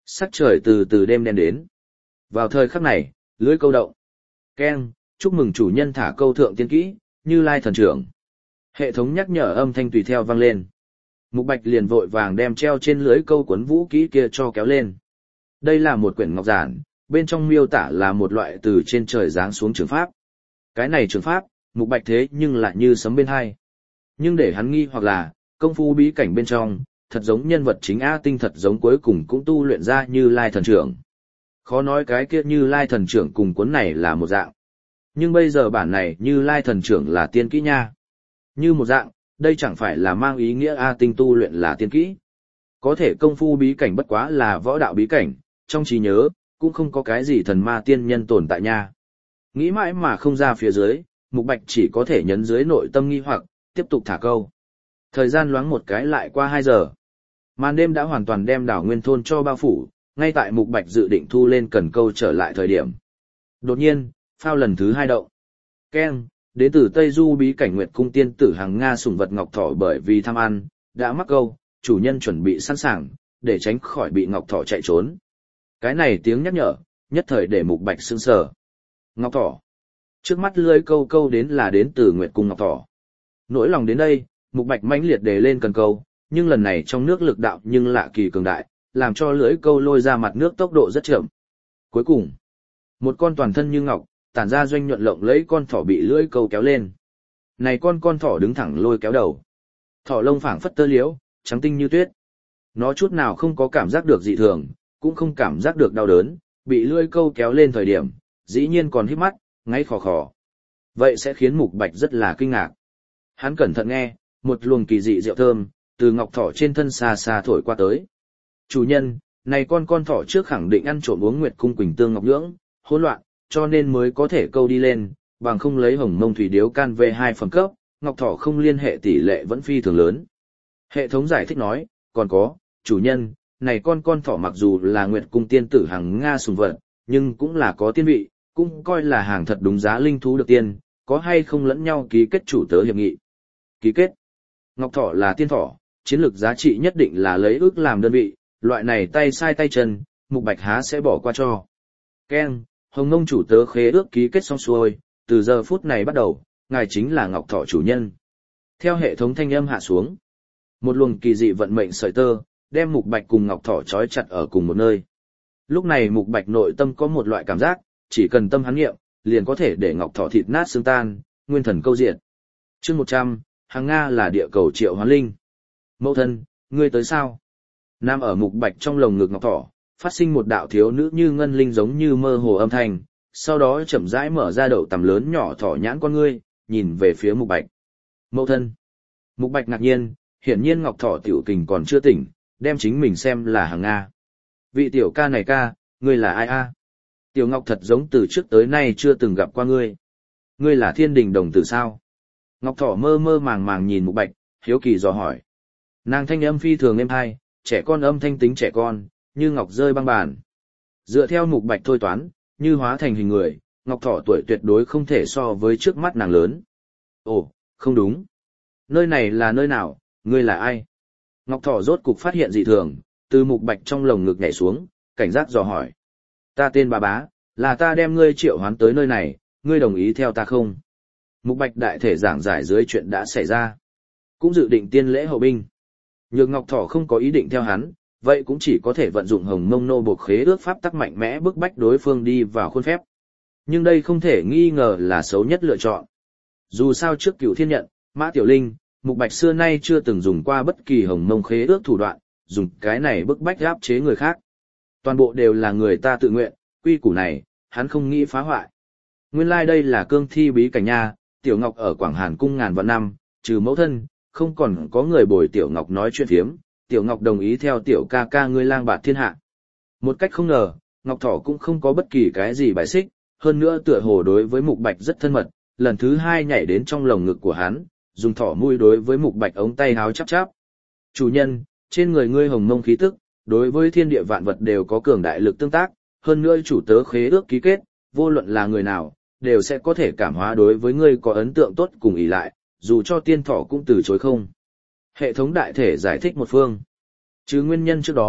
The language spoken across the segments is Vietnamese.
Sắc trời từ từ đêm đen đến. Vào thời khắc này, lưới câu động. Keng, chúc mừng chủ nhân thả câu thượng tiên kỹ, Như Lai thần trưởng. Hệ thống nhắc nhở âm thanh tùy theo vang lên. Mục Bạch liền vội vàng đem treo trên lưới câu cuốn vũ kỹ kia cho kéo lên. Đây là một quyển ngọc giản, bên trong miêu tả là một loại từ trên trời giáng xuống trường pháp. Cái này trường pháp, Mục Bạch thế nhưng lại như sấm bên hai. Nhưng để hắn nghi hoặc là, công phu bí cảnh bên trong, thật giống nhân vật chính A Tinh thật giống cuối cùng cũng tu luyện ra Như Lai thần trưởng. Khó nói cái kia Như Lai thần trưởng cùng cuốn này là một dạng. Nhưng bây giờ bản này Như Lai thần trưởng là tiên kỹ nha. Như một dạng, đây chẳng phải là mang ý nghĩa A Tinh tu luyện là tiên kỹ. Có thể công phu bí cảnh bất quá là võ đạo bí cảnh, trong trí nhớ, cũng không có cái gì thần ma tiên nhân tồn tại nha. Nghĩ mãi mà không ra phía dưới, Mục Bạch chỉ có thể nhấn dưới nội tâm nghi hoặc, tiếp tục thả câu. Thời gian loáng một cái lại qua 2 giờ. Màn đêm đã hoàn toàn đem đảo Nguyên Thôn cho bao phủ, ngay tại Mục Bạch dự định thu lên cần câu trở lại thời điểm. Đột nhiên, phao lần thứ 2 động. Keng, đến từ Tây Du bí cảnh Nguyệt Cung tiên tử hàng Nga sủng vật ngọc thỏ bởi vì tham ăn, đã mắc câu, chủ nhân chuẩn bị sẵn sàng, để tránh khỏi bị ngọc thỏ chạy trốn. Cái này tiếng nhắc nhở, nhất thời để Mục Bạch sững sờ. Ngọc thỏ. Trước mắt lưới câu câu đến là đến từ Nguyệt Cung ngọc thỏ. Nỗi lòng đến đây, Mục Bạch mãnh liệt đề lên cần câu, nhưng lần này trong nước lực đạo nhưng lạ kỳ cường đại, làm cho lưới câu lôi ra mặt nước tốc độ rất chậm. Cuối cùng, một con toàn thân như ngọc, tản ra doanh nhuận lộng lẫy con thỏ bị lưỡi câu kéo lên. Này con thỏ đứng thẳng lôi kéo đầu. Thỏ lông phảng phất tơ liễu, trắng tinh như tuyết. Nó chút nào không có cảm giác được dị thường, cũng không cảm giác được đau đớn, bị lưỡi câu kéo lên thời điểm, dĩ nhiên còn híp mắt, ngáy khò khò. Vậy sẽ khiến Mục Bạch rất là kinh ngạc. Hắn cẩn thận nghe, một luồng kỳ dị rượu thơm, từ ngọc thỏ trên thân xa xa thổi qua tới. Chủ nhân, này con thỏ trước khẳng định ăn trộm uống Nguyệt Cung Quỳnh Tương Ngọc Nhưỡng, hỗn loạn, cho nên mới có thể câu đi lên, bằng không lấy hồng mông thủy điếu can V2 phẩm cấp, ngọc thỏ không liên hệ tỷ lệ vẫn phi thường lớn. Hệ thống giải thích nói, còn có, chủ nhân, này con thỏ mặc dù là Nguyệt Cung tiên tử hàng Nga sủng vật, nhưng cũng là có tiên vị, cũng coi là hàng thật đúng giá linh thú được tiên, có hay không lẫn nhau ký kết chủ tớ hiệp nghị. Ký kết. Ngọc thỏ là tiên thỏ, chiến lược giá trị nhất định là lấy ước làm đơn vị, loại này tay sai tay chân, Mục Bạch há sẽ bỏ qua cho. Keng, hồng mông chủ tớ khế ước ký kết xong xuôi, từ giờ phút này bắt đầu, ngài chính là Ngọc thỏ chủ nhân. Theo hệ thống thanh âm hạ xuống, một luồng kỳ dị vận mệnh sợi tơ, đem Mục Bạch cùng Ngọc thỏ trói chặt ở cùng một nơi. Lúc này Mục Bạch nội tâm có một loại cảm giác, chỉ cần tâm hắn nghiệm, liền có thể để ngọc thỏ thịt nát xương tan, nguyên thần câu diệt. Chương 100, hàng Nga là địa cầu triệu hoán linh. Mẫu thân, ngươi tới sao? Nam ở Mục Bạch trong lồng ngực ngọc thỏ, phát sinh một đạo thiếu nữ như ngân linh giống như mơ hồ âm thanh, sau đó chậm rãi mở ra đậu tằm lớn nhỏ thỏ nhãn con ngươi, nhìn về phía Mục Bạch. Mẫu thân. Mục Bạch ngạc nhiên, hiển nhiên ngọc thỏ tiểu kình còn chưa tỉnh, đem chính mình xem là hàng Nga. Vị tiểu ca này ca, ngươi là ai a? Tiểu Ngọc thật giống từ trước tới nay chưa từng gặp qua ngươi. Ngươi là Thiên Đình đồng tử sao? Ngọc thỏ mơ mơ màng màng nhìn Mục Bạch, hiếu kỳ dò hỏi. Nàng thanh âm phi thường êm hai, trẻ con âm thanh tính trẻ con, như ngọc rơi băng bàn. Dựa theo Mục Bạch thôi toán, như hóa thành hình người, Ngọc thỏ tuổi tuyệt đối không thể so với trước mắt nàng lớn. Ồ, không đúng. Nơi này là nơi nào, ngươi là ai? Ngọc thỏ rốt cục phát hiện dị thường, từ Mục Bạch trong lồng ngực nhảy xuống, cảnh giác dò hỏi. Ta tên bà bá, là ta đem ngươi triệu hoán tới nơi này, ngươi đồng ý theo ta không? Mục Bạch đại thể giảng giải dưới chuyện đã xảy ra. Cũng dự định tiên lễ hậu binh. Nhược Ngọc thỏ không có ý định theo hắn, vậy cũng chỉ có thể vận dụng hồng mông nô bộc khế ước pháp tắc mạnh mẽ bức bách đối phương đi vào khuôn phép. Nhưng đây không thể nghi ngờ là xấu nhất lựa chọn. Dù sao trước Cửu Thiên Nhận, Mã Tiểu Linh, Mục Bạch xưa nay chưa từng dùng qua bất kỳ hồng mông khế ước thủ đoạn, dùng cái này bức bách áp chế người khác. Toàn bộ đều là người ta tự nguyện, quy củ này, hắn không nghĩ phá hoại. Nguyên lai đây là cương thi bí cảnh nha, Tiểu Ngọc ở Quảng Hàn cung ngàn vạn năm, trừ mẫu thân, không còn có người bồi Tiểu Ngọc nói chuyện phiếm, Tiểu Ngọc đồng ý theo Tiểu ca ca ngươi lang bạt thiên hạ. Một cách không ngờ, Ngọc thỏ cũng không có bất kỳ cái gì bài xích, hơn nữa tựa hồ đối với Mục Bạch rất thân mật, lần thứ hai nhảy đến trong lồng ngực của hắn, dùng thỏ mũi đối với Mục Bạch ống tay háo chắp chắp. Chủ nhân, trên người ngươi hồng mông khí tức, đối với thiên địa vạn vật đều có cường đại lực tương tác, hơn nữa chủ tớ khế ước ký kết, vô luận là người nào, đều sẽ có thể cảm hóa đối với ngươi có ấn tượng tốt cùng ỷ lại, dù cho tiên thỏ cũng từ chối không. Hệ thống đại thể giải thích một phương. Chứ nguyên nhân trước đó,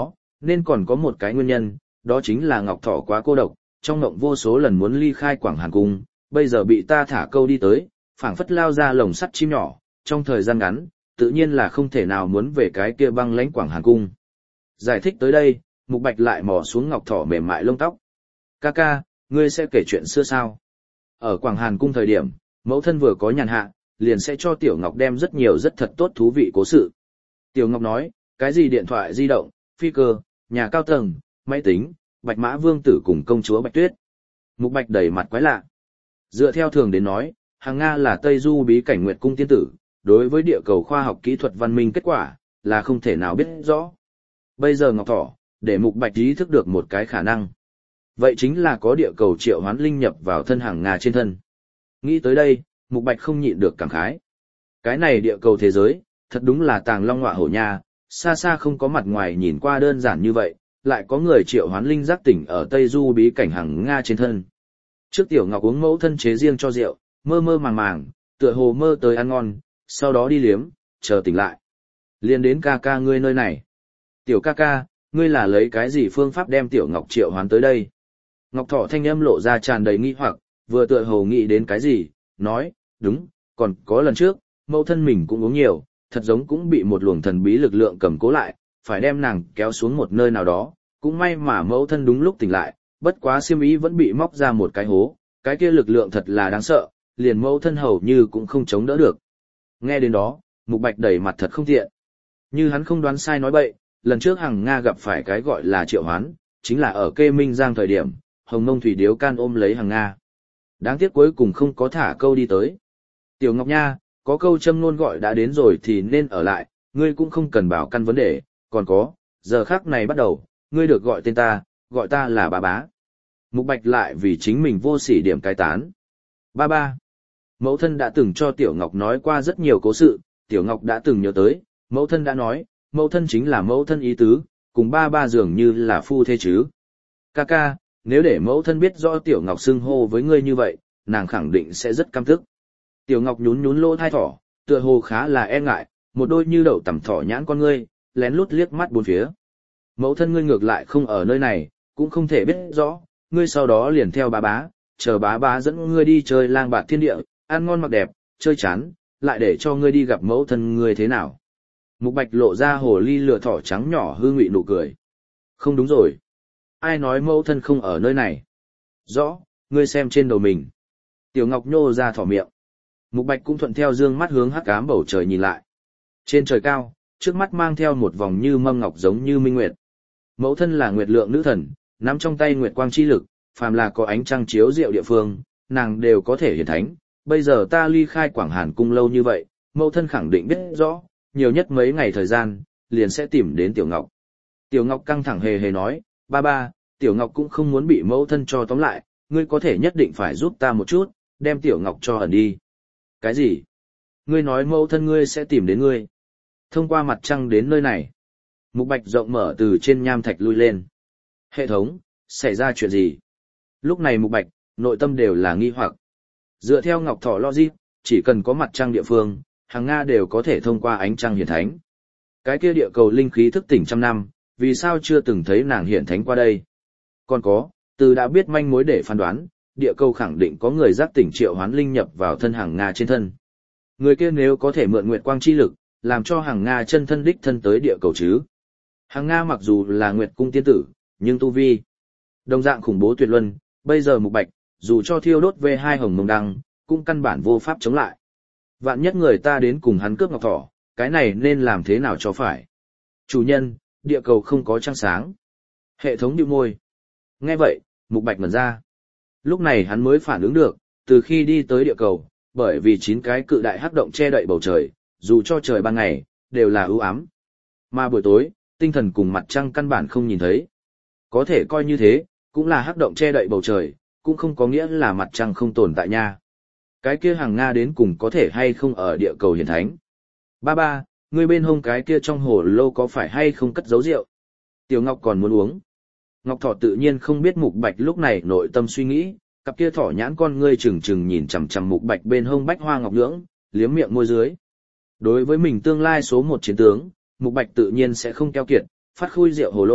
Nên còn có một cái nguyên nhân, đó chính là Ngọc Thỏ quá cô độc, trong ngộng vô số lần muốn ly khai Quảng Hàn Cung, bây giờ bị ta thả câu đi tới, phảng phất lao ra lồng sắt chim nhỏ, trong thời gian ngắn, tự nhiên là không thể nào muốn về cái kia băng lãnh Quảng Hàn Cung. Giải thích tới đây, Mục Bạch lại mò xuống Ngọc Thỏ mềm mại lông tóc. Ca ca, ngươi sẽ kể chuyện xưa sao? Ở Quảng Hàn Cung thời điểm, mẫu thân vừa có nhàn hạ, liền sẽ cho Tiểu Ngọc đem rất nhiều rất thật tốt thú vị cố sự. Tiểu Ngọc nói, cái gì điện thoại di động, phi cơ, nhà cao tầng, máy tính, Bạch Mã Vương tử cùng công chúa Bạch Tuyết. Mục Bạch đầy mặt quái lạ. Dựa theo thường đến nói, hàng Nga là Tây Du bí cảnh Nguyệt Cung tiên tử, đối với địa cầu khoa học kỹ thuật văn minh kết quả, là không thể nào biết rõ. Bây giờ Ngọc Thỏ, để Mục Bạch ý thức được một cái khả năng. Vậy chính là có địa cầu triệu hoán linh nhập vào thân hàng Nga trên thân. Nghĩ tới đây, Mục Bạch không nhịn được cảm khái. Cái này địa cầu thế giới, thật đúng là tàng long ngọa hổ nha, xa xa không có mặt ngoài nhìn qua đơn giản như vậy, lại có người triệu hoán linh giác tỉnh ở Tây Du bí cảnh hàng Nga trên thân. Trước Tiểu Ngọc uống mẫu thân chế riêng cho rượu, mơ mơ màng màng, tựa hồ mơ tới ăn ngon, sau đó đi liếm, chờ tỉnh lại. Liên đến ca ca ngươi nơi này. Tiểu ca ca, ngươi là lấy cái gì phương pháp đem Tiểu Ngọc triệu hoán tới đây? Ngọc Thỏ thanh âm lộ ra tràn đầy nghi hoặc, vừa tựa hồ nghĩ đến cái gì, nói, đúng, còn có lần trước, mẫu thân mình cũng uống nhiều, thật giống cũng bị một luồng thần bí lực lượng cầm cố lại, phải đem nàng kéo xuống một nơi nào đó, cũng may mà mẫu thân đúng lúc tỉnh lại, bất quá xiêm y vẫn bị móc ra một cái hố, cái kia lực lượng thật là đáng sợ, liền mẫu thân hầu như cũng không chống đỡ được. Nghe đến đó, Mục Bạch đầy mặt thật không thiện. Như hắn không đoán sai nói bậy, lần trước Hằng Nga gặp phải cái gọi là triệu hoán, chính là ở Kê Minh Giang thời điểm, Hồng Mông Thủy Điếu can ôm lấy Hằng Nga. Đáng tiếc cuối cùng không có thả câu đi tới. Tiểu Ngọc nha, có câu châm ngôn gọi đã đến rồi thì nên ở lại, ngươi cũng không cần bảo căn vấn đề, còn có, giờ khắc này bắt đầu, ngươi được gọi tên ta, gọi ta là bà bá. Mục Bạch lại vì chính mình vô sỉ điểm cai tán. Ba ba. Mẫu thân đã từng cho Tiểu Ngọc nói qua rất nhiều cố sự, Tiểu Ngọc đã từng nhớ tới, mẫu thân đã nói, mẫu thân chính là mẫu thân ý tứ, cùng ba ba dường như là phu thê chứ. Ca ca, nếu để mẫu thân biết rõ Tiểu Ngọc xưng hô với ngươi như vậy, nàng khẳng định sẽ rất căm tức. Tiểu Ngọc nhún nhún lỗ thai thỏ, tựa hồ khá là e ngại, một đôi như đậu tằm thỏ nhãn con ngươi, lén lút liếc mắt bốn phía. Mẫu thân ngươi ngược lại không ở nơi này, cũng không thể biết rõ, ngươi sau đó liền theo bá bá, chờ bá bá dẫn ngươi đi chơi lang bạt thiên địa, ăn ngon mặc đẹp, chơi chán, lại để cho ngươi đi gặp mẫu thân ngươi thế nào. Mục Bạch lộ ra hồ ly lửa thỏ trắng nhỏ hư ngụy nụ cười. Không đúng rồi. Ai nói mẫu thân không ở nơi này? Rõ, ngươi xem trên đầu mình. Tiểu Ngọc nhô ra thỏ miệng. Mục Bạch cũng thuận theo dương mắt hướng hắc ám bầu trời nhìn lại. Trên trời cao, trước mắt mang theo một vòng như mâm ngọc giống như minh nguyệt. Mẫu thân là nguyệt lượng nữ thần, nắm trong tay nguyệt quang chi lực, phàm là có ánh trăng chiếu diệu địa phương, nàng đều có thể hiển thánh. Bây giờ ta ly khai Quảng Hàn Cung lâu như vậy, mẫu thân khẳng định biết rõ, nhiều nhất mấy ngày thời gian, liền sẽ tìm đến Tiểu Ngọc. Tiểu Ngọc căng thẳng hề hề nói, ba ba, Tiểu Ngọc cũng không muốn bị mẫu thân cho tóm lại, ngươi có thể nhất định phải giúp ta một chút, đem Tiểu Ngọc cho ẩn đi. Cái gì? Ngươi nói mẫu thân ngươi sẽ tìm đến ngươi. Thông qua mặt trăng đến nơi này. Mục Bạch rộng mở từ trên nham thạch lui lên. Hệ thống, xảy ra chuyện gì? Lúc này Mục Bạch, nội tâm đều là nghi hoặc. Dựa theo Ngọc Thỏ logic, chỉ cần có mặt trăng địa phương, hàng Nga đều có thể thông qua ánh trăng hiển thánh. Cái kia địa cầu linh khí thức tỉnh trăm năm, vì sao chưa từng thấy nàng hiển thánh qua đây? Còn có, từ đã biết manh mối để phán đoán, địa cầu khẳng định có người giác tỉnh triệu hoán linh nhập vào thân hàng Nga trên thân. Người kia nếu có thể mượn nguyệt quang chi lực, làm cho hàng Nga chân thân đích thân tới địa cầu chứ. Hàng Nga mặc dù là nguyệt cung tiên tử, nhưng tu vi đồng dạng khủng bố tuyệt luân, bây giờ Mục Bạch, dù cho thiêu đốt V2 hồng mông đăng, cũng căn bản vô pháp chống lại. Vạn nhất người ta đến cùng hắn cướp Ngọc Thỏ, cái này nên làm thế nào cho phải? Chủ nhân, địa cầu không có trăng sáng. Hệ thống bĩu môi. Nghe vậy, Mục Bạch ngẩn ra. Lúc này hắn mới phản ứng được, từ khi đi tới địa cầu, bởi vì 9 cái cự đại hắc động che đậy bầu trời, dù cho trời ban ngày, đều là ưu ám. Mà buổi tối, tinh thần cùng mặt trăng căn bản không nhìn thấy. Có thể coi như thế, cũng là hắc động che đậy bầu trời, cũng không có nghĩa là mặt trăng không tồn tại nha. Cái kia hàng Nga đến cùng có thể hay không ở địa cầu hiển thánh. Ba ba, ngươi bên hông cái kia trong hồ lô có phải hay không cất giấu rượu? Tiểu Ngọc còn muốn uống. Ngọc Thỏ tự nhiên không biết Mục Bạch lúc này nội tâm suy nghĩ, cặp kia thỏ nhãn con ngươi trừng trừng nhìn chằm chằm Mục Bạch bên hông bách hoa ngọc nhưỡng, liếm miệng môi dưới. Đối với mình tương lai số 1 chiến tướng, Mục Bạch tự nhiên sẽ không keo kiệt, phát khui rượu hồ lô,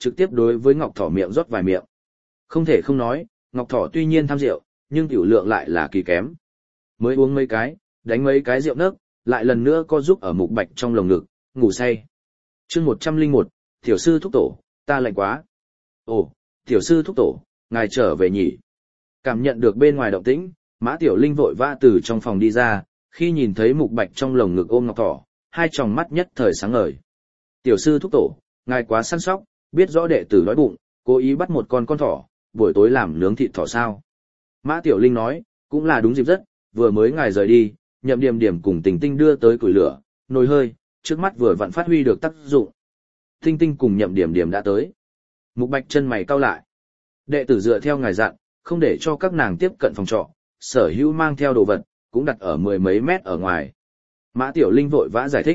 trực tiếp đối với Ngọc Thỏ miệng rót vài miệng. Không thể không nói, Ngọc Thỏ tuy nhiên tham rượu, nhưng tiểu lượng lại là kỳ kém. Mới uống mấy cái, đánh mấy cái rượu nấc, lại lần nữa co giúp ở Mục Bạch trong lồng ngực, ngủ say. Chương 101, tiểu sư thúc tổ, ta lạnh quá. Ồ, tiểu sư thúc tổ, ngài trở về nhỉ? Cảm nhận được bên ngoài động tĩnh, Mã Tiểu Linh vội vã từ trong phòng đi ra, khi nhìn thấy Mục Bạch trong lồng ngực ôm Ngọc Thỏ, hai tròng mắt nhất thời sáng ngời. Tiểu sư thúc tổ, ngài quá săn sóc, biết rõ đệ tử đói bụng, cố ý bắt một con thỏ, buổi tối làm nướng thịt thỏ sao? Mã Tiểu Linh nói, cũng là đúng dịp rất, vừa mới ngài rời đi, Nhậm Điểm Điểm cùng Tình Tinh đưa tới củi lửa, nồi hơi, trước mắt vừa vặn phát huy được tác dụng. Tinh Tinh cùng Nhậm Điểm Điểm đã tới. Mục Bạch chân mày cau lại. Đệ tử dựa theo ngài dặn, không để cho các nàng tiếp cận phòng trọ, sở hữu mang theo đồ vật, cũng đặt ở mười mấy mét ở ngoài. Mã Tiểu Linh vội vã giải thích.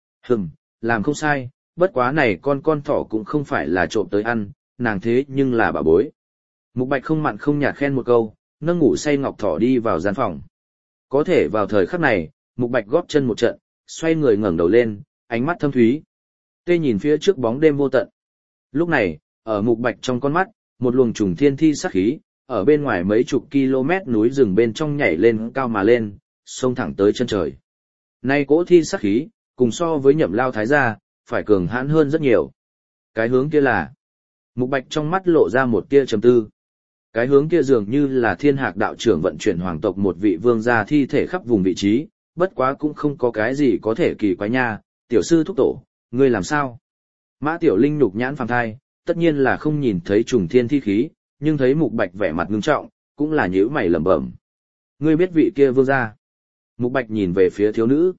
Làm không sai, bất quá này con thỏ cũng không phải là trộm tới ăn, nàng thế nhưng là bà bối. Mục Bạch không mặn không nhạt khen một câu, nâng ngủ say Ngọc Thỏ đi vào gian phòng. Có thể vào thời khắc này, Mục Bạch góp chân một trận, xoay người ngẩng đầu lên, ánh mắt thâm thúy. Tê nhìn phía trước bóng đêm vô tận. Lúc này, ở Mục Bạch trong con mắt, một luồng trùng thiên thi sát khí, ở bên ngoài mấy chục km núi rừng bên trong nhảy lên cao mà lên, xông thẳng tới chân trời. Nay cỗ thi sát khí, cùng so với Nhậm Lao Thái gia, phải cường hãn hơn rất nhiều. Cái hướng kia là... Mục Bạch trong mắt lộ ra một tia trầm tư. Cái hướng kia dường như là Thiên Hạc đạo trưởng vận chuyển hoàng tộc một vị vương gia thi thể khắp vùng vị trí, bất quá cũng không có cái gì có thể kỳ quái nha, tiểu sư thúc tổ, ngươi làm sao? Mã Tiểu Linh nhục nhãn phàm thai, tất nhiên là không nhìn thấy trùng thiên thi khí, nhưng thấy Mục Bạch vẻ mặt ngưng trọng, cũng là nhíu mày lẩm bẩm. Ngươi biết vị kia vương gia? Mục Bạch nhìn về phía thiếu nữ.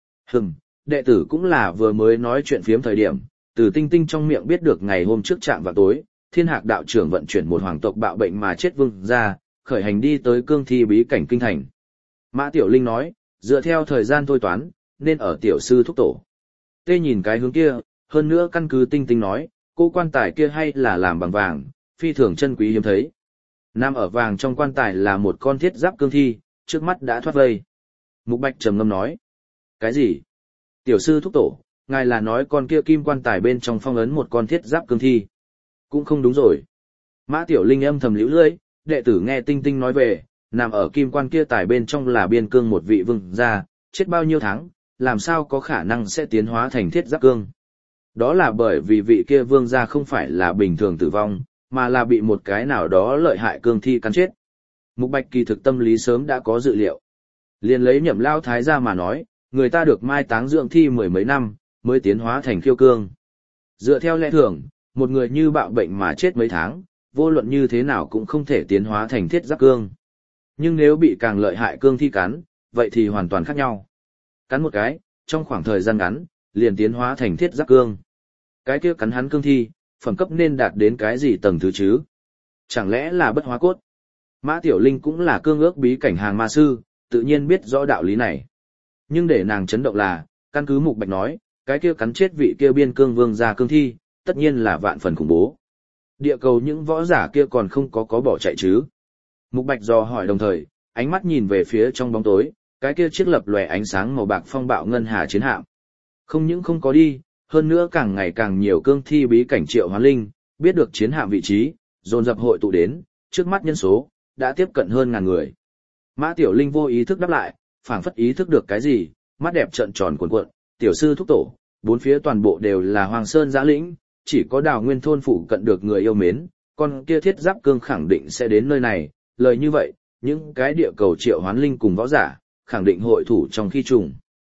Đệ tử cũng là vừa mới nói chuyện phiếm thời điểm, từ Tinh Tinh trong miệng biết được ngày hôm trước trạm vào tối, Thiên Hạc đạo trưởng vận chuyển một hoàng tộc bạo bệnh mà chết vương gia, khởi hành đi tới cương thi bí cảnh kinh thành. Mã Tiểu Linh nói, dựa theo thời gian thôi toán, nên ở tiểu sư thúc tổ. Tê nhìn cái hướng kia, hơn nữa căn cứ Tinh Tinh nói, cô quan tài kia hay là làm bằng vàng, phi thường chân quý hiếm thấy. Nằm ở vàng trong quan tài là một con thiết giáp cương thi, trước mắt đã thoát vây. Mục Bạch trầm ngâm nói, cái gì? Tiểu sư thúc tổ, ngài là nói con kia kim quan tài bên trong phong ấn một con thiết giáp cương thi. Cũng không đúng rồi. Mã Tiểu Linh âm thầm liễu lưỡi, đệ tử nghe Tinh Tinh nói về, nằm ở kim quan kia tài bên trong là biên cương một vị vương gia, chết bao nhiêu tháng, làm sao có khả năng sẽ tiến hóa thành thiết giáp cương. Đó là bởi vì vị kia vương gia không phải là bình thường tử vong, mà là bị một cái nào đó lợi hại cương thi cắn chết. Mục Bạch kỳ thực tâm lý sớm đã có dự liệu. Liền lấy Nhậm Lao Thái gia mà nói, người ta được mai táng dưỡng thi mười mấy năm, mới tiến hóa thành khiêu cương. Dựa theo lẽ thường, một người như bạo bệnh mà chết mấy tháng, vô luận như thế nào cũng không thể tiến hóa thành thiết giáp cương. Nhưng nếu bị càng lợi hại cương thi cắn, vậy thì hoàn toàn khác nhau. Cắn một cái, trong khoảng thời gian ngắn, liền tiến hóa thành thiết giáp cương. Cái kia cắn hắn cương thi, phẩm cấp nên đạt đến cái gì tầng thứ chứ? Chẳng lẽ là bất hóa cốt? Mã Tiểu Linh cũng là cương ước bí cảnh hàng ma sư, tự nhiên biết rõ đạo lý này. Nhưng để nàng chấn động là, căn cứ Mục Bạch nói, cái kia cắn chết vị kia biên cương vương gia cương thi, tất nhiên là vạn phần khủng bố. Địa cầu những võ giả kia còn không có bỏ chạy chứ? Mục Bạch dò hỏi đồng thời, ánh mắt nhìn về phía trong bóng tối, cái kia chiếc lập lòe ánh sáng màu bạc phong bạo ngân hà chiến hạm. Không những không có đi, hơn nữa càng ngày càng nhiều cương thi bí cảnh triệu hoán linh, biết được chiến hạm vị trí, dồn dập hội tụ đến, trước mắt nhân số, đã tiếp cận hơn ngàn người. Mã Tiểu Linh vô ý thức đáp lại, phảng phất ý thức được cái gì, mắt đẹp trợn tròn cuộn cuộn, tiểu sư thúc tổ, bốn phía toàn bộ đều là hoàng sơn giã lĩnh, chỉ có Đào Nguyên thôn phụ cận được người yêu mến, con kia thiết giáp cương khẳng định sẽ đến nơi này, lời như vậy, những cái địa cầu triệu hoán linh cùng võ giả, khẳng định hội thủ trong khi trùng.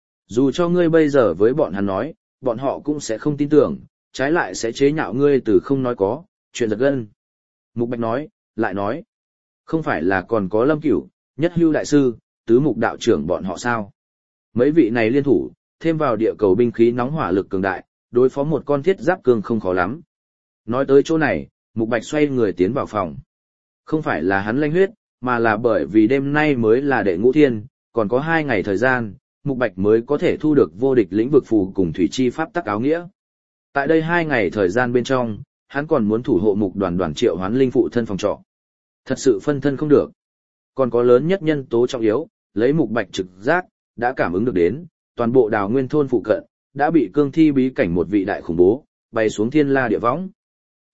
Dù cho ngươi bây giờ với bọn hắn nói, bọn họ cũng sẽ không tin tưởng, trái lại sẽ chế nhạo ngươi từ không nói có, chuyện giật gân. Mục Bạch nói, lại nói, không phải là còn có Lâm Cửu, Nhất Hưu đại sư, Tứ Mục đạo trưởng bọn họ sao? Mấy vị này liên thủ, thêm vào địa cầu binh khí nóng hỏa lực cường đại, đối phó một con thiết giáp cương không khó lắm. Nói tới chỗ này, Mục Bạch xoay người tiến vào phòng. Không phải là hắn lanh huyết, mà là bởi vì đêm nay mới là đệ ngũ thiên, còn có 2 ngày thời gian, Mục Bạch mới có thể thu được vô địch lĩnh vực phù cùng thủy chi pháp tắc áo nghĩa. Tại đây 2 ngày thời gian bên trong, hắn còn muốn thủ hộ Mục đoàn triệu hoán linh phụ thân phòng trọ. Thật sự phân thân không được. Còn có lớn nhất nhân tố trọng yếu, lấy Mục Bạch trực giác, đã cảm ứng được đến, toàn bộ Đào Nguyên thôn phụ cận, đã bị cương thi bí cảnh một vị đại khủng bố, bay xuống thiên la địa võng.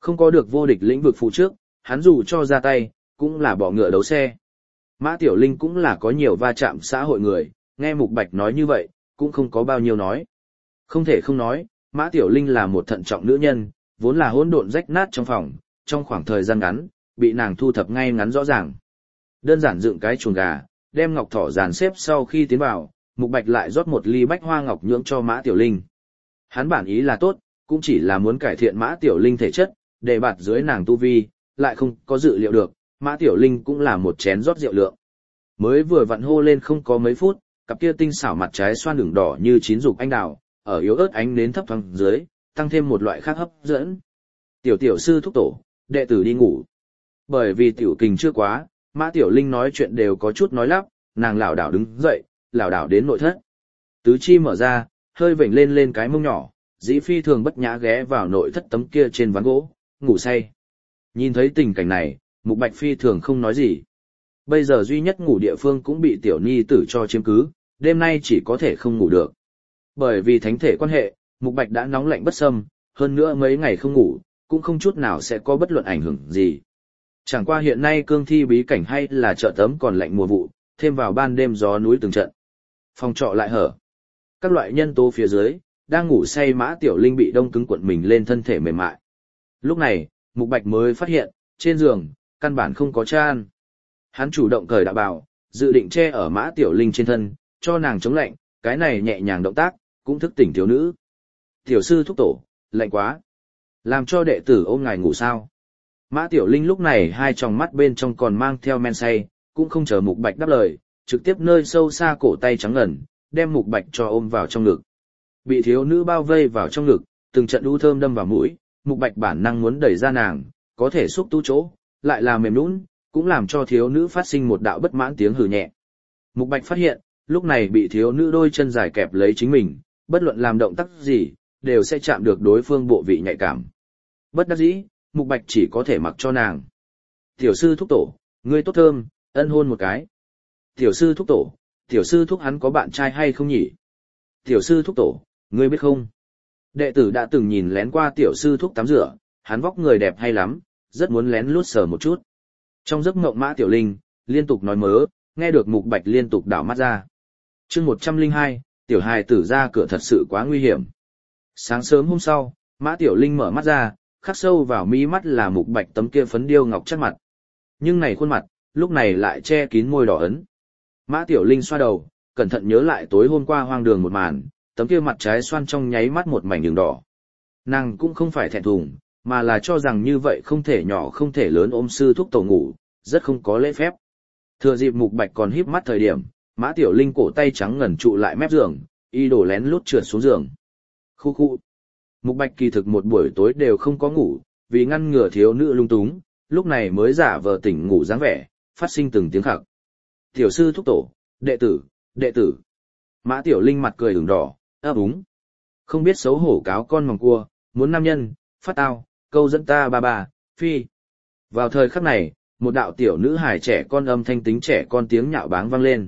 Không có được vô địch lĩnh vực phụ trước, hắn dù cho ra tay, cũng là bỏ ngựa đấu xe. Mã Tiểu Linh cũng là có nhiều va chạm xã hội người, nghe Mục Bạch nói như vậy, cũng không có bao nhiêu nói. Không thể không nói, Mã Tiểu Linh là một thận trọng nữ nhân, vốn là hỗn độn rách nát trong phòng, trong khoảng thời gian ngắn, bị nàng thu thập ngay ngắn rõ ràng. Đơn giản dựng cái chuồng gà, đem ngọc thỏ dàn xếp sau khi tiến vào, Mục Bạch lại rót một ly bách hoa ngọc nhưỡng cho Mã Tiểu Linh. Hắn bản ý là tốt, cũng chỉ là muốn cải thiện Mã Tiểu Linh thể chất, để bạt dưới nàng tu vi, lại không có dự liệu được, Mã Tiểu Linh cũng là một chén rót rượu lượng. Mới vừa vặn hô lên không có mấy phút, cặp kia tinh xảo mặt trái xoan đường đỏ như chín dục anh đào, ở yếu ớt ánh nến thấp thoáng dưới, tăng thêm một loại khác hấp dẫn. Tiểu sư thúc tổ, đệ tử đi ngủ. Bởi vì tiểu kình chưa quá, Mã Tiểu Linh nói chuyện đều có chút nói lắp, nàng lảo đảo đứng dậy, lảo đảo đến nội thất. Tứ chi mở ra, hơi vểnh lên lên cái mông nhỏ, dĩ phi thường bất nhã ghé vào nội thất tấm kia trên ván gỗ, ngủ say. Nhìn thấy tình cảnh này, Mục Bạch phi thường không nói gì. Bây giờ duy nhất ngủ địa phương cũng bị tiểu nhi tử cho chiếm cứ, đêm nay chỉ có thể không ngủ được. Bởi vì thánh thể quan hệ, Mục Bạch đã nóng lạnh bất xâm, hơn nữa mấy ngày không ngủ, cũng không chút nào sẽ có bất luận ảnh hưởng gì. Chẳng qua hiện nay cương thi bí cảnh hay là chợ tấm còn lạnh mùa vụ, thêm vào ban đêm gió núi từng trận. Phòng trọ lại hở. Các loại nhân tố phía dưới, đang ngủ say Mã Tiểu Linh bị đông cứng cuộn mình lên thân thể mềm mại. Lúc này, Mục Bạch mới phát hiện, trên giường, căn bản không có chăn. Hắn chủ động cởi đạo bào, dự định che ở Mã Tiểu Linh trên thân, cho nàng chống lạnh, cái này nhẹ nhàng động tác, cũng thức tỉnh thiếu nữ. Tiểu sư thúc tổ, lạnh quá. Làm cho đệ tử ôm ngài ngủ sao. Mã Tiểu Linh lúc này hai tròng mắt bên trong còn mang theo men say, cũng không chờ Mục Bạch đáp lời, trực tiếp nơi sâu xa cổ tay trắng ngần, đem Mục Bạch cho ôm vào trong ngực. Bị thiếu nữ bao vây vào trong ngực, từng trận đu thơm đâm vào mũi, Mục Bạch bản năng muốn đẩy ra nàng, có thể xúc tu chỗ, lại là mềm nhũn, cũng làm cho thiếu nữ phát sinh một đạo bất mãn tiếng hừ nhẹ. Mục Bạch phát hiện, lúc này bị thiếu nữ đôi chân dài kẹp lấy chính mình, bất luận làm động tác gì, đều sẽ chạm được đối phương bộ vị nhạy cảm. Bất đắc dĩ, Mục Bạch chỉ có thể mặc cho nàng. Tiểu sư thúc tổ, ngươi tốt thơm, ân hôn một cái. Tiểu sư thúc tổ, tiểu sư thúc hắn có bạn trai hay không nhỉ? Tiểu sư thúc tổ, ngươi biết không? Đệ tử đã từng nhìn lén qua tiểu sư thúc tắm rửa, hắn vóc người đẹp hay lắm, rất muốn lén lút sờ một chút. Trong giấc mộng Mã Tiểu Linh, liên tục nói mớ, nghe được Mục Bạch liên tục đảo mắt ra. chương 102, tiểu hài tử ra cửa thật sự quá nguy hiểm. Sáng sớm hôm sau, Mã Tiểu Linh mở mắt ra, khắc sâu vào mi mắt là Mục Bạch tấm kia phấn điêu ngọc chắc mặt. Nhưng này khuôn mặt, lúc này lại che kín môi đỏ ấn. Mã Tiểu Linh xoa đầu, cẩn thận nhớ lại tối hôm qua hoang đường một màn, tấm kia mặt trái xoan trong nháy mắt một mảnh đường đỏ. Nàng cũng không phải thẹn thùng, mà là cho rằng như vậy không thể nhỏ không thể lớn ôm sư thúc tổ ngủ, rất không có lễ phép. Thừa dịp Mục Bạch còn híp mắt thời điểm, Mã Tiểu Linh cổ tay trắng ngần trụ lại mép giường, y đổ lén lút trượt xuống giường. Khu khu. Mục Bạch kỳ thực một buổi tối đều không có ngủ, vì ngăn ngừa thiếu nữ lung túng, lúc này mới giả vờ tỉnh ngủ dáng vẻ, phát sinh từng tiếng khặc. Tiểu sư thúc tổ, đệ tử, đệ tử. Mã Tiểu Linh mặt cười ửng đỏ, ấp úng. Không biết xấu hổ cáo con mòng cua, muốn nam nhân, phát tao, câu dẫn ta ba, phi. Vào thời khắc này, một đạo tiểu nữ hài trẻ con âm thanh tính trẻ con tiếng nhạo báng vang lên.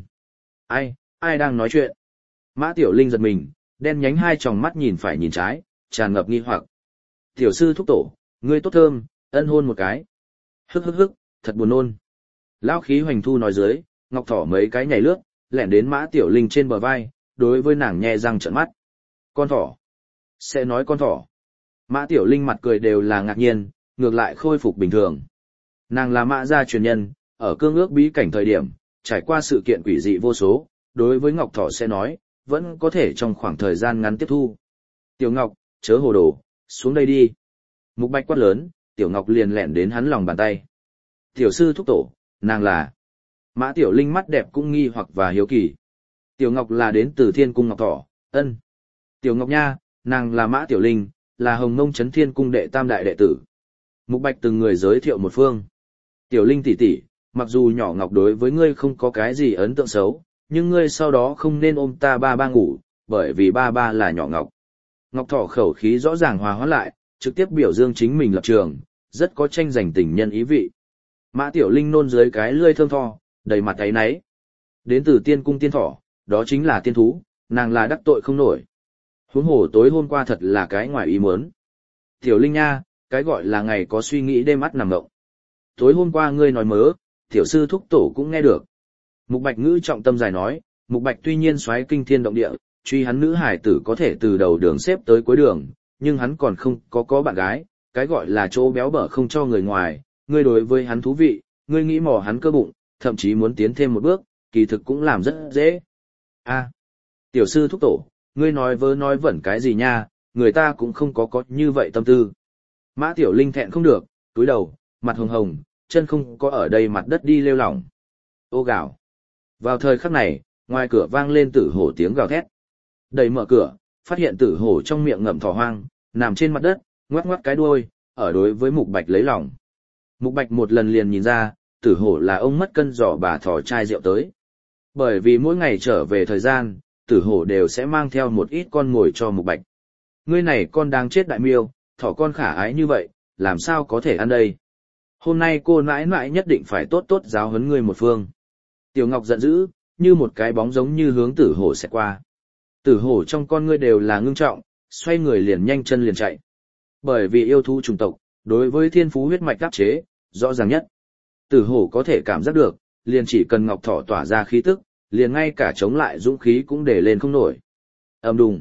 Ai đang nói chuyện? Mã Tiểu Linh giật mình, đen nhánh hai tròng mắt nhìn phải nhìn trái, tràn ngập nghi hoặc. Tiểu sư thúc tổ, ngươi tốt thơm, ân hôn một cái. Hức, thật buồn nôn. Lão khí hoành thu nói dưới, ngọc thỏ mấy cái nhảy lướt, lẻn đến Mã Tiểu Linh trên bờ vai, đối với nàng nhe răng trợn mắt. Con thỏ. Sẽ nói con thỏ. Mã Tiểu Linh mặt cười đều là ngạc nhiên, ngược lại khôi phục bình thường. Nàng là Mã gia truyền nhân, ở cương ước bí cảnh thời điểm, trải qua sự kiện quỷ dị vô số, đối với Ngọc Thỏ sẽ nói, vẫn có thể trong khoảng thời gian ngắn tiếp thu. Tiểu Ngọc, chớ hồ đồ, xuống đây đi. Mục Bạch quát lớn, Tiểu Ngọc liền lẹn đến hắn lòng bàn tay. Tiểu sư thúc tổ, nàng là. Mã Tiểu Linh mắt đẹp cũng nghi hoặc và hiếu kỳ. Tiểu Ngọc là đến từ Thiên Cung Ngọc Thỏ, ân. Tiểu Ngọc nha, nàng là Mã Tiểu Linh, là Hồng Mông Trấn Thiên Cung đệ tam đại đệ tử. Mục Bạch từng người giới thiệu một phương. Tiểu Linh tỷ tỷ, mặc dù nhỏ Ngọc đối với ngươi không có cái gì ấn tượng xấu, nhưng ngươi sau đó không nên ôm ta ba ngủ, bởi vì ba là nhỏ Ngọc. Ngọc Thỏ khẩu khí rõ ràng hòa hoãn lại, trực tiếp biểu dương chính mình lập trường, rất có tranh giành tình nhân ý vị. Mã Tiểu Linh nôn dưới cái lưỡi thơm tho, đầy mặt áy náy. Đến từ Tiên Cung tiên thỏ, đó chính là tiên thú, nàng là đắc tội không nổi. Huống hồ tối hôm qua thật là cái ngoài ý muốn. Tiểu Linh nha, cái gọi là ngày có suy nghĩ đêm mắt nằm ngộng. Tối hôm qua ngươi nói mớ, tiểu sư thúc tổ cũng nghe được. Mục Bạch ngữ trọng tâm dài nói, Mục Bạch tuy nhiên xoáy kinh thiên động địa, truy hắn nữ hải tử có thể từ đầu đường xếp tới cuối đường, nhưng hắn còn không có bạn gái, cái gọi là chỗ béo bở không cho người ngoài, ngươi đối với hắn thú vị, ngươi nghĩ mò hắn cơ bụng, thậm chí muốn tiến thêm một bước, kỳ thực cũng làm rất dễ. A, tiểu sư thúc tổ, ngươi nói vớ nói vẩn cái gì nha, người ta cũng không có như vậy tâm tư. Mã Tiểu Linh thẹn không được, túi đầu, mặt hồng hồng, chân không có ở đây mặt đất đi lêu lỏng. Ô gào. Vào thời khắc này, ngoài cửa vang lên tử hổ tiếng gào thét. Đẩy mở cửa, phát hiện tử hổ trong miệng ngậm thỏ hoang, nằm trên mặt đất, ngoắc ngoắc cái đuôi, ở đối với Mục Bạch lấy lòng. Mục Bạch một lần liền nhìn ra, tử hổ là ông mất cân giỏ bà thỏ chai rượu tới. Bởi vì mỗi ngày trở về thời gian, tử hổ đều sẽ mang theo một ít con mồi cho Mục Bạch. Ngươi này con đang chết đại miêu, thỏ con khả ái như vậy, làm sao có thể ăn đây? Hôm nay cô nãi nãi nhất định phải tốt tốt giáo huấn ngươi một phương. Tiểu Ngọc giận dữ, như một cái bóng giống như hướng tử hổ sẽ qua. Tử hổ trong con ngươi đều là ngưng trọng, xoay người liền nhanh chân liền chạy. Bởi vì yêu thú chủng tộc, đối với thiên phú huyết mạch áp chế, rõ ràng nhất. Tử hổ có thể cảm giác được, liền chỉ cần Ngọc Thỏ tỏa ra khí tức, liền ngay cả chống lại dũng khí cũng để lên không nổi. Ầm đùng.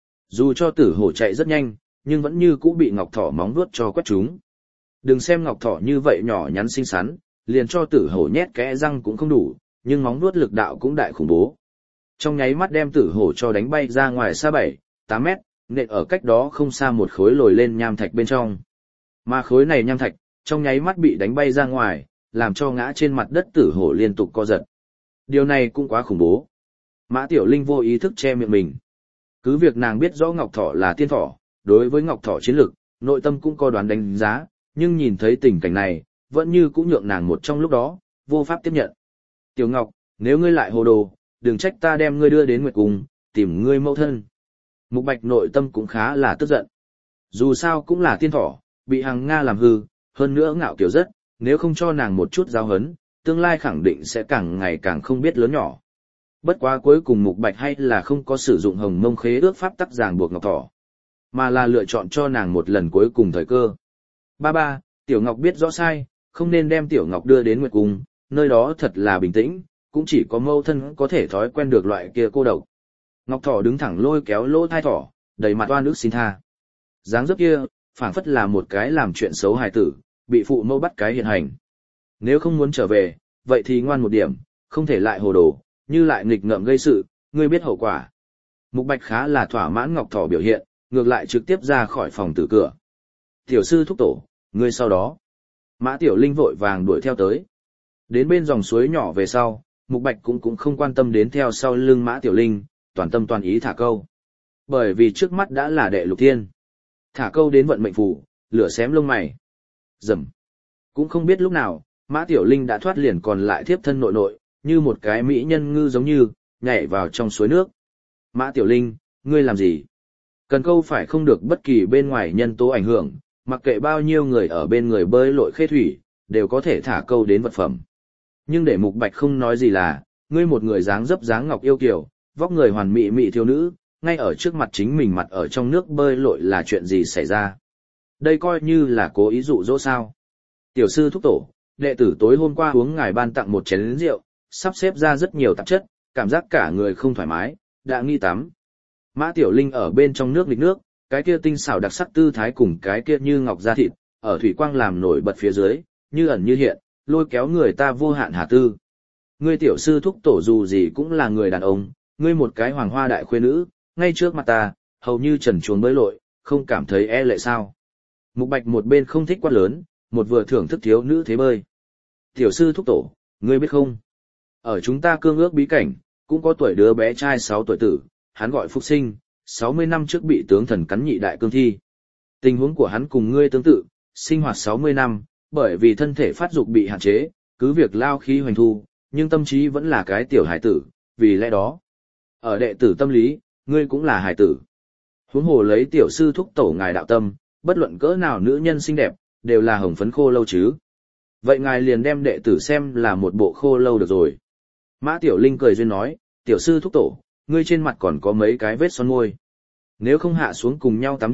Dù cho tử hổ chạy rất nhanh, nhưng vẫn như cũ bị Ngọc Thỏ móng vuốt cho quét trúng. Đừng xem Ngọc Thỏ như vậy nhỏ nhắn xinh xắn, liền cho tử hổ nhét kẽ răng cũng không đủ, nhưng móng vuốt lực đạo cũng đại khủng bố. Trong nháy mắt đem tử hổ cho đánh bay ra ngoài xa 7-8 mét, nện ở cách đó không xa một khối lồi lên nham thạch bên trong. Mà khối này nham thạch, trong nháy mắt bị đánh bay ra ngoài, làm cho ngã trên mặt đất tử hổ liên tục co giật. Điều này cũng quá khủng bố. Mã Tiểu Linh vô ý thức che miệng mình. Cứ việc nàng biết rõ Ngọc Thỏ là tiên thỏ, đối với Ngọc Thỏ chiến lực, nội tâm cũng có đoán đánh giá, nhưng nhìn thấy tình cảnh này, vẫn như cũng nhượng nàng một trong lúc đó, vô pháp tiếp nhận. Tiểu Ngọc, nếu ngươi lại hồ đồ, đừng trách ta đem ngươi đưa đến Nguyệt Cung, tìm ngươi mẫu thân. Mục Bạch nội tâm cũng khá là tức giận. Dù sao cũng là tiên thỏ, bị hàng Nga làm hư, hơn nữa ngạo kiểu rất, nếu không cho nàng một chút giáo hấn, tương lai khẳng định sẽ càng ngày càng không biết lớn nhỏ. Bất quá cuối cùng Mục Bạch hay là không có sử dụng hồng mông khế ước pháp tắc ràng buộc Ngọc Thỏ, mà là lựa chọn cho nàng một lần cuối cùng thời cơ. Ba, Tiểu Ngọc biết rõ sai, không nên đem Tiểu Ngọc đưa đến Nguyệt Cung, nơi đó thật là bình tĩnh, cũng chỉ có mâu thân có thể thói quen được loại kia cô độc. Ngọc Thỏ đứng thẳng lôi kéo lỗ thai thỏ, đầy mặt oan ức xin tha. Dáng dấp kia, phảng phất là một cái làm chuyện xấu hài tử, bị phụ mẫu bắt cái hiện hành. Nếu không muốn trở về, vậy thì ngoan một điểm, không thể lại hồ đồ, như lại nghịch ngợm gây sự, ngươi biết hậu quả. Mục Bạch khá là thỏa mãn Ngọc Thỏ biểu hiện, ngược lại trực tiếp ra khỏi phòng tử cửa. Tiểu sư thúc tổ, ngươi sau đó. Mã Tiểu Linh vội vàng đuổi theo tới. Đến bên dòng suối nhỏ về sau, Mục Bạch cũng không quan tâm đến theo sau lưng Mã Tiểu Linh, toàn tâm toàn ý thả câu. Bởi vì trước mắt đã là đệ lục thiên. Thả câu đến vận mệnh phủ, lửa xém lông mày. Rầm. Cũng không biết lúc nào, Mã Tiểu Linh đã thoát liền còn lại thiếp thân nội nội, như một cái mỹ nhân ngư giống như, nhảy vào trong suối nước. Mã Tiểu Linh, ngươi làm gì? Cần câu phải không được bất kỳ bên ngoài nhân tố ảnh hưởng, mặc kệ bao nhiêu người ở bên người bơi lội khê thủy, đều có thể thả câu đến vật phẩm. Nhưng để Mục Bạch không nói gì là, ngươi một người dáng dấp dáng ngọc yêu kiều, vóc người hoàn mỹ mỹ thiếu nữ, ngay ở trước mặt chính mình mặt ở trong nước bơi lội là chuyện gì xảy ra? Đây coi như là cố ý dụ dỗ sao? Tiểu sư thúc tổ, đệ tử tối hôm qua uống ngài ban tặng một chén rượu, sắp xếp ra rất nhiều tạp chất, cảm giác cả người không thoải mái, đã nghi tắm. Mã Tiểu Linh ở bên trong nước nghịch nước, cái kia tinh xảo đặc sắc tư thái cùng cái kia như ngọc da thịt, ở thủy quang làm nổi bật phía dưới, như ẩn như hiện, lôi kéo người ta vô hạn hà tư. Ngươi tiểu sư thúc tổ dù gì cũng là người đàn ông, ngươi một cái hoàng hoa đại khuê nữ, ngay trước mặt ta, hầu như trần truồng bơi lội, không cảm thấy e lệ sao? Mục Bạch một bên không thích quát lớn, một vừa thưởng thức thiếu nữ thế bơi. Tiểu sư thúc tổ, ngươi biết không? Ở chúng ta cương ước bí cảnh, cũng có tuổi đứa bé trai 6 tuổi tử, hắn gọi Phúc Sinh, 60 năm trước bị tướng thần cắn nhị đại cương thi. Tình huống của hắn cùng ngươi tương tự, sinh hoạt 60 năm, bởi vì thân thể phát dục bị hạn chế, cứ việc lao khí hoành thu, nhưng tâm trí vẫn là cái tiểu hải tử, vì lẽ đó. Ở đệ tử tâm lý, ngươi cũng là hải tử. Huống hồ lấy tiểu sư thúc tổ ngài đạo tâm, bất luận cỡ nào nữ nhân xinh đẹp, đều là hồng phấn khô lâu chứ. Vậy ngài liền đem đệ tử xem là một bộ khô lâu được rồi. Mã Tiểu Linh cười duyên nói, tiểu sư thúc tổ, ngươi trên mặt còn có mấy cái vết son môi. Nếu không hạ xuống cùng nhau tắm đi,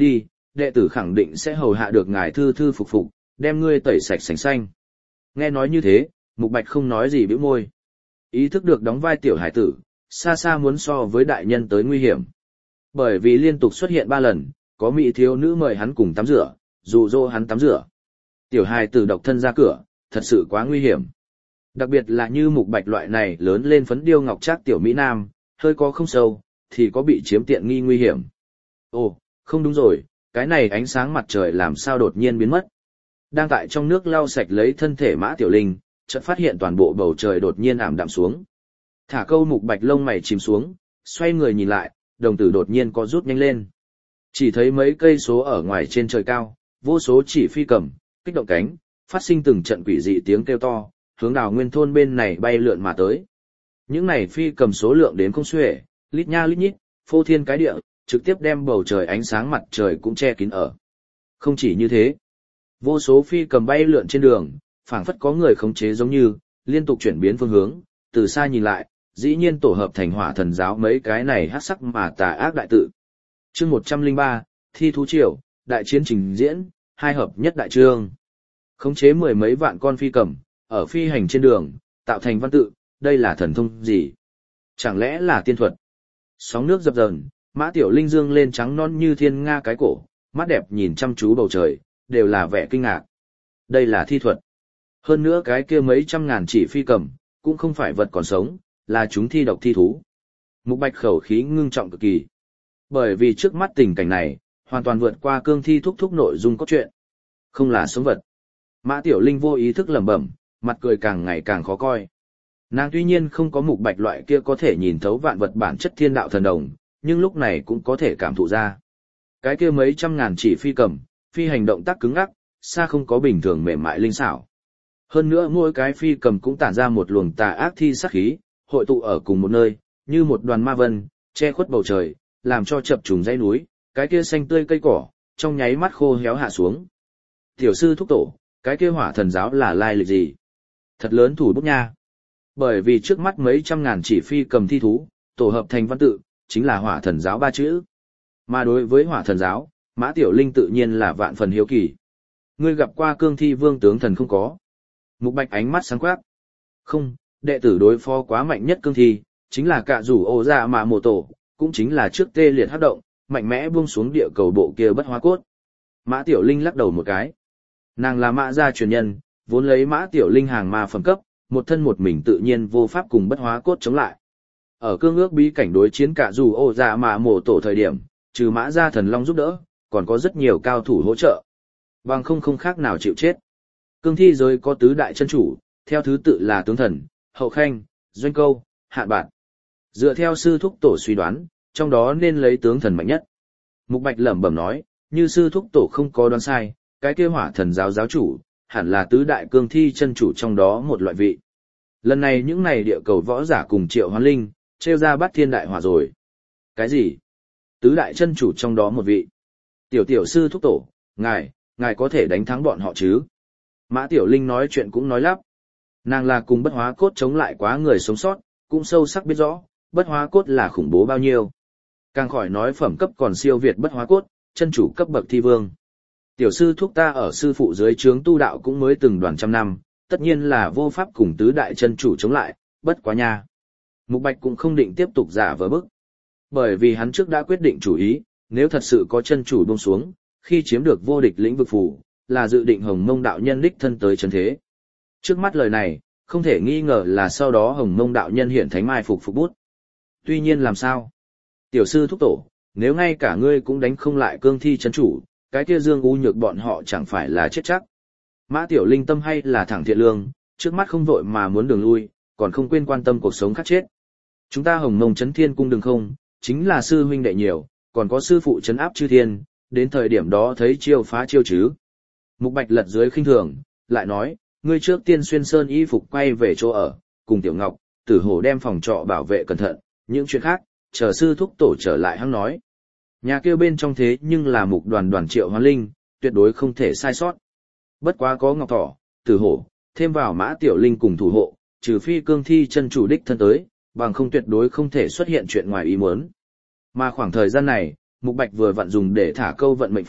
đệ tử khẳng định sẽ hầu hạ được ngài thư thư phục phục, đem ngươi tẩy sạch sành xanh. Nghe nói như thế, Mục Bạch không nói gì bĩu môi. Ý thức được đóng vai tiểu hải tử, xa xa muốn so với đại nhân tới nguy hiểm. Bởi vì liên tục xuất hiện 3 lần, có mỹ thiếu nữ mời hắn cùng tắm rửa, dụ dỗ hắn tắm rửa. Tiểu hải tử độc thân ra cửa, thật sự quá nguy hiểm. Đặc biệt là như Mục Bạch loại này lớn lên phấn điêu ngọc trác tiểu Mỹ Nam, hơi có không sâu, thì có bị chiếm tiện nghi nguy hiểm. Ồ, không đúng rồi, cái này ánh sáng mặt trời làm sao đột nhiên biến mất. Đang tại trong nước lau sạch lấy thân thể Mã Tiểu Linh, chợt phát hiện toàn bộ bầu trời đột nhiên ảm đạm xuống. Thả câu Mục Bạch lông mày chìm xuống, xoay người nhìn lại, đồng tử đột nhiên có rút nhanh lên. Chỉ thấy mấy cây số ở ngoài trên trời cao, vô số chỉ phi cầm, kích động cánh, phát sinh từng trận quỷ dị tiếng kêu to, hướng Đào Nguyên thôn bên này bay lượn mà tới. Những này phi cầm số lượng đến không xuể, lít nha lít nhít, phô thiên cái địa, trực tiếp đem bầu trời ánh sáng mặt trời cũng che kín ở. Không chỉ như thế, vô số phi cầm bay lượn trên đường, phảng phất có người khống chế giống như, liên tục chuyển biến phương hướng, từ xa nhìn lại, dĩ nhiên tổ hợp thành Hỏa Thần giáo mấy cái này hắc sắc mà tà ác đại tự. Chương 103, Thi thú triều, đại chiến trình diễn, 2 hợp nhất đại chương. Khống chế 10 mấy vạn con phi cầm, ở phi hành trên đường, tạo thành văn tự, đây là thần thông gì? Chẳng lẽ là tiên thuật? Sóng nước dập dờn, Mã Tiểu Linh dương lên trắng non như thiên nga cái cổ, mắt đẹp nhìn chăm chú bầu trời, đều là vẻ kinh ngạc. Đây là thi thuật. Hơn nữa cái kia mấy trăm ngàn chỉ phi cầm, cũng không phải vật còn sống, là chúng thi độc thi thú. Mục Bạch khẩu khí ngưng trọng cực kỳ. Bởi vì trước mắt tình cảnh này, hoàn toàn vượt qua cương thi thúc nội dung cốt truyện. Không là sống vật. Mã Tiểu Linh vô ý thức lẩm bẩm, mặt cười càng ngày càng khó coi. Nàng tuy nhiên không có Mục Bạch loại kia có thể nhìn thấu vạn vật bản chất thiên đạo thần đồng, nhưng lúc này cũng có thể cảm thụ ra. Cái kia mấy trăm ngàn chỉ phi cầm, phi hành động tác cứng ngắc, xa không có bình thường mềm mại linh xảo. Hơn nữa mỗi cái phi cầm cũng tản ra một luồng tà ác thi sát khí, hội tụ ở cùng một nơi, như một đoàn ma vân, che khuất bầu trời, làm cho chập trùng dãy núi, cái kia xanh tươi cây cỏ, trong nháy mắt khô héo hạ xuống. Tiểu sư thúc tổ, cái kia Hỏa Thần giáo là lai lịch gì? Thật lớn thủ bút nha. Bởi vì trước mắt mấy trăm ngàn chỉ phi cầm thi thú, tổ hợp thành văn tự, chính là Hỏa Thần giáo 3 chữ. Mà đối với Hỏa Thần giáo, Mã Tiểu Linh tự nhiên là vạn phần hiếu kỳ. Ngươi gặp qua cương thi vương tướng thần không có? Mục Bạch ánh mắt sáng quắc. Không, đệ tử đối phó quá mạnh nhất cương thi, chính là Cạ Rủ Ô Dạ Mạ Mộ Tổ, cũng chính là trước tê liệt hắc động, mạnh mẽ buông xuống địa cầu bộ kia bất hóa cốt. Mã Tiểu Linh lắc đầu một cái. Nàng là Mã gia truyền nhân, vốn lấy Mã Tiểu Linh hàng ma phẩm cấp, một thân một mình tự nhiên vô pháp cùng bất hóa cốt chống lại. Ở cương ước bí cảnh đối chiến Cạ Rủ Ô Dạ Mạ Mộ Tổ thời điểm, trừ Mã gia thần long giúp đỡ, còn có rất nhiều cao thủ hỗ trợ. Bằng không khác nào chịu chết. Cương thi giới có tứ đại chân chủ, theo thứ tự là tướng thần, hậu khanh, doanh câu, hạn bạt. Dựa theo sư thúc tổ suy đoán, trong đó nên lấy tướng thần mạnh nhất. Mục Bạch lẩm bẩm nói, như sư thúc tổ không có đoán sai, cái kia Hỏa Thần giáo giáo chủ, hẳn là tứ đại cương thi chân chủ trong đó một loại vị. Lần này những này địa cầu võ giả cùng Triệu Hoán Linh, treo ra bắt thiên đại hỏa rồi. Cái gì? Tứ đại chân chủ trong đó một vị. Tiểu sư thúc tổ, ngài có thể đánh thắng bọn họ chứ? Mã Tiểu Linh nói chuyện cũng nói lắp. Nàng là cùng bất hóa cốt chống lại quá người sống sót, cũng sâu sắc biết rõ, bất hóa cốt là khủng bố bao nhiêu. Càng khỏi nói phẩm cấp còn siêu việt bất hóa cốt, chân chủ cấp bậc thi vương. Tiểu sư thúc ta ở sư phụ dưới trướng tu đạo cũng mới từng đoàn trăm năm, tất nhiên là vô pháp cùng tứ đại chân chủ chống lại, bất quá nha. Mục Bạch cũng không định tiếp tục giả vờ bức. Bởi vì hắn trước đã quyết định chủ ý, nếu thật sự có chân chủ buông xuống, khi chiếm được vô địch lĩnh vực phù, là dự định Hồng Mông đạo nhân đích thân tới chấn thế. Trước mắt lời này, không thể nghi ngờ là sau đó Hồng Mông đạo nhân hiện thánh mai phục bút. Tuy nhiên làm sao? Tiểu sư thúc tổ, nếu ngay cả ngươi cũng đánh không lại cương thi chấn chủ, cái kia Dương U Nhược bọn họ chẳng phải là chết chắc. Mã Tiểu Linh tâm hay là thẳng thiện lương, trước mắt không vội mà muốn đường lui, còn không quên quan tâm cuộc sống khác chết. Chúng ta Hồng Mông Chấn Thiên cung đừng không, chính là sư huynh đệ nhiều, còn có sư phụ trấn áp chư thiên, đến thời điểm đó thấy chiêu phá chiêu chứ. Mục Bạch lật dưới khinh thường, lại nói, ngươi trước tiên xuyên sơn y phục quay về chỗ ở, cùng Tiểu Ngọc, Tử Hổ đem phòng trọ bảo vệ cẩn thận, những chuyện khác, chờ sư thúc tổ trở lại hắn nói. Nhà kêu bên trong thế nhưng là Mục đoàn Triệu Hoán Linh, tuyệt đối không thể sai sót. Bất quá có Ngọc Thỏ, Tử Hổ, thêm vào Mã Tiểu Linh cùng thủ hộ, trừ phi cương thi chân chủ đích thân tới, bằng không tuyệt đối không thể xuất hiện chuyện ngoài ý muốn. Mà khoảng thời gian này, Mục Bạch vừa vặn dùng để thả câu vận mệnh phù,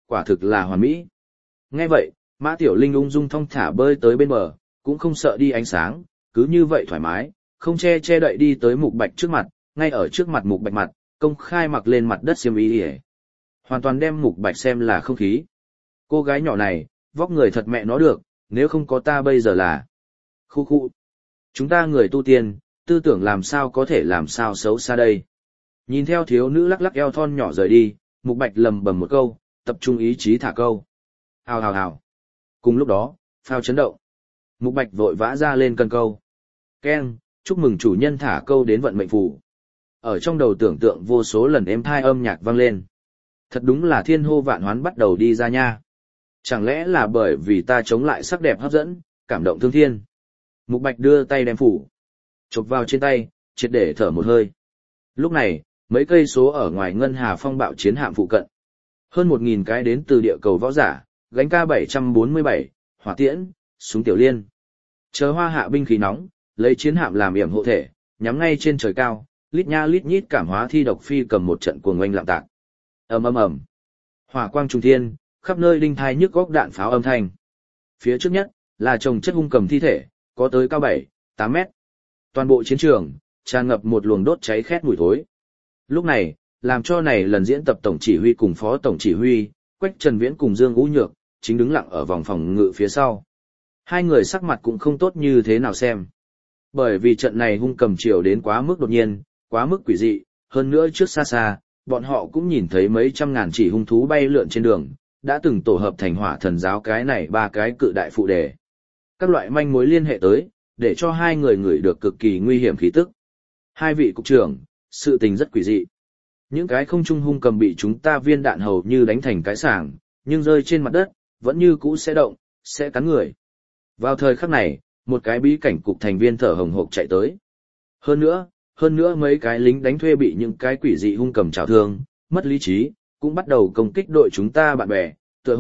quả thực là hoàn mỹ. Nghe vậy, Mã Tiểu Linh ung dung thong thả bơi tới bên bờ, cũng không sợ đi ánh sáng, cứ như vậy thoải mái, không che đậy đi tới Mục Bạch trước mặt, ngay ở trước mặt Mục Bạch mặt, công khai mặc lên mặt đất xiêm y. Hoàn toàn đem Mục Bạch xem là không khí. Cô gái nhỏ này, vóc người thật mẹ nó được, nếu không có ta bây giờ là... Khu khu. Chúng ta người tu tiên, tư tưởng làm sao có thể làm sao xấu xa đây. Nhìn theo thiếu nữ lắc lắc eo thon nhỏ rời đi, Mục Bạch lầm bầm một câu, tập trung ý chí thả câu. Hào hào hào. Cùng lúc đó, phao chấn động. Mục Bạch vội vã ra lên cân câu. Keng, chúc mừng chủ nhân thả câu đến vận mệnh phủ. Ở trong đầu tưởng tượng vô số lần êm thai âm nhạc vang lên. Thật đúng là thiên hô vạn hoán bắt đầu đi ra nha. Chẳng lẽ là bởi vì ta chống lại sắc đẹp hấp dẫn, cảm động thương thiên. Mục Bạch đưa tay đem phủ. Chộp vào trên tay, triệt để thở một hơi. Lúc này, mấy cây số ở ngoài Ngân Hà phong bạo chiến hạm phụ cận. Hơn 1.000 cái đến từ địa cầu võ giả, gánh K747, hỏa tiễn, súng tiểu liên. Chờ hoa hạ binh khí nóng, lấy chiến hạm làm yểm hộ thể, nhắm ngay trên trời cao, lít nha lít nhít cảm hóa thi độc phi cầm một trận cuồng oanh lạm tạc. Ầm ầm ầm. Hỏa quang trung thiên, khắp nơi đinh thai nhức góc đạn pháo âm thanh. Phía trước nhất là chồng chất hung cầm thi thể, có tới cao 7, 8 mét. Toàn bộ chiến trường tràn ngập một luồng đốt cháy khét mùi thối. Lúc này, làm cho này lần diễn tập tổng chỉ huy cùng phó tổng chỉ huy, Quách Trần Viễn cùng Dương Vũ Nhược, chính đứng lặng ở vòng phòng ngự phía sau. Hai người sắc mặt cũng không tốt như thế nào xem. Bởi vì trận này hung cầm chiều đến quá mức đột nhiên, quá mức quỷ dị, hơn nữa trước xa xa, bọn họ cũng nhìn thấy mấy trăm ngàn chỉ hung thú bay lượn trên đường, đã từng tổ hợp thành hỏa thần giáo cái này ba cái cự đại phụ đề. Các loại manh mối liên hệ tới, để cho hai người ngửi được cực kỳ nguy hiểm khí tức. Hai vị cục trưởng, sự tình rất quỷ dị. Những cái không trung hung cầm bị chúng ta viên đạn hầu như đánh thành cái sảng, nhưng rơi trên mặt đất, vẫn như cũ sẽ động, sẽ cắn người. Vào thời khắc này, một cái bí cảnh cục thành viên thở hồng hộc chạy tới. Hơn nữa mấy cái lính đánh thuê bị những cái quỷ dị hung cầm trảo thương, mất lý trí, cũng bắt đầu công kích đội chúng ta bạn bè,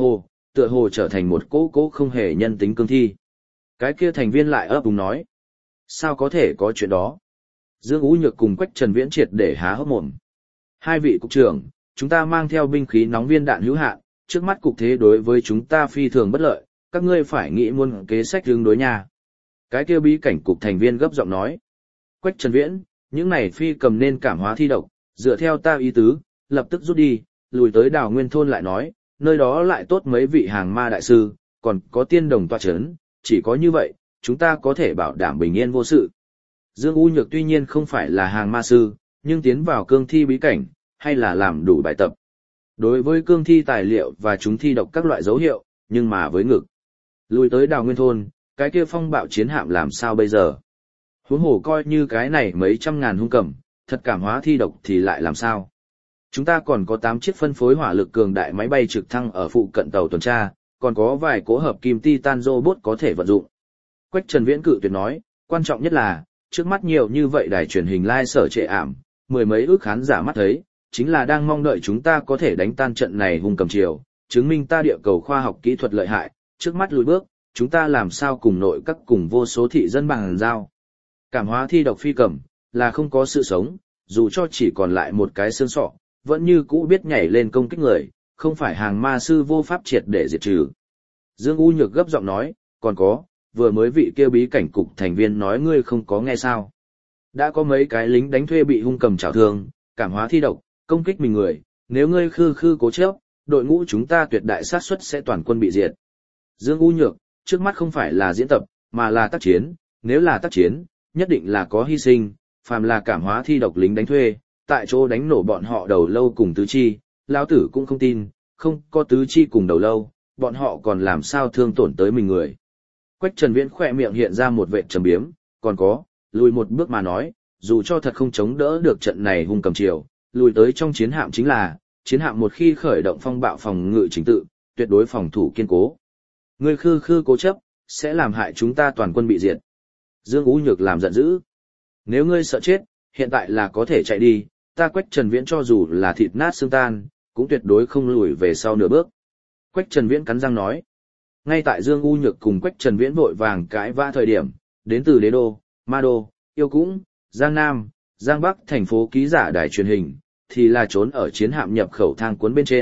tựa hồ trở thành một cỗ không hề nhân tính cương thi. Cái kia thành viên lại ấp úng nói. Sao có thể có chuyện đó? Dương Ú Nhược cùng Quách Trần Viễn triệt để há hốc mồm. Hai vị cục trưởng, chúng ta mang theo binh khí nóng viên đạn hữu hạn, trước mắt cục thế đối với chúng ta phi thường bất lợi, các ngươi phải nghĩ muôn kế sách tương đối nha. Cái kia bí cảnh cục thành viên gấp giọng nói. Quách Trần Viễn, những này phi cầm nên cảm hóa thi độc, dựa theo ta ý tứ, lập tức rút đi, lùi tới Đào Nguyên thôn lại nói, nơi đó lại tốt mấy vị hàng ma đại sư, còn có tiên đồng tọa chấn, chỉ có như vậy, chúng ta có thể bảo đảm bình yên vô sự. Dương U Nhược tuy nhiên không phải là hàng ma sư, nhưng tiến vào cương thi bí cảnh, hay là làm đủ bài tập. Đối với cương thi tài liệu và chúng thi độc các loại dấu hiệu, nhưng mà với ngực. Lùi tới Đào Nguyên thôn, cái kia phong bạo chiến hạm làm sao bây giờ? Huống hồ coi như cái này mấy trăm ngàn hung cầm, thật cảm hóa thi độc thì lại làm sao? Chúng ta còn có 8 chiếc phân phối hỏa lực cường đại máy bay trực thăng ở phụ cận tàu tuần tra, còn có vài cỗ hợp kim titan robot có thể vận dụng. Quách Trần Viễn cự tuyệt nói, quan trọng nhất là, trước mắt nhiều như vậy đài truyền hình live sở trệ ảm, mười mấy ước khán giả mắt thấy, chính là đang mong đợi chúng ta có thể đánh tan trận này hung cầm chiều, chứng minh ta địa cầu khoa học kỹ thuật lợi hại, trước mắt lùi bước, chúng ta làm sao cùng nội các cùng vô số thị dân bằng giao. Cảm hóa thi độc phi cầm, là không có sự sống, dù cho chỉ còn lại một cái xương sọ, vẫn như cũ biết nhảy lên công kích người, không phải hàng ma sư vô pháp triệt để diệt trừ. Dương U Nhược gấp giọng nói, còn có, vừa mới vị kia bí cảnh cục thành viên nói ngươi không có nghe sao. Đã có mấy cái lính đánh thuê bị hung cầm trảo thương, cảm hóa thi độc, công kích mình người, nếu ngươi khư cố chấp, đội ngũ chúng ta tuyệt đại xác suất sẽ toàn quân bị diệt. Dương U Nhược, trước mắt không phải là diễn tập, mà là tác chiến, nếu là tác chiến, nhất định là có hy sinh, phàm là cảm hóa thi độc lính đánh thuê, tại chỗ đánh nổ bọn họ đầu lâu cùng tứ chi, lão tử cũng không tin, không có tứ chi cùng đầu lâu, bọn họ còn làm sao thương tổn tới mình người. Quách Trần Viễn khỏe miệng hiện ra một vệt trầm biếm, còn có, lùi một bước mà nói, dù cho thật không chống đỡ được trận này hung cầm chiều, lùi tới trong chiến hạm chính là, chiến hạm một khi khởi động phong bạo phòng ngự chính tự, tuyệt đối phòng thủ kiên cố. Ngươi khư cố chấp, sẽ làm hại chúng ta toàn quân bị diệt. Dương Ú Nhược làm giận dữ. Nếu ngươi sợ chết, hiện tại là có thể chạy đi, ta Quách Trần Viễn cho dù là thịt nát xương tan, cũng tuyệt đối không lùi về sau nửa bước. Quách Trần Viễn cắn răng nói. Ngay tại Dương U Nhược cùng Quách Trần Viễn vội vàng cãi vã thời điểm, đến từ Đế Đô, Ma Đô, Yêu Cũng, Giang Nam, Giang Bắc thành phố ký giả đài truyền hình, thì là trốn ở chiến hạm nhập khẩu thang cuốn bên trên,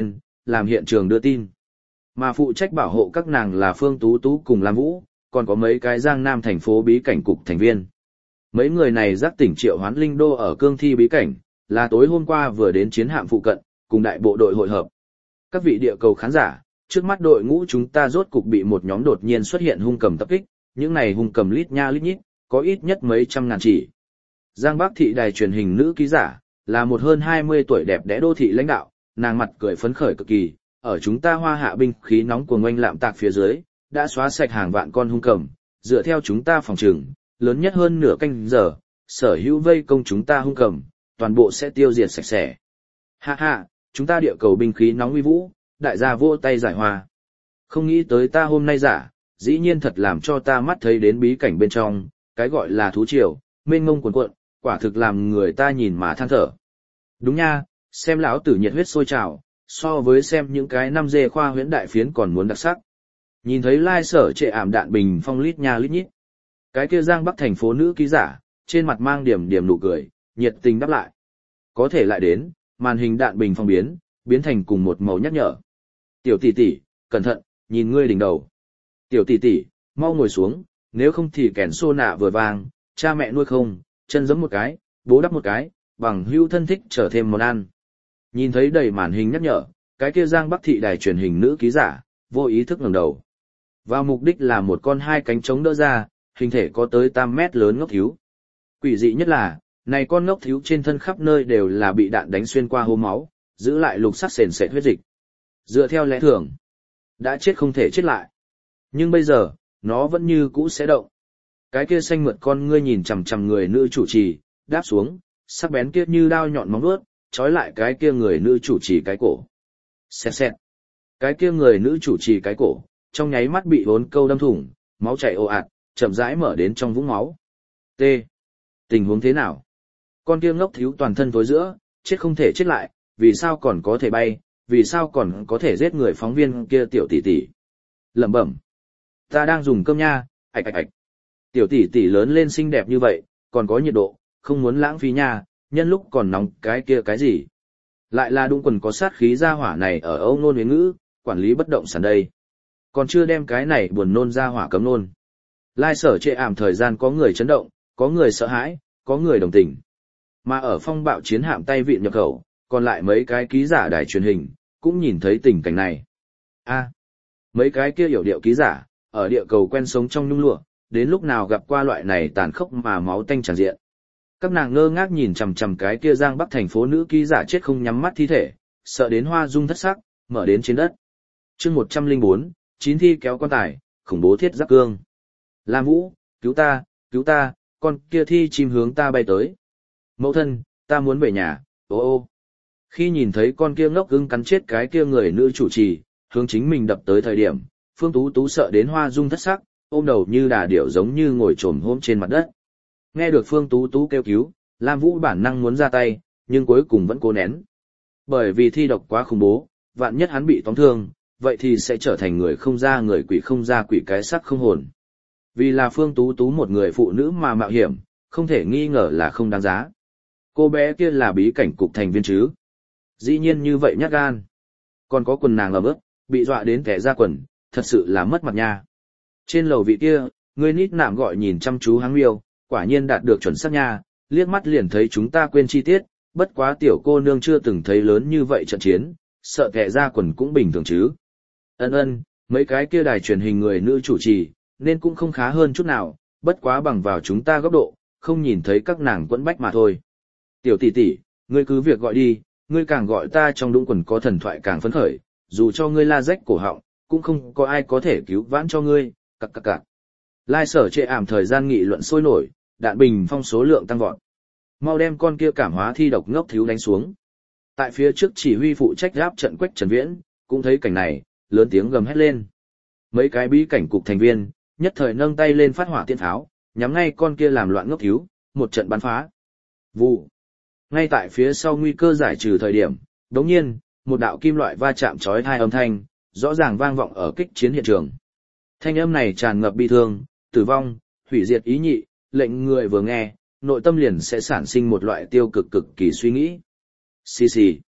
làm hiện trường đưa tin. Mà phụ trách bảo hộ các nàng là Phương Tú Tú cùng Lam Vũ, còn có mấy cái Giang Nam thành phố bí cảnh cục thành viên. Mấy người này giác tỉnh triệu hoán linh đô ở cương thi bí cảnh, là tối hôm qua vừa đến chiến hạm phụ cận, cùng đại bộ đội hội hợp. Các vị địa cầu khán giả, trước mắt đội ngũ chúng ta rốt cục bị một nhóm đột nhiên xuất hiện hung cầm tập kích, những này hung cầm lít nha lít nhít, có ít nhất mấy trăm ngàn chỉ. Giang Bắc thị đài truyền hình nữ ký giả, là một hơn 20 tuổi đẹp đẽ đô thị lãnh đạo, nàng mặt cười phấn khởi cực kỳ, ở chúng ta Hoa Hạ binh khí nóng của ngoanh lạm tạc phía dưới, đã xóa sạch hàng vạn con hung cầm, dựa theo chúng ta phòng trừng, lớn nhất hơn nửa canh giờ, sở hữu vây công chúng ta hung cầm, toàn bộ sẽ tiêu diệt sạch sẽ. Ha ha, chúng ta địa cầu binh khí nóng uy vũ, đại gia vỗ tay giải hòa. Không nghĩ tới ta hôm nay giả, dĩ nhiên thật làm cho ta mắt thấy đến bí cảnh bên trong, cái gọi là thú triều, mênh mông cuồn cuộn, quả thực làm người ta nhìn mà than thở. Đúng nha, xem lão tử nhiệt huyết sôi trào, so với xem những cái 5G khoa huyễn đại phiến còn muốn đặc sắc. Nhìn thấy lai sở trệ ảm đạn bình phong lít nha lít nhít. Cái kia Giang Bắc thành phố nữ ký giả, trên mặt mang điểm điểm nụ cười, nhiệt tình đáp lại. Có thể lại đến, màn hình đạn bình phong biến thành cùng một màu nhắc nhở. Tiểu tỷ tỷ, cẩn thận, nhìn ngươi đỉnh đầu. Tiểu tỷ tỷ, mau ngồi xuống, nếu không thì kẻn xô nạ vừa vang, cha mẹ nuôi không, chân giẫm một cái, bố đắp một cái, bằng hữu thân thích trở thêm món ăn. Nhìn thấy đầy màn hình nhắc nhở, cái kia Giang Bắc thị đài truyền hình nữ ký giả, vô ý thức ngẩng đầu. Và mục đích là một con hai cánh trống đỡ ra, hình thể có tới 8 mét lớn ngốc thíu. Quỷ dị nhất là, này con ngốc thíu trên thân khắp nơi đều là bị đạn đánh xuyên qua hố máu, giữ lại lục sắc sền sệt huyết dịch. Dựa theo lẽ thường, đã chết không thể chết lại. Nhưng bây giờ, nó vẫn như cũ sẽ động. Cái kia xanh mượt con ngươi nhìn chằm chằm người nữ chủ trì, đáp xuống, sắc bén kia như đao nhọn móng vuốt, trói lại cái kia người nữ chủ trì cái cổ. Xẹt xẹt. Cái kia người nữ chủ trì cái cổ, trong nháy mắt bị hốn câu đâm thủng, máu chảy ồ ạt, chậm rãi mở đến trong vũng máu. T. Tình huống thế nào? Con kia ngốc thiếu toàn thân tối giữa, chết không thể chết lại, vì sao còn có thể bay, vì sao còn có thể giết người phóng viên kia tiểu tỷ tỷ. Lẩm bẩm. Ta đang dùng cơm nha, ạch ạch ạch. Tiểu tỷ tỷ lớn lên xinh đẹp như vậy, còn có nhiệt độ, không muốn lãng phí nha, nhân lúc còn nóng cái kia cái gì. Lại là đúng quần có sát khí ra hỏa này ở Âu Nôn Huế Ngữ, quản lý bất động sản đây. Còn chưa đem cái này buồn nôn ra hỏa cấm nôn. Lai sở trệ ảm thời gian có người chấn động, có người sợ hãi, có người đồng tình. Mà ở phong bạo chiến hạm tay vịn nhập khẩu, còn lại mấy cái ký giả đài truyền hình, cũng nhìn thấy tình cảnh này. Mấy cái kia hiểu điệu ký giả, ở địa cầu quen sống trong nhung lụa, đến lúc nào gặp qua loại này tàn khốc mà máu tanh tràn diện. Các nàng ngơ ngác nhìn chằm chằm cái kia Giang Bắc thành phố nữ ký giả chết không nhắm mắt thi thể, sợ đến hoa dung thất sắc, mở đến trên đất. Chương 104, 9 thi kéo quan tài, khủng bố thiết giáp cương. Lam Vũ, cứu ta, con kia thi chim hướng ta bay tới. Mẫu thân, ta muốn về nhà, ô ô. Khi nhìn thấy con kia ngốc ưng cắn chết cái kia người nữ chủ trì, hướng chính mình đập tới thời điểm, Phương Tú Tú sợ đến hoa dung thất sắc, ôm đầu như đà điểu giống như ngồi trồm hôm trên mặt đất. Nghe được Phương Tú Tú kêu cứu, Lam Vũ bản năng muốn ra tay, nhưng cuối cùng vẫn cố nén. Bởi vì thi độc quá khủng bố, vạn nhất hắn bị tóm thương, vậy thì sẽ trở thành người không ra người quỷ không ra quỷ cái sắc không hồn. Vì là Phương Tú Tú một người phụ nữ mà mạo hiểm, không thể nghi ngờ là không đáng giá. Cô bé kia là bí cảnh cục thành viên chứ. Dĩ nhiên như vậy nhát gan. Còn có quần nàng ở bước, bị dọa đến kẻ ra quần, thật sự là mất mặt nha. Trên lầu vị kia, người nít nạm gọi nhìn chăm chú háng miêu, quả nhiên đạt được chuẩn xác nha, liếc mắt liền thấy chúng ta quên chi tiết, bất quá tiểu cô nương chưa từng thấy lớn như vậy trận chiến, sợ kẻ ra quần cũng bình thường chứ. Ân, mấy cái kia đài truyền hình người nữ chủ trì, nên cũng không khá hơn chút nào, bất quá bằng vào chúng ta góc độ, không nhìn thấy các nàng quẫn bách mà thôi. Tiểu tỷ tỷ, ngươi cứ việc gọi đi, ngươi càng gọi ta trong đũng quần có thần thoại càng phấn khởi, dù cho ngươi la rách cổ họng, cũng không có ai có thể cứu vãn cho ngươi, cặc cặc cặc. Lai sở trệ ảm thời gian nghị luận sôi nổi, đạn bình phong số lượng tăng vọt. Mau đem con kia cảm hóa thi độc ngốc thiếu đánh xuống. Tại phía trước chỉ huy phụ trách giáp trận Quách Trần Viễn, cũng thấy cảnh này, lớn tiếng gầm hét lên. Mấy cái bí cảnh cục thành viên, nhất thời nâng tay lên phát hỏa tiên tháo, nhắm ngay con kia làm loạn ngốc thiếu, một trận bắn phá. Vụ. Ngay tại phía sau nguy cơ giải trừ thời điểm, đống nhiên, một đạo kim loại va chạm chói tai âm thanh, rõ ràng vang vọng ở kích chiến hiện trường. Thanh âm này tràn ngập bi thương, tử vong, hủy diệt ý nhị, lệnh người vừa nghe, nội tâm liền sẽ sản sinh một loại tiêu cực cực kỳ suy nghĩ. Xì xì.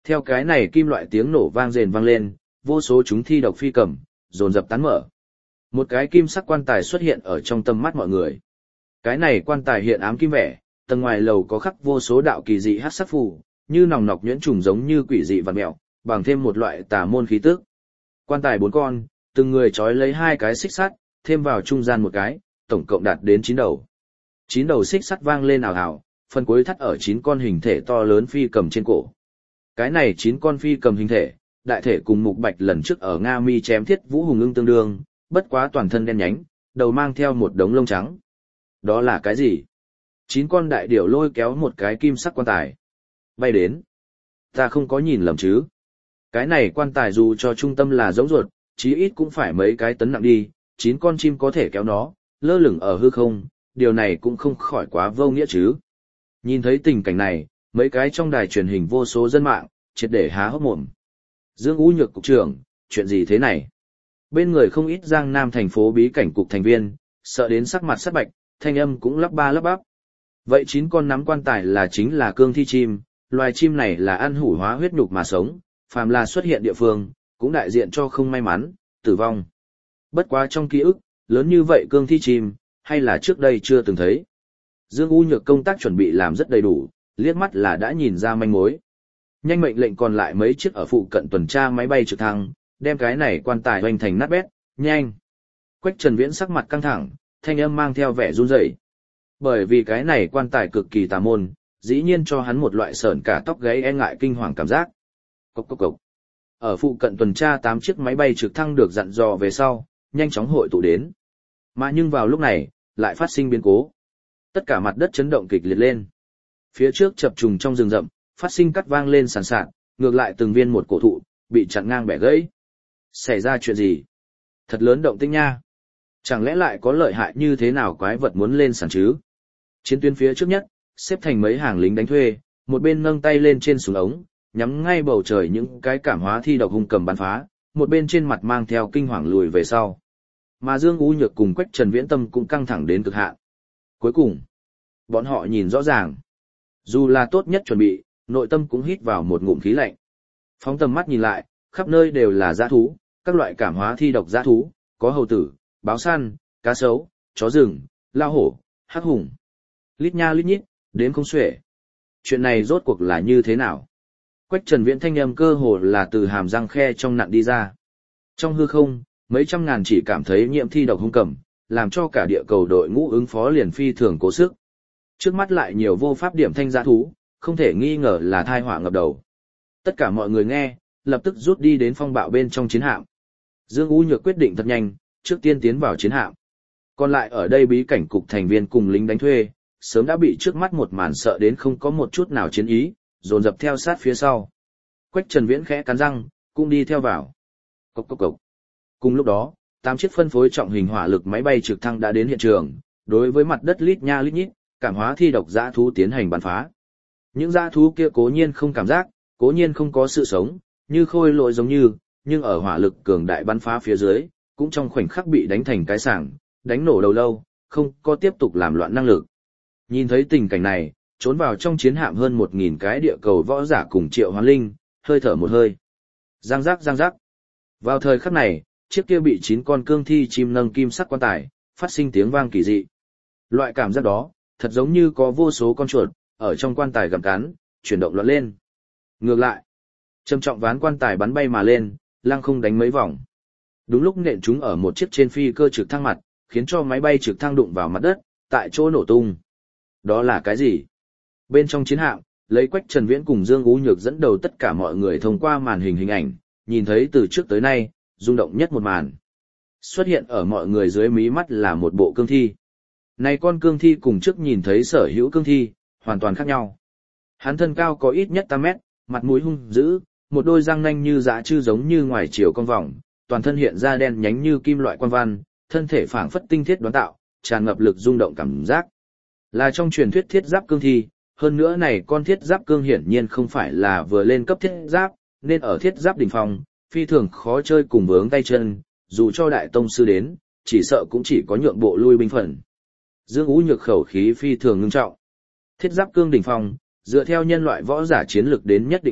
Theo cái này kim loại tiếng nổ vang rền vang lên, vô số chúng thi độc phi cầm, dồn dập tán mở. Một cái kim sắc quan tài xuất hiện ở trong tầm mắt mọi người. Cái này quan tài hiện ám kim vẻ, tầng ngoài lầu có khắc vô số đạo kỳ dị hắc sắc phù, như nòng nọc nhuyễn trùng giống như quỷ dị vằn mèo, bằng thêm một loại tà môn khí tức. Quan tài 4 con, từng người trói lấy 2 cái xích sắt, thêm vào trung gian một cái, tổng cộng đạt đến 9 đầu. 9 đầu xích sắt vang lên ào ào, phần cuối thắt ở 9 con hình thể to lớn phi cầm trên cổ. Cái này 9 con phi cầm hình thể, đại thể cùng Mục Bạch lần trước ở Nga Mi chém Thiết Vũ Hùng ưng tương đương, bất quá toàn thân đen nhánh, đầu mang theo một đống lông trắng. Đó là cái gì? 9 con đại điểu lôi kéo một cái kim sắc quan tài. Bay đến. Ta không có nhìn lầm chứ. Cái này quan tài dù cho trung tâm là giống ruột, chí ít cũng phải mấy cái tấn nặng đi, 9 con chim có thể kéo nó, lơ lửng ở hư không, điều này cũng không khỏi quá vô nghĩa chứ. Nhìn thấy tình cảnh này, mấy cái trong đài truyền hình vô số dân mạng, triệt để há hốc mồm. Dương Ú Nhược cục trưởng, chuyện gì thế này? Bên người không ít Giang Nam thành phố bí cảnh cục thành viên, sợ đến sắc mặt sắc bạch, thanh âm cũng lắp ba lắp bắp. Vậy 9 con nắm quan tài là chính là cương thi chim, loài chim này là ăn hủ hóa huyết nhục mà sống, phàm là xuất hiện địa phương, cũng đại diện cho không may mắn, tử vong. Bất quá trong ký ức, lớn như vậy cương thi chim, hay là trước đây chưa từng thấy. Dương U Nhược công tác chuẩn bị làm rất đầy đủ, liếc mắt là đã nhìn ra manh mối. Nhanh mệnh lệnh còn lại mấy chiếc ở phụ cận tuần tra máy bay trực thăng, đem cái này quan tài hoành thành nát bét, nhanh. Quách Trần Viễn sắc mặt căng thẳng, thanh âm mang theo vẻ run rẩy. Bởi vì cái này quan tài cực kỳ tà môn, dĩ nhiên cho hắn một loại sởn cả tóc gáy e ngại kinh hoàng cảm giác. Cốc cốc cốc. Ở phụ cận tuần tra 8 chiếc máy bay trực thăng được dặn dò về sau, nhanh chóng hội tụ đến. Mà nhưng vào lúc này, lại phát sinh biến cố. Tất cả mặt đất chấn động kịch liệt lên. Phía trước chập trùng trong rừng rậm, phát sinh cắt vang lên sàn sạt, ngược lại từng viên một cổ thụ, bị chặn ngang bẻ gãy. Xảy ra chuyện gì? Thật lớn động tĩnh nha. Chẳng lẽ lại có lợi hại như thế nào quái vật muốn lên sàn chứ? Chiến tuyến phía trước nhất, xếp thành mấy hàng lính đánh thuê, một bên nâng tay lên trên súng ống, nhắm ngay bầu trời những cái cảm hóa thi độc hung cầm bắn phá, một bên trên mặt mang theo kinh hoàng lùi về sau. Mà Dương U Nhược cùng Quách Trần Viễn tâm cũng căng thẳng đến cực hạn. Cuối cùng, bọn họ nhìn rõ ràng. Dù là tốt nhất chuẩn bị, nội tâm cũng hít vào một ngụm khí lạnh. Phóng tầm mắt nhìn lại, khắp nơi đều là dã thú, các loại cảm hóa thi độc dã thú, có hầu tử, báo săn, cá sấu, chó rừng, lao hổ, hắc hùng. Lít nha lít nhít, đến không xuể. Chuyện này rốt cuộc là như thế nào? Quách Trần Viễn thanh âm cơ hồ là từ hàm răng khe trong nặn đi ra. Trong hư không, mấy trăm ngàn chỉ cảm thấy nhiễm thi độc hung cầm, làm cho cả địa cầu đội ngũ ứng phó liền phi thường cố sức. Trước mắt lại nhiều vô pháp điểm thanh dã thú, không thể nghi ngờ là tai họa ngập đầu. Tất cả mọi người nghe, lập tức rút đi đến phong bạo bên trong chiến hạm. Dương U Nhược quyết định thật nhanh, trước tiên tiến vào chiến hạm. Còn lại ở đây bí cảnh cục thành viên cùng lính đánh thuê, sớm đã bị trước mắt một màn sợ đến không có một chút nào chiến ý, dồn dập theo sát phía sau. Quách Trần Viễn khẽ cắn răng, cũng đi theo vào. Cốc cốc cốc. Cùng lúc đó, 8 chiếc phân phối trọng hình hỏa lực máy bay trực thăng đã đến hiện trường, đối với mặt đất lít nha lít nhít, cảm hóa thi độc dã thú tiến hành bắn phá. Những dã thú kia cố nhiên không cảm giác, cố nhiên không có sự sống, như khôi lỗi giống như, nhưng ở hỏa lực cường đại bắn phá phía dưới, cũng trong khoảnh khắc bị đánh thành cái sảng, đánh nổ đầu lâu, không có tiếp tục làm loạn năng lực. Nhìn thấy tình cảnh này, trốn vào trong chiến hạm hơn 1000 cái địa cầu võ giả cùng Triệu Hoán Linh, hơi thở một hơi. Giang giác giang giác. Vào thời khắc này, chiếc kia bị 9 con cương thi chim nâng kim sắc quan tài, phát sinh tiếng vang kỳ dị. Loại cảm giác đó, thật giống như có vô số con chuột ở trong quan tài gặm cắn, chuyển động loạn lên. Ngược lại, trầm trọng ván quan tài bắn bay mà lên, lăng không đánh mấy vòng. Đúng lúc nện chúng ở một chiếc trên phi cơ trực thăng mặt, khiến cho máy bay trực thăng đụng vào mặt đất, tại chỗ nổ tung. Đó là cái gì? Bên trong chiến hạm, lấy Quách Trần Viễn cùng Dương Ú Nhược dẫn đầu tất cả mọi người thông qua màn hình hình ảnh, nhìn thấy từ trước tới nay, rung động nhất một màn. Xuất hiện ở mọi người dưới mí mắt là một bộ cương thi. Này con cương thi cùng trước nhìn thấy sở hữu cương thi, hoàn toàn khác nhau. Hắn thân cao có ít nhất 8 mét, mặt mũi hung dữ, một đôi răng nanh như dã chư giống như ngoài chiều con vòng, toàn thân hiện ra đen nhánh như kim loại quan văn, thân thể phảng phất tinh thiết đoán tạo, tràn ngập lực rung động cảm giác. Là trong truyền thuyết thiết giáp cương thi, hơn nữa này con thiết giáp cương hiển nhiên không phải là vừa lên cấp thiết giáp, nên ở thiết giáp đỉnh phong, phi thường khó chơi cùng vướng tay chân, dù cho đại tông sư đến, chỉ sợ cũng chỉ có nhượng bộ lui binh phần. Dương Ú Nhược khẩu khí phi thường ngưng trọng. Thiết giáp cương đỉnh phong, dựa theo nhân loại võ giả chiến lực đến nhất định lượng,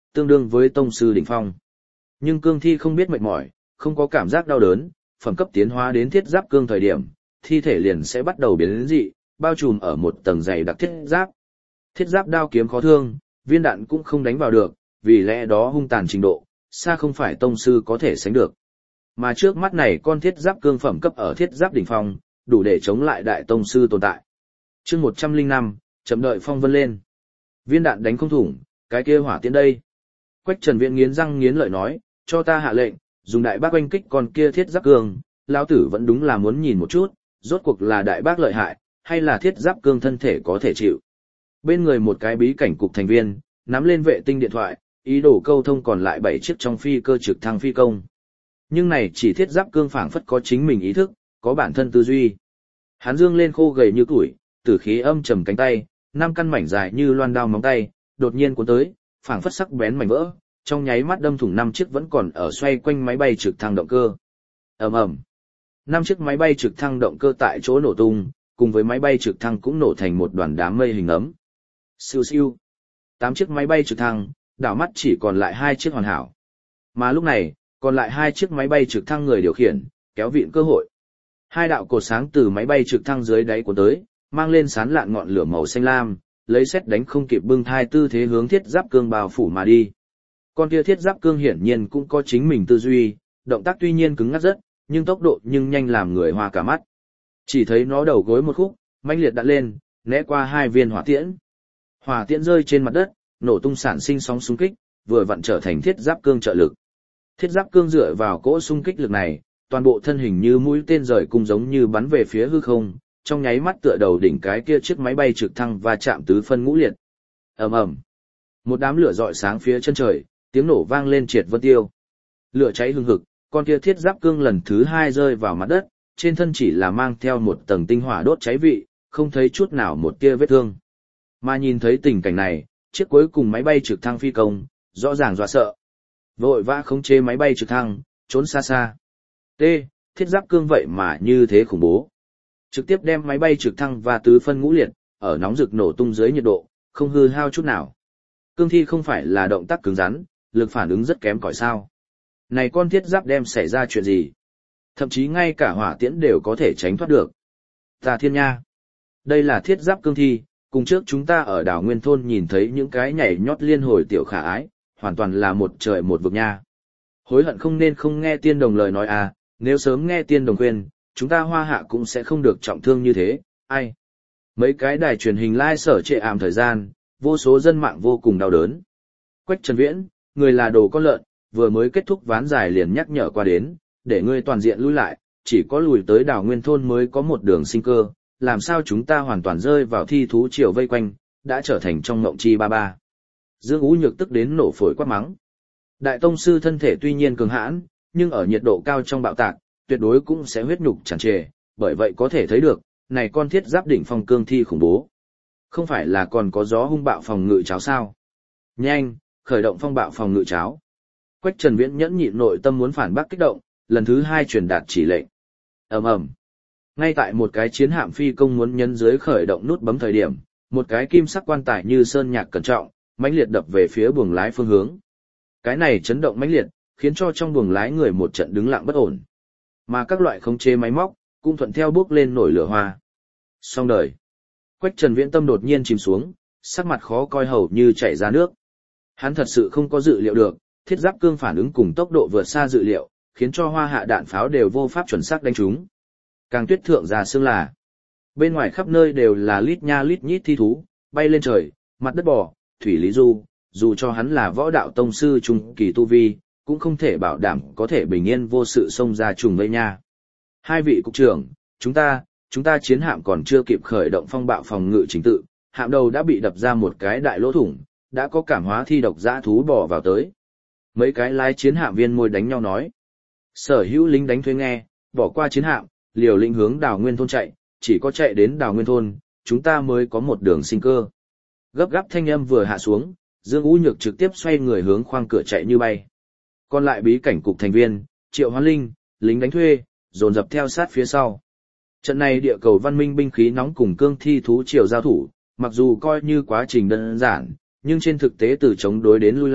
tương đương với tông sư đỉnh phong. Nhưng cương thi không biết mệt mỏi, không có cảm giác đau đớn, phẩm cấp tiến hóa đến thiết giáp cương thời điểm, thi thể liền sẽ bắt đầu biến dị, bao trùm ở một tầng dày đặc thiết giáp. Thiết giáp đao kiếm khó thương, viên đạn cũng không đánh vào được, vì lẽ đó hung tàn trình độ, xa không phải tông sư có thể sánh được. Mà trước mắt này con thiết giáp cương phẩm cấp ở thiết giáp đỉnh phong, đủ để chống lại đại tông sư tồn tại. Chương 105, chậm đợi phong vân lên. Viên đạn đánh không thủng, cái kia hỏa tiễn đây. Quách Trần Viễn nghiến răng nghiến lợi nói, cho ta hạ lệnh, dùng đại bác oanh kích con kia thiết giáp cương, lão tử vẫn đúng là muốn nhìn một chút, rốt cuộc là đại bác lợi hại, hay là thiết giáp cương thân thể có thể chịu. Bên người một cái bí cảnh cục thành viên, nắm lên vệ tinh điện thoại, ý đồ câu thông còn lại 7 chiếc trong phi cơ trực thăng phi công. Nhưng này chỉ thiết giáp cương phảng phất có chính mình ý thức, có bản thân tư duy. Hắn dương lên khô gầy như củi, tử khí âm trầm cánh tay, 5 căn mảnh dài như loan đao móng tay, đột nhiên cuốn tới, phảng phất sắc bén mảnh vỡ, trong nháy mắt đâm thủng 5 chiếc vẫn còn ở xoay quanh máy bay trực thăng động cơ. Ầm ầm. 5 chiếc máy bay trực thăng động cơ tại chỗ nổ tung, cùng với máy bay trực thăng cũng nổ thành một đoàn đám mây hình ấm. Siêu siêu. 8 chiếc máy bay trực thăng, đảo mắt chỉ còn lại 2 chiếc hoàn hảo. Mà lúc này, còn lại 2 chiếc máy bay trực thăng người điều khiển, kéo vịn cơ hội. 2 đạo cột sáng từ máy bay trực thăng dưới đáy cuốn tới, mang lên sán lạn ngọn lửa màu xanh lam, lấy sét đánh không kịp bưng thai tư thế hướng thiết giáp cương bao phủ mà đi. Con kia thiết giáp cương hiển nhiên cũng có chính mình tư duy, động tác tuy nhiên cứng ngắc rất, nhưng tốc độ nhưng nhanh làm người hoa cả mắt. Chỉ thấy nó đầu gối một khúc, mãnh liệt đặt lên, né qua 2 viên hỏa tiễn. Hỏa tiễn rơi trên mặt đất, nổ tung sản sinh sóng xung kích, vừa vặn trở thành thiết giáp cương trợ lực. Thiết giáp cương dựa vào cỗ xung kích lực này, toàn bộ thân hình như mũi tên rời cung giống như bắn về phía hư không, trong nháy mắt tựa đầu đỉnh cái kia chiếc máy bay trực thăng và chạm tứ phân ngũ liệt. Ầm ầm. Một đám lửa rọi sáng phía chân trời, tiếng nổ vang lên triệt vân tiêu. Lửa cháy hừng hực, con kia thiết giáp cương lần thứ 2 rơi vào mặt đất, trên thân chỉ là mang theo một tầng tinh hỏa đốt cháy vị, không thấy chút nào một tia vết thương. Mà nhìn thấy tình cảnh này, chiếc cuối cùng máy bay trực thăng phi công, rõ ràng dọa sợ. Vội vã khống chế máy bay trực thăng, trốn xa xa. Thiết giáp cương vậy mà như thế khủng bố. Trực tiếp đem máy bay trực thăng và tứ phân ngũ liệt, ở nóng rực nổ tung dưới nhiệt độ, không hư hao chút nào. Cương thi không phải là động tác cứng rắn, lực phản ứng rất kém cỏi sao. Này con thiết giáp đem xảy ra chuyện gì? Thậm chí ngay cả hỏa tiễn đều có thể tránh thoát được. Tà thiên nha. Đây là thiết giáp cương thi, cùng trước chúng ta ở đảo Nguyên Thôn nhìn thấy những cái nhảy nhót liên hồi tiểu khả ái, hoàn toàn là một trời một vực nha. Hối hận không nên không nghe tiên đồng lời nói à, nếu sớm nghe tiên đồng khuyên, chúng ta Hoa Hạ cũng sẽ không được trọng thương như thế, ai. Mấy cái đài truyền hình live sở trệ ảm thời gian, vô số dân mạng vô cùng đau đớn. Quách Trần Viễn, người là đồ con lợn, vừa mới kết thúc ván giải liền nhắc nhở qua đến, để ngươi toàn diện lui lại, chỉ có lùi tới đảo Nguyên Thôn mới có một đường sinh cơ, làm sao chúng ta hoàn toàn rơi vào thi thú triều vây quanh, đã trở thành trong ngộng chi ba ba. Dương Ú Nhược tức đến nổ phổi quát mắng. Đại tông sư thân thể tuy nhiên cường hãn, nhưng ở nhiệt độ cao trong bạo tạc, tuyệt đối cũng sẽ huyết nhục tràn trề, bởi vậy có thể thấy được, này con thiết giáp đỉnh phong cương thi khủng bố. Không phải là còn có gió hung bạo phòng ngự cháo sao? Nhanh, khởi động phong bạo phòng ngự cháo. Quách Trần Viễn nhẫn nhịn nội tâm muốn phản bác kích động, lần thứ 2 truyền đạt chỉ lệnh. Ầm ầm. Ngay tại một cái chiến hạm phi công muốn nhấn dưới khởi động nút bấm thời điểm, một cái kim sắc quan tài như sơn nhạc cẩn trọng, mãnh liệt đập về phía buồng lái phương hướng. Cái này chấn động mãnh liệt, khiến cho trong buồng lái người một trận đứng lặng bất ổn. Mà các loại khống chế máy móc cũng thuận theo bước lên nổi lửa hoa. Xong đời. Quách Trần Viễn tâm đột nhiên chìm xuống, sắc mặt khó coi hầu như chảy ra nước. Hắn thật sự không có dự liệu được, thiết giáp cương phản ứng cùng tốc độ vượt xa dự liệu, khiến cho Hoa Hạ đạn pháo đều vô pháp chuẩn xác đánh trúng. Càng tuyết thượng ra xương là. Bên ngoài khắp nơi đều là lít nha lít nhít thi thú, bay lên trời, mặt đất bò, thủy lý du, dù cho hắn là võ đạo tông sư trung kỳ tu vi, cũng không thể bảo đảm có thể bình yên vô sự xông ra trùng vây nha. 2 vị cục trưởng, chúng ta chiến hạm còn chưa kịp khởi động phong bạo phòng ngự chính tự, hạm đầu đã bị đập ra một cái đại lỗ thủng, đã có cảm hóa thi độc dã thú bò vào tới. Mấy cái lái chiến hạm viên môi đánh nhau nói. Sở hữu lính đánh thuê nghe, bỏ qua chiến hạm, liều lĩnh hướng đảo Nguyên Thôn chạy, chỉ có chạy đến đảo Nguyên Thôn, chúng ta mới có một đường sinh cơ. Gấp gáp thanh âm vừa hạ xuống, Dương Ú Nhược trực tiếp xoay người hướng khoang cửa chạy như bay. Còn lại bí cảnh cục thành viên, Triệu Hoán Linh, lính đánh thuê, dồn dập theo sát phía sau. Trận này địa cầu văn minh binh khí nóng cùng cương thi thú triều giao thủ, mặc dù coi như quá trình đơn giản, nhưng trên thực tế từ chống đối đến lui lại,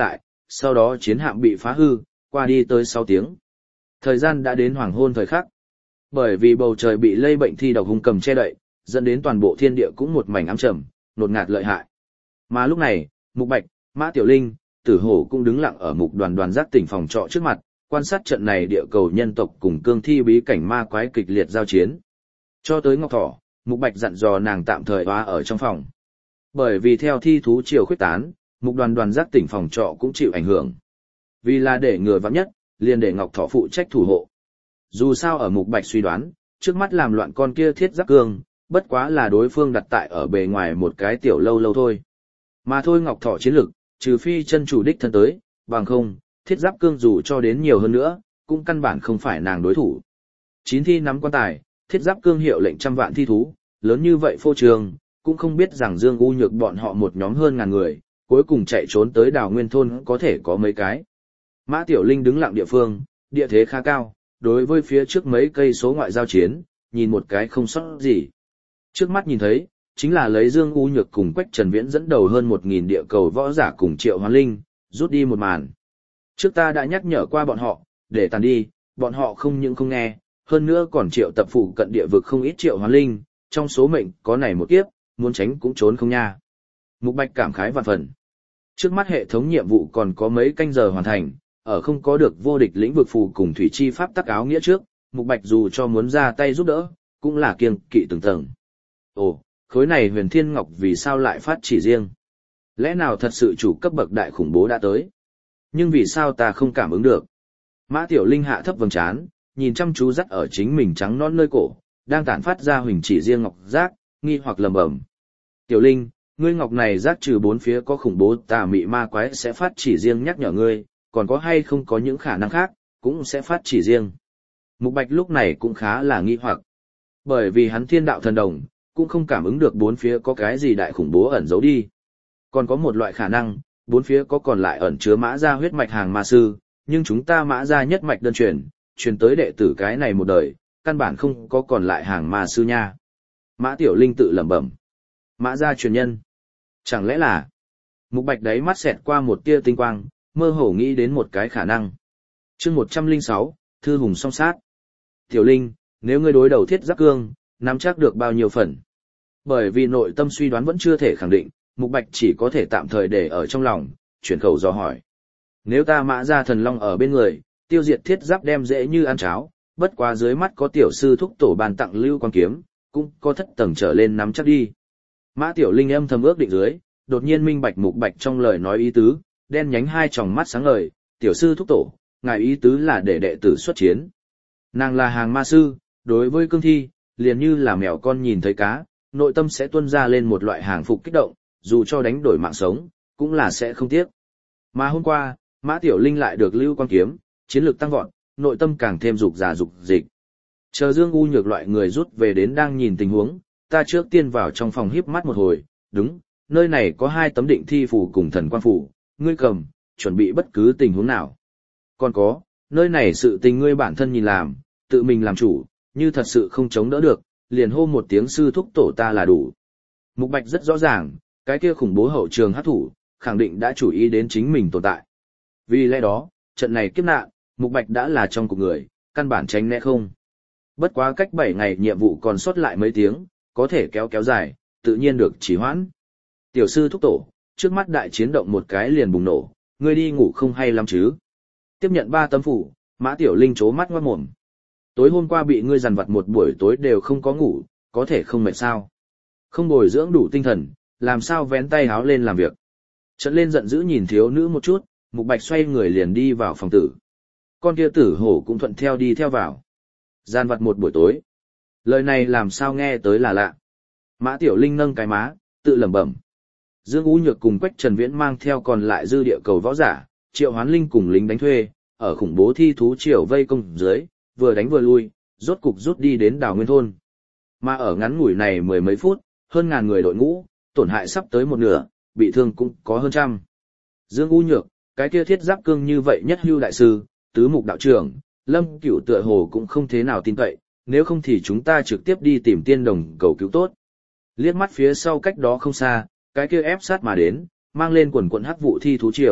sau đó chiến hạm bị phá hư, qua đi tới 6 tiếng. Thời gian đã đến hoàng hôn thời khắc. Bởi vì bầu trời bị lây bệnh thi độc hung cầm che đậy, dẫn đến toàn bộ thiên địa cũng một mảnh ám trầm, nột ngạt lợi hại. Mà lúc này, Mục Bạch, Mã Tiểu Linh, Tử Hổ cũng đứng lặng ở Mục Đoàn Đoàn giác tỉnh phòng trọ trước mặt, quan sát trận này địa cầu nhân tộc cùng cương thi bí cảnh ma quái kịch liệt giao chiến. Cho tới Ngọc Thỏ, Mục Bạch dặn dò nàng tạm thời hóa ở trong phòng. Bởi vì theo thi thú triều khuyết tán, Mục Đoàn Đoàn giác tỉnh phòng trọ cũng chịu ảnh hưởng. Vì là để ngừa vắng nhất, liền để Ngọc Thỏ phụ trách thủ hộ. Dù sao ở Mục Bạch suy đoán, trước mắt làm loạn con kia thiết giáp cương, bất quá là đối phương đặt tại ở bề ngoài một cái tiểu lâu lâu thôi. Mà thôi Ngọc Thỏ chiến lực, trừ phi chân chủ đích thân tới, bằng không, thiết giáp cương dù cho đến nhiều hơn nữa, cũng căn bản không phải nàng đối thủ. 9 thi nắm quan tài, thiết giáp cương hiệu lệnh trăm vạn thi thú, lớn như vậy phô trường, cũng không biết rằng Dương U Nhược bọn họ một nhóm hơn ngàn người, cuối cùng chạy trốn tới đào nguyên thôn có thể có mấy cái. Mã Tiểu Linh đứng lặng địa phương, địa thế khá cao, đối với phía trước mấy cây số ngoại giao chiến, nhìn một cái không sót gì. Trước mắt nhìn thấy, chính là lấy Dương U Nhược cùng Quách Trần Viễn dẫn đầu hơn 1.000 địa cầu võ giả cùng Triệu Hoán Linh, rút đi một màn. Trước ta đã nhắc nhở qua bọn họ, để tàn đi, bọn họ không những không nghe, hơn nữa còn triệu tập phụ cận địa vực không ít Triệu Hoán Linh, trong số mệnh có này một kiếp, muốn tránh cũng trốn không nha. Mục Bạch cảm khái vạn phần. Trước mắt hệ thống nhiệm vụ còn có mấy canh giờ hoàn thành, ở không có được vô địch lĩnh vực phù cùng thủy chi pháp tắc áo nghĩa trước, Mục Bạch dù cho muốn ra tay giúp đỡ, cũng là kiêng kỵ từng tầng. Ồ, khối này Huyền Thiên Ngọc vì sao lại phát chỉ riêng? Lẽ nào thật sự chủ cấp bậc đại khủng bố đã tới? Nhưng vì sao ta không cảm ứng được? Mã Tiểu Linh hạ thấp vầng trán, nhìn chăm chú dắt ở chính mình trắng non nơi cổ, đang tản phát ra huỳnh chỉ riêng ngọc giác, nghi hoặc lẩm bẩm. Tiểu Linh, ngươi ngọc này giác trừ bốn phía có khủng bố tà mị ma quái sẽ phát chỉ riêng nhắc nhở ngươi, còn có hay không có những khả năng khác, cũng sẽ phát chỉ riêng. Mục Bạch lúc này cũng khá là nghi hoặc. Bởi vì hắn thiên đạo thần đồng, cũng không cảm ứng được bốn phía có cái gì đại khủng bố ẩn giấu đi. Còn có một loại khả năng, bốn phía có còn lại ẩn chứa mã gia huyết mạch hàng ma sư, nhưng chúng ta mã gia nhất mạch đơn truyền tới đệ tử cái này một đời, căn bản không có còn lại hàng ma sư nha. Mã Tiểu Linh tự lẩm bẩm. Mã gia truyền nhân. Chẳng lẽ là... Mục Bạch đáy mắt xẹt qua một tia tinh quang, mơ hồ nghĩ đến một cái khả năng. Chương 106, Thư Hùng song sát. Tiểu Linh, nếu ngươi đối đầu thiết giáp cương, nắm chắc được bao nhiêu phần? Bởi vì nội tâm suy đoán vẫn chưa thể khẳng định, Mục Bạch chỉ có thể tạm thời để ở trong lòng, chuyển khẩu dò hỏi. Nếu ta mã ra thần long ở bên người, tiêu diệt thiết giáp đem dễ như ăn cháo, bất quá dưới mắt có tiểu sư thúc tổ bàn tặng lưu quan kiếm, cũng có thất tầng trở lên nắm chắc đi. Mã Tiểu Linh âm thầm ước định dưới, đột nhiên minh bạch Mục Bạch trong lời nói ý tứ, đen nhánh hai tròng mắt sáng ngời, tiểu sư thúc tổ, ngài ý tứ là để đệ tử xuất chiến. Nàng là hàng ma sư, đối với cương thi, liền như là mèo con nhìn thấy cá, nội tâm sẽ tuôn ra lên một loại hàng phục kích động, dù cho đánh đổi mạng sống, cũng là sẽ không tiếc. Mà hôm qua, Mã Tiểu Linh lại được lưu quan kiếm, chiến lược tăng vọt, nội tâm càng thêm dục giả dục dịch. Chờ Dương U Nhược loại người rút về đến đang nhìn tình huống, ta trước tiên vào trong phòng híp mắt một hồi, đúng, nơi này có 2 tấm định thi phù cùng thần quan phù, ngươi cầm, chuẩn bị bất cứ tình huống nào. Còn có, nơi này sự tình ngươi bản thân nhìn làm, tự mình làm chủ, như thật sự không chống đỡ được, liền hô một tiếng sư thúc tổ ta là đủ. Mục Bạch rất rõ ràng, cái kia khủng bố hậu trường hắc thủ, khẳng định đã chú ý đến chính mình tồn tại. Vì lẽ đó, trận này kiếp nạn, Mục Bạch đã là trong cuộc người, căn bản tránh né không. Bất quá cách 7 ngày nhiệm vụ còn sót lại mấy tiếng, có thể kéo dài, tự nhiên được chỉ hoãn. Tiểu sư thúc tổ, trước mắt đại chiến động một cái liền bùng nổ, ngươi đi ngủ không hay lắm chứ. Tiếp nhận 3 tấm phủ, Mã Tiểu Linh trố mắt ngoát mồm. Tối hôm qua bị ngươi dằn vặt một buổi tối đều không có ngủ, có thể không mệt sao. Không bồi dưỡng đủ tinh thần, làm sao vén tay háo lên làm việc. Trận lên giận dữ nhìn thiếu nữ một chút, Mục Bạch xoay người liền đi vào phòng tử. Con kia tử hổ cũng thuận theo đi theo vào. Gian vặt một buổi tối. Lời này làm sao nghe tới là lạ. Mã Tiểu Linh nâng cái má, tự lẩm bẩm. Dương U Nhược cùng Quách Trần Viễn mang theo còn lại dư địa cầu võ giả, Triệu Hoán Linh cùng lính đánh thuê, ở khủng bố thi thú triều vây công dưới, vừa đánh vừa lui, rốt cục rút đi đến đảo Nguyên thôn. Mà ở ngắn ngủi này 10 mấy phút, hơn ngàn người đội ngũ, tổn hại sắp tới một nửa, bị thương cũng có hơn trăm. Dương U Nhược, cái kia thiết giáp cương như vậy nhất hưu đại sư, tứ mục đạo trưởng, Lâm Cửu tựa hồ cũng không thế nào tin cậy, nếu không thì chúng ta trực tiếp đi tìm tiên đồng cầu cứu tốt. Liếc mắt phía sau cách đó không xa, cái kia ép sát mà đến, mang lên quần quần hắc vụ thi thú triều,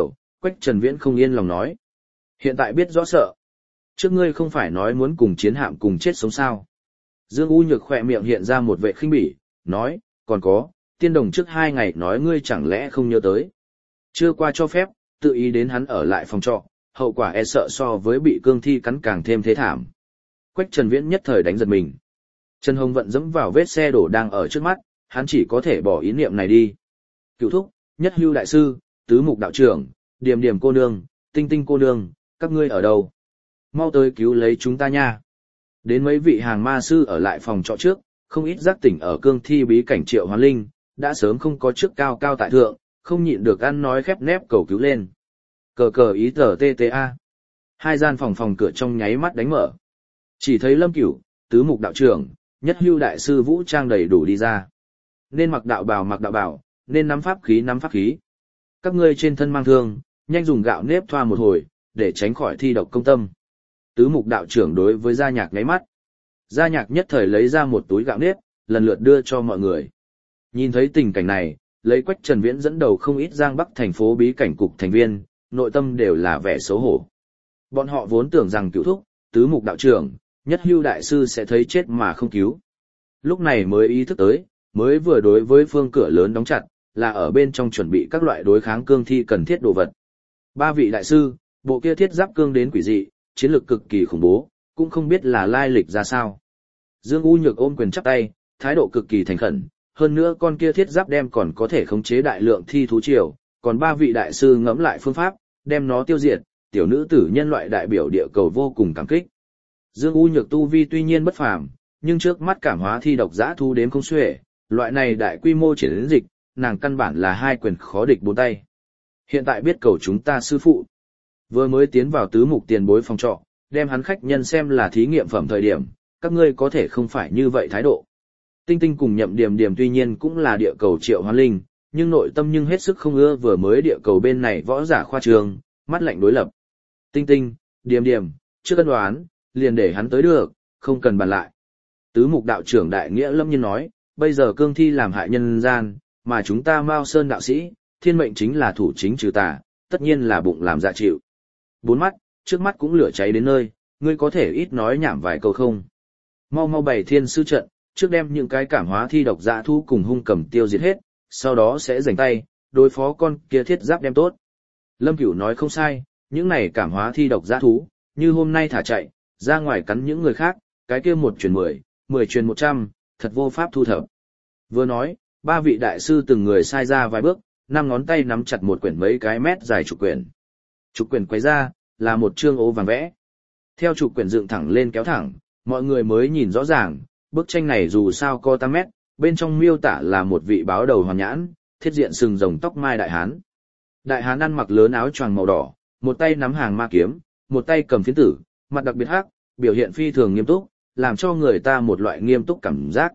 Quách Trần Viễn không yên lòng nói. Hiện tại biết rõ sợ. Trước ngươi không phải nói muốn cùng chiến hạm cùng chết sống sao. Dương U Nhược khỏe miệng hiện ra một vệ khinh bỉ, nói, còn có, tiên đồng trước 2 ngày nói ngươi chẳng lẽ không nhớ tới. Chưa qua cho phép, tự ý đến hắn ở lại phòng trọ, hậu quả e sợ so với bị cương thi cắn càng thêm thế thảm. Quách Trần Viễn nhất thời đánh giật mình. Trần Hồng Vận dẫm vào vết xe đổ đang ở trước mắt, hắn chỉ có thể bỏ ý niệm này đi. Cựu thúc, Nhất Hưu đại sư, Tứ Mục đạo trưởng, Điềm Điềm cô nương, Tinh Tinh cô nương, các ngươi ở đâu? Mau tới cứu lấy chúng ta nha. Đến mấy vị hàng ma sư ở lại phòng trọ trước, không ít giác tỉnh ở cương thi bí cảnh Triệu Hoán Linh, đã sớm không có chức cao cao tại thượng, không nhịn được ăn nói khép nép cầu cứu lên. Cờ cờ ý tờ TTA. 2 gian phòng cửa trong nháy mắt đánh mở. Chỉ thấy Lâm Cửu, Tứ Mục đạo trưởng, Nhất Hưu đại sư vũ trang đầy đủ đi ra. Nên mặc đạo bào, nên nắm pháp khí. Các ngươi trên thân mang thương, nhanh dùng gạo nếp thoa một hồi, để tránh khỏi thi độc công tâm. Tứ Mục đạo trưởng đối với Gia Nhạc ngáy mắt. Gia Nhạc nhất thời lấy ra một túi gạo nếp, lần lượt đưa cho mọi người. Nhìn thấy tình cảnh này, lấy Quách Trần Viễn dẫn đầu không ít Giang Bắc thành phố bí cảnh cục thành viên, nội tâm đều là vẻ xấu hổ. Bọn họ vốn tưởng rằng Cửu thúc, Tứ Mục đạo trưởng, Nhất Hưu đại sư sẽ thấy chết mà không cứu. Lúc này mới ý thức tới, mới vừa đối với phương cửa lớn đóng chặt, là ở bên trong chuẩn bị các loại đối kháng cương thi cần thiết đồ vật. 3 vị đại sư, bộ kia thiết giáp cương đến quỷ dị, chiến lược cực kỳ khủng bố, cũng không biết là lai lịch ra sao. Dương U Nhược ôm quyền chắp tay, thái độ cực kỳ thành khẩn, hơn nữa con kia thiết giáp đem còn có thể khống chế đại lượng thi thú triều, còn 3 vị đại sư ngẫm lại phương pháp, đem nó tiêu diệt, tiểu nữ tử nhân loại đại biểu địa cầu vô cùng cảm kích. Dương U Nhược tu vi tuy nhiên bất phàm, nhưng trước mắt cảm hóa thi độc dã thu đếm không xuể, loại này đại quy mô chiến dịch, nàng căn bản là 2 quyền khó địch 4 tay. Hiện tại biết cầu chúng ta sư phụ. Vừa mới tiến vào Tứ Mục tiền bối phòng trọ, đem hắn khách nhân xem là thí nghiệm phẩm thời điểm, các ngươi có thể không phải như vậy thái độ. Tinh Tinh cùng Nhậm Điềm Điềm tuy nhiên cũng là địa cầu Triệu Hoán Linh, nhưng nội tâm nhưng hết sức không ưa vừa mới địa cầu bên này võ giả khoa trường, mắt lạnh đối lập. Tinh Tinh, Điềm Điềm, chưa cân đoán, liền để hắn tới được, không cần bàn lại. Tứ Mục đạo trưởng đại nghĩa lâm nhiên nói, bây giờ cương thi làm hại nhân gian, mà chúng ta Mao Sơn đạo sĩ, thiên mệnh chính là thủ chính trừ tà, tất nhiên là bụng làm dạ chịu. 4 mắt, trước mắt cũng lửa cháy đến nơi, ngươi có thể ít nói nhảm vài câu không? Mau bày thiên sư trận, trước đem những cái cảm hóa thi độc dã thú cùng hung cầm tiêu diệt hết, sau đó sẽ rảnh tay, đối phó con kia thiết giáp đem tốt. Lâm Cửu nói không sai, những này cảm hóa thi độc dã thú, như hôm nay thả chạy, ra ngoài cắn những người khác, cái kia 1 truyền 10, 10 truyền 100, thật vô pháp thu thập. Vừa nói, 3 vị đại sư từng người sai ra vài bước, 5 ngón tay nắm chặt một quyển mấy cái mét dài trục quyển. Trục quyển quay ra, là một chương ố vàng vẽ. Theo trục quyển dựng thẳng lên kéo thẳng, mọi người mới nhìn rõ ràng, bức tranh này dù sao có 8 mét, bên trong miêu tả là một vị báo đầu hoàn nhãn, thiết diện sừng rồng tóc mai đại hán. Đại hán ăn mặc lớn áo choàng màu đỏ, một tay nắm hàng ma kiếm, một tay cầm phiến tử, mặt đặc biệt hắc, biểu hiện phi thường nghiêm túc, làm cho người ta một loại nghiêm túc cảm giác.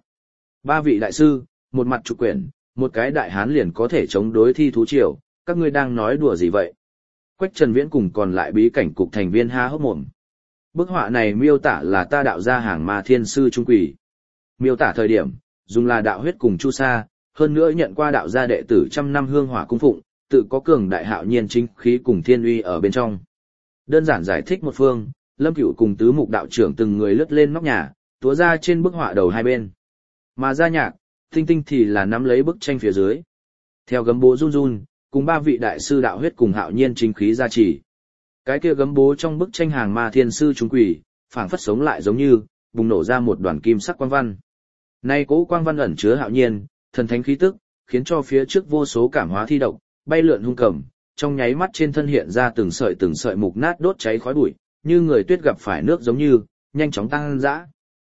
3 vị đại sư, một mặt trục quyển, một cái đại hán liền có thể chống đối thi thú triều, các ngươi đang nói đùa gì vậy? Quách Trần Viễn cùng còn lại bí cảnh cục thành viên há hốc mồm. Bức họa này miêu tả là ta đạo ra hàng ma thiên sư trung quỷ. Miêu tả thời điểm, dùng là đạo huyết cùng chu sa, hơn nữa nhận qua đạo gia đệ tử 100 năm hương hỏa cung phụng, tự có cường đại hạo nhiên chính khí cùng thiên uy ở bên trong. Đơn giản giải thích một phương, Lâm Cửu cùng Tứ Mục đạo trưởng từng người lướt lên nóc nhà, túa ra trên bức họa đầu hai bên. Mà Gia Nhạc, Tinh Tinh thì là nắm lấy bức tranh phía dưới. Theo gấm bố run run, cùng 3 vị đại sư đạo huyết cùng hạo nhiên chính khí gia trì. Cái kia gấm bố trong bức tranh hàng ma thiên sư chúng quỷ, phảng phất sống lại giống như, bùng nổ ra một đoàn kim sắc quang văn. Nay cố quang văn ẩn chứa hạo nhiên, thần thánh khí tức, khiến cho phía trước vô số cảm hóa thi độc, bay lượn hung cầm, trong nháy mắt trên thân hiện ra từng sợi mục nát đốt cháy khói bụi, như người tuyết gặp phải nước giống như, nhanh chóng tăng dã.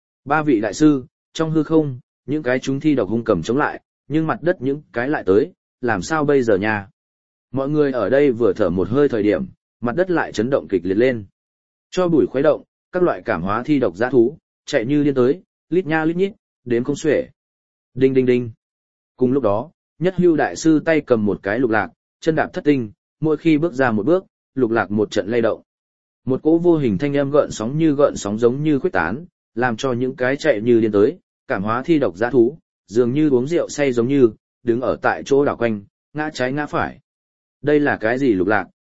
3 vị đại sư, trong hư không, những cái chúng thi độc hung cầm chống lại, nhưng mặt đất những cái lại tới, làm sao bây giờ nha? Mọi người ở đây vừa thở một hơi thời điểm, mặt đất lại chấn động kịch liệt lên. Cho bụi khuấy động, các loại cảm hóa thi độc dã thú, chạy như điên tới, lít nha lít nhít, đếm không xuể. Đinh đinh đinh. Cùng lúc đó, Nhất Hưu đại sư tay cầm một cái lục lạc, chân đạp thất tinh, mỗi khi bước ra một bước, lục lạc một trận lay động. Một cỗ vô hình thanh âm gợn sóng giống như khuếch tán, làm cho những cái chạy như điên tới, cảm hóa thi độc dã thú, dường như uống rượu say giống như, đứng ở tại chỗ đảo quanh, ngã trái ngã phải. Đây là cái gì lục lạc,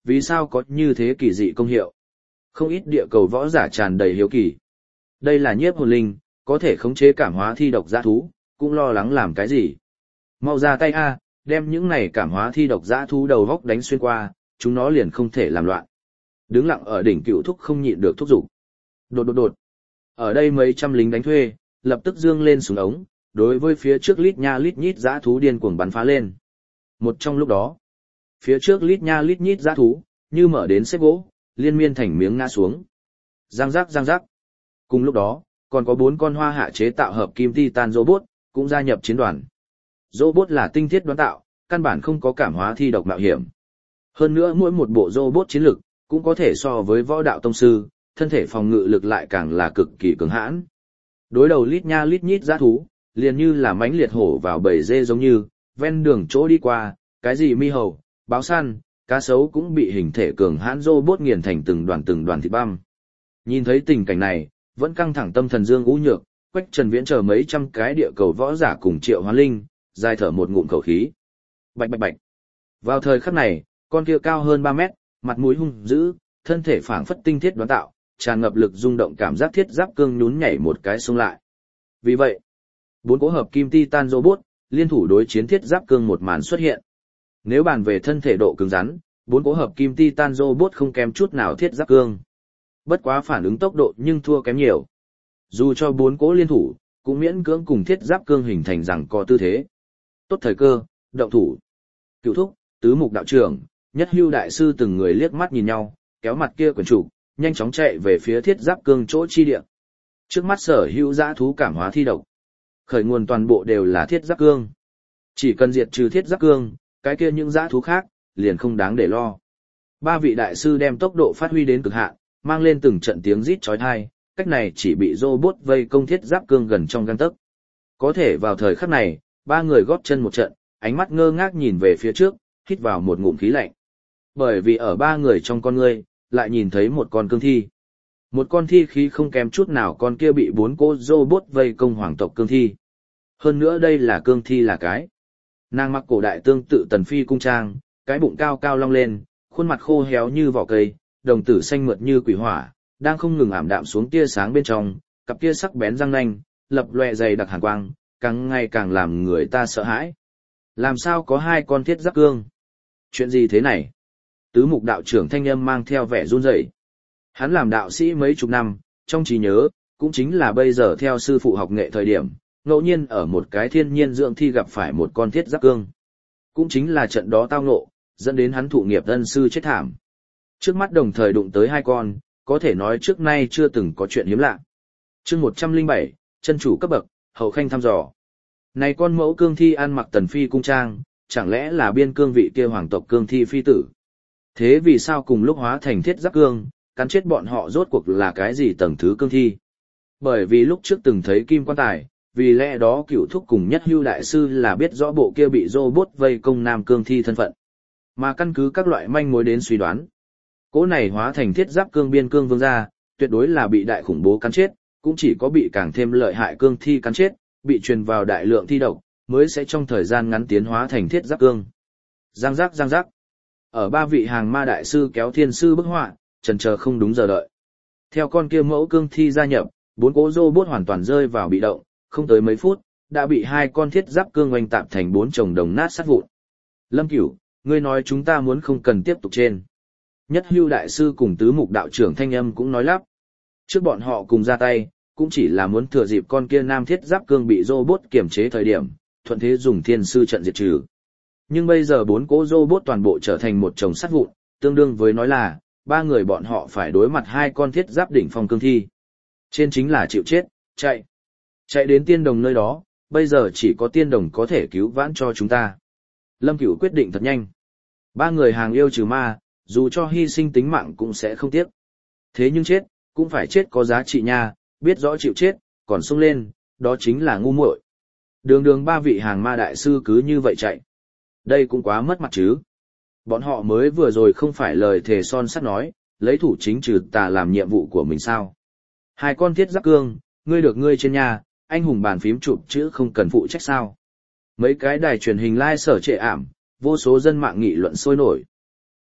Vì sao có như thế kỳ dị công hiệu? Không ít địa cầu võ giả tràn đầy hiếu kỳ. Đây là nhiếp hồn linh, có thể khống chế cảm hóa thi độc dã thú, cũng lo lắng làm cái gì. Mau ra tay a, đem những này cảm hóa thi độc dã thú đầu góc đánh xuyên qua, chúng nó liền không thể làm loạn. Đứng lặng ở đỉnh Cựu Thúc không nhịn được thúc giục. Đột đột đột. Ở đây mấy trăm lính đánh thuê, lập tức dương lên súng ống, đối với phía trước lít nha lít nhít dã thú điên cuồng bắn phá lên. Một trong lúc đó, phía trước lít nha lít nhít dã thú, như mở đến xếp gỗ, liên miên thành miếng ngã xuống. Giang giác giang giác. Cùng lúc đó, còn có 4 con hoa hạ chế tạo hợp kim titan robot, cũng gia nhập chiến đoàn. Robot là tinh thiết đoán tạo, căn bản không có cảm hóa thi độc mạo hiểm. Hơn nữa mỗi một bộ robot chiến lực, cũng có thể so với võ đạo tông sư, thân thể phòng ngự lực lại càng là cực kỳ cứng hãn. Đối đầu lít nha lít nhít dã thú, liền như là mãnh liệt hổ vào bầy dê giống như, ven đường chỗ đi qua, cái gì mi hầu, báo săn, cá sấu cũng bị hình thể cường hãn robot nghiền thành từng đoàn thịt băm. Nhìn thấy tình cảnh này, vẫn căng thẳng tâm thần Dương Ú Nhược, Quách Trần Viễn chờ mấy trăm cái địa cầu võ giả cùng Triệu Hoán Linh, dài thở một ngụm khẩu khí. Bạch bạch bạch. Vào thời khắc này, con kia cao hơn 3 mét, mặt mũi hung dữ, thân thể phảng phất tinh thiết đoán tạo, tràn ngập lực rung động cảm giác thiết giáp cương nhún nhảy một cái xông lại. Vì vậy, 4 cỗ hợp kim titan robot, liên thủ đối chiến thiết giáp cương một màn xuất hiện. Nếu bàn về thân thể độ cứng rắn, 4 cỗ hợp kim titan robot không kém chút nào thiết giáp cương. Bất quá phản ứng tốc độ nhưng thua kém nhiều. Dù cho 4 cỗ liên thủ, cũng miễn cưỡng cùng thiết giáp cương hình thành rằng có tư thế. Tốt thời cơ, động thủ. Cựu Thúc, Tứ Mục đạo trưởng, Nhất Hưu đại sư từng người liếc mắt nhìn nhau, kéo mặt kia quyển chủ, nhanh chóng chạy về phía thiết giáp cương chỗ chi địa. Trước mắt sở hữu dã thú cảm hóa thi độc. Khởi nguồn toàn bộ đều là thiết giáp cương. Chỉ cần diệt trừ thiết giáp cương, cái kia những dã thú khác, liền không đáng để lo. 3 vị đại sư đem tốc độ phát huy đến cực hạn, mang lên từng trận tiếng rít chói tai, cách này chỉ bị robot vây công thiết giáp cương gần trong gang tấc. Có thể vào thời khắc này, 3 người góp chân một trận, ánh mắt ngơ ngác nhìn về phía trước, hít vào một ngụm khí lạnh. Bởi vì ở 3 người trong con ngươi, lại nhìn thấy một con cương thi. Một con thi khí không kém chút nào con kia bị 4 cô robot vây công hoàng tộc cương thi. Hơn nữa đây là cương thi là cái. Nàng mặc cổ đại tương tự tần phi cung trang, cái bụng cao cao long lên, khuôn mặt khô héo như vỏ cây, đồng tử xanh mượt như quỷ hỏa, đang không ngừng ảm đạm xuống tia sáng bên trong, cặp tia sắc bén răng nanh, lập loè dày đặc hàn quang, càng ngày càng làm người ta sợ hãi. Làm sao có 2 con thiết giáp cương? Chuyện gì thế này? Tứ Mục đạo trưởng thanh âm mang theo vẻ run rẩy. Hắn làm đạo sĩ mấy chục năm, trong trí nhớ, cũng chính là bây giờ theo sư phụ học nghệ thời điểm, ngẫu nhiên ở một cái thiên nhiên dưỡng thi gặp phải một con thiết giáp cương. Cũng chính là trận đó tao ngộ, dẫn đến hắn thụ nghiệp ân sư chết thảm. Trước mắt đồng thời đụng tới 2 con, có thể nói trước nay chưa từng có chuyện hiếm lạ. Chương 107, chân chủ cấp bậc, hậu khanh thăm dò. Này con mẫu cương thi ăn mặc tần phi cung trang, chẳng lẽ là biên cương vị kia hoàng tộc cương thi phi tử? Thế vì sao cùng lúc hóa thành thiết giáp cương, cắn chết bọn họ rốt cuộc là cái gì tầng thứ cương thi? Bởi vì lúc trước từng thấy kim quan tài, vì lẽ đó Cựu Thúc cùng Nhất Hưu đại sư là biết rõ bộ kia bị robot vây công nam cương thi thân phận. Mà căn cứ các loại manh mối đến suy đoán, cỗ này hóa thành thiết giáp cương biên cương vương gia, tuyệt đối là bị đại khủng bố cắn chết, cũng chỉ có bị càng thêm lợi hại cương thi cắn chết, bị truyền vào đại lượng thi độc, mới sẽ trong thời gian ngắn tiến hóa thành thiết giáp cương. Giang giác giang giác. Ở 3 vị hàng ma đại sư kéo thiên sư bức họa, chần chờ không đúng giờ đợi. Theo con kia mẫu cương thi gia nhập, 4 cỗ robot hoàn toàn rơi vào bị động, không tới mấy phút, đã bị 2 con thiết giáp cương oanh tạp thành 4 chồng đồng nát sát vụn. Lâm Cửu, ngươi nói chúng ta muốn không cần tiếp tục trên. Nhất Hưu đại sư cùng Tứ Mục đạo trưởng thanh âm cũng nói lắp. Trước bọn họ cùng ra tay, cũng chỉ là muốn thừa dịp con kia nam thiết giáp cương bị robot kiểm chế thời điểm, thuận thế dùng thiên sư trận diệt trừ. Nhưng bây giờ 4 cỗ robot toàn bộ trở thành một chồng sắt vụn, tương đương với nói là 3 người bọn họ phải đối mặt 2 con thiết giáp đỉnh phong cương thi. Trên chính là chịu chết, chạy. Chạy đến tiên đồng nơi đó, bây giờ chỉ có tiên đồng có thể cứu vãn cho chúng ta. Lâm Cửu quyết định thật nhanh. 3 người hàng yêu trừ ma, dù cho hy sinh tính mạng cũng sẽ không tiếc. Thế nhưng chết, cũng phải chết có giá trị nha, biết rõ chịu chết, còn xông lên, đó chính là ngu muội. Đường đường 3 vị hàng ma đại sư cứ như vậy chạy. Đây cũng quá mất mặt chứ. Bọn họ mới vừa rồi không phải lời thề son sắt nói, lấy thủ chính trừ tà làm nhiệm vụ của mình sao. 2 con thiết giáp cương, ngươi được ngươi trên nhà, anh hùng bàn phím chụp chữ không cần phụ trách sao. Mấy cái đài truyền hình live sở trệ ảm, vô số dân mạng nghị luận sôi nổi.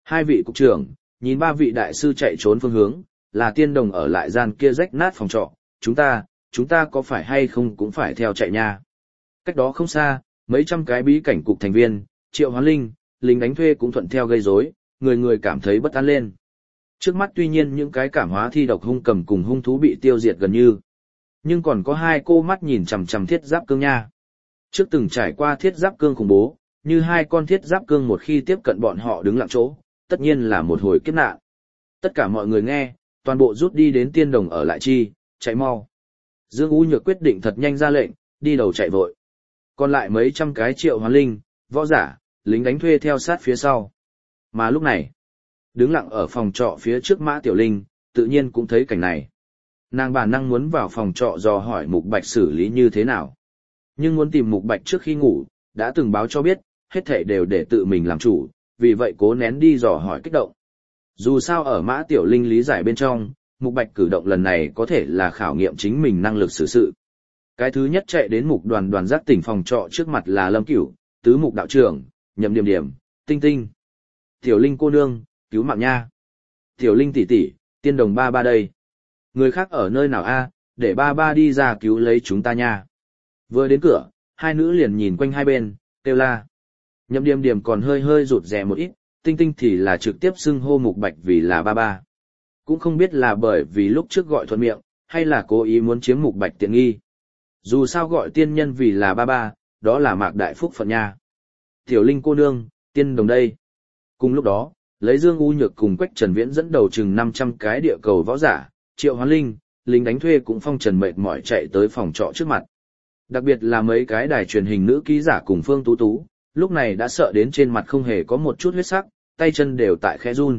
Hai vị cục trưởng, nhìn ba vị đại sư chạy trốn phương hướng, là tiên đồng ở lại gian kia rách nát phòng trọ, chúng ta có phải hay không cũng phải theo chạy nha. Cách đó không xa, mấy trăm cái bí cảnh cục thành viên, Triệu Hoán Linh, lính đánh thuê cũng thuận theo gây rối, người người cảm thấy bất an lên. Trước mắt tuy nhiên những cái cảm hóa thi độc hung cầm cùng hung thú bị tiêu diệt gần như, nhưng còn có hai cô mắt nhìn chằm chằm thiết giáp cương nha. Trước từng trải qua thiết giáp cương khủng bố, như hai con thiết giáp cương một khi tiếp cận bọn họ đứng lặng chỗ, tất nhiên là một hồi kiếp nạn. Tất cả mọi người nghe, toàn bộ rút đi đến tiên đồng ở lại chi, chạy mau. Dương U Nhược quyết định thật nhanh ra lệnh, đi đầu chạy vội. Còn lại mấy trăm cái Triệu Hoán Linh, võ giả, lính đánh thuê theo sát phía sau. Mà lúc này, đứng lặng ở phòng trọ phía trước Mã Tiểu Linh, tự nhiên cũng thấy cảnh này. Nàng bản năng muốn vào phòng trọ dò hỏi Mục Bạch xử lý như thế nào. Nhưng muốn tìm Mục Bạch trước khi ngủ, đã từng báo cho biết, hết thảy đều để tự mình làm chủ, vì vậy cố nén đi dò hỏi kích động. Dù sao ở Mã Tiểu Linh lý giải bên trong, Mục Bạch cử động lần này có thể là khảo nghiệm chính mình năng lực xử sự. Cái thứ nhất chạy đến Mục Đoàn giác tỉnh phòng trọ trước mặt là Lâm Cửu, Tứ Mục đạo trưởng, Nhậm Điểm Điểm, Tinh Tinh. Tiểu Linh cô nương, cứu mạng nha. Tiểu Linh tỷ tỷ, tiên đồng ba ba đây. Người khác ở nơi nào a? Để ba ba đi ra cứu lấy chúng ta nha. Vừa đến cửa, hai nữ liền nhìn quanh hai bên, kêu la. Nhậm Điểm Điểm còn hơi rụt rè một ít, Tinh Tinh thì là trực tiếp xưng hô Mục Bạch vì là ba ba. Cũng không biết là bởi vì lúc trước gọi thuận miệng, hay là cố ý muốn chiếm Mục Bạch tiện nghi. Dù sao gọi tiên nhân vì là ba ba, đó là mạc đại phúc phận nha. Tiểu Linh cô nương, tiên đồng đây. Cùng lúc đó, lấy Dương U Nhược cùng Quách Trần Viễn dẫn đầu chừng 500 cái địa cầu võ giả, Triệu Hoán Linh, lính đánh thuê cũng phong trần mệt mỏi chạy tới phòng trọ trước mặt. Đặc biệt là mấy cái đài truyền hình nữ ký giả cùng Phương Tú Tú, lúc này đã sợ đến trên mặt không hề có một chút huyết sắc, tay chân đều tại khẽ run.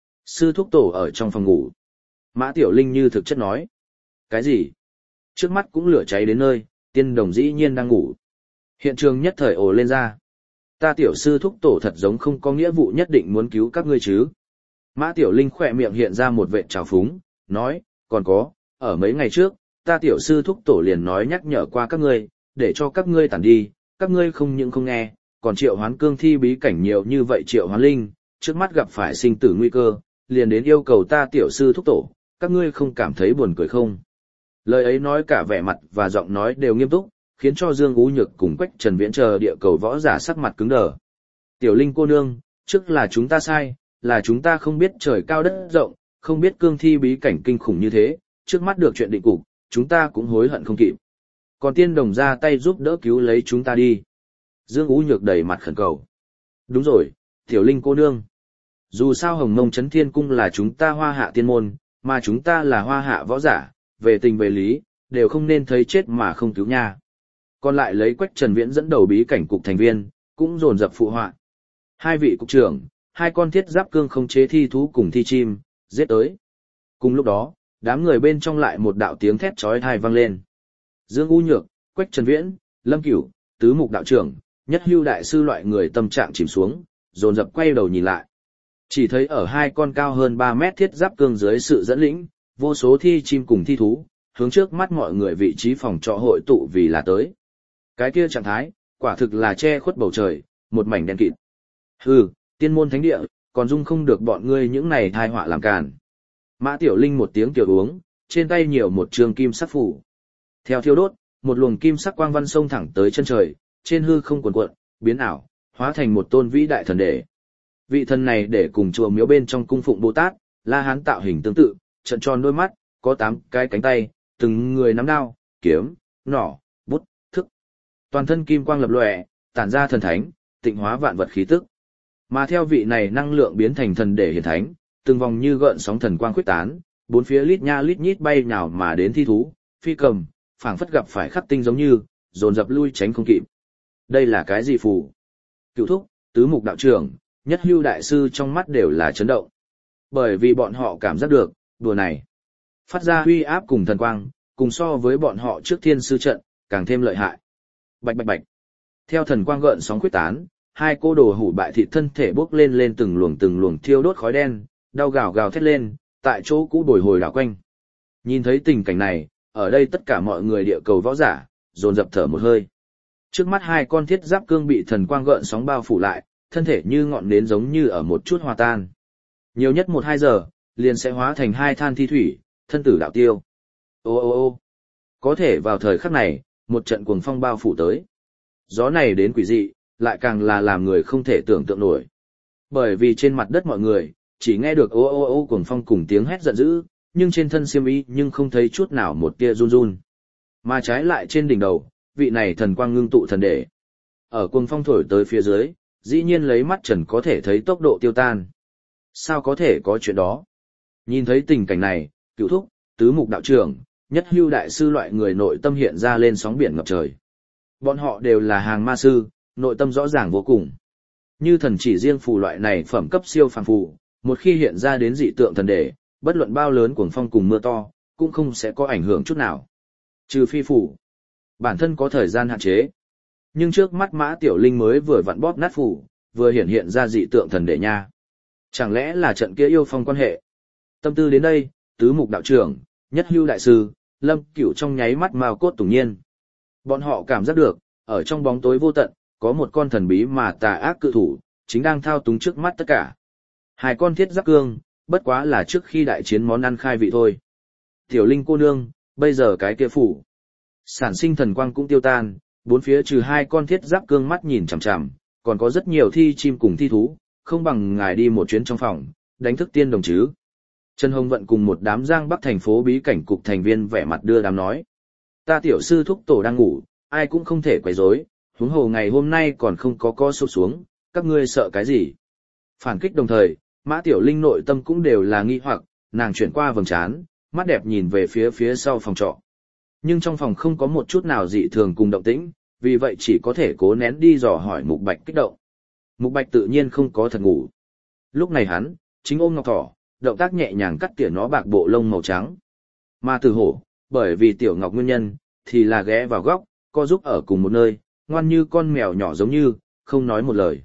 Sư thúc tổ ở trong phòng ngủ. Mã Tiểu Linh như thực chất nói. Cái gì? Trước mắt cũng lửa cháy đến nơi, tiên đồng dĩ nhiên đang ngủ. Hiện trường nhất thời ồ lên ra. Ta tiểu sư thúc tổ thật giống không có nghĩa vụ nhất định muốn cứu các ngươi chứ. Mã Tiểu Linh khỏe miệng hiện ra một vệt trào phúng, nói, còn có, ở mấy ngày trước, ta tiểu sư thúc tổ liền nói nhắc nhở qua các ngươi, để cho các ngươi tản đi, các ngươi không những không nghe, còn Triệu Hoán cương thi bí cảnh nhiều như vậy Triệu Hoán Linh, trước mắt gặp phải sinh tử nguy cơ, liền đến yêu cầu ta tiểu sư thúc tổ, các ngươi không cảm thấy buồn cười không? Lời ấy nói cả vẻ mặt và giọng nói đều nghiêm túc, khiến cho Dương Ú Nhược cùng Quách Trần Viễn chờ địa cầu võ giả sắc mặt cứng đờ. Tiểu Linh cô nương, trước là chúng ta sai, là chúng ta không biết trời cao đất rộng, không biết cương thi bí cảnh kinh khủng như thế, trước mắt được chuyện định cục, chúng ta cũng hối hận không kịp. Còn tiên đồng ra tay giúp đỡ cứu lấy chúng ta đi. Dương Ú Nhược đầy mặt khẩn cầu. Đúng rồi, Tiểu Linh cô nương. Dù sao Hồng Mông Chấn Thiên Cung là chúng ta Hoa Hạ tiên môn, mà chúng ta là Hoa Hạ võ giả, về tình về lý, đều không nên thấy chết mà không cứu nha. Còn lại lấy Quách Trần Viễn dẫn đầu bí cảnh cục thành viên, cũng dồn dập phụ họa. Hai vị cục trưởng, hai con thiết giáp cương không chế thi thú cùng thi chim, giết tới. Cùng lúc đó, đám người bên trong lại một đạo tiếng thét chói tai vang lên. Dương U Nhược, Quách Trần Viễn, Lâm Cửu, Tứ Mục đạo trưởng, Nhất Hưu đại sư loại người tâm trạng chìm xuống, dồn dập quay đầu nhìn lại. Chỉ thấy ở hai con cao hơn 3 mét thiết giáp cương dưới sự dẫn lĩnh, vô số thi chim cùng thi thú, hướng trước mắt mọi người vị trí phòng trọ hội tụ vì là tới. Cái kia trạng thái, quả thực là che khuất bầu trời, một mảnh đen kịt. Hừ, tiên môn thánh địa, còn dung không được bọn ngươi những này thai họa làm càn. Mã Tiểu Linh một tiếng tiểu uống, trên tay nhiều một trường kim sắc phủ. Theo thiêu đốt, một luồng kim sắc quang văn sông thẳng tới chân trời, trên hư không cuồn cuộn, biến ảo, hóa thành một tôn vĩ đại thần đệ. Vị thần này để cùng chùa miếu bên trong cung phụng Bồ Tát, La Hán tạo hình tương tự, trận tròn đôi mắt, có 8 cái cánh tay, từng người nắm đao, kiếm, nỏ, bút, thức. Toàn thân kim quang lập lòe, tản ra thần thánh, tịnh hóa vạn vật khí tức. Mà theo vị này năng lượng biến thành thần để hiển thánh, từng vòng như gợn sóng thần quang khuyết tán, bốn phía lít nha lít nhít bay nhào mà đến thi thú, phi cầm, phảng phất gặp phải khắc tinh giống như, dồn dập lui tránh không kịp. Đây là cái gì phù? Cựu thúc, Tứ Mục đạo trưởng, Nhất Hưu đại sư trong mắt đều là chấn động. Bởi vì bọn họ cảm giác được, đùa này phát ra uy áp cùng thần quang, cùng so với bọn họ trước thiên sư trận, càng thêm lợi hại. Bạch bạch bạch. Theo thần quang gợn sóng quyết tán, hai cô đồ hủ bại thịt thân thể bốc lên từng luồng thiêu đốt khói đen, đau gào gào thét lên, tại chỗ cũ bồi hồi đảo quanh. Nhìn thấy tình cảnh này, ở đây tất cả mọi người địa cầu võ giả, dồn dập thở một hơi. Trước mắt hai con thiết giáp cương bị thần quang gợn sóng bao phủ lại, thân thể như ngọn nến giống như ở một chút hòa tan. Nhiều nhất 1-2 giờ, liền sẽ hóa thành hai than thi thủy, thân tử đạo tiêu. Ô ô ô có thể vào thời khắc này, một trận cuồng phong bao phủ tới. Gió này đến quỷ dị, lại càng là làm người không thể tưởng tượng nổi. Bởi vì trên mặt đất mọi người, chỉ nghe được ô ô ô cuồng phong cùng tiếng hét giận dữ, nhưng trên thân xiêm y nhưng không thấy chút nào một tia run run. Mà trái lại trên đỉnh đầu, vị này thần quang ngưng tụ thần đệ. Ở cuồng phong thổi tới phía dưới, dĩ nhiên lấy mắt trần có thể thấy tốc độ tiêu tan. Sao có thể có chuyện đó? Nhìn thấy tình cảnh này, Cửu Thúc, Tứ Mục đạo trưởng, Nhất Hưu đại sư loại người nội tâm hiện ra lên sóng biển ngập trời. Bọn họ đều là hàng ma sư, nội tâm rõ ràng vô cùng. Như thần chỉ riêng phù loại này phẩm cấp siêu phàm phù, một khi hiện ra đến dị tượng thần đệ, bất luận bao lớn cuồng phong cùng mưa to, cũng không sẽ có ảnh hưởng chút nào. Trừ phi phù, bản thân có thời gian hạn chế. Nhưng trước mắt Mã Tiểu Linh mới vừa vặn bóp nát phù, vừa hiện ra dị tượng thần đệ nha. Chẳng lẽ là trận kia yêu phong quan hệ? Tâm tư đến đây, Tứ Mục đạo trưởng, Nhất Hưu đại sư, Lâm Cửu trong nháy mắt mao cốt tủng nhiên. Bọn họ cảm giác được, ở trong bóng tối vô tận, có một con thần bí mà tà ác cự thủ, chính đang thao túng trước mắt tất cả. Hai con thiết giáp cương, bất quá là trước khi đại chiến món ăn khai vị thôi. Tiểu Linh cô nương, bây giờ cái kia phủ. Sản sinh thần quang cũng tiêu tan, bốn phía trừ hai con thiết giáp cương mắt nhìn chằm chằm, còn có rất nhiều thi chim cùng thi thú, không bằng ngài đi một chuyến trong phòng, đánh thức tiên đồng chứ. Trần Hồng Vận cùng một đám Giang Bắc thành phố bí cảnh cục thành viên vẻ mặt đưa đám nói. Ta tiểu sư thúc tổ đang ngủ, ai cũng không thể quấy rối, huống hồ ngày hôm nay còn không có co sụp xuống, các ngươi sợ cái gì? Phản kích đồng thời, Mã Tiểu Linh nội tâm cũng đều là nghi hoặc, nàng chuyển qua vầng trán, mắt đẹp nhìn về phía sau phòng trọ. Nhưng trong phòng không có một chút nào dị thường cùng động tĩnh, vì vậy chỉ có thể cố nén đi dò hỏi Mục Bạch kích động. Mục Bạch tự nhiên không có thật ngủ. Lúc này hắn, chính ôm ngọc thỏ, động tác nhẹ nhàng cắt tỉa nó bạc bộ lông màu trắng. Mà Từ Hổ, bởi vì tiểu ngọc nguyên nhân, thì là ghé vào góc, co giúp ở cùng một nơi, ngoan như con mèo nhỏ giống như, không nói một lời.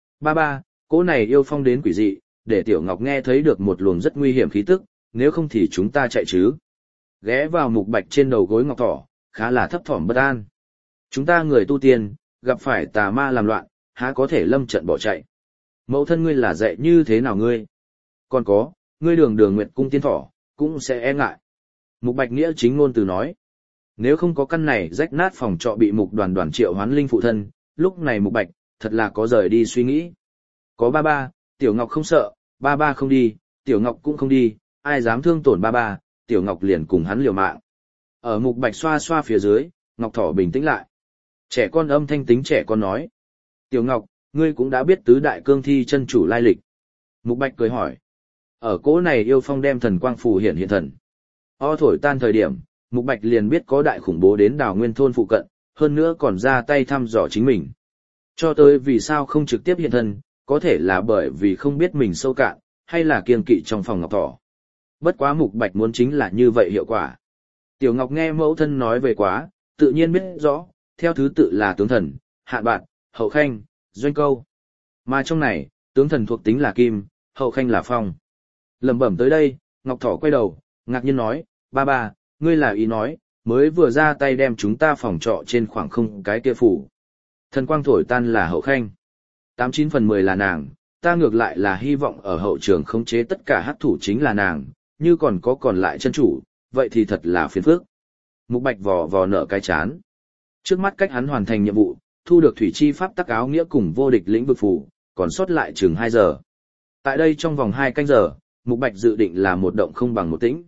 Ba, cỗ này yêu phong đến quỷ dị, để tiểu ngọc nghe thấy được một luồng rất nguy hiểm khí tức, nếu không thì chúng ta chạy chứ. Ghé vào Mục Bạch trên đầu gối ngọc thỏ, khá là thấp thỏm bất an. Chúng ta người tu tiên, gặp phải tà ma làm loạn, há có thể lâm trận bỏ chạy. Mẫu thân ngươi là dạy như thế nào ngươi? Còn có, ngươi đường nguyệt cung tiên thỏ, cũng sẽ e ngại. Mục Bạch nghĩa chính ngôn từ nói. Nếu không có căn này rách nát phòng trọ bị Mục Đoàn triệu hoán linh phụ thân, lúc này Mục Bạch, thật là có rời đi suy nghĩ. Có ba, Tiểu Ngọc không sợ, ba không đi, Tiểu Ngọc cũng không đi, ai dám thương tổn ba, Tiểu Ngọc liền cùng hắn liều mạng. Ở Mục Bạch xoa xoa phía dưới, Ngọc Thỏ bình tĩnh lại. Trẻ con âm thanh tính trẻ con nói. Tiểu Ngọc, ngươi cũng đã biết tứ đại cương thi chân chủ lai lịch. Mục Bạch cười hỏi. Ở cỗ này yêu phong đem thần quang phù hiện thần. O thổi tan thời điểm, Mục Bạch liền biết có đại khủng bố đến Đào Nguyên thôn phụ cận, hơn nữa còn ra tay thăm dò chính mình. Cho tới vì sao không trực tiếp hiện thân, có thể là bởi vì không biết mình sâu cạn, hay là kiêng kỵ trong phòng Ngọc Thỏ. Bất quá Mục Bạch muốn chính là như vậy hiệu quả. Tiểu Ngọc nghe mẫu thân nói về quá, tự nhiên biết rõ, theo thứ tự là tướng thần, hạn bạt, hậu khanh, doanh câu. Mà trong này, tướng thần thuộc tính là kim, hậu khanh là phong. Lẩm bẩm tới đây, Ngọc Thỏ quay đầu, ngạc nhiên nói, ba, ngươi là ý nói, mới vừa ra tay đem chúng ta phòng trọ trên khoảng không cái kia phủ. Thần quang thổi tan là hậu khanh. 89/10 là nàng, ta ngược lại là hy vọng ở hậu trường khống chế tất cả hắc thủ chính là nàng, như còn lại chân chủ, vậy thì thật là phiền phức. Mục Bạch vò nở cái chán. Trước mắt cách hắn hoàn thành nhiệm vụ, thu được thủy chi pháp tắc áo nghĩa cùng vô địch lĩnh vực phù, còn sót lại chừng 2 giờ. Tại đây trong vòng 2 canh giờ, Mục Bạch dự định là một động không bằng một tĩnh.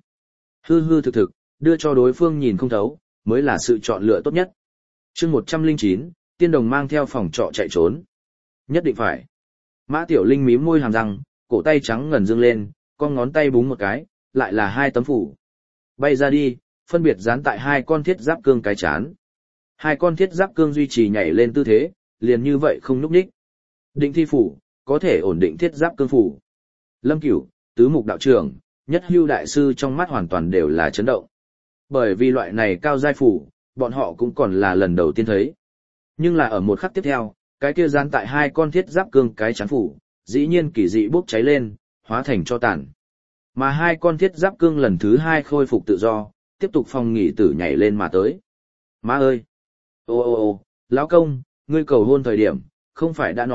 Hư thực, đưa cho đối phương nhìn không thấu, mới là sự chọn lựa tốt nhất. Chương 109, tiên đồng mang theo phòng trọ chạy trốn. Nhất định phải. Mã Tiểu Linh mím môi hàm răng, cổ tay trắng ngần dương lên, con ngón tay búng một cái, lại là 2 tấm phủ. Bay ra đi, phân biệt dán tại 2 con thiết giáp cương cái chán. 2 con thiết giáp cương duy trì nhảy lên tư thế, liền như vậy không nhúc nhích. Định thi phủ, có thể ổn định thiết giáp cương phủ. Lâm Cửu, Tứ Mục đạo trưởng, Nhất Hưu đại sư trong mắt hoàn toàn đều là chấn động. Bởi vì loại này cao giai phủ, bọn họ cũng còn là lần đầu tiên thấy. Nhưng là ở một khắc tiếp theo, cái kia dán tại 2 con thiết giáp cương cái chán phủ, dĩ nhiên kỳ dị bốc cháy lên, hóa thành cho tàn. Mà 2 con thiết giáp cương lần thứ 2 khôi phục tự do, tiếp tục phòng nghỉ tử nhảy lên mà tới. Má ơi! Ô, lão công, ngươi cầu hôn thời điểm, không phải đã nói,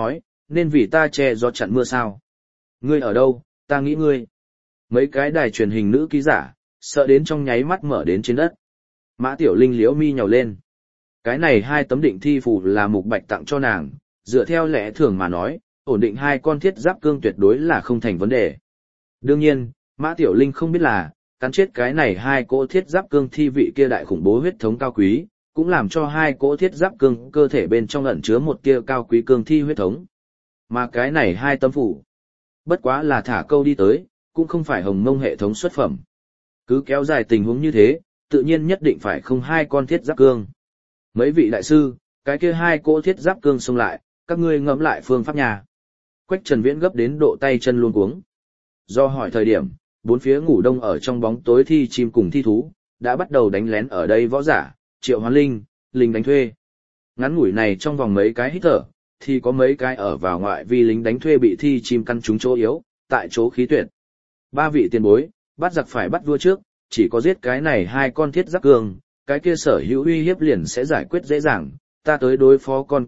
nên vì ta che gió chặn mưa sao? Ngươi ở đâu, ta nghĩ ngươi. Mấy cái đài truyền hình nữ ký giả, sợ đến trong nháy mắt mở đến trên đất. Mã Tiểu Linh liễu mi nhàu lên. Cái này 2 tấm định thi phù là Mục Bạch tặng cho nàng, dựa theo lẽ thường mà nói, ổn định 2 con thiết giáp cương tuyệt đối là không thành vấn đề. Đương nhiên, Mã Tiểu Linh không biết là, cắn chết cái này 2 cỗ thiết giáp cương thi vị kia đại khủng bố huyết thống cao quý, cũng làm cho 2 cỗ thiết giáp cương cơ thể bên trong ẩn chứa một tia cao quý cương thi huyết thống. Mà cái này 2 tấm phủ, bất quá là thả câu đi tới, cũng không phải Hồng Mông hệ thống xuất phẩm. Cứ kéo dài tình huống như thế, tự nhiên nhất định phải không 2 con thiết giáp cương. Mấy vị đại sư, cái kia 2 cỗ thiết giáp cương xông lại, các ngươi ngẫm lại phương pháp nhà. Quách Trần Viễn gấp đến độ tay chân luống cuống. Do hỏi thời điểm, 4 phía ngủ đông ở trong bóng tối thi chim cùng thi thú, đã bắt đầu đánh lén ở đây võ giả, Triệu Hoán Linh, lính đánh thuê. Ngắn ngủi này trong vòng mấy cái hít thở, thì có mấy cái ở vào ngoại vi lính đánh thuê bị thi chim căn trúng chỗ yếu, tại chỗ khí tuyệt. 3 vị tiền bối, bắt giặc phải bắt vua trước, chỉ có giết cái này 2 con thiết giáp cương, cái kia sở hữu uy hiếp liền sẽ giải quyết dễ dàng, ta tới đối phó con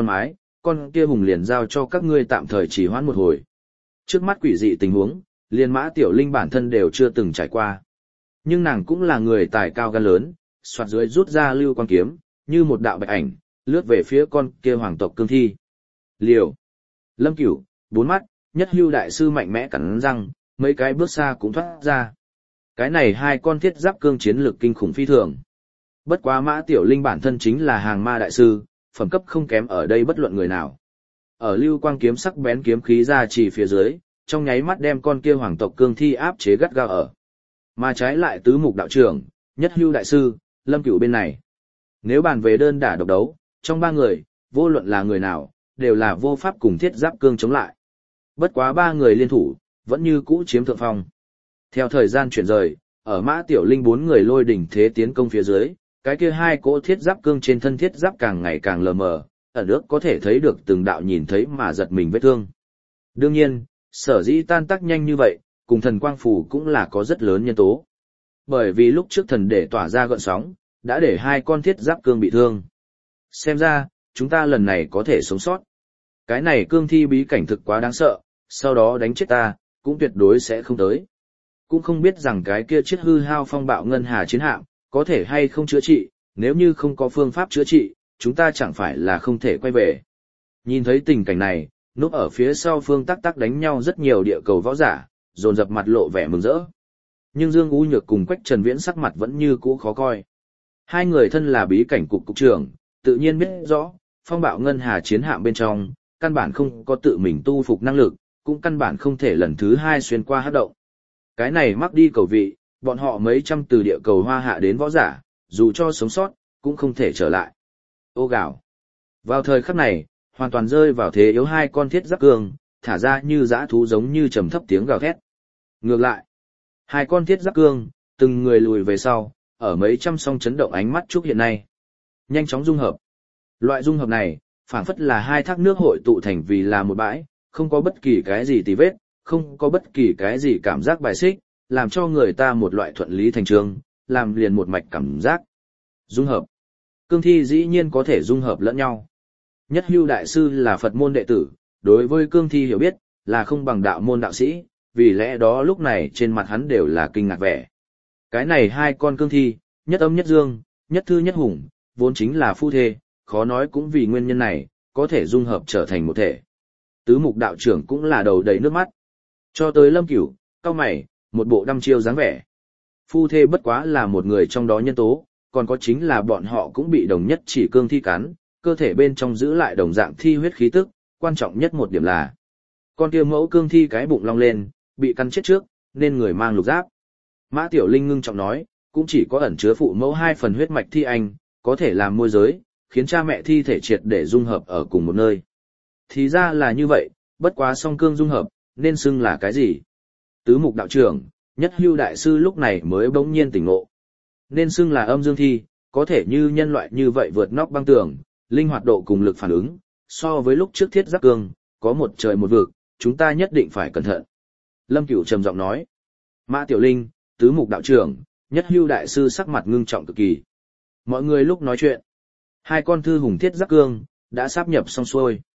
kia hùng liền giao cho các ngươi tạm thời chỉ hoãn một hồi. Trước mắt quỷ dị tình huống, liền Mã Tiểu Linh bản thân đều chưa từng trải qua. Nhưng nàng cũng là người tài cao gan lớn, soạt dưới rút ra lưu quang kiếm, như một đạo bạch ảnh, lướt về phía con kia hoàng tộc cương thi. Liều. Lâm Cửu, 4 mắt, Nhất Hưu đại sư mạnh mẽ cắn răng, mấy cái bước xa cũng thoát ra. Cái này 2 con thiết giáp cương chiến lực kinh khủng phi thường. Bất quá Mã Tiểu Linh bản thân chính là hàng ma đại sư, phẩm cấp không kém ở đây bất luận người nào. Ở lưu quang kiếm sắc bén kiếm khí ra chỉ phía dưới, trong nháy mắt đem con kia hoàng tộc cương thi áp chế gắt gao ở. Mà trái lại tứ mục đạo trưởng, Nhất Hưu đại sư, Lâm Cửu bên này. Nếu bàn về đơn đả độc đấu, trong 3 người, vô luận là người nào, đều là vô pháp cùng thiết giáp cương chống lại. Bất quá 3 người liên thủ, vẫn như cũ chiếm thượng phong. Theo thời gian chuyển rời, ở Mã Tiểu Linh 4 người lôi đỉnh thế tiến công phía dưới, cái kia 2 cỗ thiết giáp cương trên thân thiết giáp càng ngày càng lờ mờ, ở nước có thể thấy được từng đạo nhìn thấy mà giật mình vết thương. Đương nhiên, sở dĩ tan tác nhanh như vậy, cùng thần quang phù cũng là có rất lớn nhân tố. Bởi vì lúc trước thần để tỏa ra gợn sóng, đã để 2 con thiết giáp cương bị thương. Xem ra, chúng ta lần này có thể sống sót. Cái này cương thi bí cảnh thực quá đáng sợ, sau đó đánh chết ta, cũng tuyệt đối sẽ không tới. Cũng không biết rằng cái kia chiếc hư hao phong bạo ngân hà chiến hạm, có thể hay không chữa trị, nếu như không có phương pháp chữa trị, chúng ta chẳng phải là không thể quay về. Nhìn thấy tình cảnh này, núp ở phía sau Phương Tắc Tắc đánh nhau rất nhiều địa cầu võ giả, dồn dập mặt lộ vẻ mừng rỡ. Nhưng Dương U Nhược cùng Quách Trần Viễn sắc mặt vẫn như cũ khó coi. 2 người thân là bí cảnh cục cục trưởng, tự nhiên biết rõ, phong bạo ngân hà chiến hạm bên trong, căn bản không có tự mình tu phục năng lực, cũng căn bản không thể lần thứ 2 xuyên qua hắc động. Cái này mắc đi cầu vị, bọn họ mấy trăm từ địa cầu hoa hạ đến võ giả, dù cho sống sót, cũng không thể trở lại. Ô gào. Vào thời khắc này, hoàn toàn rơi vào thế yếu 2 con thiết giáp cương, thả ra như dã thú giống như trầm thấp tiếng gào thét. Ngược lại, 2 con thiết giáp cương, từng người lùi về sau, ở mấy trăm song chấn động ánh mắt chúc hiện nay. Nhanh chóng dung hợp. Loại dung hợp này, phảng phất là 2 thác nước hội tụ thành vì là một bãi, không có bất kỳ cái gì tì vết, không có bất kỳ cái gì cảm giác bài xích, làm cho người ta một loại thuận lý thành trương, làm liền một mạch cảm giác. Dung hợp. Cương thi dĩ nhiên có thể dung hợp lẫn nhau. Nhất Hưu đại sư là Phật môn đệ tử, đối với cương thi hiểu biết, là không bằng đạo môn đạo sĩ, vì lẽ đó lúc này trên mặt hắn đều là kinh ngạc vẻ. Cái này 2 con cương thi, nhất âm nhất dương, nhất thư nhất hùng, vốn chính là phu thê, khó nói cũng vì nguyên nhân này, có thể dung hợp trở thành một thể. Tứ mục đạo trưởng cũng là đầu đầy nước mắt. Cho tới Lâm Cửu, cao mày, một bộ đăm chiêu dáng vẻ. Phu thê bất quá là một người trong đó nhân tố, còn có chính là bọn họ cũng bị đồng nhất chỉ cương thi cắn, cơ thể bên trong giữ lại đồng dạng thi huyết khí tức, quan trọng nhất một điểm là con kia mẫu cương thi cái bụng long lên, bị cắn chết trước, nên người mang lục giáp. Mã Tiểu Linh ngưng trọng nói, cũng chỉ có ẩn chứa phụ mẫu 2 phần huyết mạch thi anh, có thể làm môi giới, khiến cha mẹ thi thể triệt để dung hợp ở cùng một nơi. Thì ra là như vậy, bất quá song cương dung hợp, nên xưng là cái gì? Tứ mục đạo trưởng, Nhất Hưu đại sư lúc này mới bỗng nhiên tỉnh ngộ. Nên xưng là âm dương thi, có thể như nhân loại như vậy vượt nóc băng tường, linh hoạt độ cùng lực phản ứng, so với lúc trước thiết giáp cương, có một trời một vực, chúng ta nhất định phải cẩn thận. Lâm Cửu trầm giọng nói. Mã Tiểu Linh, tứ mục đạo trưởng, Nhất Hưu đại sư sắc mặt ngưng trọng cực kỳ. Mọi người lúc nói chuyện, 2 con thư hùng thiết giáp cương, đã sáp nhập xong xuôi.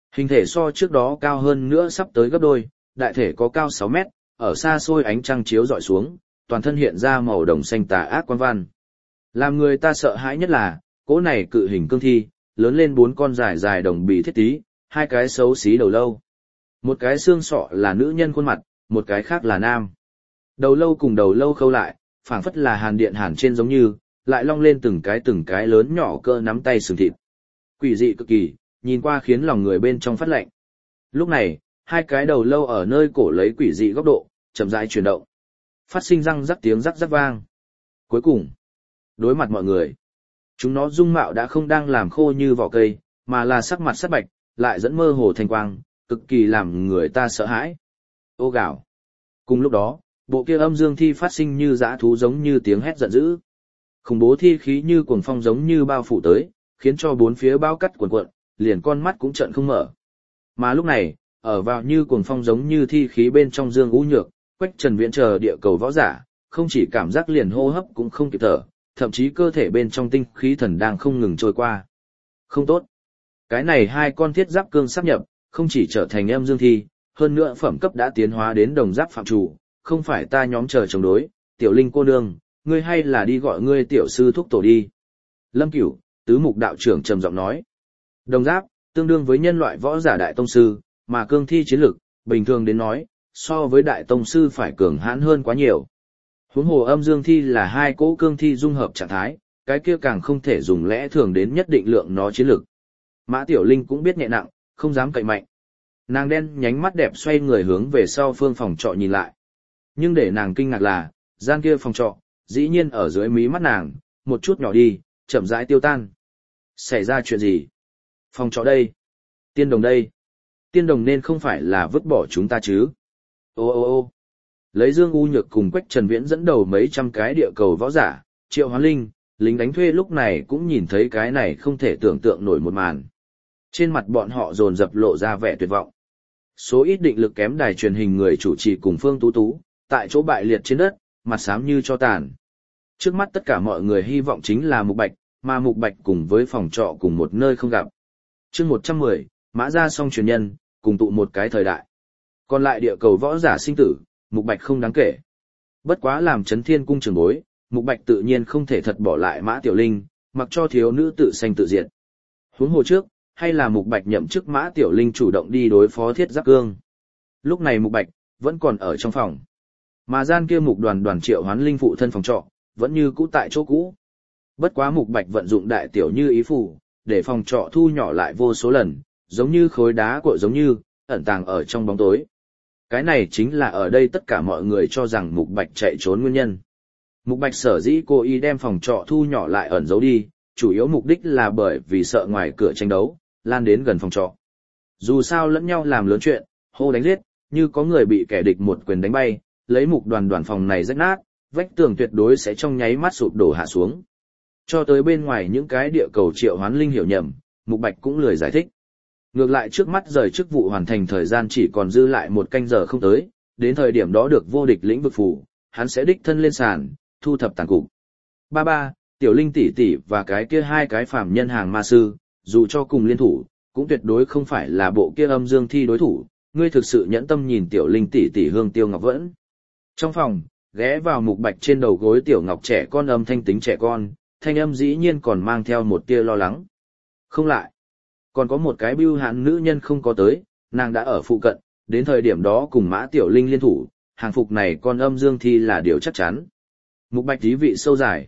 Hình thể so trước đó cao hơn nữa sắp tới gấp đôi, đại thể có cao 6 mét, ở xa xôi ánh trăng chiếu dọi xuống, toàn thân hiện ra màu đồng xanh tà ác quan văn. Làm người ta sợ hãi nhất là, cỗ này cự hình cương thi, lớn lên 4 con dài dài đồng bì thiết tí, 2 cái xấu xí đầu lâu. Một cái xương sọ là nữ nhân khuôn mặt, một cái khác là nam. Đầu lâu cùng đầu lâu khâu lại, phảng phất là hàn điện hàn trên giống như, lại long lên từng cái lớn nhỏ cơ nắm tay sừng thịt. Quỷ dị cực kỳ, nhìn qua khiến lòng người bên trong phát lạnh. Lúc này, 2 cái đầu lâu ở nơi cổ lấy quỷ dị góc độ, chậm rãi chuyển động. Phát sinh răng rắc tiếng rắc rắc vang. Cuối cùng, đối mặt mọi người, chúng nó dung mạo đã không đang làm khô như vỏ cây, mà là sắc mặt sắt bạch, lại dẫn mơ hồ thanh quang, cực kỳ làm người ta sợ hãi. Ô gào. Cùng lúc đó, bộ kia âm dương thi phát sinh như dã thú giống như tiếng hét giận dữ. Khủng bố thi khí như cuồng phong giống như bao phủ tới, khiến cho bốn phía bao cắt cuồn cuộn, liền con mắt cũng trợn không mở. Mà lúc này, ở vào như cuồng phong giống như thi khí bên trong Dương U Nhược, Quách Trần Viễn chờ địa cầu võ giả, không chỉ cảm giác liền hô hấp cũng không kịp thở, thậm chí cơ thể bên trong tinh khí thần đang không ngừng trôi qua. Không tốt. Cái này 2 con thiết giáp cương sáp nhập, không chỉ trở thành âm dương thi, hơn nữa phẩm cấp đã tiến hóa đến đồng giáp phạm chủ, không phải ta nhóm chờ chống đối, Tiểu Linh cô nương, ngươi hay là đi gọi ngươi tiểu sư thúc tổ đi. Lâm Cửu, tứ mục đạo trưởng trầm giọng nói. Đồng giáp, tương đương với nhân loại võ giả đại tông sư, mà cương thi chiến lực, bình thường đến nói, so với đại tông sư phải cường hãn hơn quá nhiều. Huống hồ âm dương thi là 2 cỗ cương thi dung hợp trạng thái, cái kia càng không thể dùng lẽ thường đến nhất định lượng nó chiến lực. Mã Tiểu Linh cũng biết nhẹ nặng, không dám cậy mạnh. Nàng đen nhánh mắt đẹp xoay người hướng về sau phương phòng trọ nhìn lại. Nhưng để nàng kinh ngạc là, gian kia phòng trọ, dĩ nhiên ở dưới mí mắt nàng, một chút nhỏ đi, chậm rãi tiêu tan. Xảy ra chuyện gì? Phòng trọ đây? Tiên đồng đây? Tiên đồng nên không phải là vứt bỏ chúng ta chứ? Ô ô ô lấy Dương U Nhược cùng Quách Trần Viễn dẫn đầu mấy trăm cái địa cầu võ giả, Triệu Hoán Linh, lính đánh thuê lúc này cũng nhìn thấy cái này không thể tưởng tượng nổi một màn. Trên mặt bọn họ dồn dập lộ ra vẻ tuyệt vọng. Số ít định lực kém đài truyền hình người chủ trì cùng Phương Tú Tú, tại chỗ bại liệt trên đất, mặt xám như cho tàn. Trước mắt tất cả mọi người hy vọng chính là Mục Bạch, mà Mục Bạch cùng với phòng trọ cùng một nơi không gặp. Chương 110, Mã Gia Song truyền nhân, cùng tụ một cái thời đại. Còn lại địa cầu võ giả sinh tử, Mục Bạch không đáng kể. Bất quá làm Chấn Thiên cung trưởng bối, Mục Bạch tự nhiên không thể thật bỏ lại Mã Tiểu Linh, mặc cho thiếu nữ tự sanh tự diệt. Huống hồ trước, hay là Mục Bạch nhậm chức Mã Tiểu Linh chủ động đi đối phó Thiết Giáp Cương. Lúc này Mục Bạch vẫn còn ở trong phòng. Mà gian kia Mục Đoàn Triệu Hoán Linh phụ thân phòng trọ, vẫn như cũ tại chỗ cũ. Bất quá Mục Bạch vận dụng đại tiểu như ý phù, để phòng trọ thu nhỏ lại vô số lần, giống như khối đá cuội giống như, ẩn tàng ở trong bóng tối. Cái này chính là ở đây tất cả mọi người cho rằng Mục Bạch chạy trốn nguyên nhân. Mục Bạch sở dĩ cố ý đem phòng trọ thu nhỏ lại ẩn giấu đi, chủ yếu mục đích là bởi vì sợ ngoài cửa tranh đấu, lan đến gần phòng trọ. Dù sao lẫn nhau làm lớn chuyện, hô đánh giết, như có người bị kẻ địch một quyền đánh bay, lấy Mục Đoàn phòng này rách nát, vách tường tuyệt đối sẽ trong nháy mắt sụp đổ hạ xuống. Cho tới bên ngoài những cái địa cầu Triệu Hoán Linh hiểu nhầm, Mục Bạch cũng lười giải thích. Ngược lại trước mắt rời chức vụ hoàn thành thời gian chỉ còn dư lại 1 canh giờ không tới, đến thời điểm đó được vô địch lĩnh vực phủ, hắn sẽ đích thân lên sàn, thu thập tàn cục. Ba, Tiểu Linh tỷ tỷ và cái kia 2 cái phàm nhân hàng ma sư, dù cho cùng liên thủ, cũng tuyệt đối không phải là bộ kia âm dương thi đối thủ, ngươi thực sự nhẫn tâm nhìn Tiểu Linh tỷ tỷ Hương Tiêu Ngọc Vẫn. Trong phòng, ghé vào Mục Bạch trên đầu gối Tiểu Ngọc trẻ con âm thanh tính trẻ con, thanh âm dĩ nhiên còn mang theo một tia lo lắng. Không lại. Còn có một cái bưu hạn nữ nhân không có tới, nàng đã ở phụ cận, đến thời điểm đó cùng Mã Tiểu Linh liên thủ, hàng phục này con âm dương thi là điều chắc chắn. Mục Bạch ý vị sâu dài.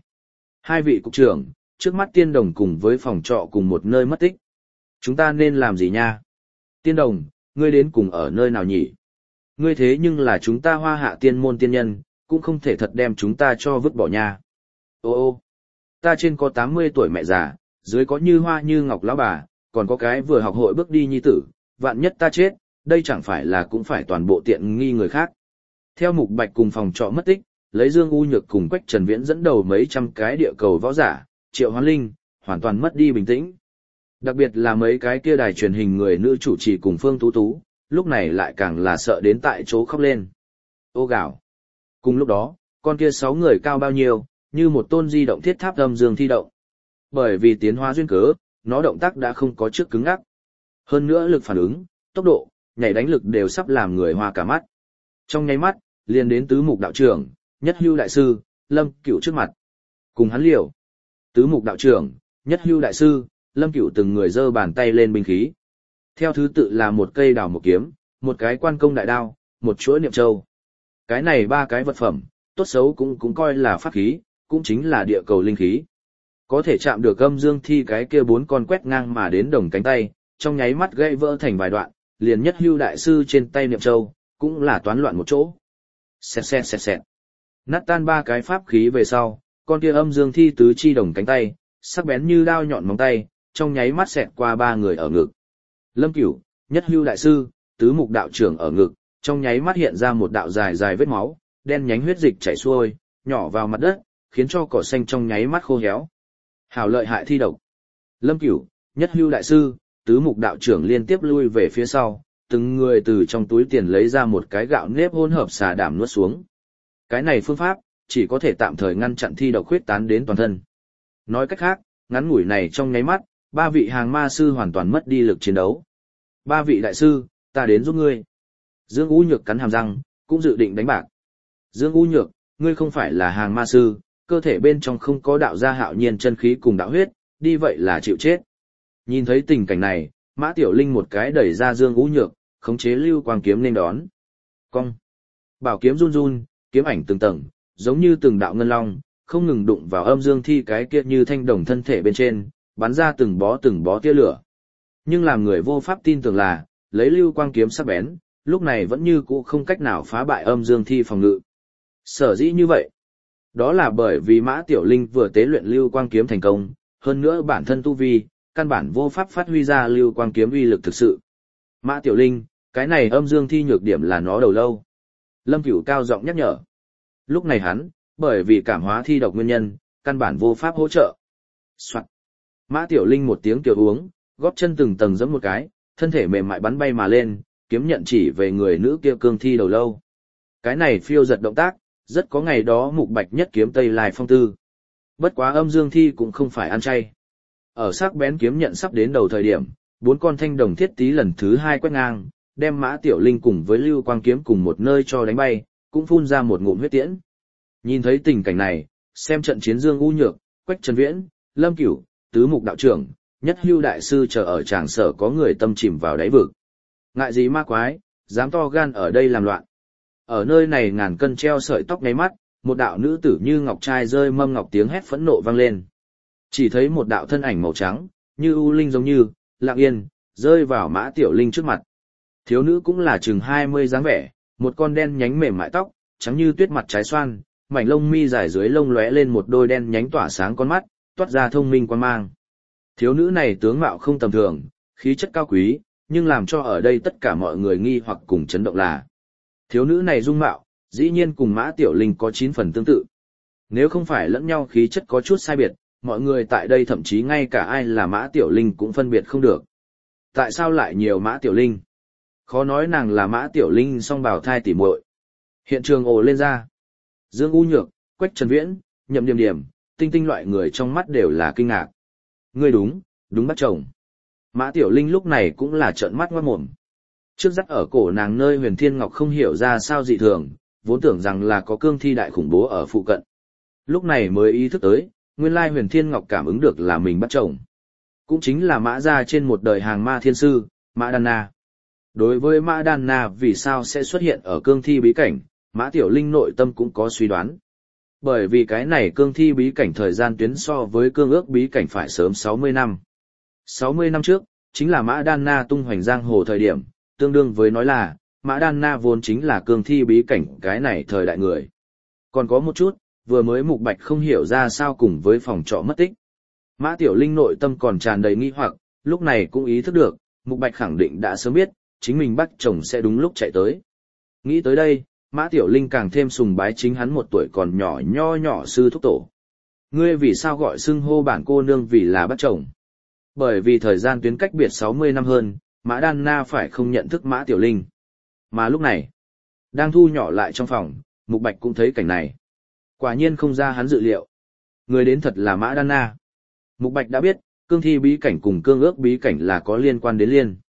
2 vị cục trưởng, trước mắt Tiên Đồng cùng với phòng trọ cùng một nơi mất tích. Chúng ta nên làm gì nha? Tiên Đồng, ngươi đến cùng ở nơi nào nhỉ? Ngươi thế nhưng là chúng ta Hoa Hạ tiên môn tiên nhân, cũng không thể thật đem chúng ta cho vứt bỏ nha. Ô, ta trên có 80 tuổi mẹ già, dưới có như hoa như ngọc lão bà, còn có cái vừa học hội bước đi nhi tử, vạn nhất ta chết, đây chẳng phải là cũng phải toàn bộ tiện nghi người khác. Theo Mục Bạch cùng phòng trọ mất tích, lấy Dương U Nhược cùng Quách Trần Viễn dẫn đầu mấy trăm cái địa cầu võ giả, Triệu Hoán Linh, hoàn toàn mất đi bình tĩnh. Đặc biệt là mấy cái kia đài truyền hình người nữ chủ trì cùng Phương Tú Tú, lúc này lại càng là sợ đến tại chỗ khóc lên. Ô gào. Cùng lúc đó, con kia 6 người cao bao nhiêu, như một tôn di động thiết tháp âm dương thi động. Bởi vì tiến hóa duyên cớ, nó động tác đã không có trước cứng ngắc. Hơn nữa lực phản ứng, tốc độ, nhảy đánh lực đều sắp làm người hoa cả mắt. Trong nháy mắt, liền đến tứ mục đạo trưởng, Nhất Hưu đại sư, Lâm Cửu trước mặt. Cùng hắn liều. Tứ mục đạo trưởng, Nhất Hưu đại sư, Lâm Cửu từng người giơ bàn tay lên binh khí. Theo thứ tự là một cây đào một kiếm, một cái quan công đại đao, một chuỗi niệm châu. Cái này ba cái vật phẩm, tốt xấu cũng coi là pháp khí, cũng chính là địa cầu linh khí. Có thể chạm được âm dương thi cái kia bốn con quét ngang mà đến đồng cánh tay, trong nháy mắt gãy vỡ thành vài đoạn, liền Nhất Hưu đại sư trên tay niệm châu, cũng là toán loạn một chỗ. Xẹt xẹt xẹt xẹt. Nát tan ba cái pháp khí về sau, con kia âm dương thi tứ chi đồng cánh tay, sắc bén như đao nhọn móng tay, trong nháy mắt xẹt qua ba người ở ngực. Lâm Cửu, Nhất Hưu đại sư, tứ mục đạo trưởng ở ngực, trong nháy mắt hiện ra một đạo dài dài vết máu, đen nhánh huyết dịch chảy xuôi, nhỏ vào mặt đất, khiến cho cỏ xanh trong nháy mắt khô héo. Hảo lợi hại thi độc. Lâm Cửu, Nhất Hưu đại sư, tứ mục đạo trưởng liên tiếp lui về phía sau, từng người từ trong túi tiền lấy ra một cái gạo nếp hỗn hợp xà đảm nuốt xuống. Cái này phương pháp, chỉ có thể tạm thời ngăn chặn thi độc khuyết tán đến toàn thân. Nói cách khác, ngắn ngủi này trong nháy mắt, ba vị hàng ma sư hoàn toàn mất đi lực chiến đấu. Ba vị đại sư, ta đến giúp ngươi. Dương U Nhược cắn hàm răng, cũng dự định đánh bạc. Dương U Nhược, ngươi không phải là hàng ma sư, cơ thể bên trong không có đạo gia hạo nhiên chân khí cùng đạo huyết, đi vậy là chịu chết. Nhìn thấy tình cảnh này, Mã Tiểu Linh một cái đẩy ra Dương U Nhược, khống chế lưu quang kiếm nên đón. Cong. Bảo kiếm run run, kiếm ảnh từng tầng, giống như từng đạo ngân long, không ngừng đụng vào âm dương thi cái kia như thanh đồng thân thể bên trên, bắn ra từng bó tia lửa. Nhưng làm người vô pháp tin tưởng là, lấy lưu quang kiếm sắc bén, lúc này vẫn như cũ không cách nào phá bại âm dương thi phòng ngự. Sở dĩ như vậy, đó là bởi vì Mã Tiểu Linh vừa tế luyện lưu quang kiếm thành công, hơn nữa bản thân tu vi, căn bản vô pháp phát huy ra lưu quang kiếm uy lực thực sự. Mã Tiểu Linh, cái này âm dương thi nhược điểm là nó đầu lâu. Lâm Cửu cao giọng nhắc nhở. Lúc này hắn, bởi vì cảm hóa thi độc nguyên nhân, căn bản vô pháp hỗ trợ. Soạn. Mã Tiểu Linh một tiếng tiểu uống, góp chân từng tầng giẫm một cái, thân thể mềm mại bắn bay mà lên, kiếm nhận chỉ về người nữ kia cương thi đầu lâu. Cái này phiêu giật động tác, rất có ngày đó Mục Bạch nhất kiếm Tây Lai phong tư. Bất quá âm dương thi cũng không phải ăn chay. Ở sắc bén kiếm nhận sắp đến đầu thời điểm, bốn con thanh đồng thiết tí lần thứ hai quét ngang, đem Mã Tiểu Linh cùng với lưu quang kiếm cùng một nơi cho đánh bay, cũng phun ra một ngụm huyết tiễn. Nhìn thấy tình cảnh này, xem trận chiến Dương U Nhược, Quách Trần Viễn, Lâm Cửu, tứ mục đạo trưởng, Nhất Hưu đại sư chờ ở tràng sở có người tâm chìm vào đáy vực. Ngại gì ma quái, dám to gan ở đây làm loạn. Ở nơi này ngàn cân treo sợi tóc nháy mắt, một đạo nữ tử như ngọc trai rơi mâm ngọc tiếng hét phẫn nộ vang lên. Chỉ thấy một đạo thân ảnh màu trắng, như u linh giống như, lặng yên, rơi vào Mã Tiểu Linh trước mặt. Thiếu nữ cũng là chừng 20 dáng vẻ, một con đen nhánh mềm mại tóc, trắng như tuyết mặt trái xoan, mảnh lông mi dài dưới lông lóe lên một đôi đen nhánh tỏa sáng con mắt, toát ra thông minh quan mang. Thiếu nữ này tướng mạo không tầm thường, khí chất cao quý, nhưng làm cho ở đây tất cả mọi người nghi hoặc cùng chấn động là thiếu nữ này dung mạo, dĩ nhiên cùng Mã Tiểu Linh có 9 phần tương tự. Nếu không phải lẫn nhau khí chất có chút sai biệt, mọi người tại đây thậm chí ngay cả ai là Mã Tiểu Linh cũng phân biệt không được. Tại sao lại nhiều Mã Tiểu Linh? Khó nói nàng là Mã Tiểu Linh song bào thai tỉ muội. Hiện trường ồ lên ra. Dương U Nhược, Quách Trần Viễn, Nhậm Điểm Điểm, Tinh Tinh loại người trong mắt đều là kinh ngạc. Ngươi đúng bắt chồng. Mã Tiểu Linh lúc này cũng là trợn mắt ngoát mồm. Trước dắt ở cổ nàng nơi Huyền Thiên Ngọc không hiểu ra sao dị thường, vốn tưởng rằng là có cương thi đại khủng bố ở phụ cận. Lúc này mới ý thức tới, nguyên lai Huyền Thiên Ngọc cảm ứng được là mình bắt chồng. Cũng chính là Mã gia trên một đời hàng ma thiên sư, Mã Đan Na. Đối với Mã Đan Na vì sao sẽ xuất hiện ở cương thi bí cảnh, Mã Tiểu Linh nội tâm cũng có suy đoán. Bởi vì cái này cương thi bí cảnh thời gian tuyến so với cương ước bí cảnh phải sớm 60 năm. 60 năm trước, chính là Mã Đan Na tung hoành giang hồ thời điểm, tương đương với nói là, Mã Đan Na vốn chính là cương thi bí cảnh cái này thời đại người. Còn có một chút, vừa mới Mục Bạch không hiểu ra sao cùng với phòng trọ mất tích. Mã Tiểu Linh nội tâm còn tràn đầy nghi hoặc, lúc này cũng ý thức được, Mục Bạch khẳng định đã sớm biết, chính mình bắt chồng sẽ đúng lúc chạy tới. Nghĩ tới đây, Mã Tiểu Linh càng thêm sùng bái chính hắn một tuổi còn nhỏ nho nhỏ sư thúc tổ. Ngươi vì sao gọi xưng hô bản cô nương vì là bắt chồng? Bởi vì thời gian tuyến cách biệt 60 năm hơn, Mã Đan Na phải không nhận thức Mã Tiểu Linh. Mà lúc này, đang thu nhỏ lại trong phòng, Mục Bạch cũng thấy cảnh này. Quả nhiên không ra hắn dự liệu. Người đến thật là Mã Đan Na. Mục Bạch đã biết, cương thi bí cảnh cùng cương ước bí cảnh là có liên quan đến liên.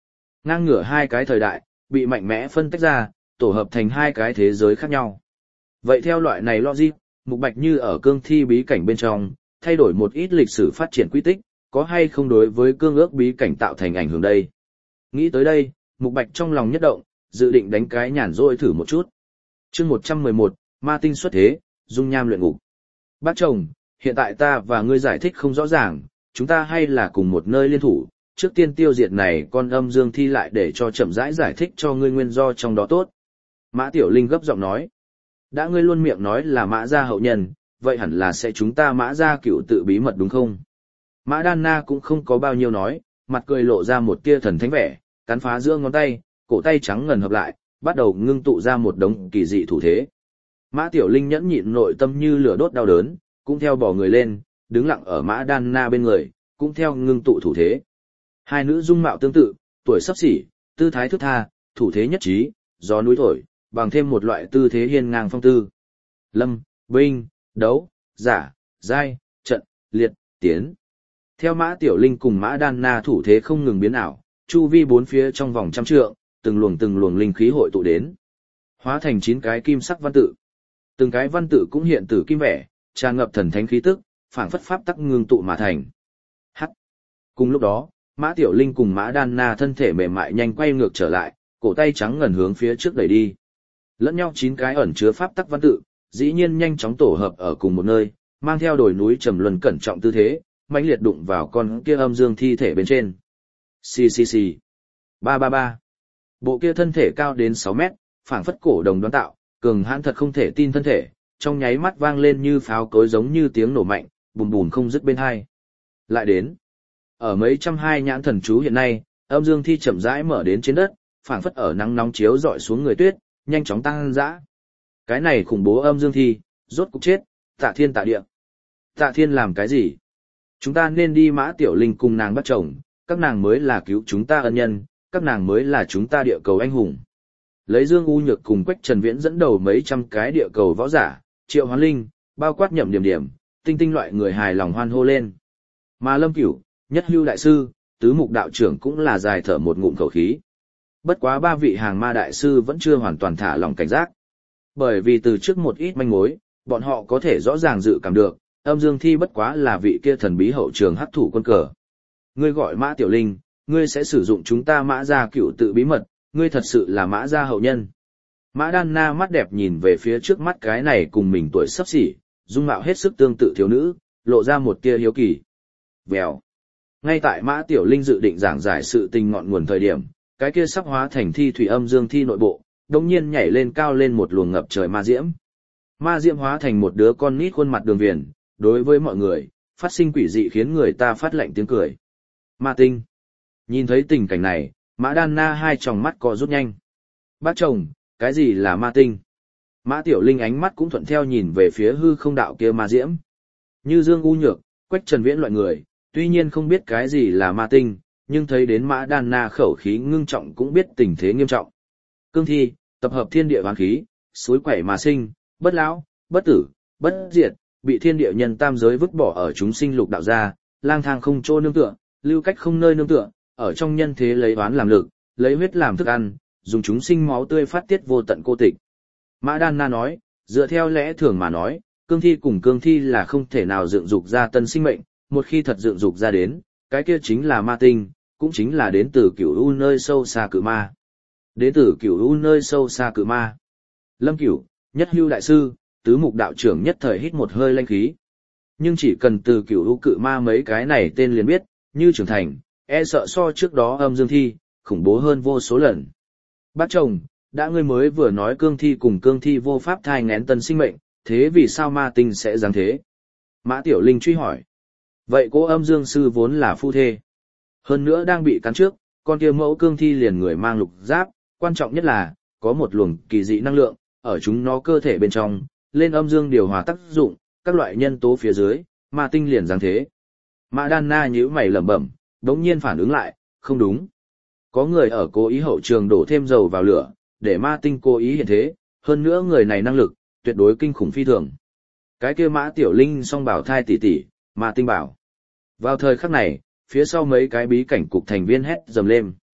Ngang ngửa hai cái thời đại, bị mạnh mẽ phân tách ra, tổ hợp thành hai cái thế giới khác nhau. Vậy theo loại này logic, Mục Bạch như ở cương thi bí cảnh bên trong, thay đổi một ít lịch sử phát triển quy tích, có hay không đối với cương ước bí cảnh tạo thành ảnh hưởng đây? Nghĩ tới đây, Mục Bạch trong lòng nhất động, dự định đánh cái nhàn rỗi thử một chút. Chương 111, Ma tinh xuất thế, dung nham luyện ngục. Bác chồng, hiện tại ta và ngươi giải thích không rõ ràng, chúng ta hay là cùng một nơi liên thủ, trước tiên tiêu diệt này con âm dương thi lại để cho chậm rãi giải thích cho ngươi nguyên do trong đó tốt. Mã Tiểu Linh gấp giọng nói. Đã ngươi luôn miệng nói là Mã gia hậu nhân, vậy hẳn là sẽ chúng ta Mã gia cựu tự bí mật đúng không? Mã Đan Na cũng không có bao nhiêu nói, mặt cười lộ ra một tia thần thánh vẻ, cắn phá giữa ngón tay, cổ tay trắng ngần hợp lại, bắt đầu ngưng tụ ra một đống kỳ dị thủ thế. Mã Tiểu Linh nhẫn nhịn nội tâm như lửa đốt đau đớn, cũng theo bò người lên, đứng lặng ở Mã Đan Na bên người, cũng theo ngưng tụ thủ thế. Hai nữ dung mạo tương tự, tuổi sắp xỉ, tư thái thướt tha, thủ thế nhất trí, gió núi thổi, bằng thêm một loại tư thế hiên ngang phong tư. Lâm, binh, đấu, giả, giai, trận, liệt, tiến. Theo Mã Tiểu Linh cùng Mã Đan Na thủ thế không ngừng biến ảo, chu vi bốn phía trong vòng trăm trượng, từng luồng linh khí hội tụ đến, hóa thành 9 cái kim sắc văn tự. Từng cái văn tự cũng hiện tử kim vẻ, tràn ngập thần thánh khí tức, phảng phất pháp tắc ngưng tụ mà thành. Hắc. Cùng lúc đó, Mã Tiểu Linh cùng Mã Đan Na thân thể mềm mại nhanh quay ngược trở lại, cổ tay trắng ngần hướng phía trước đẩy đi. Lẫn nhau 9 cái ẩn chứa pháp tắc văn tự, dĩ nhiên nhanh chóng tổ hợp ở cùng một nơi, mang theo đồi núi trầm luân cẩn trọng tư thế, mãnh liệt đụng vào con kia âm dương thi thể bên trên. Xì xì xì. Ba ba ba. Bộ kia thân thể cao đến 6 mét, phảng phất cổ đồng đoán tạo, cường hãn thật không thể tin thân thể, trong nháy mắt vang lên như pháo cối giống như tiếng nổ mạnh, bùm bùm không dứt bên hai. Lại đến. Ở mấy trăm hai nhãn thần chú hiện nay, âm dương thi chậm rãi mở đến trên đất, phảng phất ở nắng nóng chiếu rọi xuống người tuyết, nhanh chóng tăng dã. Cái này khủng bố âm dương thi, rốt cục chết, Tạ Thiên tạ địa. Tạ Thiên làm cái gì? Chúng ta nên đi Mã Tiểu Linh cùng nàng bắt chồng, các nàng mới là cứu chúng ta ân nhân, các nàng mới là chúng ta địa cầu anh hùng. Lấy Dương U Nhược cùng Quách Trần Viễn dẫn đầu mấy trăm cái địa cầu võ giả, Triệu Hoán Linh, bao quát Nhậm Điểm Điểm, tinh tinh loại người hài lòng hoan hô lên. Mà Lâm Cửu, Nhất Hưu đại sư, Tứ Mục đạo trưởng cũng là dài thở một ngụm khẩu khí. Bất quá 3 vị hàng ma đại sư vẫn chưa hoàn toàn thả lòng cảnh giác. Bởi vì từ trước một ít manh mối, bọn họ có thể rõ ràng dự cảm được, âm dương thi bất quá là vị kia thần bí hậu trường hắc thủ quân cờ. Ngươi gọi Mã Tiểu Linh, ngươi sẽ sử dụng chúng ta Mã gia cựu tự bí mật, ngươi thật sự là Mã gia hậu nhân. Mã Đan Na mắt đẹp nhìn về phía trước mắt cái này cùng mình tuổi sắp xỉ, dung mạo hết sức tương tự thiếu nữ, lộ ra một tia hiếu kỳ. Vèo. Ngay tại Mã Tiểu Linh dự định giảng giải sự tình ngọn nguồn thời điểm, cái kia sắp hóa thành thi thủy âm dương thi nội bộ, đột nhiên nhảy lên cao lên một luồng ngập trời ma diễm. Ma diễm hóa thành một đứa con nít khuôn mặt đường viền, đối với mọi người, phát sinh quỷ dị khiến người ta phát lạnh tiếng cười. Ma tinh. Nhìn thấy tình cảnh này, Mã Đan Na hai tròng mắt co rút nhanh. Bác chồng, cái gì là ma tinh? Mã Tiểu Linh ánh mắt cũng thuận theo nhìn về phía hư không đạo kia ma diễm. Như Dương U Nhược, Quách Trần Viễn loại người, tuy nhiên không biết cái gì là ma tinh, nhưng thấy đến Mã Đan Na khẩu khí ngưng trọng cũng biết tình thế nghiêm trọng. Cương thi, tập hợp thiên địa hoán khí, suối quẩy mà sinh, bất lão, bất tử, bất diệt, bị thiên địa nhân tam giới vứt bỏ ở chúng sinh lục đạo ra, lang thang không chỗ nương tựa, lưu cách không nơi nương tựa, ở trong nhân thế lấy oán làm lực, lấy huyết làm thức ăn, dùng chúng sinh máu tươi phát tiết vô tận cô tịch. Mã Đan Na nói, dựa theo lẽ thường mà nói, cương thi cùng cương thi là không thể nào dựng dục ra tân sinh mệnh, một khi thật dựng dục ra đến, cái kia chính là ma tinh, cũng chính là đến từ cửu u nơi sâu xa cự ma. Đến từ cửu u nơi sâu xa cự ma. Lâm Cửu, Nhất Hưu đại sư, Tứ Mục đạo trưởng nhất thời hít một hơi lanh khí. Nhưng chỉ cần từ cửu u cự ma mấy cái này tên liền biết, như trưởng thành, e sợ so trước đó âm dương thi, khủng bố hơn vô số lần. Bác chồng, đã ngươi mới vừa nói cương thi cùng cương thi vô pháp thai nghén tân sinh mệnh, thế vì sao ma tinh sẽ dáng thế? Mã Tiểu Linh truy hỏi. Vậy cô âm dương sư vốn là phu thê. Hơn nữa đang bị cắn trước, con kia mẫu cương thi liền người mang lục giáp, quan trọng nhất là, có một luồng kỳ dị năng lượng, ở chúng nó cơ thể bên trong, lên âm dương điều hòa tác dụng, các loại nhân tố phía dưới, ma tinh liền dáng thế. Mã Đan Na nhíu mày lẩm bẩm, đống nhiên phản ứng lại, không đúng. Có người ở cố ý hậu trường đổ thêm dầu vào lửa, để ma tinh cố ý hiện thế, hơn nữa người này năng lực, tuyệt đối kinh khủng phi thường. Cái kia Mã Tiểu Linh song bảo thai tỷ tỷ, ma tinh bảo. Vào thời khắc này, phía sau mấy cái bí cảnh cục thành viên hét dầm lên.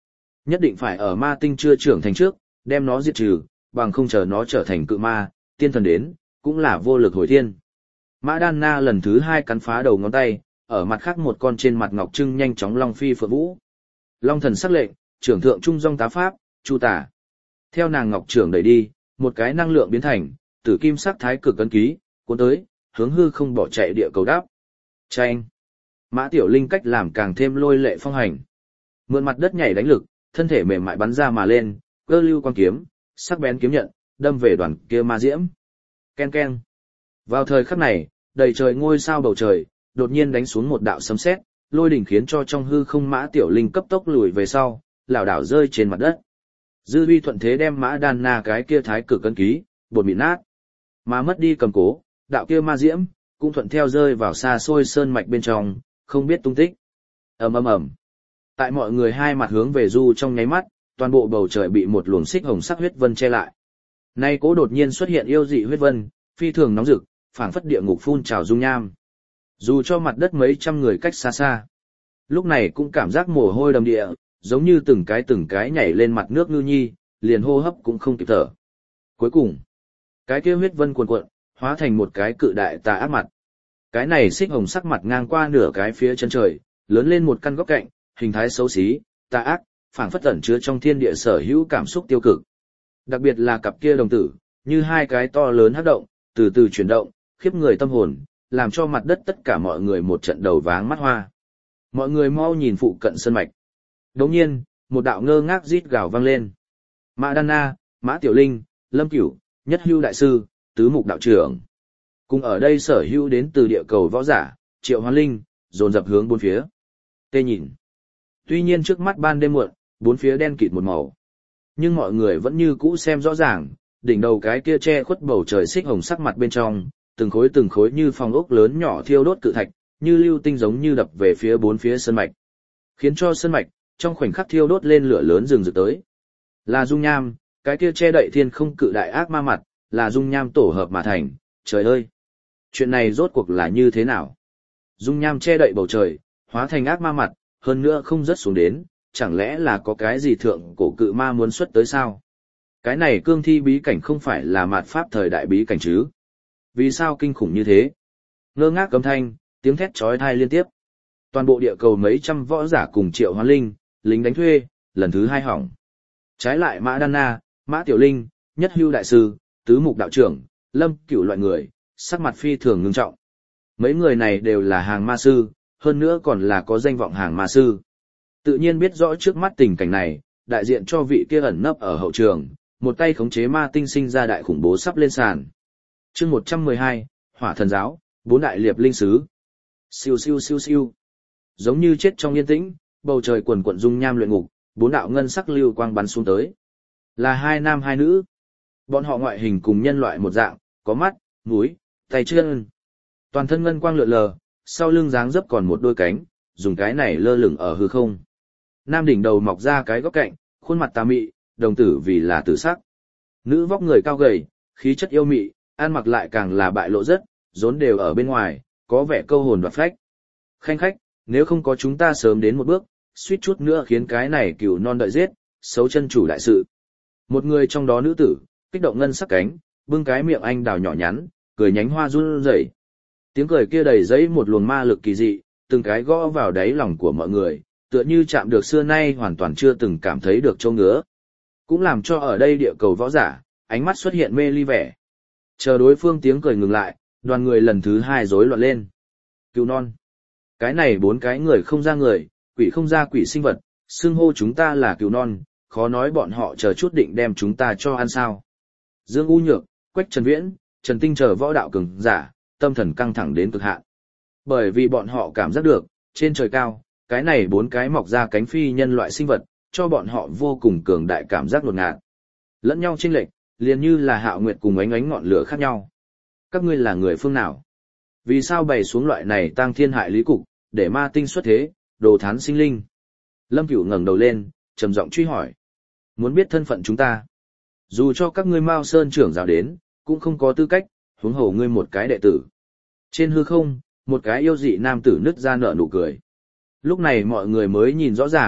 Nhất định phải ở ma tinh chưa trưởng thành trước, đem nó diệt trừ, bằng không chờ nó trở thành cự ma, tiên thần đến, cũng là vô lực hồi thiên. Mã Đan Na lần thứ 2 cắn phá đầu ngón tay, ở mặt khác một con trên mặt ngọc trưng nhanh chóng long phi phượng vũ. Long thần sắc lệnh, trưởng thượng trung dong tá pháp, chu tả. Theo nàng ngọc trưởng đẩy đi, một cái năng lượng biến thành, tử kim sắc thái cực ấn ký, cuốn tới, hướng hư không bỏ chạy địa cầu đáp. Chanh. Mã Tiểu Linh cách làm càng thêm lôi lệ phong hành. Mượn mặt đất nhảy đánh lực, thân thể mềm mại bắn ra mà lên, cơ lưu quang kiếm, sắc bén kiếm nhận, đâm về đoàn kia ma diễm. Ken ken. Vào thời khắc này, đầy trời ngôi sao bầu trời, đột nhiên đánh xuống một đạo sấm sét, lôi đỉnh khiến cho trong hư không Mã Tiểu Linh cấp tốc lùi về sau, lảo đảo rơi trên mặt đất. Dư uy thuận thế đem Mã Đan Na cái kia thái cực cân ký, bột mịn nát. Mà mất đi cầm cố, đạo kia ma diễm, cũng thuận theo rơi vào xa xôi sơn mạch bên trong, không biết tung tích. Ầm ầm ầm. Tại mọi người hai mặt hướng về du trong nháy mắt, toàn bộ bầu trời bị một luồng xích hồng sắc huyết vân che lại. Nay cố đột nhiên xuất hiện yêu dị huyết vân, phi thường nóng rực, phảng phất địa ngục phun trào dung nham. Dù cho mặt đất mấy trăm người cách xa xa, lúc này cũng cảm giác mồ hôi đầm địa, giống như từng cái nhảy lên mặt nước ngư nhi, liền hô hấp cũng không kịp thở. Cuối cùng, cái kia huyết vân cuồn cuộn, hóa thành một cái cự đại tà ác mặt. Cái này xích hồng sắc mặt ngang qua nửa cái phía chân trời, lớn lên một căn góc cạnh, hình thái xấu xí, tà ác, phảng phất ẩn chứa trong thiên địa sở hữu cảm xúc tiêu cực. Đặc biệt là cặp kia đồng tử, như hai cái to lớn hắc động, từ từ chuyển động, khiếp người tâm hồn, làm cho mặt đất tất cả mọi người một trận đầu váng mắt hoa. Mọi người mau nhìn phụ cận sơn mạch. Đồng nhiên, một đạo ngơ ngác rít gào vang lên. Mã Đan Na, Mã Tiểu Linh, Lâm Cửu, Nhất Hưu đại sư, Tứ Mục đạo trưởng. Cùng ở đây sở hữu đến từ địa cầu võ giả, Triệu Hoán Linh, dồn dập hướng bốn phía. Tê nhìn. Tuy nhiên trước mắt ban đêm muộn, bốn phía đen kịt một màu. Nhưng mọi người vẫn như cũ xem rõ ràng, đỉnh đầu cái kia che khuất bầu trời xích hồng sắc mặt bên trong, từng khối như phòng ốc lớn nhỏ thiêu đốt cự thạch, như lưu tinh giống như đập về phía bốn phía sơn mạch. Khiến cho sơn mạch, trong khoảnh khắc thiêu đốt lên lửa lớn rừng rực tới. Là dung nham, cái kia che đậy thiên không cự đại ác ma mặt, là dung nham tổ hợp mà thành, trời ơi! Chuyện này rốt cuộc là như thế nào? Dung nham che đậy bầu trời, hóa thành ác ma mặt, hơn nữa không rớt xuống đến, chẳng lẽ là có cái gì thượng cổ cự ma muốn xuất tới sao? Cái này cương thi bí cảnh không phải là mạt pháp thời đại bí cảnh chứ? Vì sao kinh khủng như thế? Ngơ ngác âm thanh, tiếng thét chói tai liên tiếp. Toàn bộ địa cầu mấy trăm võ giả cùng Triệu Hoán Linh, lính đánh thuê, lần thứ 2 hỏng. Trái lại Mã Đan Na, Mã Tiểu Linh, Nhất Hưu đại sư, Tứ Mục đạo trưởng, Lâm Cửu loại người, sắc mặt phi thường ngưng trọng. Mấy người này đều là hàng ma sư, hơn nữa còn là có danh vọng hàng ma sư. Tự nhiên biết rõ trước mắt tình cảnh này, đại diện cho vị kia ẩn nấp ở hậu trường, một tay khống chế ma tinh sinh ra đại khủng bố sắp lên sàn. Chương 112, Hỏa thần giáo, 4 đại liệp linh sứ. Siêu siêu siêu siêu. Giống như chết trong yên tĩnh, bầu trời quần quần dung nham luyện ngục, 4 đạo ngân sắc lưu quang bắn xuống tới. Là 2 nam 2 nữ. Bọn họ ngoại hình cùng nhân loại một dạng, có mắt, mũi, tay chân. Toàn thân ngân quang lượn lờ, sau lưng dáng dấp còn một đôi cánh, dùng cái này lơ lửng ở hư không. Nam đỉnh đầu mọc ra cái góc cạnh, khuôn mặt tà mị, đồng tử vì là tử sắc. Nữ vóc người cao gầy, khí chất yêu mị, ăn mặc lại càng là bại lộ rất, rốn đều ở bên ngoài, có vẻ câu hồn đoạt phách. Khanh khách, nếu không có chúng ta sớm đến một bước, suýt chút nữa khiến cái này cừu non đợi giết, xấu chân chủ đại sự. Một người trong đó nữ tử, kích động ngân sắc cánh, bưng cái miệng anh đào nhỏ nhắn, cười nhánh hoa run rẩy. Tiếng cười kia đầy dẫy một luồng ma lực kỳ dị, từng cái gõ vào đáy lòng của mọi người, tựa như chạm được xưa nay hoàn toàn chưa từng cảm thấy được châu ngứa. Cũng làm cho ở đây địa cầu võ giả, ánh mắt xuất hiện mê ly vẻ. Chờ đối phương tiếng cười ngừng lại, đoàn người lần thứ 2 rối loạn lên. Cừu non. Cái này 4 cái người không ra người, quỷ không ra quỷ sinh vật, xưng hô chúng ta là cừu non, khó nói bọn họ chờ chút định đem chúng ta cho ăn sao. Dương U Nhược, Quách Trần Viễn, Trần Tinh chờ võ đạo cường giả, tâm thần căng thẳng đến cực hạn. Bởi vì bọn họ cảm giác được, trên trời cao, cái này 4 cái mọc ra cánh phi nhân loại sinh vật, cho bọn họ vô cùng cường đại cảm giác đột ngạt. Lẫn nhau chênh lệch, liền như là Hạo Nguyệt cùng ánh ánh ngọn lửa khác nhau. Các ngươi là người phương nào? Vì sao bày xuống loại này tang thiên hại lý cục, để ma tinh xuất thế, đồ thán sinh linh? Lâm Cửu ngẩng đầu lên, trầm giọng truy hỏi. Muốn biết thân phận chúng ta? Dù cho các ngươi Mao Sơn trưởng giáo đến, cũng không có tư cách, huống hồ ngươi một cái đệ tử. Trên hư không, một cái yêu dị nam tử nứt ra nở nụ cười. Lúc này mọi người mới nhìn rõ ràng,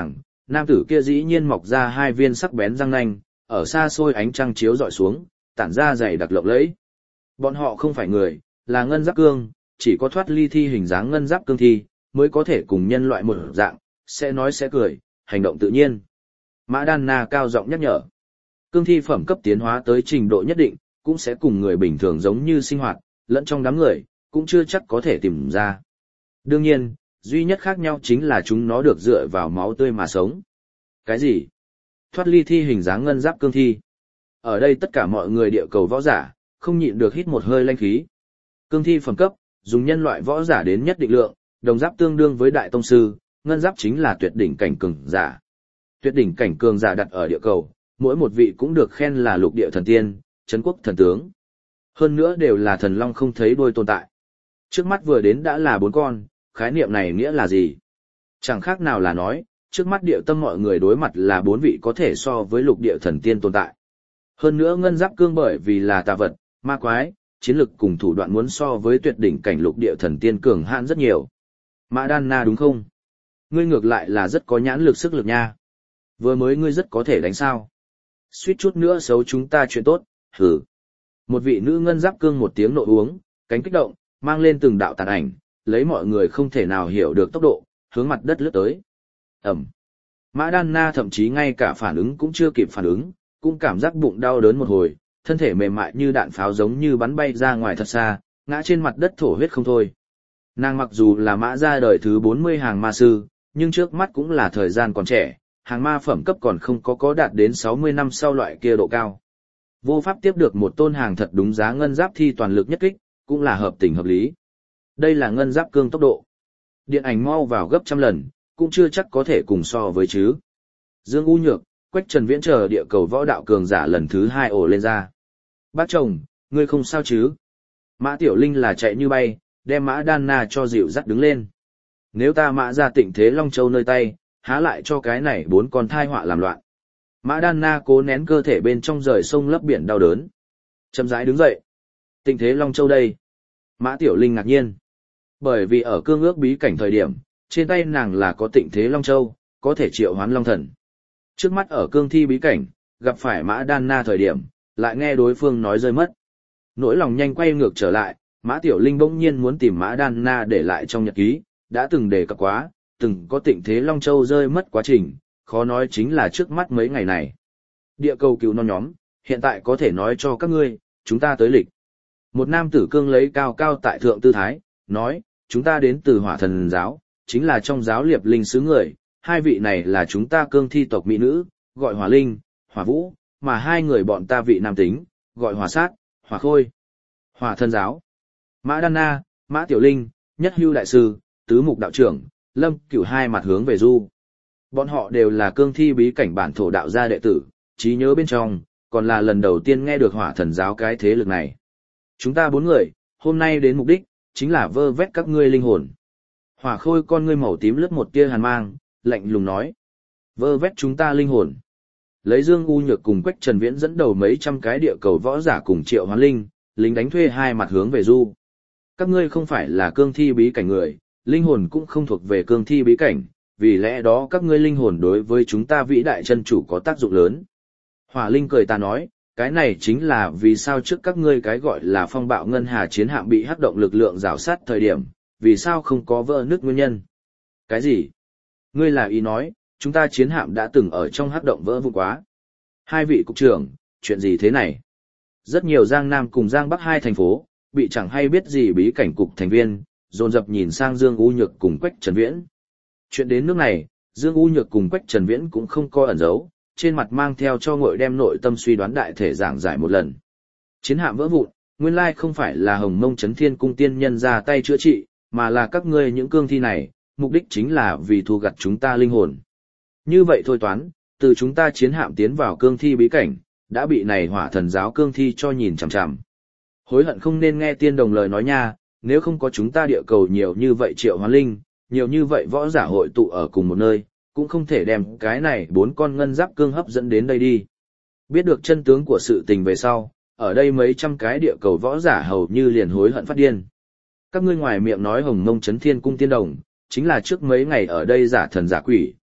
Nam tử kia dĩ nhiên mọc ra hai viên sắc bén răng nanh, ở xa xôi ánh trăng chiếu dọi xuống, tản ra dày đặc lộng lẫy. Bọn họ không phải người, là ngân giáp cương, chỉ có thoát ly thi hình dáng ngân giáp cương thi, mới có thể cùng nhân loại một dạng, sẽ nói sẽ cười, hành động tự nhiên. Mã Đan Na cao giọng nhắc nhở. Cương thi phẩm cấp tiến hóa tới trình độ nhất định, cũng sẽ cùng người bình thường giống như sinh hoạt, lẫn trong đám người, cũng chưa chắc có thể tìm ra. Đương nhiên, duy nhất khác nhau chính là chúng nó được dựa vào máu tươi mà sống. Cái gì? Thoát ly thi hình dáng ngân giáp cương thi. Ở đây tất cả mọi người địa cầu võ giả, không nhịn được hít một hơi lanh khí. Cương thi phẩm cấp, dùng nhân loại võ giả đến nhất định lượng, đồng giáp tương đương với đại tông sư, ngân giáp chính là tuyệt đỉnh cảnh cường giả. Tuyệt đỉnh cảnh cường giả đặt ở địa cầu, mỗi một vị cũng được khen là lục địa thần tiên, trấn quốc thần tướng. Hơn nữa đều là thần long không thấy đuôi tồn tại. Trước mắt vừa đến đã là 4 con, khái niệm này nghĩa là gì? Chẳng khác nào là nói, trước mắt địa tâm mọi người đối mặt là 4 vị có thể so với lục địa thần tiên tồn tại. Hơn nữa ngân giáp cương bởi vì là tà vật, ma quái, chiến lực cùng thủ đoạn muốn so với tuyệt đỉnh cảnh lục địa thần tiên cường hãn rất nhiều. Mã Đan Na đúng không? Ngươi ngược lại là rất có nhãn lực sức lực nha. Vừa mới ngươi rất có thể đánh sao. Suýt chút nữa xấu chúng ta chuyện tốt, hử. Một vị nữ ngân giáp cương một tiếng nộ uống, cánh kích động, mang lên từng đạo tàn ảnh, lấy mọi người không thể nào hiểu được tốc độ, hướng mặt đất lướt tới. Ẩm. Mã Đan Na thậm chí ngay cả phản ứng cũng chưa kịp phản ứng, cũng cảm giác bụng đau đớn một hồi, thân thể mềm mại như đạn pháo giống như bắn bay ra ngoài thật xa, ngã trên mặt đất thổ huyết không thôi. Nàng mặc dù là mã ra đời thứ 40 hàng ma sư, nhưng trước mắt cũng là thời gian còn trẻ, hàng ma phẩm cấp còn không có đạt đến 60 năm sau loại kia độ cao. Vô pháp tiếp được một tôn hàng thật đúng giá ngân giáp thi toàn lực nhất kích, cũng là hợp tình hợp lý. Đây là ngân giáp cương tốc độ. Điện ảnh mau vào gấp trăm lần, cũng chưa chắc có thể cùng so với chứ. Dương U Nhược, Quách Trần Viễn chờ địa cầu võ đạo cường giả lần thứ 2 ổ lên ra. Bác chồng, ngươi không sao chứ? Mã Tiểu Linh là chạy như bay, đem Mã Đan Na cho dịu dắt đứng lên. Nếu ta Mã ra Tịnh Thế Long Châu nơi tay, há lại cho cái này 4 con thai họa làm loạn. Mã Đan Na cố nén cơ thể bên trong rời sông lấp biển đau đớn. Chậm rãi đứng dậy. Tịnh Thế Long Châu đây. Mã Tiểu Linh ngạc nhiên. Bởi vì ở cương ước bí cảnh thời điểm, trên tay nàng là có Tịnh Thế Long Châu, có thể triệu hoán Long Thần. Trước mắt ở cương thi bí cảnh, gặp phải Mã Đan Na thời điểm, lại nghe đối phương nói rơi mất. Nỗi lòng nhanh quay ngược trở lại, Mã Tiểu Linh bỗng nhiên muốn tìm Mã Đan Na để lại trong nhật ký, đã từng đề cập quá, từng có Tịnh Thế Long Châu rơi mất quá trình, khó nói chính là trước mắt mấy ngày này. Địa cầu cứu non nhóm, hiện tại có thể nói cho các ngươi, chúng ta tới lịch. Một nam tử cương lấy cao cao tại thượng tư thái, nói, chúng ta đến từ Hỏa Thần giáo, chính là trong giáo Liệp Linh xứ người, hai vị này là chúng ta cương thi tộc mỹ nữ, gọi Hỏa Linh, Hỏa Vũ, mà hai người bọn ta vị nam tính, gọi Hỏa Sát, Hỏa Khôi. Hỏa Thần giáo. Mã Đan Na, Mã Tiểu Linh, Nhất Hưu đại sư, Tứ Mục đạo trưởng, Lâm Cửu hai mặt hướng về du. Bọn họ đều là cương thi bí cảnh bản thổ đạo gia đệ tử, trí nhớ bên trong, còn là lần đầu tiên nghe được Hỏa Thần giáo cái thế lực này. Chúng ta 4 người, hôm nay đến mục đích, chính là vơ vét các ngươi linh hồn. Hỏa Khôi con ngươi màu tím lướt một tia hàn mang, lạnh lùng nói. Vơ vét chúng ta linh hồn. Lấy Dương U Nhược cùng Quách Trần Viễn dẫn đầu mấy trăm cái địa cầu võ giả cùng Triệu Hoán Linh, lính đánh thuê hai mặt hướng về du. Các ngươi không phải là cương thi bí cảnh người, linh hồn cũng không thuộc về cương thi bí cảnh, vì lẽ đó các ngươi linh hồn đối với chúng ta vĩ đại chân chủ có tác dụng lớn. Hỏa Linh cười ta nói, cái này chính là vì sao trước các ngươi cái gọi là phong bạo ngân hà chiến hạm bị hắc động lực lượng rào sát thời điểm, vì sao không có vỡ nứt nguyên nhân. Cái gì? Ngươi là ý nói, chúng ta chiến hạm đã từng ở trong hắc động vỡ vụn quá. Hai vị cục trưởng, chuyện gì thế này? Rất nhiều Giang Nam cùng Giang Bắc hai thành phố, bị chẳng hay biết gì bí cảnh cục thành viên, dồn dập nhìn sang Dương U Nhược cùng Quách Trần Viễn. Chuyện đến nước này, Dương U Nhược cùng Quách Trần Viễn cũng không có ẩn giấu, trên mặt mang theo cho ngội đem nội tâm suy đoán đại thể giảng giải một lần. Chiến hạm vỡ vụn, nguyên lai không phải là Hồng Mông Chấn Thiên Cung tiên nhân ra tay chữa trị, mà là các ngươi những cương thi này, mục đích chính là vì thu gặt chúng ta linh hồn. Như vậy thôi toán, từ chúng ta chiến hạm tiến vào cương thi bí cảnh, đã bị này Hỏa Thần giáo cương thi cho nhìn chằm chằm. Hối hận không nên nghe tiên đồng lời nói nha, nếu không có chúng ta địa cầu nhiều như vậy Triệu Hoán Linh, nhiều như vậy võ giả hội tụ ở cùng một nơi, cũng không thể đem cái này 4 con ngân giáp cương hấp dẫn đến đây đi. Biết được chân tướng của sự tình về sau, ở đây mấy trăm cái địa cầu võ giả hầu như liền hối hận phát điên. Các ngươi ngoài miệng nói Hồng Mông Chấn Thiên Cung tiên đồng, chính là trước mấy ngày ở đây giả thần giả quỷ,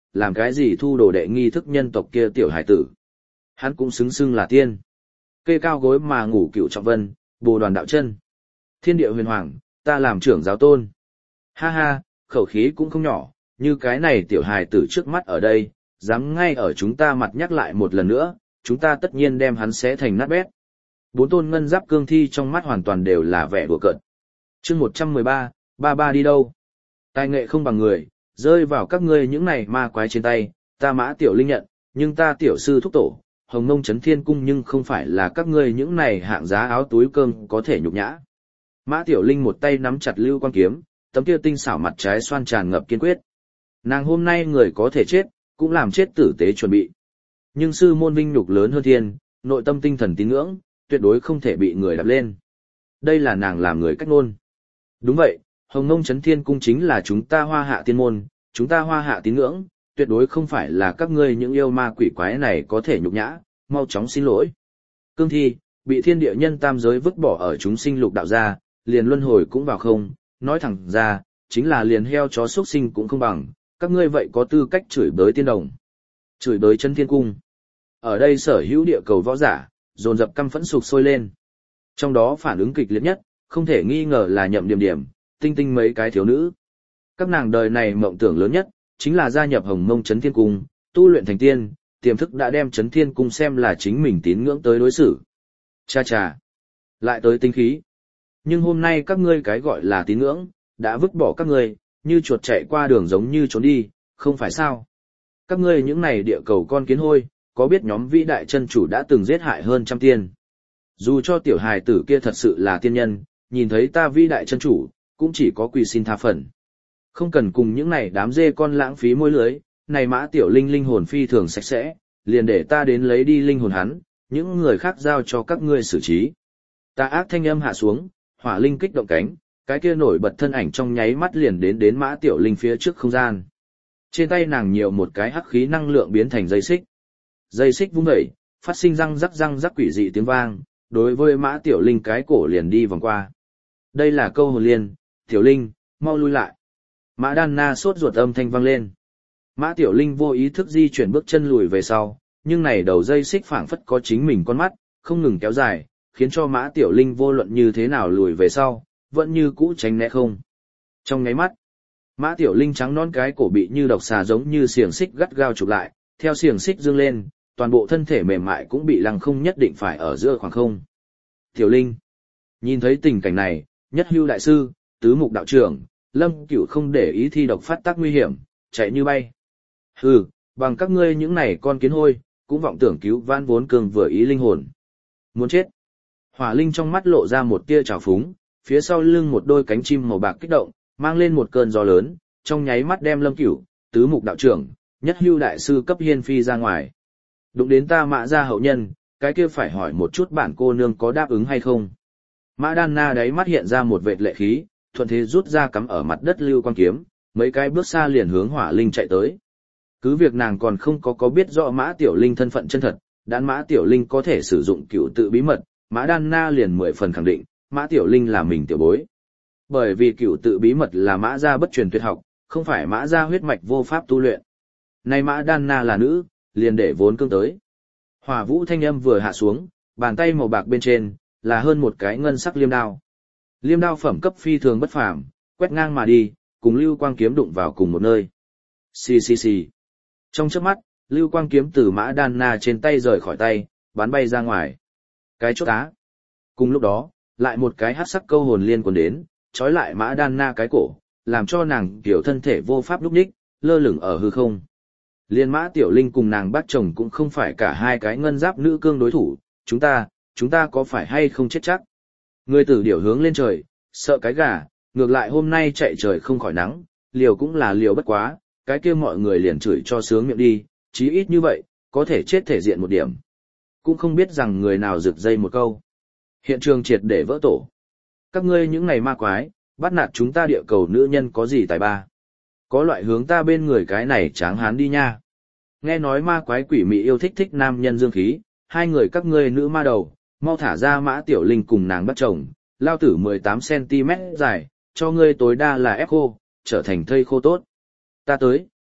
làm cái gì thu đồ đệ nghi thức nhân tộc kia tiểu hải tử. Hắn cũng xứng xưng là tiên. Kê cao gối mà ngủ cựu trọng vân, bồ đoàn đạo chân. Thiên địa huyền hoàng, ta làm trưởng giáo tôn. Ha ha, khẩu khí cũng không nhỏ, như cái này tiểu hài tử trước mắt ở đây, dám ngay ở chúng ta mặt nhắc lại một lần nữa, chúng ta tất nhiên đem hắn xé thành nát bét. Bốn tôn ngân giáp cương thi trong mắt hoàn toàn đều là vẻ đùa cợt. Chương 113, ba ba đi đâu? Tài nghệ không bằng người, rơi vào các ngươi những này ma quái trên tay, ta Mã Tiểu Linh nhận, nhưng ta tiểu sư thúc tổ, Hồng Mông Chấn Thiên Cung nhưng không phải là các ngươi những này hạng giá áo túi cơm có thể nhục nhã. Mã Tiểu Linh một tay nắm chặt lưu quang kiếm, tấm kia tinh xảo mặt trái xoan tràn ngập kiên quyết. Nàng hôm nay người có thể chết, cũng làm chết tử tế chuẩn bị. Nhưng sư môn vinh nhục lớn hơn thiên, nội tâm tinh thần tín ngưỡng, tuyệt đối không thể bị người đạp lên. Đây là nàng làm người cách ngôn. Đúng vậy, Hồng Mông Chấn Thiên Cung chính là chúng ta Hoa Hạ tiên môn, chúng ta Hoa Hạ tín ngưỡng, tuyệt đối không phải là các ngươi những yêu ma quỷ quái này có thể nhục nhã, mau chóng xin lỗi. Cương thi, bị thiên địa nhân tam giới vứt bỏ ở chúng sinh lục đạo ra, liền luân hồi cũng vào không, nói thẳng ra, chính là liền heo chó xuất sinh cũng không bằng, các ngươi vậy có tư cách chửi bới tiên đồng. Chửi bới Chấn Thiên Cung. Ở đây sở hữu địa cầu võ giả, dồn dập căm phẫn sục sôi lên. Trong đó phản ứng kịch liệt nhất, không thể nghi ngờ là Nhậm Điểm Điểm, Tinh Tinh mấy cái thiếu nữ. Các nàng đời này mộng tưởng lớn nhất, chính là gia nhập Hồng Mông Chấn Thiên Cung, tu luyện thành tiên, tiềm thức đã đem Chấn Thiên Cung xem là chính mình tín ngưỡng tới đối xử. Cha cha, lại tới tinh khí. Nhưng hôm nay các ngươi cái gọi là tín ngưỡng, đã vứt bỏ các ngươi, như chuột chạy qua đường giống như trốn đi, không phải sao? Các ngươi những này địa cầu con kiến hôi, có biết nhóm vĩ đại chân chủ đã từng giết hại hơn trăm tiên. Dù cho tiểu hài tử kia thật sự là tiên nhân, nhìn thấy ta vĩ đại chân chủ, cũng chỉ có quỳ xin tha phần. Không cần cùng những này đám dê con lãng phí môi lưới, này Mã Tiểu Linh linh hồn phi thường sạch sẽ, liền để ta đến lấy đi linh hồn hắn, những người khác giao cho các ngươi xử trí. Ta ác thanh âm hạ xuống, hỏa linh kích động cánh, cái kia nổi bật thân ảnh trong nháy mắt liền đến Mã Tiểu Linh phía trước không gian. Trên tay nàng nhiều một cái hắc khí năng lượng biến thành dây xích. Dây xích vung dậy, phát sinh răng rắc quỷ dị tiếng vang, đối với Mã Tiểu Linh cái cổ liền đi vòng qua. Đây là câu hồn liên, Tiểu Linh, mau lui lại. Mã Đan Na sốt ruột âm thanh vang lên. Mã Tiểu Linh vô ý thức di chuyển bước chân lùi về sau, nhưng này đầu dây xích phảng phất có chính mình con mắt, không ngừng kéo dài, khiến cho Mã Tiểu Linh vô luận như thế nào lùi về sau, vẫn như cũ tránh né không. Trong nháy mắt, Mã Tiểu Linh trắng non cái cổ bị như độc xà giống như xiềng xích gắt gao chụp lại, theo xiềng xích dương lên, toàn bộ thân thể mềm mại cũng bị lăng không nhất định phải ở giữa khoảng không. Tiểu Linh, nhìn thấy tình cảnh này, Nhất Hưu đại sư, Tứ Mục đạo trưởng, Lâm Cửu không để ý thi độc phát tác nguy hiểm, chạy như bay. Hừ, bằng các ngươi những này con kiến hôi, cũng vọng tưởng cứu vãn vốn cường vừa ý linh hồn. Muốn chết. Hỏa Linh trong mắt lộ ra một tia trào phúng, phía sau lưng một đôi cánh chim màu bạc kích động, mang lên một cơn gió lớn, trong nháy mắt đem Lâm Cửu, Tứ Mục đạo trưởng, Nhất Hưu đại sư cấp hiên phi ra ngoài. Đụng đến ta Mã gia hậu nhân, cái kia phải hỏi một chút bản cô nương có đáp ứng hay không. Mã Đan Na đáy mắt hiện ra một vệt lệ khí, thuận thế rút ra cắm ở mặt đất lưu quang kiếm, mấy cái bước xa liền hướng Hỏa Linh chạy tới. Cứ việc nàng còn không có biết rõ Mã Tiểu Linh thân phận chân thật, đán Mã Tiểu Linh có thể sử dụng cựu tự bí mật, Mã Đan Na liền 10 phần khẳng định, Mã Tiểu Linh là mình tiểu bối. Bởi vì cựu tự bí mật là Mã gia bất truyền tuyệt học, không phải Mã gia huyết mạch vô pháp tu luyện. Nay Mã Đan Na là nữ, liền để vốn cương tới. Hỏa Vũ thanh âm vừa hạ xuống, bàn tay màu bạc bên trên là hơn một cái ngân sắc liêm đao. Liêm đao phẩm cấp phi thường bất phàm, quét ngang mà đi, cùng lưu quang kiếm đụng vào cùng một nơi. Xì xì xì. Trong chớp mắt, lưu quang kiếm từ Mã Đan Na trên tay rời khỏi tay, bắn bay ra ngoài. Cái chốt á. Cùng lúc đó, lại một cái hắc sắc câu hồn liên cuốn đến, trói lại Mã Đan Na cái cổ, làm cho nàng tiểu thân thể vô pháp lúc ních, lơ lửng ở hư không. Liên Mã Tiểu Linh cùng nàng bắt chồng cũng không phải cả hai cái ngân giáp nữ cương đối thủ, chúng ta có phải hay không chết chắc. Người tử điểu hướng lên trời, sợ cái gà, ngược lại hôm nay chạy trời không khỏi nắng, liều cũng là liều bất quá, cái kia mọi người liền chửi cho sướng miệng đi, chí ít như vậy, có thể chết thể diện một điểm. Cũng không biết rằng người nào rực dây một câu. Hiện trường triệt để vỡ tổ. Các ngươi những này ma quái, bắt nạt chúng ta địa cầu nữ nhân có gì tài ba. Có loại hướng ta bên người cái này tráng hán đi nha. Nghe nói ma quái quỷ mị yêu thích thích nam nhân dương khí, hai người các ngươi nữ ma đầu, mau thả ra Mã Tiểu Linh cùng nàng bắt chồng, lao tử 18cm dài, cho ngươi tối đa là ép khô, trở thành thây khô tốt. Ta tới,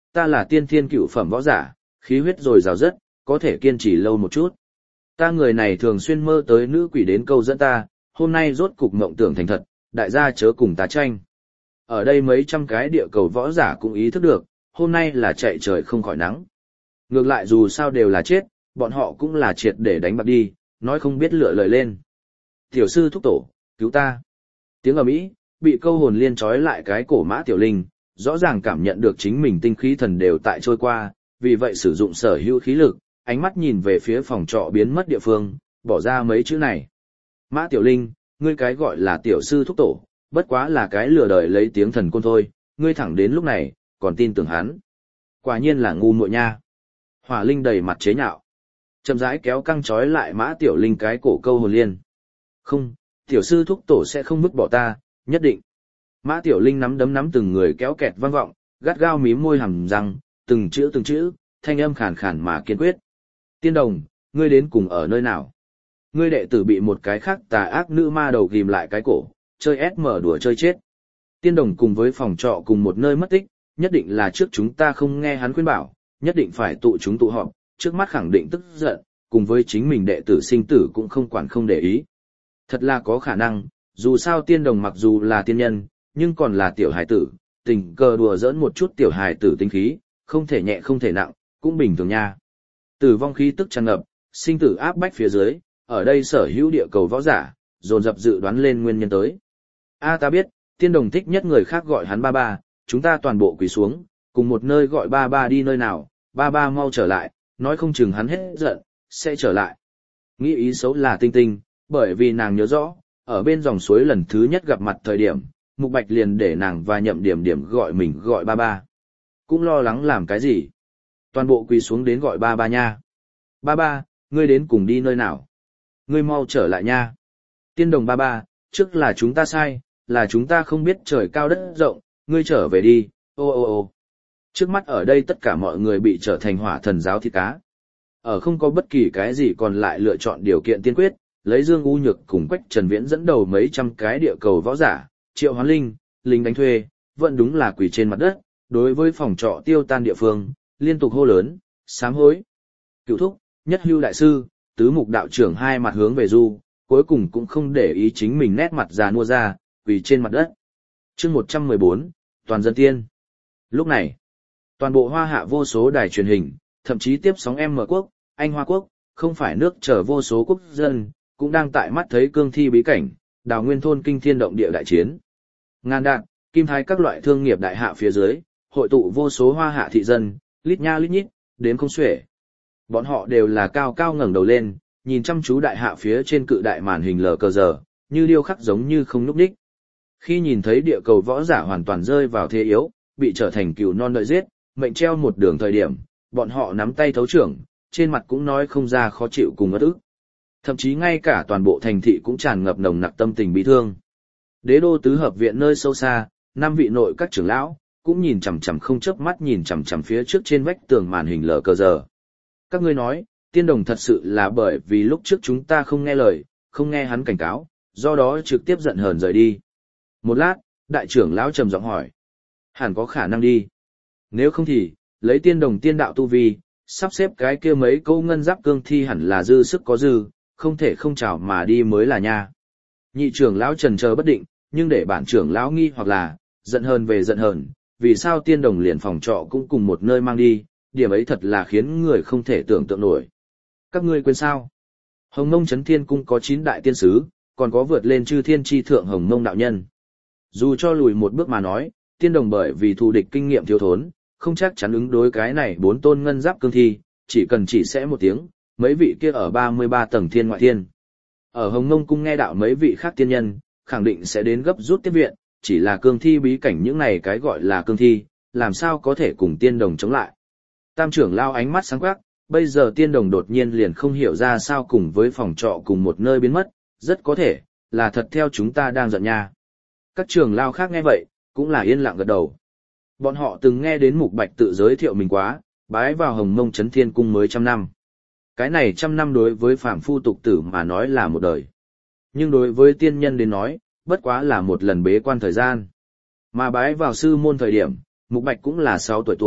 ta là tiên thiên cựu phẩm võ giả, khí huyết dồi dào rất, có thể kiên trì lâu một chút. Ta người này thường xuyên mơ tới nữ quỷ đến câu dẫn ta, hôm nay rốt cục mộng tưởng thành thật, đại gia chớ cùng ta tranh. Ở đây mấy trăm cái địa cầu võ giả cũng ý thức được, hôm nay là chạy trời không khỏi nắng. Ngược lại dù sao đều là chết, bọn họ cũng là triệt để đánh bạc đi, nói không biết lựa lời lên. Tiểu sư thúc tổ, cứu ta. Tiếng ầm ĩ, bị câu hồn liên trói lại cái cổ Mã Tiểu Linh, rõ ràng cảm nhận được chính mình tinh khí thần đều tại trôi qua, vì vậy sử dụng sở hữu khí lực, ánh mắt nhìn về phía phòng trọ biến mất địa phương, bỏ ra mấy chữ này. Mã Tiểu Linh, ngươi cái gọi là tiểu sư thúc tổ, bất quá là cái lừa đời lấy tiếng thần côn thôi, ngươi thẳng đến lúc này, còn tin tưởng hắn. Quả nhiên là ngu muội nha. Hỏa Linh đầy mặt chế nhạo. Chậm rãi kéo căng trói lại Mã Tiểu Linh cái cổ câu hồn liên. Không, tiểu sư thúc tổ sẽ không vứt bỏ ta, nhất định. Mã Tiểu Linh nắm từng người kéo kẹt vang vọng, gắt gao mím môi hàm răng, từng chữ, thanh âm khàn khàn mà kiên quyết. Tiên đồng, ngươi đến cùng ở nơi nào? Ngươi đệ tử bị một cái khác tà ác nữ ma đầu ghim lại cái cổ, chơi SM đùa chơi chết. Tiên đồng cùng với phòng trọ cùng một nơi mất tích, nhất định là trước chúng ta không nghe hắn khuyên bảo, nhất định phải tụ họp, trước mắt khẳng định tức giận, cùng với chính mình đệ tử sinh tử cũng không quản không để ý. Thật là có khả năng, dù sao tiên đồng mặc dù là tiên nhân, nhưng còn là tiểu hài tử, tình cờ đùa giỡn một chút tiểu hài tử tinh khí, không thể nhẹ không thể nặng, cũng bình thường nha. Tử vong khí tức tràn ngập, sinh tử áp bách phía dưới, ở đây sở hữu địa cầu võ giả, dồn dập dự đoán lên nguyên nhân tới. Ta biết, tiên đồng thích nhất người khác gọi hắn ba ba, chúng ta toàn bộ quỳ xuống, cùng một nơi gọi ba ba đi nơi nào, ba ba mau trở lại, nói không chừng hắn hết giận, sẽ trở lại. Nghĩ ý xấu là Tinh Tinh, bởi vì nàng nhớ rõ, ở bên dòng suối lần thứ nhất gặp mặt thời điểm, Mục Bạch liền để nàng và Nhậm Điểm Điểm gọi mình gọi ba ba. Cũng lo lắng làm cái gì? Toàn bộ quỳ xuống đến gọi ba ba nha. Ba ba, ngươi đến cùng đi nơi nào? Ngươi mau trở lại nha. Tiên đồng ba ba, trước là chúng ta sai, là chúng ta không biết trời cao đất rộng, ngươi trở về đi, ô. Trước mắt ở đây tất cả mọi người bị trở thành hỏa thần giáo thịt cá. Ở không có bất kỳ cái gì còn lại lựa chọn điều kiện tiên quyết, lấy Dương U Nhược cùng Quách Trần Viễn dẫn đầu mấy trăm cái địa cầu võ giả, Triệu Hoán Linh, lính đánh thuê, vẫn đúng là quỳ trên mặt đất, đối với phòng trọ tiêu tan địa phương, liên tục hô lớn, sám hối. Cựu thúc, Nhất Hưu đại sư, Tứ Mục đạo trưởng hai mặt hướng về Du, cuối cùng cũng không để ý chính mình nét mặt già nua ra, quỳ trên mặt đất. Chương 114, toàn dân tiên. Lúc này, toàn bộ Hoa Hạ vô số đài truyền hình, thậm chí tiếp sóng M quốc, Anh Hoa quốc, không phải nước chở vô số quốc dân, cũng đang tại mắt thấy cương thi bí cảnh, Đào Nguyên thôn kinh thiên động địa đại chiến. Ngàn đạn, kim thái các loại thương nghiệp đại hạ phía dưới, hội tụ vô số Hoa Hạ thị dân, lít nha lít nhít, đến không xuể. Bọn họ đều là cao cao ngẩng đầu lên, nhìn chăm chú đại hạ phía trên cự đại màn hình lờ cờ giờ, như điêu khắc giống như không nhúc nhích. Khi nhìn thấy địa cầu võ giả hoàn toàn rơi vào thế yếu, bị trở thành cừu non đợi giết, mệnh treo một đường thời điểm, bọn họ nắm tay thấu trưởng, trên mặt cũng nói không ra khó chịu cùng uất ức. Thậm chí ngay cả toàn bộ thành thị cũng tràn ngập nồng nặc tâm tình bi thương. Đế đô tứ hợp viện nơi sâu xa, 5 vị nội các trưởng lão cũng nhìn chằm chằm không chớp mắt nhìn chằm chằm phía trước trên vách tường màn hình lờ cờ giờ. Các ngươi nói, tiên đồng thật sự là bởi vì lúc trước chúng ta không nghe lời, không nghe hắn cảnh cáo, do đó trực tiếp giận hờn rời đi. Một lát, đại trưởng lão trầm giọng hỏi. Hẳn có khả năng đi. Nếu không thì, lấy tiên đồng tiên đạo tu vi, sắp xếp cái kia mấy câu ngân giáp cương thi hẳn là dư sức có dư, không thể không chào mà đi mới là nha. Nhị trưởng lão trần chờ bất định, nhưng để bản trưởng lão nghi hoặc là, giận hờn về giận hờn, vì sao tiên đồng liền phòng trọ cũng cùng một nơi mang đi, điểm ấy thật là khiến người không thể tưởng tượng nổi. Các ngươi quên sao? Hồng Mông Chấn Thiên Cung có 9 đại tiên sứ, còn có vượt lên chư thiên chi thượng Hồng Mông đạo nhân. Dù cho lùi một bước mà nói, tiên đồng bởi vì thù địch kinh nghiệm thiếu thốn, không chắc chắn ứng đối cái này 4 tôn ngân giáp cương thi, chỉ cần chỉ sẽ một tiếng, mấy vị kia ở 33 tầng thiên ngoại thiên. Ở Hồng Mông Cung nghe đạo mấy vị khác tiên nhân, khẳng định sẽ đến gấp rút tiếp viện, chỉ là cương thi bí cảnh những này cái gọi là cương thi, làm sao có thể cùng tiên đồng chống lại. Tam trưởng lao ánh mắt sáng quắc, bây giờ tiên đồng đột nhiên liền không hiểu ra sao cùng với phòng trọ cùng một nơi biến mất, rất có thể, là thật theo chúng ta đang giận nha. Các trưởng lao khác nghe vậy, cũng là yên lặng gật đầu. Bọn họ từng nghe đến Mục Bạch tự giới thiệu mình quá, bái vào Hồng Mông Chấn Thiên Cung mới 100 năm. Cái này 100 năm đối với phàm phu tục tử mà nói là một đời. Nhưng đối với tiên nhân đến nói, bất quá là một lần bế quan thời gian. Mà bái vào sư môn thời điểm, Mục Bạch cũng là 6 tuổi,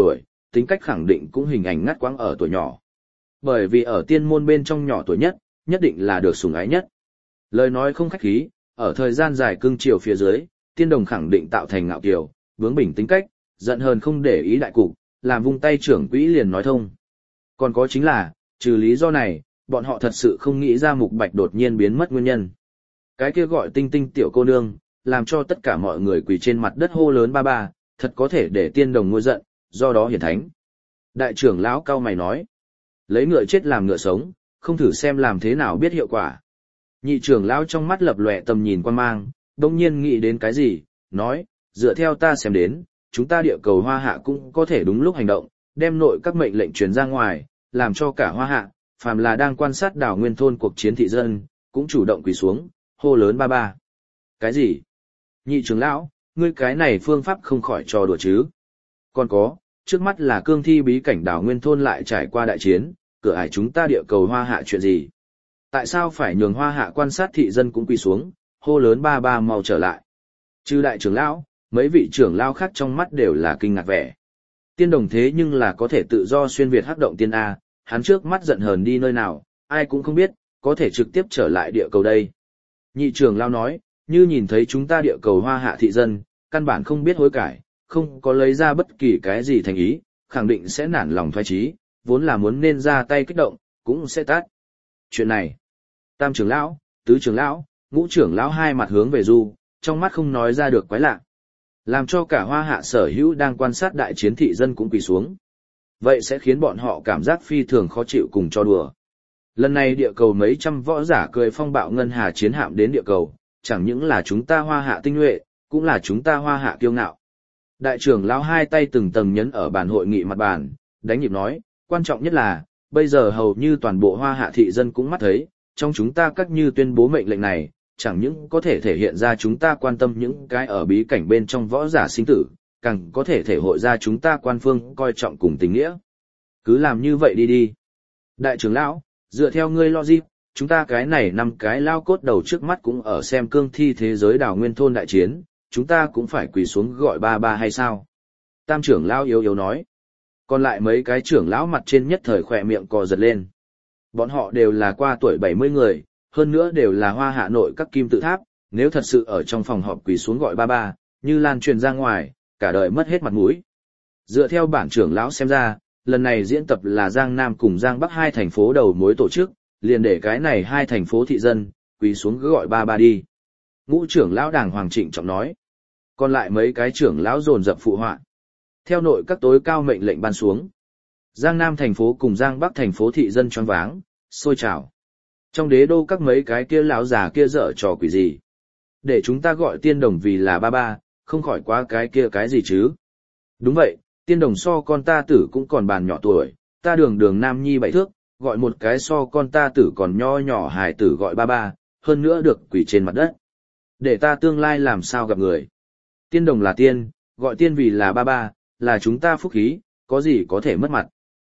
tính cách khẳng định cũng hình ảnh ngắt quãng ở tuổi nhỏ. Bởi vì ở tiên môn bên trong nhỏ tuổi nhất, nhất định là được sủng ái nhất. Lời nói không khách khí, ở thời gian dài cương triều phía dưới, tiên đồng khẳng định tạo thành ngạo kiều, bướng bỉnh tính cách, giận hờn không để ý đại cục, làm vung tay trưởng quỹ liền nói thông. Còn có chính là, trừ lý do này, bọn họ thật sự không nghĩ ra Mục Bạch đột nhiên biến mất nguyên nhân. Cái kia gọi Tinh Tinh tiểu cô nương, làm cho tất cả mọi người quỳ trên mặt đất hô lớn ba ba, thật có thể để tiên đồng ngôi giận, do đó hiển thánh. Đại trưởng lão cao mày nói, lấy ngựa chết làm ngựa sống, không thử xem làm thế nào biết hiệu quả. Nhị trưởng lão trong mắt lập lòe tầm nhìn quan mang, đông nhiên nghĩ đến cái gì, nói, dựa theo ta xem đến, chúng ta địa cầu Hoa Hạ cũng có thể đúng lúc hành động, đem nội các mệnh lệnh truyền ra ngoài, làm cho cả Hoa Hạ, phàm là đang quan sát đảo nguyên thôn cuộc chiến thị dân, cũng chủ động quỳ xuống, hô lớn ba ba. Cái gì? Nhị trưởng lão, ngươi cái này phương pháp không khỏi trò đùa chứ? Còn có, trước mắt là cương thi bí cảnh đảo nguyên thôn lại trải qua đại chiến, cửa ải chúng ta địa cầu Hoa Hạ chuyện gì? Tại sao phải nhường Hoa Hạ quan sát thị dân cũng quỳ xuống, hô lớn ba ba mau trở lại? Trừ đại trưởng lão, mấy vị trưởng lão khác trong mắt đều là kinh ngạc vẻ. Tiên đồng thế nhưng là có thể tự do xuyên Việt hắc động tiên A, hắn trước mắt giận hờn đi nơi nào, ai cũng không biết, có thể trực tiếp trở lại địa cầu đây. Nhị trưởng lão nói, như nhìn thấy chúng ta địa cầu Hoa Hạ thị dân, căn bản không biết hối cải, không có lấy ra bất kỳ cái gì thành ý, khẳng định sẽ nản lòng thoái chí, vốn là muốn nên ra tay kích động, cũng sẽ tát. Chuyện này, tam trưởng lão, tứ trưởng lão, ngũ trưởng lão hai mặt hướng về du, trong mắt không nói ra được quái lạ. Làm cho cả Hoa Hạ sở hữu đang quan sát đại chiến thị dân cũng quỳ xuống. Vậy sẽ khiến bọn họ cảm giác phi thường khó chịu cùng cho đùa. Lần này địa cầu mấy trăm võ giả cười phong bạo ngân hà chiến hạm đến địa cầu, chẳng những là chúng ta Hoa Hạ tinh nhuệ, cũng là chúng ta Hoa Hạ kiêu ngạo. Đại trưởng lão hai tay từng tầng nhấn ở bàn hội nghị mặt bàn, đánh nhịp nói, quan trọng nhất là, bây giờ hầu như toàn bộ Hoa Hạ thị dân cũng mắt thấy, trong chúng ta các như tuyên bố mệnh lệnh này, chẳng những có thể thể hiện ra chúng ta quan tâm những cái ở bí cảnh bên trong võ giả sinh tử, càng có thể thể hội ra chúng ta quan phương coi trọng cùng tình nghĩa. Cứ làm như vậy đi đi. Đại trưởng lão, dựa theo ngươi logic, chúng ta cái này 5 cái lao cốt đầu trước mắt cũng ở xem cương thi thế giới đảo nguyên thôn đại chiến, chúng ta cũng phải quỳ xuống gọi ba ba hay sao? Tam trưởng lão yếu yếu nói. Còn lại mấy cái trưởng lão mặt trên nhất thời khỏe miệng cò giật lên. Bọn họ đều là qua tuổi 70 người, hơn nữa đều là Hoa Hạ nội các kim tự tháp, nếu thật sự ở trong phòng họp quỳ xuống gọi ba ba, như lan truyền ra ngoài, cả đời mất hết mặt mũi. Dựa theo bản trưởng lão xem ra, lần này diễn tập là Giang Nam cùng Giang Bắc hai thành phố đầu mối tổ chức, liền để cái này hai thành phố thị dân, quỳ xuống cứ gọi ba ba đi. Ngũ trưởng lão đàng hoàng trịnh trọng nói. Còn lại mấy cái trưởng lão dồn dập phụ họa. Theo nội các tối cao mệnh lệnh ban xuống. Giang Nam thành phố cùng Giang Bắc thành phố thị dân choáng váng, sôi trào. Trong đế đô các mấy cái kia lão già kia dở trò quỷ gì. Để chúng ta gọi tiên đồng vì là ba ba, không khỏi quá cái kia cái gì chứ. Đúng vậy, tiên đồng so con ta tử cũng còn bàn nhỏ tuổi, ta đường đường nam nhi 7 thước, gọi một cái so con ta tử còn nho nhỏ hài tử gọi ba ba, hơn nữa được quỷ trên mặt đất. Để ta tương lai làm sao gặp người. Tiên đồng là tiên, gọi tiên vì là ba ba, là chúng ta phúc khí, có gì có thể mất mặt.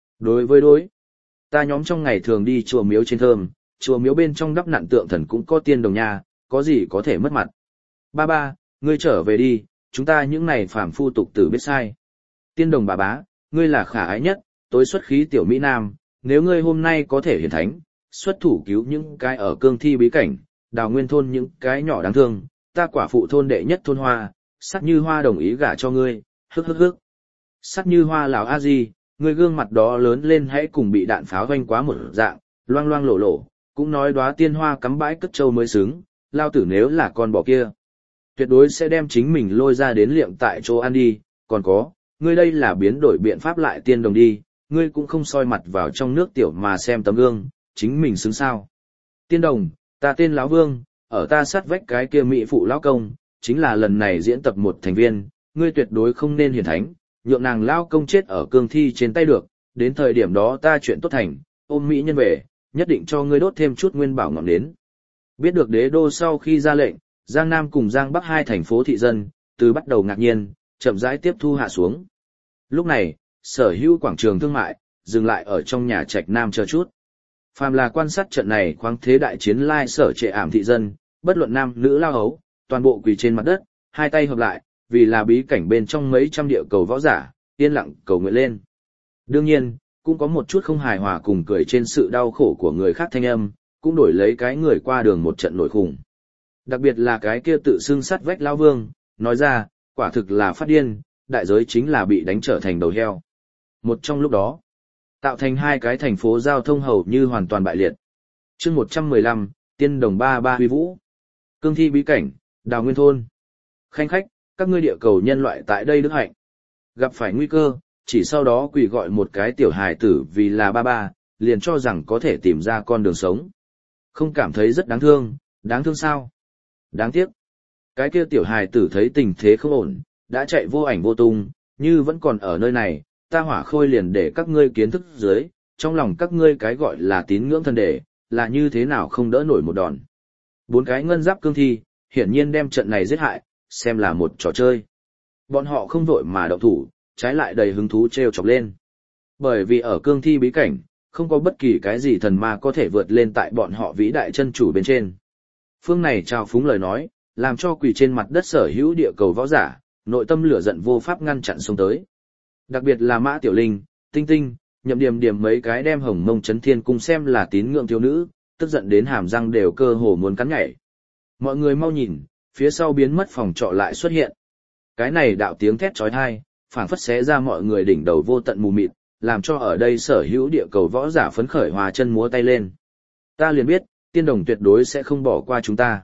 Đối, ta nhóm trong ngày thường đi chùa miếu trên thơm, chùa miếu bên trong đắp nặn tượng thần cũng có tiên đồng nha, có gì có thể mất mặt. Ba ba, ngươi trở về đi, chúng ta những này phàm phu tục tử biết sai. Tiên đồng bà bá, ngươi là khả ái nhất, tối xuất khí tiểu Mỹ Nam, nếu ngươi hôm nay có thể hiển thánh, xuất thủ cứu những cái ở cương thi bí cảnh, đào nguyên thôn những cái nhỏ đáng thương, ta quả phụ thôn đệ nhất thôn Hoa, Sắc Như Hoa đồng ý gả cho ngươi, hức. Sắc Như Hoa lão a di, ngươi gương mặt đó lớn lên hãy cùng bị đạn pháo vanh quá một dạng, loang loang lổ lổ, cũng nói đóa tiên hoa cắm bãi cất trâu mới xứng, lao tử nếu là con bò kia. Tuyệt đối sẽ đem chính mình lôi ra đến liệm tại chỗ ăn đi, còn có, ngươi đây là biến đổi biện pháp lại tiên đồng đi, ngươi cũng không soi mặt vào trong nước tiểu mà xem tấm gương, chính mình xứng sao. Tiên đồng, ta tên Lão Vương, ở ta sát vách cái kia mỹ phụ lão công, chính là lần này diễn tập một thành viên, ngươi tuyệt đối không nên hiển thánh, nhượng nàng lão công chết ở cương thi trên tay được, đến thời điểm đó ta chuyện tốt thành, ôm mỹ nhân về, nhất định cho ngươi đốt thêm chút nguyên bảo ngọn nến. Biết được đế đô sau khi ra lệnh, Giang Nam cùng Giang Bắc hai thành phố thị dân, từ bắt đầu ngạc nhiên, chậm rãi tiếp thu hạ xuống. Lúc này, sở hữu quảng trường thương mại, dừng lại ở trong nhà trạch Nam chờ chút. Phàm là quan sát trận này khoáng thế đại chiến lai sở trệ ảm thị dân, bất luận nam nữ lao hấu, toàn bộ quỳ trên mặt đất, hai tay hợp lại, vì là bí cảnh bên trong mấy trăm địa cầu võ giả, yên lặng cầu nguyện lên. Đương nhiên, cũng có một chút không hài hòa cùng cười trên sự đau khổ của người khác thanh âm, cũng đổi lấy cái người qua đường một trận nổi khủng. Đặc biệt là cái kia tự xưng sắt vách lao vương, nói ra, quả thực là phát điên, đại giới chính là bị đánh trở thành đầu heo. Một trong lúc đó, tạo thành hai cái thành phố giao thông hầu như hoàn toàn bại liệt. chương 115, Tiên Đồng Ba Ba huy vũ. Cương thi bí cảnh, Đào Nguyên Thôn. Khanh khách, các ngươi địa cầu nhân loại tại đây đức hạnh. Gặp phải nguy cơ, chỉ sau đó quỳ gọi một cái tiểu hài tử vì là ba ba, liền cho rằng có thể tìm ra con đường sống. Không cảm thấy rất đáng thương sao? Đáng tiếc. Cái kia tiểu hài tử thấy tình thế không ổn, đã chạy vô ảnh vô tung, như vẫn còn ở nơi này, ta Hỏa Khôi liền để các ngươi kiến thức dưới, trong lòng các ngươi cái gọi là tín ngưỡng thần đề, là như thế nào không đỡ nổi một đòn. 4 cái ngân giáp cương thi, hiển nhiên đem trận này giết hại, xem là một trò chơi. Bọn họ không vội mà động thủ, trái lại đầy hứng thú trêu chọc lên. Bởi vì ở cương thi bí cảnh, không có bất kỳ cái gì thần ma có thể vượt lên tại bọn họ vĩ đại chân chủ bên trên. Phương này trao phúng lời nói, làm cho quỳ trên mặt đất sở hữu địa cầu võ giả, nội tâm lửa giận vô pháp ngăn chặn xông tới. Đặc biệt là Mã Tiểu Linh, Tinh Tinh, Nhậm Điềm Điềm mấy cái đem Hồng Mông Chấn Thiên Cung xem là tín ngưỡng thiếu nữ, tức giận đến hàm răng đều cơ hồ muốn cắn nhảy. Mọi người mau nhìn, phía sau biến mất phòng trọ lại xuất hiện. Cái này đạo tiếng thét chói tai, phảng phất xé ra mọi người đỉnh đầu vô tận mù mịt, làm cho ở đây sở hữu địa cầu võ giả phấn khởi hòa chân múa tay lên. Ta liền biết, Tiên Đồng tuyệt đối sẽ không bỏ qua chúng ta.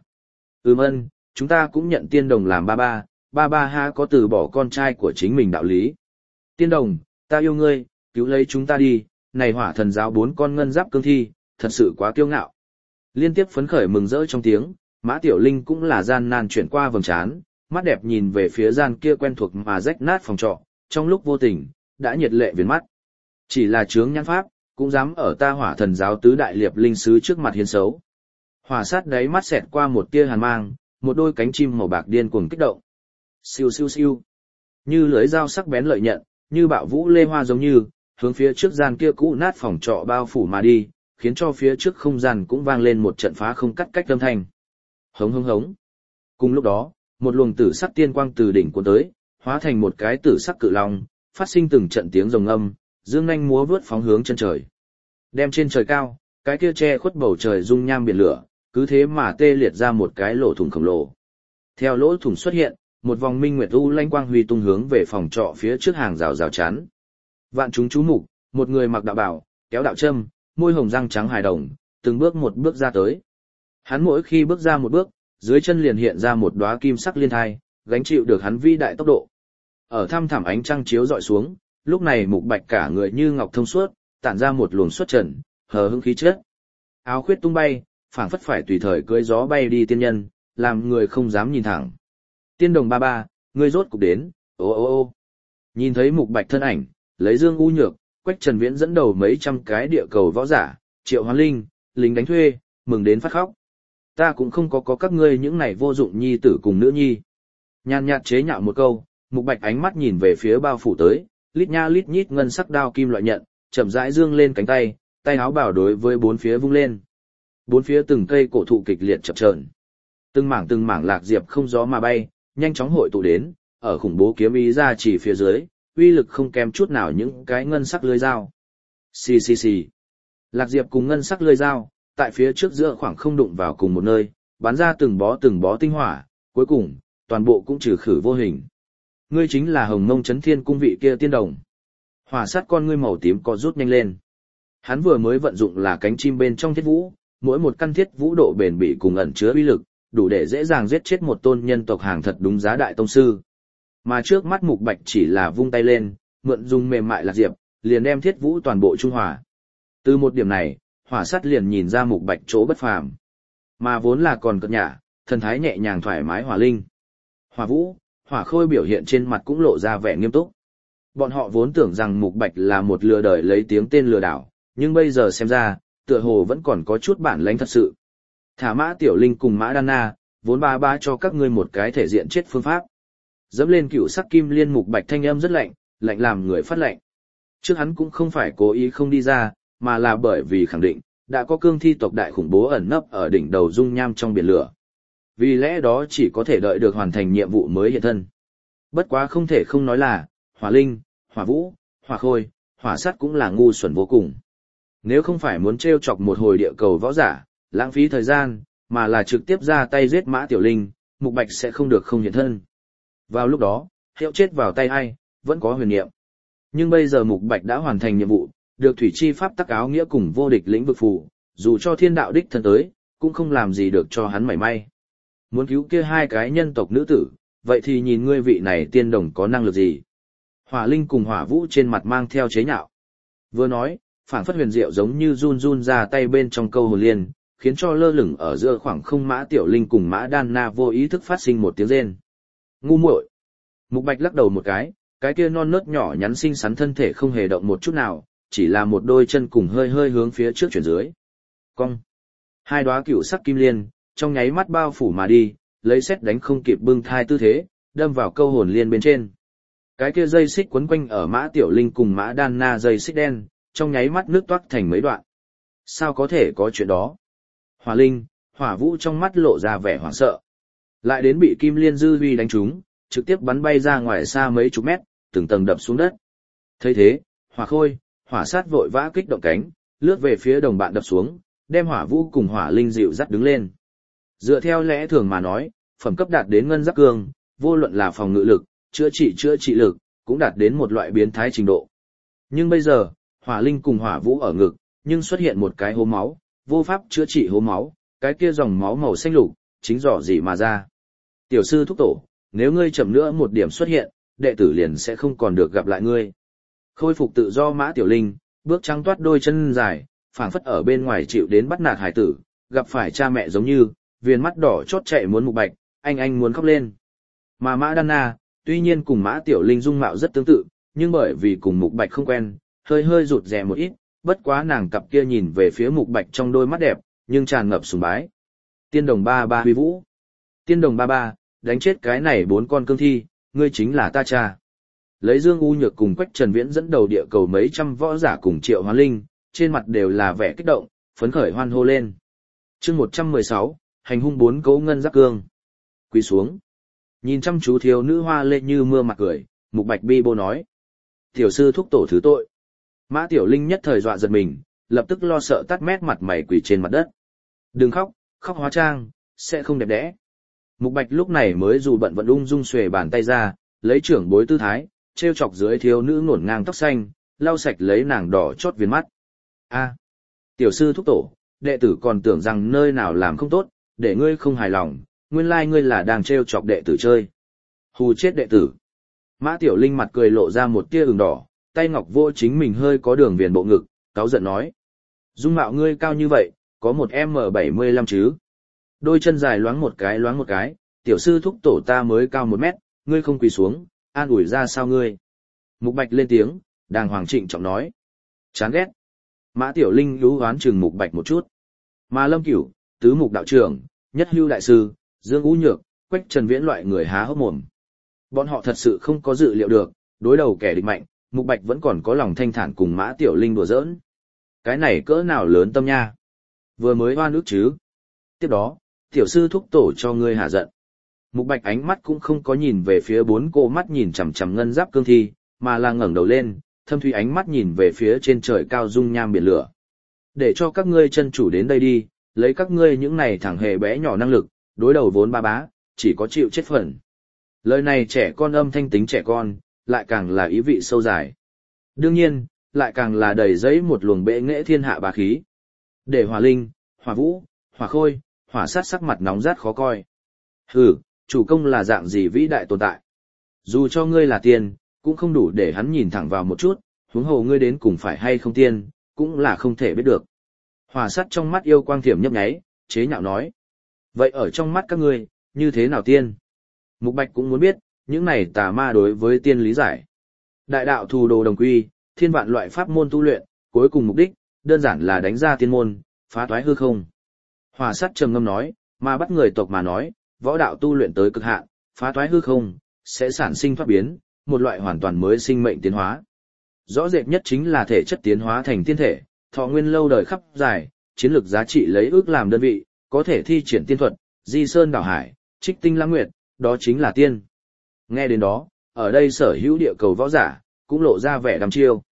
Ân, chúng ta cũng nhận Tiên Đồng làm ba ba ha có từ bỏ con trai của chính mình đạo lý. Tiên Đồng, ta yêu ngươi, cứu lấy chúng ta đi, này Hỏa Thần giáo 4 con ngân giáp cương thi, thật sự quá kiêu ngạo. Liên tiếp phấn khởi mừng rỡ trong tiếng, Mã Tiểu Linh cũng là gian nan chuyển qua vầng trán, mắt đẹp nhìn về phía gian kia quen thuộc mà rách nát phòng trọ, trong lúc vô tình, đã nhiệt lệ viền mắt. Chỉ là chướng nhãn pháp, cũng dám ở ta Hỏa Thần giáo tứ đại liệp linh sứ trước mặt hiến xấu. Hỏa sát đáy mắt xẹt qua một tia hàn mang, một đôi cánh chim màu bạc điên cuồng kích động. Siêu siêu siêu. Như lưỡi dao sắc bén lợi nhận, như bạo vũ lê hoa giống như, hướng phía trước gian kia cũ nát phòng trọ bao phủ mà đi, khiến cho phía trước không gian cũng vang lên một trận phá không cắt cách âm thanh. Hống hống hống. Cùng lúc đó, một luồng tử sắc tiên quang từ đỉnh cuốn tới, hóa thành một cái tử sắc cự long, phát sinh từng trận tiếng rồng âm, dương nhanh múa vướt phóng hướng chân trời. Đem trên trời cao, cái kia che khuất bầu trời dung nham biển lửa, cứ thế mà tê liệt ra một cái lỗ thủng khổng lồ. Theo lỗ thủng xuất hiện, một vòng minh nguyệt u lanh quang huy tung hướng về phòng trọ phía trước hàng rào rào chắn. Vạn chúng chú mục, một người mặc đạo bào, kéo đạo châm, môi hồng răng trắng hài đồng, từng bước một bước ra tới. Hắn mỗi khi bước ra một bước, dưới chân liền hiện ra một đóa kim sắc liên thai, gánh chịu được hắn vĩ đại tốc độ. Ở thăm thẳm ánh trăng chiếu dọi xuống, lúc này Mục Bạch cả người như ngọc thông suốt, tản ra một luồng xuất trần, hờ hững khí chất. Áo khuyết tung bay, phảng phất phải tùy thời cưỡi gió bay đi tiên nhân, làm người không dám nhìn thẳng. Tiên Đồng ba ba, ngươi rốt cục đến, ô ô ô. Nhìn thấy Mục Bạch thân ảnh, lấy Dương U Nhược, Quách Trần Viễn dẫn đầu mấy trăm cái địa cầu võ giả, Triệu Hoán Linh, lính đánh thuê, mừng đến phát khóc. Ta cũng không có các ngươi những này vô dụng nhi tử cùng nữ nhi. Nhàn nhạt chế nhạo một câu, Mục Bạch ánh mắt nhìn về phía bao phủ tới, lít nha lít nhít ngân sắc đao kim loại nhận, chậm rãi dương lên cánh tay, tay áo bảo đối với bốn phía vung lên. Bốn phía từng cây cổ thụ kịch liệt chập chờn. Từng mảng lạc diệp không gió mà bay, nhanh chóng hội tụ đến, ở khủng bố kiếm ý ra chỉ phía dưới, uy lực không kém chút nào những cái ngân sắc lưỡi dao. Xì xì xì. Lạc diệp cùng ngân sắc lưỡi dao, tại phía trước giữa khoảng không đụng vào cùng một nơi, bắn ra từng bó tinh hỏa, cuối cùng, toàn bộ cũng trừ khử vô hình. Ngươi chính là Hồng Mông Chấn Thiên Cung vị kia Tiên Đồng. Hỏa sát con ngươi màu tím có rút nhanh lên. Hắn vừa mới vận dụng là cánh chim bên trong thiết vũ, mỗi một căn thiết vũ độ bền bỉ cùng ẩn chứa uy lực, đủ để dễ dàng giết chết một tôn nhân tộc hàng thật đúng giá đại tông sư. Mà trước mắt Mục Bạch chỉ là vung tay lên, mượn dùng mềm mại lạc diệp, liền đem thiết vũ toàn bộ trung hòa. Từ một điểm này, hỏa sát liền nhìn ra Mục Bạch chỗ bất phàm. Mà vốn là còn cợt nhả, thần thái nhẹ nhàng thoải mái hỏa linh. Hỏa Vũ, Hỏa Khôi biểu hiện trên mặt cũng lộ ra vẻ nghiêm túc. Bọn họ vốn tưởng rằng Mục Bạch là một lừa đời lấy tiếng tên lừa đảo, nhưng bây giờ xem ra, tựa hồ vẫn còn có chút bản lĩnh thật sự. Thả Mã Tiểu Linh cùng Mã Đan Na, vốn ba cho các ngươi một cái thể diện chết phương pháp. Dẫm lên cựu sắc kim liên. Mục Bạch thanh âm rất lạnh, lạnh làm người phát lạnh. Trước hắn cũng không phải cố ý không đi ra, mà là bởi vì khẳng định, đã có cương thi tộc đại khủng bố ẩn nấp ở đỉnh đầu dung nham trong biển lửa. Vì lẽ đó chỉ có thể đợi được hoàn thành nhiệm vụ mới hiện thân. Bất quá không thể không nói là, Hỏa Linh, Hỏa Vũ, Hỏa Khôi, hỏa sát cũng là ngu xuẩn vô cùng. Nếu không phải muốn trêu chọc một hồi địa cầu võ giả, lãng phí thời gian, mà là trực tiếp ra tay giết Mã Tiểu Linh, Mục Bạch sẽ không được không hiện thân. Vào lúc đó, hiệu chết vào tay ai, vẫn có huyền niệm. Nhưng bây giờ Mục Bạch đã hoàn thành nhiệm vụ, được thủy chi pháp tắc áo nghĩa cùng vô địch lĩnh vực phù, dù cho thiên đạo đích thân tới, cũng không làm gì được cho hắn mảy may. Muốn cứu kia hai cái nhân tộc nữ tử, vậy thì nhìn ngươi vị này tiên đồng có năng lực gì. Hỏa Linh cùng Hỏa Vũ trên mặt mang theo chế nhạo. Vừa nói, phảng phất huyền diệu giống như run run ra tay bên trong câu hồn liên, khiến cho lơ lửng ở giữa khoảng không Mã Tiểu Linh cùng Mã Đan Na vô ý thức phát sinh một tiếng rên. Ngu muội. Mục Bạch lắc đầu một cái kia non nớt nhỏ nhắn xinh xắn thân thể không hề động một chút nào, chỉ là một đôi chân cùng hơi hơi hướng phía trước chuyển dưới. Cong. Hai đóa cựu sắc kim liên, trong nháy mắt bao phủ mà đi, lấy sét đánh không kịp bưng thai tư thế, đâm vào câu hồn liên bên trên. Cái kia dây xích quấn quanh ở Mã Tiểu Linh cùng Mã Đan Na dây xích đen, trong nháy mắt nước toát thành mấy đoạn. Sao có thể có chuyện đó? Hỏa Linh, Hỏa Vũ trong mắt lộ ra vẻ hoảng sợ. Lại đến bị kim liên dư uy đánh trúng, trực tiếp bắn bay ra ngoài xa mấy chục mét, từng tầng đập xuống đất. Thấy thế, Hỏa Khôi, Hỏa Sát vội vã kích động cánh, lướt về phía đồng bạn đập xuống, đem Hỏa Vũ cùng Hỏa Linh dịu dắt đứng lên. Dựa theo lẽ thường mà nói, phẩm cấp đạt đến ngân giáp cương, vô luận là phòng ngự lực, chữa trị lực, cũng đạt đến một loại biến thái trình độ. Nhưng bây giờ, Hỏa Linh cùng Hỏa Vũ ở ngực, nhưng xuất hiện một cái hố máu, vô pháp chữa trị hố máu, cái kia dòng máu màu xanh lục, chính rõ gì mà ra. Tiểu sư thúc tổ, nếu ngươi chậm nữa một điểm xuất hiện, đệ tử liền sẽ không còn được gặp lại ngươi. Khôi phục tự do Mã Tiểu Linh, bước trắng toát đôi chân dài, phảng phất ở bên ngoài chịu đến bắt nạt hải tử, gặp phải cha mẹ giống như, viền mắt đỏ chót chạy muốn Mục Bạch, anh muốn khóc lên. Mà Mã Đan Na, tuy nhiên cùng Mã Tiểu Linh dung mạo rất tương tự, nhưng bởi vì cùng Mục Bạch không quen, hơi rụt rè một ít, bất quá nàng cặp kia nhìn về phía Mục Bạch trong đôi mắt đẹp, nhưng tràn ngập sùng bái. Tiên đồng ba ba huy vũ. Tiên đồng ba ba, đánh chết cái này 4 con cương thi, ngươi chính là ta cha. Lấy Dương U Nhược cùng Quách Trần Viễn dẫn đầu địa cầu mấy trăm võ giả cùng Triệu Hoán Linh, trên mặt đều là vẻ kích động, phấn khởi hoan hô lên. Chương 116, hành hung 4 cấu ngân giáp cương. Quỳ xuống. Nhìn chăm chú thiếu nữ hoa lệ như mưa mặt cười, Mục Bạch bi bô nói: "Tiểu sư thúc tổ thứ tội." Mã Tiểu Linh nhất thời dọa giật mình, lập tức lo sợ tắt mét mặt mày quỳ trên mặt đất. "Đừng khóc, khóc hóa trang, sẽ không đẹp đẽ." Mục Bạch lúc này mới dù bận vận ung dung xuề bàn tay ra, lấy trưởng bối tư thái, treo chọc dưới thiếu nữ ngổn ngang tóc xanh, lau sạch lấy nàng đỏ chót viền mắt. "A, tiểu sư thúc tổ, đệ tử còn tưởng rằng nơi nào làm không tốt, để ngươi không hài lòng, nguyên lai ngươi là đang treo chọc đệ tử chơi." Hù chết đệ tử. Mã Tiểu Linh mặt cười lộ ra một tia ửng đỏ, tay ngọc vô chính mình hơi có đường viền bộ ngực, cáu giận nói: "Dung mạo ngươi cao như vậy, có một M75 chứ?" Đôi chân dài loáng một cái, "Tiểu sư thúc tổ ta mới cao 1 mét, ngươi không quỳ xuống, an ủi ra sao ngươi?" Mục Bạch lên tiếng, đàng hoàng trịnh trọng nói: "Chán ghét." Mã Tiểu Linh lú hoán chừng Mục Bạch một chút. Mà Lâm Cửu, Tứ Mục đạo trưởng, Nhất Hưu đại sư, Dương Ú Nhược, Quách Trần Viễn loại người há hốc mồm. Bọn họ thật sự không có dự liệu được, đối đầu kẻ địch mạnh, Mục Bạch vẫn còn có lòng thanh thản cùng Mã Tiểu Linh đùa giỡn. Cái này cỡ nào lớn tâm nha. Vừa mới oan ức chứ. Tiếp đó, tiểu sư thúc tổ cho ngươi hạ giận. Mục Bạch ánh mắt cũng không có nhìn về phía 4 cô mắt nhìn chằm chằm ngân giáp cương thi, mà là ngẩng đầu lên, thâm thủy ánh mắt nhìn về phía trên trời cao dung nham biển lửa. Để cho các ngươi chân chủ đến đây đi, lấy các ngươi những này thẳng hề bé nhỏ năng lực, đối đầu vốn ba bá, chỉ có chịu chết phần. Lời này trẻ con âm thanh tính trẻ con, lại càng là ý vị sâu dài. Đương nhiên, lại càng là đầy giấy một luồng bệ nghệ thiên hạ bá khí. Để Hỏa Linh, Hỏa Vũ, Hỏa Khôi, Hỏa Sát sắc mặt nóng rát khó coi. Hừ, chủ công là dạng gì vĩ đại tồn tại. Dù cho ngươi là tiên, cũng không đủ để hắn nhìn thẳng vào một chút, huống hồ ngươi đến cùng phải hay không tiên, cũng là không thể biết được. Hỏa Sát trong mắt yêu quang thiểm nhấp nháy, chế nhạo nói. Vậy ở trong mắt các ngươi, như thế nào tiên? Mục Bạch cũng muốn biết, những này tà ma đối với tiên lý giải. Đại đạo thù đồ đồng quy, thiên vạn loại pháp môn tu luyện, cuối cùng mục đích, đơn giản là đánh ra tiên môn, phá toái hư không. Hỏa Sát trầm ngâm nói, mà bắt người tộc mà nói, võ đạo tu luyện tới cực hạn, phá toái hư không, sẽ sản sinh thoát biến, một loại hoàn toàn mới sinh mệnh tiến hóa. Rõ rệt nhất chính là thể chất tiến hóa thành tiên thể, thọ nguyên lâu đời khắp dài, chiến lược giá trị lấy ước làm đơn vị, có thể thi triển tiên thuật, di sơn đảo hải, trích tinh lãng nguyệt, đó chính là tiên. Nghe đến đó, ở đây sở hữu địa cầu võ giả, cũng lộ ra vẻ đăm chiêu.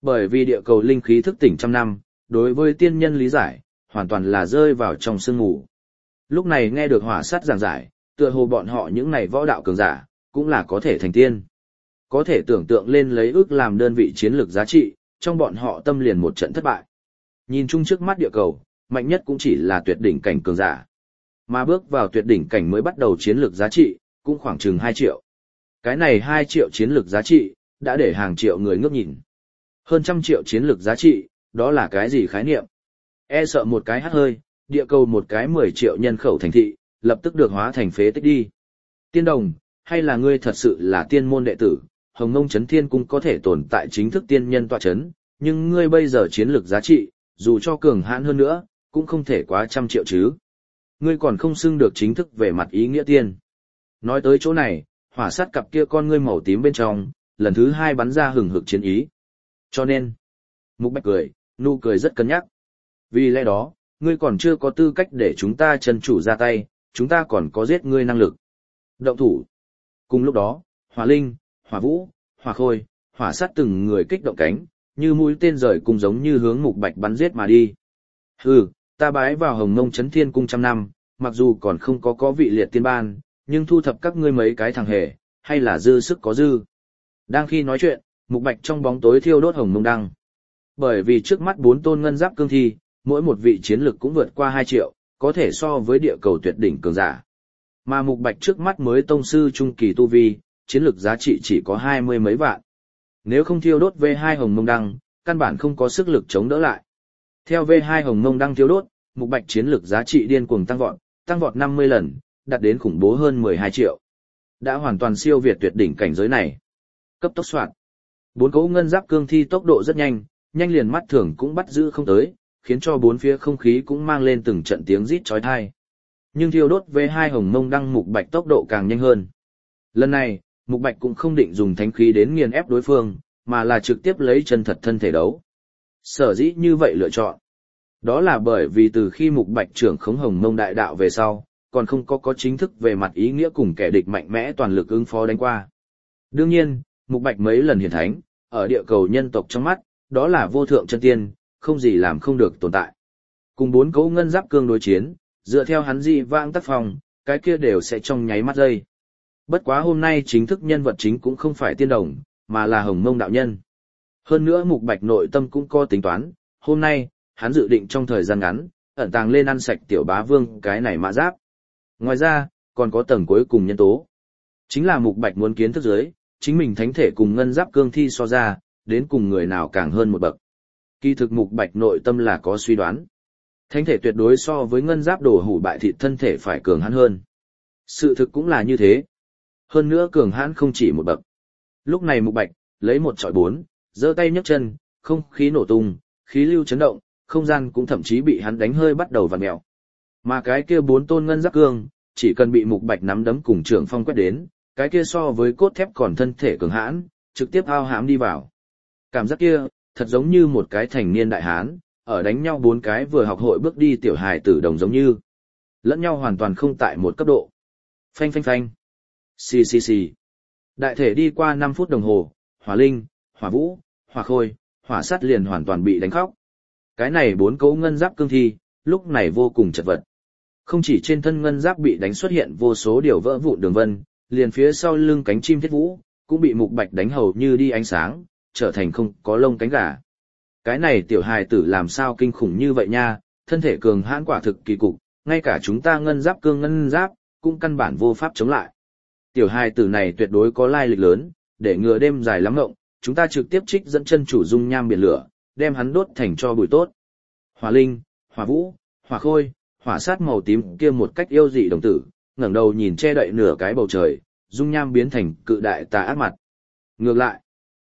Bởi vì địa cầu linh khí thức tỉnh trăm năm, đối với tiên nhân lý giải, hoàn toàn là rơi vào trong sương mù. Lúc này nghe được hỏa sát giảng giải, tựa hồ bọn họ những này võ đạo cường giả, cũng là có thể thành tiên. Có thể tưởng tượng lên lấy ước làm đơn vị chiến lược giá trị, trong bọn họ tâm liền một trận thất bại. Nhìn chung trước mắt địa cầu, mạnh nhất cũng chỉ là tuyệt đỉnh cảnh cường giả. Mà bước vào tuyệt đỉnh cảnh mới bắt đầu chiến lược giá trị, cũng khoảng chừng 2 triệu. Cái này 2 triệu chiến lược giá trị, đã để hàng triệu người ngước nhìn. Hơn trăm triệu chiến lược giá trị, đó là cái gì khái niệm? E sợ một cái hắt hơi, địa cầu một cái 10 triệu nhân khẩu thành thị, lập tức được hóa thành phế tích đi. Tiên đồng, hay là ngươi thật sự là tiên môn đệ tử, Hồng Mông Chấn Thiên Cung có thể tồn tại chính thức tiên nhân tọa chấn, nhưng ngươi bây giờ chiến lược giá trị, dù cho cường hãn hơn nữa, cũng không thể quá 100 triệu chứ. Ngươi còn không xưng được chính thức về mặt ý nghĩa tiên. Nói tới chỗ này, hỏa sát cặp kia con ngươi màu tím bên trong, lần thứ 2 bắn ra hừng hực chiến ý. Cho nên, Mục Bạch cười, nụ cười rất cân nhắc. Vì lẽ đó, ngươi còn chưa có tư cách để chúng ta chân chủ ra tay, chúng ta còn có giết ngươi năng lực. Động thủ. Cùng lúc đó, Hỏa Linh, Hỏa Vũ, Hỏa Khôi, Hỏa Sát từng người kích động cánh, như mũi tên rời cùng giống như hướng Mục Bạch bắn giết mà đi. Hừ, ta bái vào Hồng Mông Chấn Thiên Cung trăm năm, mặc dù còn không có vị liệt tiên ban, nhưng thu thập các ngươi mấy cái thằng hề, hay là dư sức có dư. Đang khi nói chuyện, Mục Bạch trong bóng tối thiêu đốt hồng mông đăng. Bởi vì trước mắt 4 tôn ngân giáp cương thi, mỗi một vị chiến lực cũng vượt qua 2 triệu, có thể so với địa cầu tuyệt đỉnh cường giả. Mà Mục Bạch trước mắt mới tông sư trung kỳ tu vi, chiến lực giá trị chỉ có 20 mấy vạn. Nếu không thiêu đốt V2 hồng mông đăng, căn bản không có sức lực chống đỡ lại. Theo V2 hồng mông đăng thiêu đốt, Mục Bạch chiến lực giá trị điên cuồng tăng vọt 50 lần, đạt đến khủng bố hơn 12 triệu. Đã hoàn toàn siêu việt tuyệt đỉnh cảnh giới này. Cấp tốc soạn. 4 cỗ ngân giáp cương thi tốc độ rất nhanh, nhanh liền mắt thường cũng bắt giữ không tới, khiến cho bốn phía không khí cũng mang lên từng trận tiếng rít chói tai. Nhưng thiêu đốt V2 hồng mông đăng Mục Bạch tốc độ càng nhanh hơn. Lần này, Mục Bạch cũng không định dùng thánh khí đến nghiền ép đối phương, mà là trực tiếp lấy chân thật thân thể đấu. Sở dĩ như vậy lựa chọn. Đó là bởi vì từ khi Mục Bạch trưởng khống hồng mông đại đạo về sau, còn không có chính thức về mặt ý nghĩa cùng kẻ địch mạnh mẽ toàn lực ứng phó đánh qua. Đương nhiên, Mục Bạch mấy lần hiển thánh, ở địa cầu nhân tộc trong mắt, đó là vô thượng chân tiên, không gì làm không được tồn tại. Cùng 4 cấu ngân giáp cương đối chiến, dựa theo hắn dị vãng tác phong, cái kia đều sẽ trong nháy mắt giây. Bất quá hôm nay chính thức nhân vật chính cũng không phải tiên đồng, mà là hồng mông đạo nhân. Hơn nữa Mục Bạch nội tâm cũng có tính toán, hôm nay, hắn dự định trong thời gian ngắn, ẩn tàng lên ăn sạch tiểu bá vương cái này mã giáp. Ngoài ra, còn có tầng cuối cùng nhân tố. Chính là Mục Bạch muốn kiến thức dưới, chính mình thánh thể cùng ngân giáp cương thi so ra, đến cùng người nào càng hơn một bậc. Kỳ thực Mục Bạch nội tâm là có suy đoán. Thánh thể tuyệt đối so với ngân giáp đồ hủ bại thịt thân thể phải cường hãn hơn. Sự thực cũng là như thế. Hơn nữa cường hãn không chỉ một bậc. Lúc này Mục Bạch, lấy một chọi 4, giơ tay nhấc chân, không khí nổ tung, khí lưu chấn động, không gian cũng thậm chí bị hắn đánh hơi bắt đầu vặn mèo. Mà cái kia 4 tôn ngân giáp cương, chỉ cần bị Mục Bạch nắm đấm cùng trưởng phong quét đến, cái kia so với cốt thép còn thân thể cường hãn, trực tiếp ao hãm đi vào. Cảm giác kia, thật giống như một cái thành niên đại hán, ở đánh nhau 4 cái vừa học hội bước đi tiểu hài tử đồng giống như. Lẫn nhau hoàn toàn không tại một cấp độ. Phanh phanh phanh. Xì xì xì. Đại thể đi qua 5 phút đồng hồ, Hỏa Linh, Hỏa Vũ, Hỏa Khôi, Hỏa Sắt liền hoàn toàn bị đánh khóc. Cái này 4 cấu ngân giáp cương thi, lúc này vô cùng chật vật. Không chỉ trên thân ngân giáp bị đánh xuất hiện vô số điều vỡ vụn đường vân, liền phía sau lưng cánh chim thiết vũ, cũng bị Mục Bạch đánh hầu như đi ánh sáng, trở thành không có lông cánh gà. Cái này tiểu hài tử làm sao kinh khủng như vậy nha, thân thể cường hãn quả thực kỳ cục, ngay cả chúng ta ngân giáp cương ngân giáp, cũng căn bản vô pháp chống lại. Tiểu hài tử này tuyệt đối có lai lịch lớn, để ngừa đêm dài lắm ngộng, chúng ta trực tiếp trích dẫn chân chủ dung nham biển lửa, đem hắn đốt thành cho bụi tốt. Hỏa Linh, Hỏa Vũ, Hỏa Khôi, Hỏa Sát màu tím kia một cách yêu dị đồng tử, ngẩng đầu nhìn che đậy nửa cái bầu trời, dung nham biến thành cự đại tà ác mặt. Ngược lại,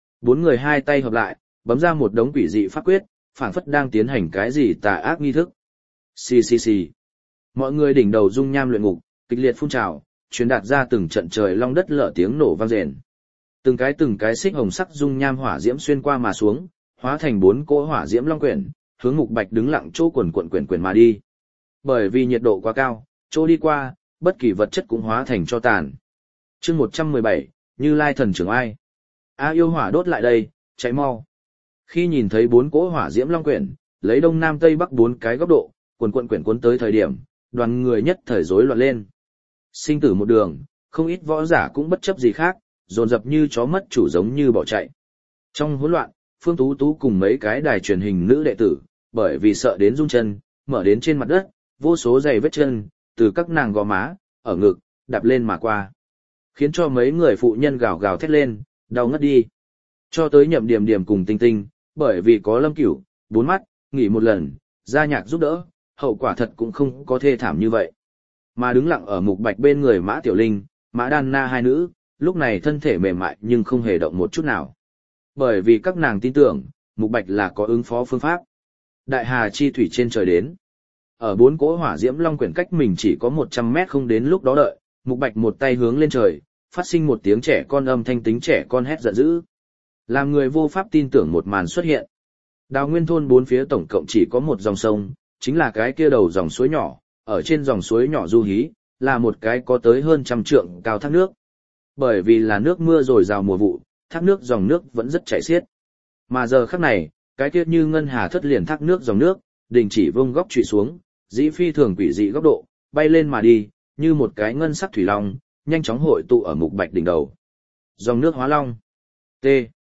4 người hai tay hợp lại, bấm ra một đống quỷ dị pháp quyết, phảng phất đang tiến hành cái gì tà ác nghi thức. Xì xì xì. Mọi người đỉnh đầu dung nham luyện ngục, kịch liệt phun trào, truyền đạt ra từng trận trời long đất lở tiếng nổ vang rền. Từng cái xích hồng sắc dung nham hỏa diễm xuyên qua mà xuống, hóa thành 4 cỗ hỏa diễm long quyển, hướng Mục Bạch đứng lặng chỗ quần quyển mà đi. Bởi vì nhiệt độ quá cao, chỗ đi qua, bất kỳ vật chất cũng hóa thành tro tàn. Chương 117, Như Lai thần trưởng ai? A yêu hỏa đốt lại đây, cháy mau. Khi nhìn thấy 4 cỗ hỏa diễm long quyển, lấy đông nam tây bắc 4 cái góc độ, quần quận quyển cuốn tới thời điểm, đoàn người nhất thời rối loạn lên. Sinh tử một đường, không ít võ giả cũng bất chấp gì khác, dồn dập như chó mất chủ giống như bỏ chạy. Trong hỗn loạn, Phương Tú Tú cùng mấy cái đài truyền hình nữ đệ tử, bởi vì sợ đến run chân, mở đến trên mặt đất, vô số giày vết chân, từ các nàng gò má, ở ngực, đạp lên mà qua. Khiến cho mấy người phụ nhân gào gào thét lên, đau ngất đi. Cho tới Nhậm Điểm Điểm cùng Tinh Tinh, bởi vì có Lâm Cửu, 4 mắt, nghỉ một lần, ra nhạc giúp đỡ, hậu quả thật cũng không có thê thảm như vậy. Mà đứng lặng ở Mục Bạch bên người Mã Tiểu Linh, Mã Đan Na hai nữ, lúc này thân thể mềm mại nhưng không hề động một chút nào. Bởi vì các nàng tin tưởng, Mục Bạch là có ứng phó phương pháp. Đại hà chi thủy trên trời đến. Ở 4 cỗ hỏa diễm long quyển cách mình chỉ có 100 mét không đến lúc đó đợi, Mục Bạch một tay hướng lên trời, phát sinh một tiếng trẻ con âm thanh tính trẻ con hét giận dữ. Làm người vô pháp tin tưởng một màn xuất hiện. Đào Nguyên thôn 4 phía tổng cộng chỉ có một dòng sông, chính là cái kia đầu dòng suối nhỏ, ở trên dòng suối nhỏ du hí, là một cái có tới hơn 100 trượng cao thác nước. Bởi vì là nước mưa rồi rào mùa vụ, thác nước dòng nước vẫn rất chảy xiết. Mà giờ khắc này, cái kia như ngân hà thất liền thác nước dòng nước, đình chỉ vông góc trụy xuống, dĩ phi thường quỷ dị góc độ, bay lên mà đi, như một cái ngân sắc thủy long, nhanh chóng hội tụ ở Mục Bạch đỉnh đầu. Dòng nước hóa long. T.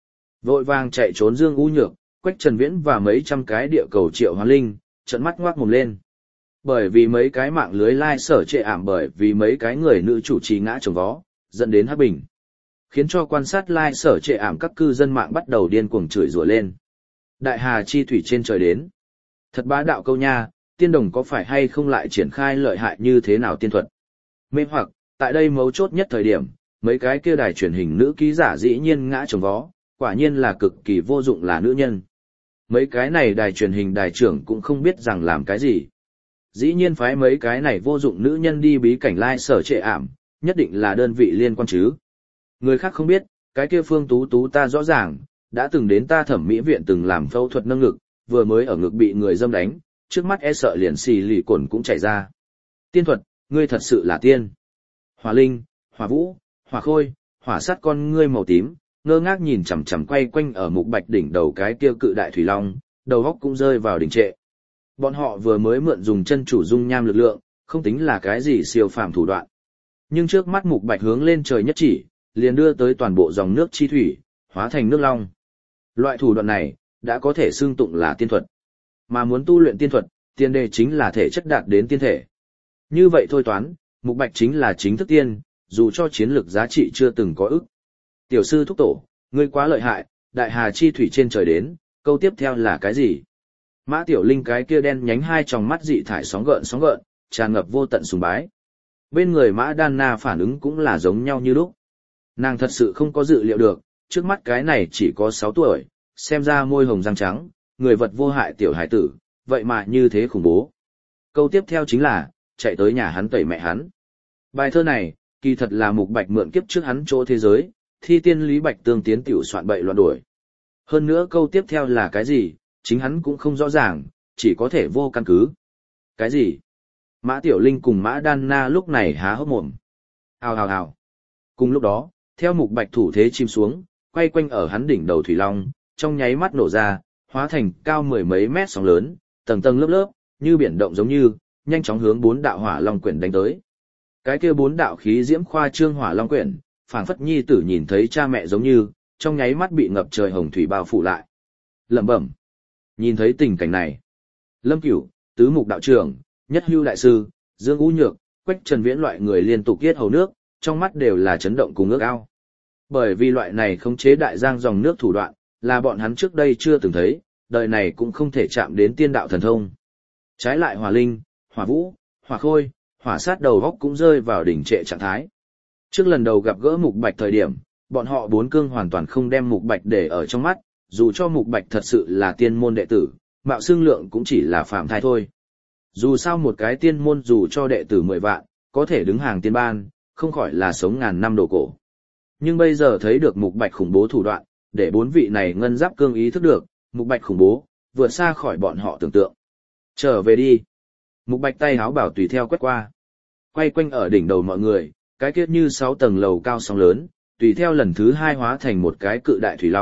Vội vàng chạy trốn Dương U Nhược, Quách Trần Viễn và mấy trăm cái địa cầu triệu hóa linh, trợn mắt ngoác mồm lên. Bởi vì mấy cái mạng lưới lai sở trệ ảm, bởi vì mấy cái người nữ chủ trì ngã chồng vó, dẫn đến hắc bình. Khiến cho quan sát lai sở trệ ảm các cư dân mạng bắt đầu điên cuồng chửi rủa lên. Đại hà chi thủy trên trời đến. Thật bá đạo câu nha, tiên đồng có phải hay không lại triển khai lợi hại như thế nào tiên thuật. Mê hoặc, tại đây mấu chốt nhất thời điểm, mấy cái kia đài truyền hình nữ ký giả dĩ nhiên ngã chồng vó, quả nhiên là cực kỳ vô dụng là nữ nhân. Mấy cái này đài truyền hình đài trưởng cũng không biết rằng làm cái gì. Dĩ nhiên phái mấy cái này vô dụng nữ nhân đi bí cảnh lai sở trệ ảm, nhất định là đơn vị liên quan chứ. Người khác không biết, cái kia Phương Tú Tú ta rõ ràng, đã từng đến ta thẩm mỹ viện từng làm phẫu thuật nâng ngực, vừa mới ở ngực bị người dâm đánh, trước mắt e sợ liền xì lì cồn cũng chảy ra. Tiên thuật, ngươi thật sự là tiên. Hỏa linh, hỏa vũ, hỏa khôi, hỏa sát con ngươi màu tím, ngơ ngác nhìn chằm chằm quay quanh ở Mục Bạch đỉnh đầu cái kia cự đại thủy long, đầu óc cũng rơi vào đình trệ. Bọn họ vừa mới mượn dùng chân chủ dung nham lực lượng, không tính là cái gì siêu phàm thủ đoạn. Nhưng trước mắt Mục Bạch hướng lên trời nhất chỉ, liền đưa tới toàn bộ dòng nước chi thủy, hóa thành nước long. Loại thủ đoạn này, đã có thể xương tụng là tiên thuật. Mà muốn tu luyện tiên thuật, tiền đề chính là thể chất đạt đến tiên thể. Như vậy thôi toán, Mục Bạch chính là chính thức tiên, dù cho chiến lược giá trị chưa từng có ức. Tiểu sư thúc tổ, ngươi quá lợi hại, đại hà chi thủy trên trời đến, câu tiếp theo là cái gì? Mã Tiểu Linh cái kia đen nhánh hai tròng mắt dị thải sóng gợn, tràn ngập vô tận sùng bái. Bên người Mã Đan Na phản ứng cũng là giống nhau như lúc. Nàng thật sự không có dự liệu được, trước mắt cái này chỉ có 6 tuổi, xem ra môi hồng răng trắng, người vật vô hại tiểu hải tử, vậy mà như thế khủng bố. Câu tiếp theo chính là, chạy tới nhà hắn tẩy mẹ hắn. Bài thơ này, kỳ thật là Mục Bạch mượn kiếp trước hắn chỗ thế giới, thi tiên Lý Bạch tương tiến tiểu soạn bậy loạn đuổi. Hơn nữa câu tiếp theo là cái gì, chính hắn cũng không rõ ràng, chỉ có thể vô căn cứ. Cái gì? Mã Tiểu Linh cùng Mã Đan Na lúc này há hốc mồm. Hào hào hào. Cùng lúc đó, theo Mục Bạch thủ thế chìm xuống, quay quanh ở hắn đỉnh đầu thủy long, trong nháy mắt nổ ra, hóa thành cao 10 mấy mét sóng lớn, tầng tầng lớp lớp, như biển động giống như, nhanh chóng hướng 4 đạo hỏa long quyển đánh tới. Cái kia 4 đạo khí diễm khoa trương hỏa long quyển, phảng phất nhi tử nhìn thấy cha mẹ giống như, trong nháy mắt bị ngập trời hồng thủy bao phủ lại. Lẩm bẩm. Nhìn thấy tình cảnh này, Lâm Cửu, Tứ Mục đạo trưởng, Nhất Hưu đại sư, Dương U Nhược, Quách Trần Viễn loại người liên tục yết hầu nước, trong mắt đều là chấn động cùng ước ao. Bởi vì loại này khống chế đại giang dòng nước thủ đoạn, là bọn hắn trước đây chưa từng thấy, đời này cũng không thể chạm đến tiên đạo thần thông. Trái lại hỏa linh, hỏa vũ, hỏa khôi, hỏa sát đầu góc cũng rơi vào đỉnh trệ trạng thái. Trước lần đầu gặp gỡ Mục Bạch thời điểm, bọn họ 4 cương hoàn toàn không đem Mục Bạch để ở trong mắt, dù cho Mục Bạch thật sự là tiên môn đệ tử, mạo xương lượng cũng chỉ là phạm thai thôi. Dù sao một cái tiên môn dù cho đệ tử 10 vạn, có thể đứng hàng tiên ban, không khỏi là sống ngàn năm đồ cổ. Nhưng bây giờ thấy được Mục Bạch khủng bố thủ đoạn, để 4 vị này ngân giáp cương ý thức được, Mục Bạch khủng bố, vượt xa khỏi bọn họ tưởng tượng. Trở về đi. Mục Bạch tay háo bảo tùy theo quét qua. Quay quanh ở đỉnh đầu mọi người, cái kia như 6 tầng lầu cao sóng lớn, tùy theo lần thứ 2 hóa thành một cái cự đại thủy long,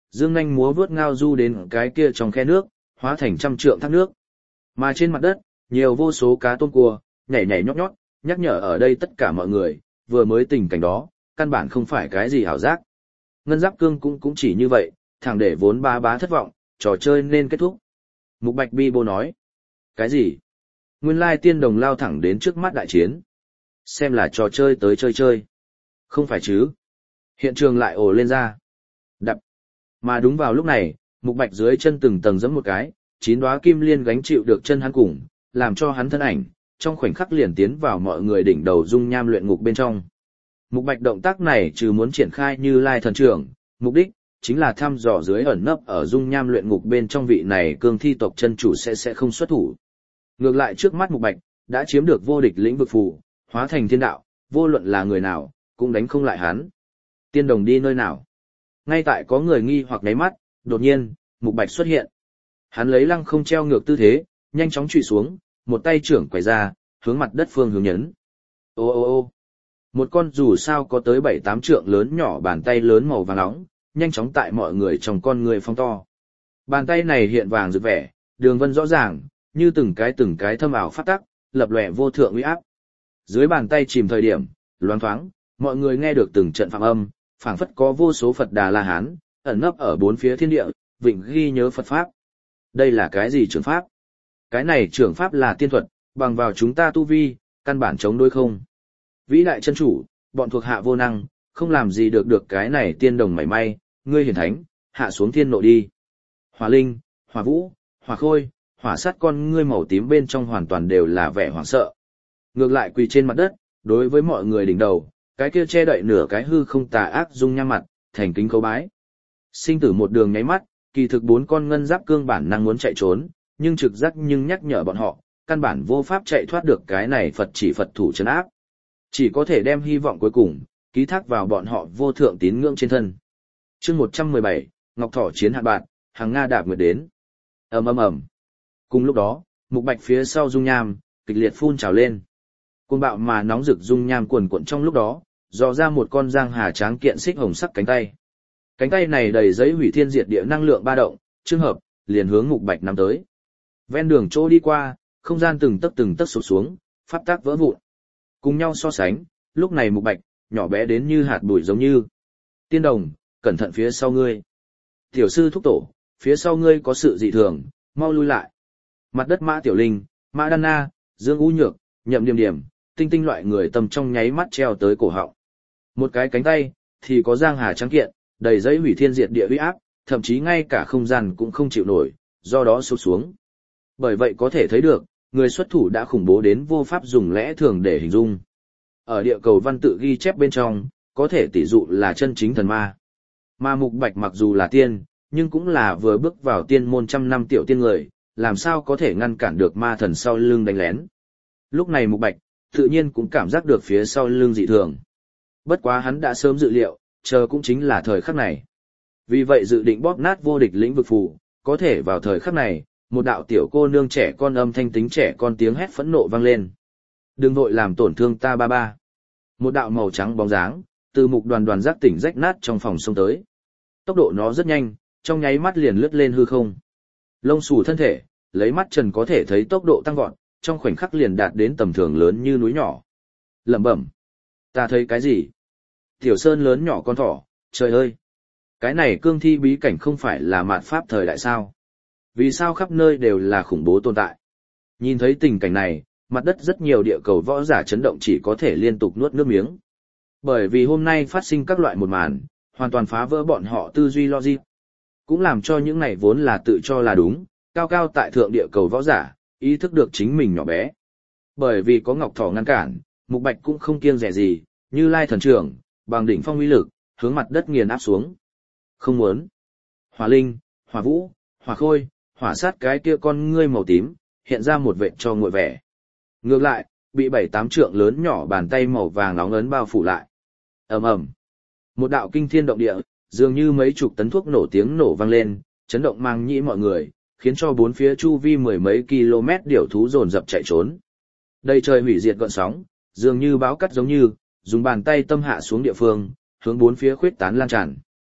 dương nhanh múa vướt ngao du đến cái kia trong khe nước, hóa thành trăm trượng thác nước. Mà trên mặt đất, nhiều vô số cá tôm cua, nhảy nhảy nhót nhót, nhắc nhở ở đây tất cả mọi người, vừa mới tình cảnh đó, căn bản không phải cái gì ảo giác. Ngân Giáp Cương cũng chỉ như vậy, thẳng để vốn bá bá thất vọng, trò chơi nên kết thúc. Mục Bạch bi bô nói. Cái gì? Nguyên lai tiên đồng lao thẳng đến trước mắt đại chiến. Xem là trò chơi tới chơi chơi. Không phải chứ. Hiện trường lại ồ lên ra. Đập. Mà đúng vào lúc này, Mục Bạch dưới chân từng tầng giẫm một cái, 9 đóa kim liên gánh chịu được chân hắn cùng, làm cho hắn thân ảnh, trong khoảnh khắc liền tiến vào mọi người đỉnh đầu dung nham luyện ngục bên trong. Mục Bạch động tác này trừ muốn triển khai Như Lai thần trưởng, mục đích chính là thăm dò dưới ẩn nấp ở dung nham luyện ngục bên trong vị này cương thi tộc chân chủ sẽ không xuất thủ. Ngược lại trước mắt Mục Bạch đã chiếm được vô địch lĩnh vực phù, hóa thành thiên đạo, vô luận là người nào cũng đánh không lại hắn. Tiên đồng đi nơi nào? Ngay tại có người nghi hoặc nháy mắt, đột nhiên, Mục Bạch xuất hiện. Hắn lấy lăng không treo ngược tư thế, nhanh chóng trụy xuống, một tay trưởng quay ra, hướng mặt đất phương hướng nhấn. Ô ô ô. Một con dù sao có tới 7-8 trượng lớn nhỏ bàn tay lớn màu vàng nóng, nhanh chóng tại mọi người trong con người phong to. Bàn tay này hiện vàng rực vẻ, đường vân rõ ràng, như từng cái thâm ảo phát tắc, lập lòe vô thượng uy áp. Dưới bàn tay chìm thời điểm, loáng thoáng, mọi người nghe được từng trận phạm âm, phảng phất có vô số Phật Đà La Hán, ẩn nấp ở bốn phía thiên địa, vịnh ghi nhớ Phật Pháp. Đây là cái gì trưởng pháp? Cái này trưởng pháp là tiên thuật, bằng vào chúng ta tu vi, căn bản chống đối không. Vĩ đại chân chủ, bọn thuộc hạ vô năng, không làm gì được cái này tiên đồng mảy may, ngươi hiển thánh, hạ xuống thiên nộ đi. Hỏa linh, hỏa vũ, hỏa khôi, hỏa sát con ngươi màu tím bên trong hoàn toàn đều là vẻ hoảng sợ. Ngược lại quỳ trên mặt đất, đối với mọi người đỉnh đầu, cái kia che đậy nửa cái hư không tà ác dung nham mặt, thành kính khấu bái. Sinh tử một đường nháy mắt, kỳ thực 4 con ngân giáp cương bản năng muốn chạy trốn, nhưng trực giác nhưng nhắc nhở bọn họ, căn bản vô pháp chạy thoát được cái này Phật chỉ Phật thủ trấn áp. Chỉ có thể đem hy vọng cuối cùng, ký thác vào bọn họ vô thượng tín ngưỡng trên thân. Chương 117, Ngọc Thỏ chiến hạn bạt, hàng Nga đạp nguyệt đến. Ầm ầm ầm. Cùng lúc đó, Mục Bạch phía sau dung nham, kịch liệt phun trào lên. Cơn bạo mà nóng rực dung nham cuồn cuộn trong lúc đó, dò ra một con giang hà tráng kiện xích hồng sắc cánh tay. Cánh tay này đầy giấy hủy thiên diệt địa năng lượng ba động, trường hợp, liền hướng Mục Bạch nắm tới. Ven đường chỗ đi qua, không gian từng tấc sụp xuống, pháp tắc vỡ vụn. Cùng nhau so sánh, lúc này Mục Bạch, nhỏ bé đến như hạt bụi giống như. Tiên đồng, cẩn thận phía sau ngươi. Tiểu sư thúc tổ, phía sau ngươi có sự dị thường, mau lui lại. Mặt đất Mã Tiểu Linh, Mã Đan Na, Dương U Nhược, Nhậm Điềm Điềm, Tinh Tinh loại người tầm trong nháy mắt treo tới cổ họng. Một cái cánh tay, thì có giang hà trắng kiện, đầy giấy hủy thiên diệt địa uy áp, thậm chí ngay cả không gian cũng không chịu nổi, do đó sụp xuống. Bởi vậy có thể thấy được, người xuất thủ đã khủng bố đến vô pháp dùng lẽ thường để hình dung. Ở địa cầu văn tự ghi chép bên trong, có thể tỷ dụ là chân chính thần ma. Mà Mục Bạch mặc dù là tiên, nhưng cũng là vừa bước vào tiên môn 100 năm tiểu tiên người, làm sao có thể ngăn cản được ma thần sau lưng đánh lén. Lúc này Mục Bạch, tự nhiên cũng cảm giác được phía sau lưng dị thường. Bất quá hắn đã sớm dự liệu, chờ cũng chính là thời khắc này. Vì vậy dự định bóp nát vô địch lĩnh vực phù, có thể vào thời khắc này, một đạo tiểu cô nương trẻ con âm thanh tính trẻ con tiếng hét phẫn nộ vang lên. Đừng vội làm tổn thương ta ba ba. Một đạo màu trắng bóng dáng, từ Mục Đoàn Đoàn giác tỉnh rách nát trong phòng xông tới. Tốc độ nó rất nhanh, trong nháy mắt liền lướt lên hư không. Lông xù thân thể, lấy mắt trần có thể thấy tốc độ tăng vọt, trong khoảnh khắc liền đạt đến tầm thường lớn như núi nhỏ. Lẩm bẩm, ta thấy cái gì? Tiểu sơn lớn nhỏ con thỏ, trời ơi! Cái này cương thi bí cảnh không phải là mạt pháp thời đại sao? Vì sao khắp nơi đều là khủng bố tồn tại? Nhìn thấy tình cảnh này, mặt đất rất nhiều địa cầu võ giả chấn động chỉ có thể liên tục nuốt nước miếng. Bởi vì hôm nay phát sinh các loại một màn, hoàn toàn phá vỡ bọn họ tư duy logic. Cũng làm cho những này vốn là tự cho là đúng, cao cao tại thượng địa cầu võ giả, ý thức được chính mình nhỏ bé. Bởi vì có Ngọc Thỏ ngăn cản, Mục Bạch cũng không kiêng dè gì, Như Lai thần trưởng, bằng đỉnh phong uy lực, hướng mặt đất nghiền áp xuống. Không muốn. Hỏa linh, hỏa vũ, hỏa khôi, hỏa sát cái kia con ngươi màu tím, hiện ra một vệt cho nguội vẻ. Ngược lại, bị 7-8 trượng lớn nhỏ bàn tay màu vàng nóng ấn bao phủ lại. Ầm ầm. Một đạo kinh thiên động địa, dường như mấy chục tấn thuốc nổ tiếng nổ vang lên, chấn động mang nhĩ mọi người, khiến cho bốn phía chu vi mười mấy km điểu thú dồn dập chạy trốn. Đây trời hủy diệt gợn sóng, dường như báo cắt giống như, dùng bàn tay tâm hạ xuống địa phương, hướng bốn phía khuyết tán lan tràn.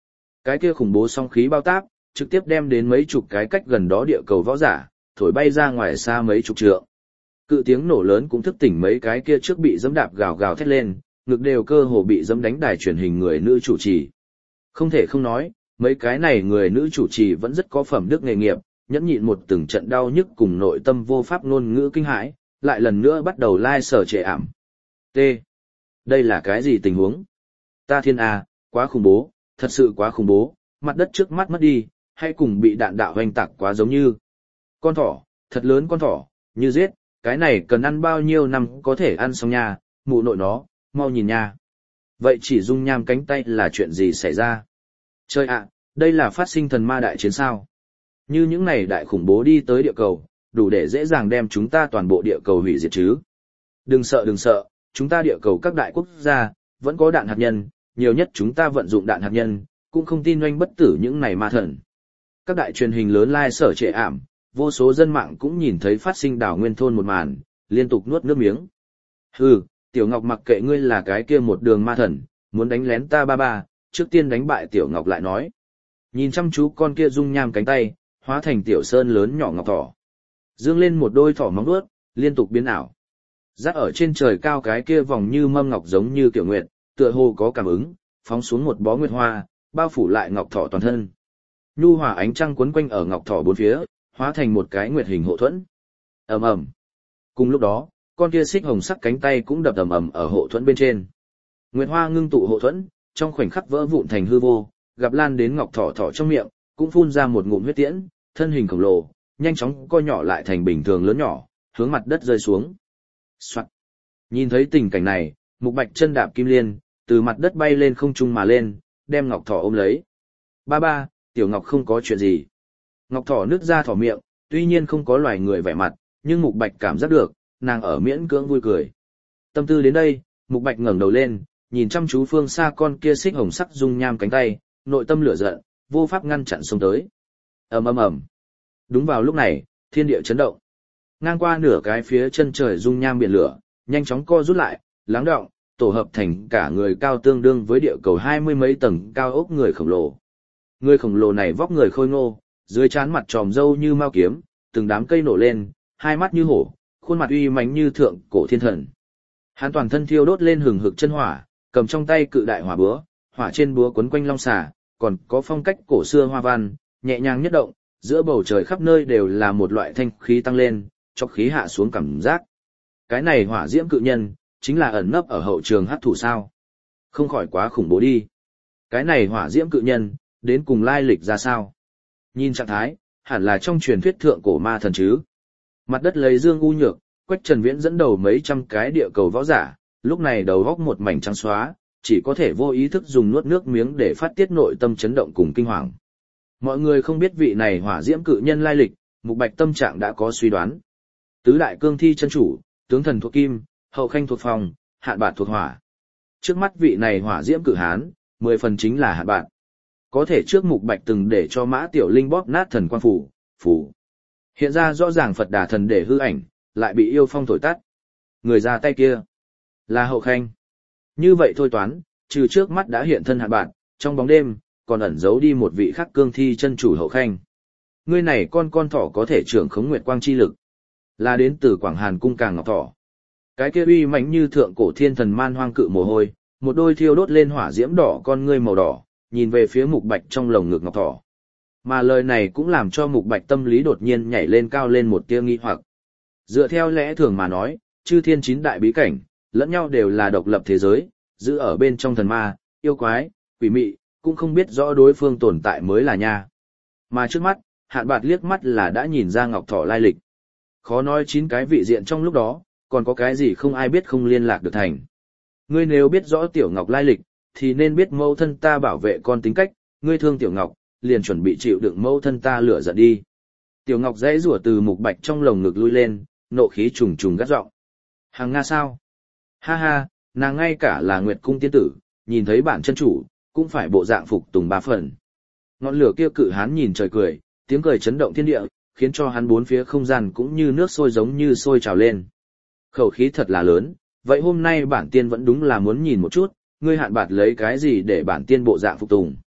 Cái kia khủng bố song khí bao táp, trực tiếp đem đến mấy chục cái cách gần đó địa cầu võ giả, thổi bay ra ngoài xa mấy chục trượng. Cự tiếng nổ lớn cũng thức tỉnh mấy cái kia trước bị giẫm đạp gào gào thét lên, ngực đều cơ hồ bị giẫm đánh đài truyền hình người nữ chủ trì. Không thể không nói, mấy cái này người nữ chủ trì vẫn rất có phẩm đức nghề nghiệp, nhẫn nhịn một từng trận đau nhức cùng nội tâm vô pháp ngôn ngữ kinh hãi, lại lần nữa bắt đầu lai sở trệ ảm. T. Đây là cái gì tình huống? Ta thiên a, quá khủng bố, thật sự quá khủng bố, mặt đất trước mắt mất đi, hay cùng bị đạn đạo hoành tạc quá giống như. Con thỏ, thật lớn con thỏ, như giết, cái này cần ăn bao nhiêu năm có thể ăn xong nha, mụ nội nó, mau nhìn nha. Vậy chỉ dung nham cánh tay là chuyện gì xảy ra? Trời ạ, đây là phát sinh thần ma đại chiến sao? Như những này đại khủng bố đi tới địa cầu, đủ để dễ dàng đem chúng ta toàn bộ địa cầu hủy diệt chứ. Đừng sợ, chúng ta địa cầu các đại quốc gia, vẫn có đạn hạt nhân, nhiều nhất chúng ta vận dụng đạn hạt nhân, cũng không tin oanh bất tử những này ma thần. Các đại truyền hình lớn lai sở trệ ảm, vô số dân mạng cũng nhìn thấy phát sinh đảo nguyên thôn một màn, liên tục nuốt nước miếng. Hừ, Tiểu Ngọc mặc kệ ngươi là cái kia một đường ma thần, muốn đánh lén ta ba ba, trước tiên đánh bại Tiểu Ngọc lại nói. Nhìn chăm chú con kia dung nham cánh tay, hóa thành tiểu sơn lớn nhỏ ngọc thỏ. Dương lên một đôi thỏ móng vuốt, liên tục biến ảo. Dắt ở trên trời cao cái kia vòng như mâm ngọc giống như tiểu nguyệt, tựa hồ có cảm ứng, phóng xuống một bó nguyệt hoa, bao phủ lại ngọc thỏ toàn thân. Nhu hòa ánh trăng quấn quanh ở ngọc thỏ bốn phía, hóa thành một cái nguyệt hình hộ thuẫn. Ầm ầm. Cùng lúc đó, con kia xích hồng sắc cánh tay cũng đập ầm ầm ở hộ thuẫn bên trên. Nguyệt hoa ngưng tụ hộ thuẫn, trong khoảnh khắc vỡ vụn thành hư vô, gặp lan đến ngọc thỏ thỏ trong miệng, cũng phun ra một ngụm huyết tiễn, thân hình khổng lồ, nhanh chóng co nhỏ lại thành bình thường lớn nhỏ, hướng mặt đất rơi xuống. Soạt. Nhìn thấy tình cảnh này, Mục Bạch chân đạp kim liên, từ mặt đất bay lên không trung mà lên, đem ngọc thỏ ôm lấy. Ba ba, Tiểu Ngọc không có chuyện gì. Ngọc thỏ nứt ra thỏ miệng, tuy nhiên không có loài người vẻ mặt, nhưng Mục Bạch cảm giác được, nàng ở miễn cưỡng vui cười. Tâm tư đến đây, Mục Bạch ngẩng đầu lên, nhìn chăm chú phương xa con kia xích hồng sắc dung nham cánh tay, nội tâm lửa giận, vô pháp ngăn chặn xông tới. Ầm ầm ầm. Đúng vào lúc này, thiên địa chấn động. Ngang qua nửa cái phía chân trời dung nham biển lửa, nhanh chóng co rút lại, lắng đọng, tổ hợp thành cả người cao tương đương với địa cầu 20 mấy tầng cao ốc người khổng lồ. Người khổng lồ này vóc người khôi ngô, dưới trán mặt tròm râu như mao kiếm, từng đám cây nổ lên, hai mắt như hổ, khuôn mặt uy mãnh như thượng cổ thiên thần. Hắn toàn thân thiêu đốt lên hừng hực chân hỏa, cầm trong tay cự đại hỏa búa, hỏa trên búa quấn quanh long xà, còn có phong cách cổ xưa hoa văn, nhẹ nhàng nhất động, giữa bầu trời khắp nơi đều là một loại thanh khí tăng lên, chọc khí hạ xuống cảm giác. Cái này hỏa diễm cự nhân, chính là ẩn nấp ở hậu trường hắc thủ sao? Không khỏi quá khủng bố đi. Cái này hỏa diễm cự nhân, đến cùng lai lịch ra sao? Nhìn trạng thái, hẳn là trong truyền thuyết thượng cổ ma thần chứ. Mặt đất lấy dương u nhược, Quách Trần Viễn dẫn đầu mấy trăm cái địa cầu võ giả, lúc này đầu góc một mảnh trắng xóa, chỉ có thể vô ý thức dùng nuốt nước miếng để phát tiết nội tâm chấn động cùng kinh hoàng. Mọi người không biết vị này hỏa diễm cự nhân lai lịch, Mục Bạch tâm trạng đã có suy đoán. Tứ đại cương thi chân chủ, tướng thần thuộc kim, hậu khanh thuộc phòng, hạn bạt thuộc hỏa. Trước mắt vị này hỏa diễm cự hán, 10 phần chính là hạn bạt. Có thể trước Mục Bạch từng để cho Mã Tiểu Linh bóp nát thần quang phủ. Hiện ra rõ ràng Phật Đà thần để hư ảnh, lại bị yêu phong thổi tắt. Người ra tay kia là hậu khanh. Như vậy thôi toán, trừ trước mắt đã hiện thân hạn bạt, trong bóng đêm còn ẩn giấu đi một vị khác cương thi chân chủ hậu khanh. Ngươi này con thỏ có thể trưởng khống nguyệt quang chi lực, là đến từ Quảng Hàn cung Càng Ngọc Thỏ. Cái kia uy mãnh như thượng cổ thiên thần man hoang cự mồ hôi, một đôi thiêu đốt lên hỏa diễm đỏ con ngươi màu đỏ, nhìn về phía Mục Bạch trong lồng ngực Ngọc Thỏ. Mà lời này cũng làm cho Mục Bạch tâm lý đột nhiên nhảy lên cao lên một tia nghi hoặc. Dựa theo lẽ thường mà nói, chư thiên 9 đại bí cảnh, lẫn nhau đều là độc lập thế giới, giữ ở bên trong thần ma, yêu quái, quỷ mị, cũng không biết rõ đối phương tồn tại mới là nha. Mà trước mắt, Hạn Bạt liếc mắt là đã nhìn ra Ngọc Thỏ lai lịch. Khó nói 9 cái vị diện trong lúc đó, còn có cái gì không ai biết không liên lạc được thành. Ngươi nếu biết rõ Tiểu Ngọc lai lịch, thì nên biết mẫu thân ta bảo vệ con tính cách, ngươi thương Tiểu Ngọc, liền chuẩn bị chịu đựng mẫu thân ta lửa giận đi. Tiểu Ngọc dãy rủa từ Mục Bạch trong lồng ngực lui lên, nộ khí trùng trùng gắt giọng. Hàng Nga sao? Ha ha, nàng ngay cả là Nguyệt cung tiên tử, nhìn thấy bản chân chủ, cũng phải bộ dạng phục tùng 3 phần. Ngọn lửa kia cự hán nhìn trời cười, tiếng cười chấn động thiên địa, khiến cho hắn bốn phía không gian cũng như nước sôi giống như sôi trào lên. Khẩu khí thật là lớn, vậy hôm nay bản tiên vẫn đúng là muốn nhìn một chút, ngươi Hạn Bạt lấy cái gì để bản tiên bộ dạng phục tùng.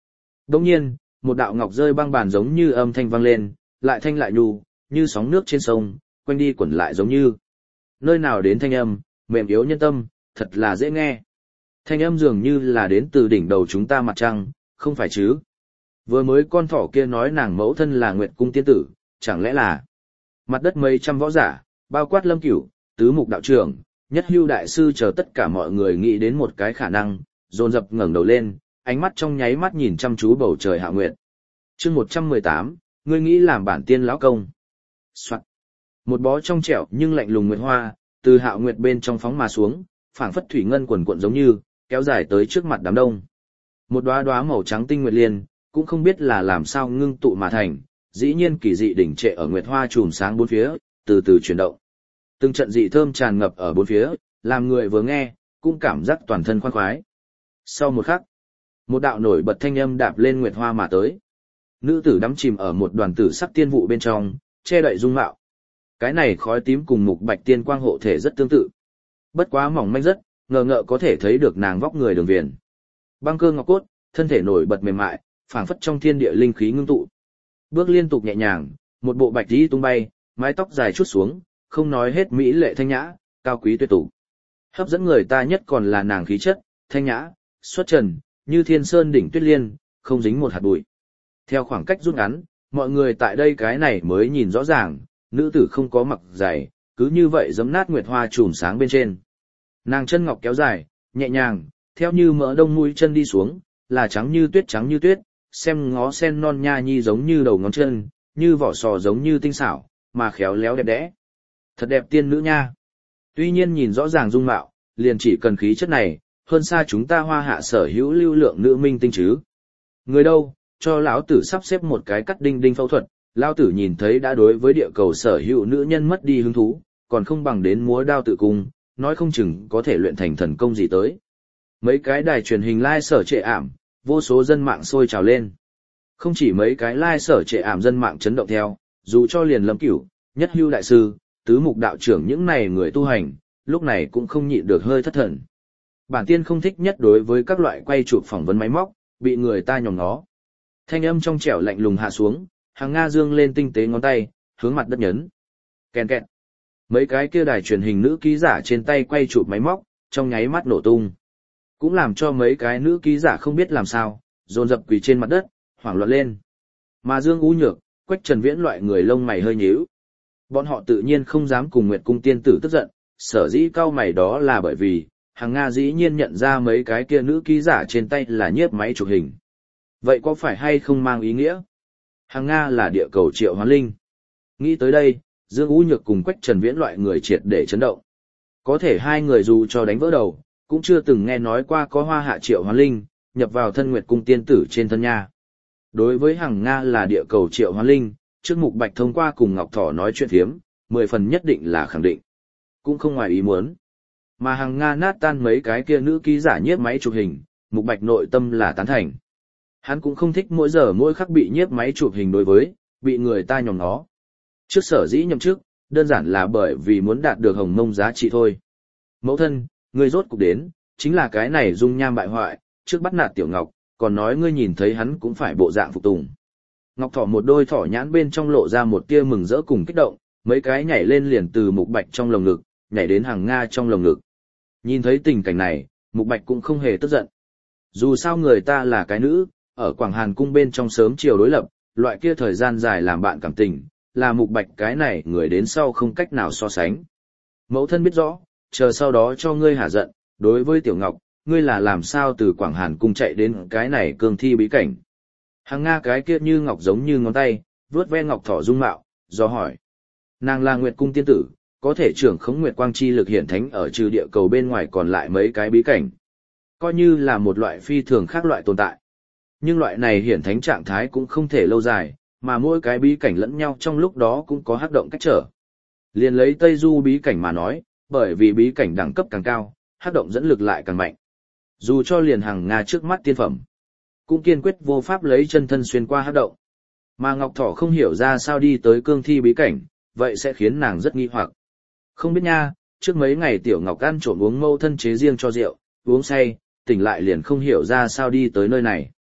Đồng nhiên, một đạo ngọc rơi băng bàn giống như âm thanh vang lên, lại thanh lại nhu, như sóng nước trên sông, quanh đi quẩn lại giống như. Nơi nào đến thanh âm, mềm yếu nhân tâm, thật là dễ nghe. Thanh âm dường như là đến từ đỉnh đầu chúng ta mặt trăng, không phải chứ? Vừa mới con thỏ kia nói nàng mẫu thân là Nguyệt Cung tiên tử, chẳng lẽ là mặt đất mấy trăm võ giả, bao quát Lâm Cửu, tứ mục đạo trưởng, Nhất Hưu đại sư chờ tất cả mọi người nghĩ đến một cái khả năng, dồn dập ngẩng đầu lên, ánh mắt trong nháy mắt nhìn chăm chú bầu trời hạ nguyệt. Chương 118, ngươi nghĩ làm bản tiên lão công. Soạt. Một bó trong trẻo nhưng lạnh lùng nguyệt hoa, từ hạ nguyệt bên trong phóng mà xuống, phảng phất thủy ngân quần cuộn giống như, kéo dài tới trước mặt đám đông. Một đóa đóa màu trắng tinh nguyệt liên, cũng không biết là làm sao ngưng tụ mà thành, dĩ nhiên kỳ dị đỉnh trệ ở nguyệt hoa chùm sáng bốn phía, từ từ chuyển động. Từng trận dị thơm tràn ngập ở bốn phía, làm người vừa nghe, cũng cảm giác toàn thân khoan khoái. Sau một khắc, một đạo nổi bật thanh âm đạp lên nguyệt hoa mà tới. Nữ tử đắm chìm ở một đoàn tử sắc tiên vụ bên trong, che đậy dung mạo. Cái này khói tím cùng mục bạch tiên quang hộ thể rất tương tự. Bất quá mỏng manh rất, ngờ ngợ có thể thấy được nàng vóc người đường viền. Băng cơ ngọc cốt, thân thể nổi bật mềm mại, phảng phất trong thiên địa linh khí ngưng tụ. Bước liên tục nhẹ nhàng, một bộ bạch y tung bay, mái tóc dài chút xuống, không nói hết mỹ lệ thanh nhã, cao quý tuyệt tục. Hấp dẫn người ta nhất còn là nàng khí chất, thanh nhã, xuất trần, như thiên sơn đỉnh tuyết liên, không dính một hạt bụi. Theo khoảng cách rút ngắn, mọi người tại đây cái này mới nhìn rõ ràng, nữ tử không có mặc giày, cứ như vậy giẫm nát nguyệt hoa chùm sáng bên trên. Nàng chân ngọc kéo dài, nhẹ nhàng, theo như mỡ đông mũi chân đi xuống, là trắng như tuyết, xem ngó sen non nha nhi giống như đầu ngón chân, như vỏ sò giống như tinh xảo, mà khéo léo đẹp đẽ. Thật đẹp tiên nữ nha. Tuy nhiên nhìn rõ ràng dung mạo, liền chỉ cần khí chất này, hơn xa chúng ta Hoa Hạ sở hữu lưu lượng nữ minh tinh chứ. Người đâu, cho lão tử sắp xếp một cái cắt đinh đinh phẫu thuật, lão tử nhìn thấy đã đối với địa cầu sở hữu nữ nhân mất đi hứng thú, còn không bằng đến múa đao tự cung, nói không chừng có thể luyện thành thần công gì tới. Mấy cái đài truyền hình live sở trệ ảm, vô số dân mạng sôi trào lên. Không chỉ mấy cái live sở trệ ảm dân mạng chấn động theo, dù cho liền Lâm Cửu, Nhất Hưu đại sư, tứ mục đạo trưởng những này người tu hành, lúc này cũng không nhịn được hơi thất thần. Bản tiên không thích nhất đối với các loại quay chụp phỏng vấn máy móc, bị người ta nhòm nó. Thanh âm trong trẻo lạnh lùng hạ xuống, hàng Nga dương lên tinh tế ngón tay, hướng mặt đất nhấn. Kèn kẹt. Mấy cái kia đài truyền hình nữ ký giả trên tay quay chụp máy móc, trong nháy mắt nổ tung. Cũng làm cho mấy cái nữ ký giả không biết làm sao, dồn dập quỳ trên mặt đất, hoảng loạn lên. Mà Dương U Nhược, Quách Trần Viễn loại người lông mày hơi nhíu. Bọn họ tự nhiên không dám cùng Nguyệt Cung tiên tử tức giận, sở dĩ cau mày đó là bởi vì, hàng Nga dĩ nhiên nhận ra mấy cái kia nữ ký giả trên tay là nhiếp máy chụp hình. Vậy có phải hay không mang ý nghĩa? Hàng Nga là địa cầu Triệu Hoán Linh. Nghĩ tới đây, Dương U Nhược cùng Quách Trần Viễn loại người triệt để chấn động. Có thể hai người dù cho đánh vỡ đầu, cũng chưa từng nghe nói qua có Hoa Hạ Triệu Hoán Linh nhập vào thân Nguyệt Cung tiên tử trên thân nha. Đối với hàng Nga là địa cầu Triệu Hoán Linh, trước Mục Bạch thông qua cùng Ngọc Thỏ nói chuyện thiếm, 10 phần nhất định là khẳng định. Cũng không ngoài ý muốn. Mà hàng Nga nát tan mấy cái kia nữ ký giả nhiếp máy chụp hình, Mục Bạch nội tâm là tán thành. Hắn cũng không thích mỗi giờ mỗi khắc bị nhiếp máy chụp hình đối với, bị người ta nhòm nó. Trước sở dĩ nhậm chức, đơn giản là bởi vì muốn đạt được hồng mông giá trị thôi. Mẫu thân, ngươi rốt cục đến, chính là cái này dung nham bại hoại, trước bắt nạt Tiểu Ngọc, còn nói ngươi nhìn thấy hắn cũng phải bộ dạng phục tùng. Ngọc Thỏ một đôi thỏ nhãn bên trong lộ ra một tia mừng rỡ cùng kích động, mấy cái nhảy lên liền từ Mục Bạch trong lồng ngực, nhảy đến hàng Nga trong lồng ngực. Nhìn thấy tình cảnh này, Mục Bạch cũng không hề tức giận. Dù sao người ta là cái nữ, ở Quảng Hàn cung bên trong sớm chiều đối lập, loại kia thời gian dài làm bạn cảm tình, là Mục Bạch cái này người đến sau không cách nào so sánh. Mẫu thân biết rõ, chờ sau đó cho ngươi hả giận, đối với Tiểu Ngọc, ngươi là làm sao từ Quảng Hàn cung chạy đến cái này cương thi bí cảnh. Hàng Nga cái kia như ngọc giống như ngón tay, vuốt ve Ngọc Thỏ dung mạo, do hỏi. Nàng là Nguyệt Cung tiên tử, có thể trưởng khống Nguyệt Quang chi lực hiển thánh ở trừ địa cầu bên ngoài còn lại mấy cái bí cảnh. Coi như là một loại phi thường khác loại tồn tại. Nhưng loại này hiển thánh trạng thái cũng không thể lâu dài, mà mỗi cái bí cảnh lẫn nhau trong lúc đó cũng có hắc động cách trở. Liền lấy Tây Du bí cảnh mà nói, bởi vì bí cảnh đẳng cấp càng cao, hắc động dẫn lực lại càng mạnh. Dù cho liền hàng Nga trước mắt tiên phẩm, cũng kiên quyết vô pháp lấy chân thân xuyên qua hắc động. Mà Ngọc Thỏ không hiểu ra sao đi tới cương thi bí cảnh, vậy sẽ khiến nàng rất nghi hoặc. Không biết nha, trước mấy ngày Tiểu Ngọc ăn trộm uống mâu thân chế riêng cho rượu, uống say, tỉnh lại liền không hiểu ra sao đi tới nơi này.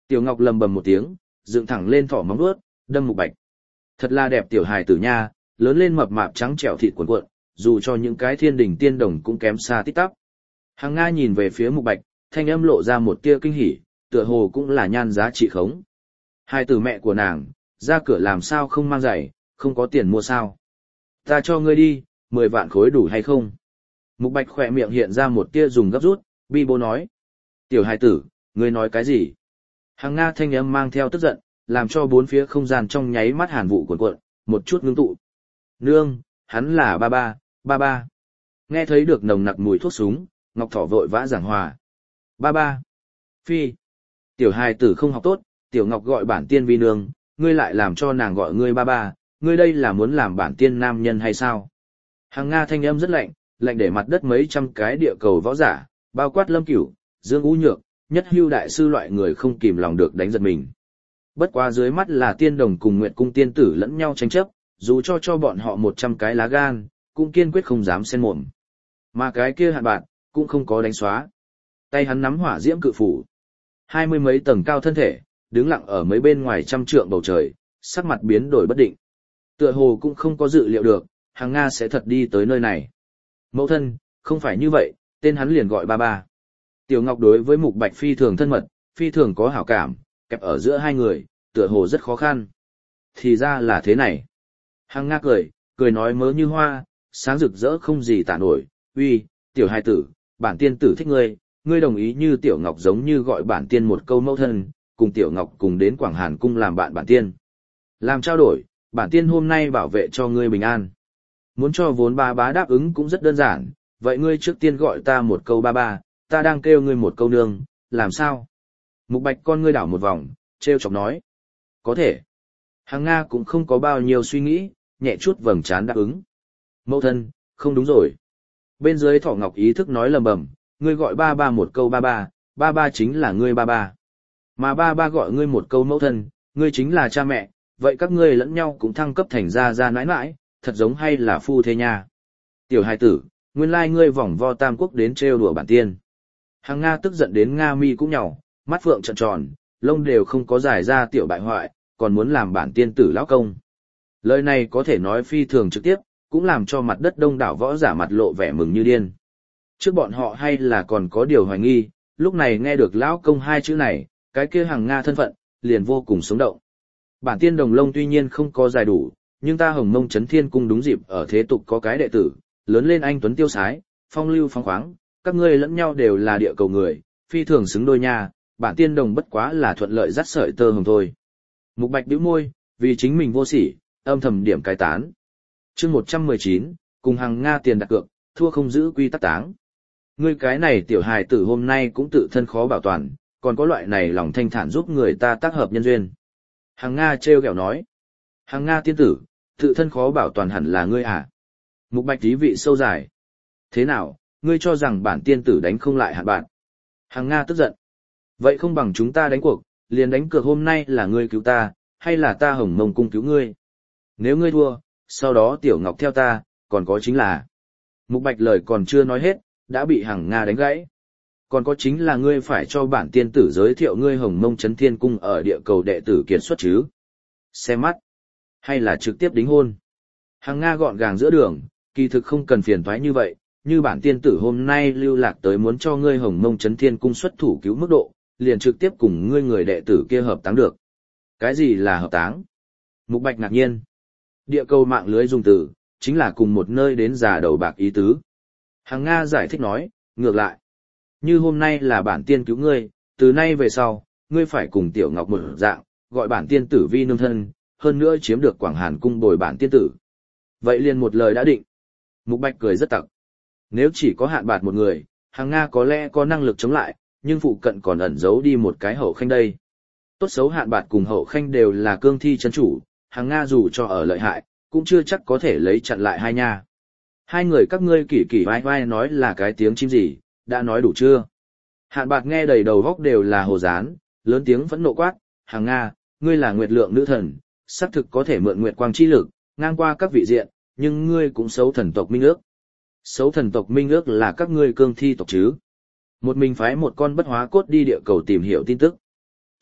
Tiểu Ngọc lầm bầm một tiếng, dựng thẳng lên thỏ móng vuốt, đâm Mục Bạch. Thật là đẹp tiểu hài tử nha, lớn lên mập mạp trắng trẻo thịt cuộn cuộn, dù cho những cái thiên đình tiên đồng cũng kém xa tít tắp. Hằng Nga nhìn về phía Mục Bạch, thanh âm lộ ra một tia kinh hỉ, tựa hồ cũng là nhan giá trị khống. Hai tử mẹ của nàng, ra cửa làm sao không mang giày, không có tiền mua sao. Ta cho ngươi đi, 10 vạn khối đủ hay không? Mục Bạch khỏe miệng hiện ra một tia dùng gấp rút, bi bô nói. Tiểu hài tử, ngươi nói cái gì? Hằng Nga thanh âm mang theo tức giận, làm cho bốn phía không gian trong nháy mắt hàn vụ cuộn cuộn, một chút ngưng tụ. Nương, hắn là ba ba, ba ba. Nghe thấy được nồng nặc mùi thuốc súng, Ngọc Thỏ vội vã giảng hòa. Ba ba. Phi. Tiểu hài tử không học tốt, Tiểu Ngọc gọi bản tiên vi nương, ngươi lại làm cho nàng gọi ngươi ba ba, ngươi đây là muốn làm bản tiên nam nhân hay sao? Hằng Nga thanh âm rất lạnh, lạnh để mặt đất mấy trăm cái địa cầu võ giả, bao quát Lâm Cửu, Dương Ú Nhược, Nhất Hưu đại sư loại người không kìm lòng được đánh giật mình. Bất quá dưới mắt là tiên đồng cùng Nguyệt cung tiên tử lẫn nhau tranh chấp, dù cho bọn họ 100 cái lá gan, cũng kiên quyết không dám xen mồm. Mà cái kia hạn bạn, cũng không có đánh xóa. Tay hắn nắm hỏa diễm cự phủ. 20 mấy tầng cao thân thể, đứng lặng ở mấy bên ngoài trăm trượng bầu trời, sắc mặt biến đổi bất định. Tựa hồ cũng không có dự liệu được, Hằng Nga sẽ thật đi tới nơi này. Mẫu thân, không phải như vậy, tên hắn liền gọi ba ba. Tiểu Ngọc đối với Mục Bạch phi thường thân mật, phi thường có hảo cảm, kẹp ở giữa hai người, tựa hồ rất khó khăn. Thì ra là thế này. Hằng Nga cười nói mớ như hoa, sáng rực rỡ không gì tả nổi. Uy, tiểu hai tử, bản tiên tử thích ngươi, ngươi đồng ý như Tiểu Ngọc giống như gọi bản tiên một câu mẫu thân, cùng Tiểu Ngọc cùng đến Quảng Hàn cung làm bạn bản tiên. Làm trao đổi, bản tiên hôm nay bảo vệ cho ngươi bình an. Muốn cho vốn ba bá đáp ứng cũng rất đơn giản, vậy ngươi trước tiên gọi ta một câu ba ba, ta đang kêu ngươi một câu nương, làm sao? Mục Bạch con ngươi đảo một vòng, trêu chọc nói. Có thể. Hằng Nga cũng không có bao nhiêu suy nghĩ, nhẹ chút vầng trán đáp ứng. Mẫu thân, không đúng rồi. Bên dưới Thỏ Ngọc ý thức nói lầm bầm, ngươi gọi ba ba một câu ba ba chính là ngươi ba ba. Mà ba ba gọi ngươi một câu mẫu thân, ngươi chính là cha mẹ, vậy các ngươi lẫn nhau cũng thăng cấp thành ra nãi nãi, thật giống hay là phu thế nha. Tiểu hài tử, nguyên lai ngươi vòng vo tam quốc đến trêu đùa bản tiên. Hằng Nga tức giận đến Nga mi cũng nhàu, mắt phượng trợn tròn, lông đều không có dài ra tiểu bại hoại, còn muốn làm bản tiên tử lão công. Lời này có thể nói phi thường trực tiếp, cũng làm cho mặt đất đông đảo võ giả mặt lộ vẻ mừng như điên. Trước bọn họ hay là còn có điều hoài nghi, lúc này nghe được lão công hai chữ này, cái kia Hằng Nga thân phận, liền vô cùng sống động. Bản tiên đồng lông tuy nhiên không có dài đủ, nhưng ta Hồng Mông Chấn Thiên Cung đúng dịp ở thế tục có cái đệ tử, lớn lên anh tuấn tiêu sái, phong lưu phóng khoáng, các ngươi lẫn nhau đều là địa cầu người, phi thường xứng đôi nha, bản tiên đồng bất quá là thuận lợi dắt sợi tơ hồng thôi. Mục Bạch bĩu môi, vì chính mình vô sỉ, âm thầm điểm cái tán. Chương 119, cùng Hằng Nga tiền đặt cược, thua không giữ quy tắc táng. Ngươi cái này tiểu hài tử hôm nay cũng tự thân khó bảo toàn, còn có loại này lòng thanh thản giúp người ta tác hợp nhân duyên. Hằng Nga trêu ghẹo nói. Hằng Nga tiên tử, tự thân khó bảo toàn hẳn là ngươi à? Mục Bạch ý vị sâu dài. Thế nào, ngươi cho rằng bản tiên tử đánh không lại hạn bạn? Hằng Nga tức giận. Vậy không bằng chúng ta đánh cuộc, liền đánh cược hôm nay là ngươi cứu ta, hay là ta Hồng Mông cung cứu ngươi? Nếu ngươi thua, sau đó Tiểu Ngọc theo ta, còn có chính là... Mục Bạch lời còn chưa nói hết, đã bị Hằng Nga đánh gãy. Còn có chính là ngươi phải cho bản tiên tử giới thiệu ngươi Hồng Mông Chấn Thiên Cung ở địa cầu đệ tử kiệt xuất chứ. Xem mắt. Hay là trực tiếp đính hôn. Hằng Nga gọn gàng giữa đường, kỳ thực không cần phiền toái như vậy, như bản tiên tử hôm nay lưu lạc tới muốn cho ngươi Hồng Mông Chấn Thiên Cung xuất thủ cứu mức độ, liền trực tiếp cùng ngươi người đệ tử kia hợp táng được. Cái gì là hợp táng? Mục Bạch ngạc nhiên. Địa cầu mạng lưới dùng từ, chính là cùng một nơi đến già đầu bạc ý tứ. Hằng Nga giải thích nói, ngược lại. Như hôm nay là bản tiên cứu ngươi, từ nay về sau, ngươi phải cùng Tiểu Ngọc một dạng, gọi bản tiên tử vi nương thân, hơn nữa chiếm được Quảng Hàn cung bồi bản tiên tử. Vậy liền một lời đã định. Mục Bạch cười rất tặc. Nếu chỉ có Hạn Bạt một người, Hằng Nga có lẽ có năng lực chống lại, nhưng phụ cận còn ẩn giấu đi một cái Hậu Khanh đây. Tốt xấu Hạn Bạt cùng Hậu Khanh đều là cương thi chân chủ, Hằng Nga dù cho ở lợi hại, cũng chưa chắc có thể lấy chặn lại hai nha. Hai người các ngươi kỳ kỳ vai vai nói là cái tiếng chim gì, đã nói đủ chưa? Hạn Bạt nghe đầy đầu góc đều là hồ dán, lớn tiếng phẫn nộ quát, Hằng Nga, ngươi là nguyệt lượng nữ thần, xác thực có thể mượn nguyệt quang chi lực, ngang qua các vị diện, nhưng ngươi cũng xấu thần tộc minh ước. Xấu thần tộc minh ước là các ngươi cương thi tộc chứ. Một mình phái một con bất hóa cốt đi địa cầu tìm hiểu tin tức.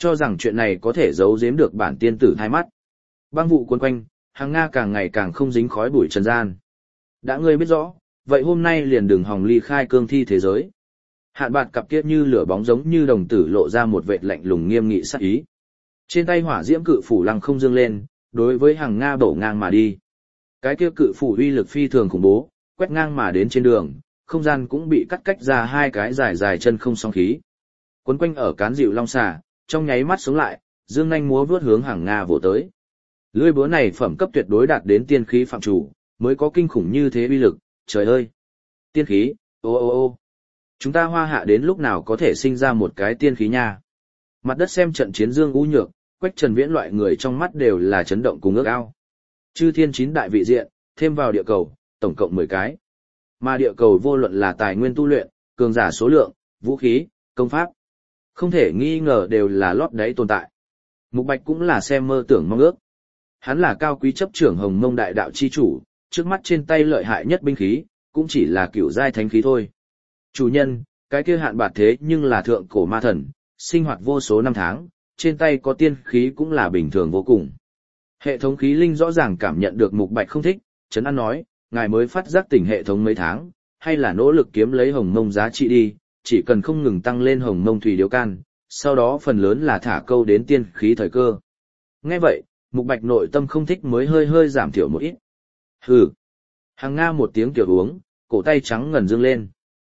cho rằng chuyện này có thể giấu giếm được bản tiên tử thay mắt. Băng vụ cuốn quanh, Hằng Nga càng ngày càng không dính khói bụi trần gian. Đã ngươi biết rõ, vậy hôm nay liền đừng hòng ly khai cương thi thế giới. Hạn Bạt cặp kia như lửa bóng giống như đồng tử lộ ra một vệt lạnh lùng nghiêm nghị sắc ý. Trên tay hỏa diễm cự phủ lăng không dương lên, đối với Hằng Nga bổ ngang mà đi. Cái kia cự phủ uy lực phi thường khủng bố, quét ngang mà đến trên đường, không gian cũng bị cắt cách ra hai cái dài dài chân không song khí. Quấn quanh ở cán dịu long xà, trong nháy mắt sống lại, dương nhanh múa vướt hướng Hằng Nga vỗ tới. Lưỡi búa này phẩm cấp tuyệt đối đạt đến tiên khí phạm chủ, mới có kinh khủng như thế uy lực, trời ơi! Tiên khí, ô ô ô! Chúng ta Hoa Hạ đến lúc nào có thể sinh ra một cái tiên khí nha? Mặt đất xem trận chiến dương u nhược, Quách Trần Viễn loại người trong mắt đều là chấn động cùng ước ao. Chư thiên 9 đại vị diện, thêm vào địa cầu, tổng cộng 10 cái. Mà địa cầu vô luận là tài nguyên tu luyện, cường giả số lượng, vũ khí, công pháp. Không thể nghi ngờ đều là lót đáy tồn tại. Mục Bạch cũng là xem mơ tưởng mong ước. Hắn là cao quý chấp trưởng Hồng Mông đại đạo chi chủ, trước mắt trên tay lợi hại nhất binh khí, cũng chỉ là cửu giai thánh khí thôi. Chủ nhân, cái kia Hạn Bạt thế nhưng là thượng cổ ma thần, sinh hoạt vô số năm tháng, trên tay có tiên khí cũng là bình thường vô cùng. Hệ thống khí linh rõ ràng cảm nhận được Mục Bạch không thích, Trấn An nói, ngài mới phát giác tỉnh hệ thống mấy tháng, hay là nỗ lực kiếm lấy Hồng Mông giá trị đi, chỉ cần không ngừng tăng lên Hồng Mông thủy điếu can, sau đó phần lớn là thả câu đến tiên khí thời cơ. Nghe vậy, Mục Bạch nội tâm không thích mới hơi hơi giảm thiểu một ít. Hừ. Hằng Nga một tiếng tiểu uống, cổ tay trắng ngần dương lên.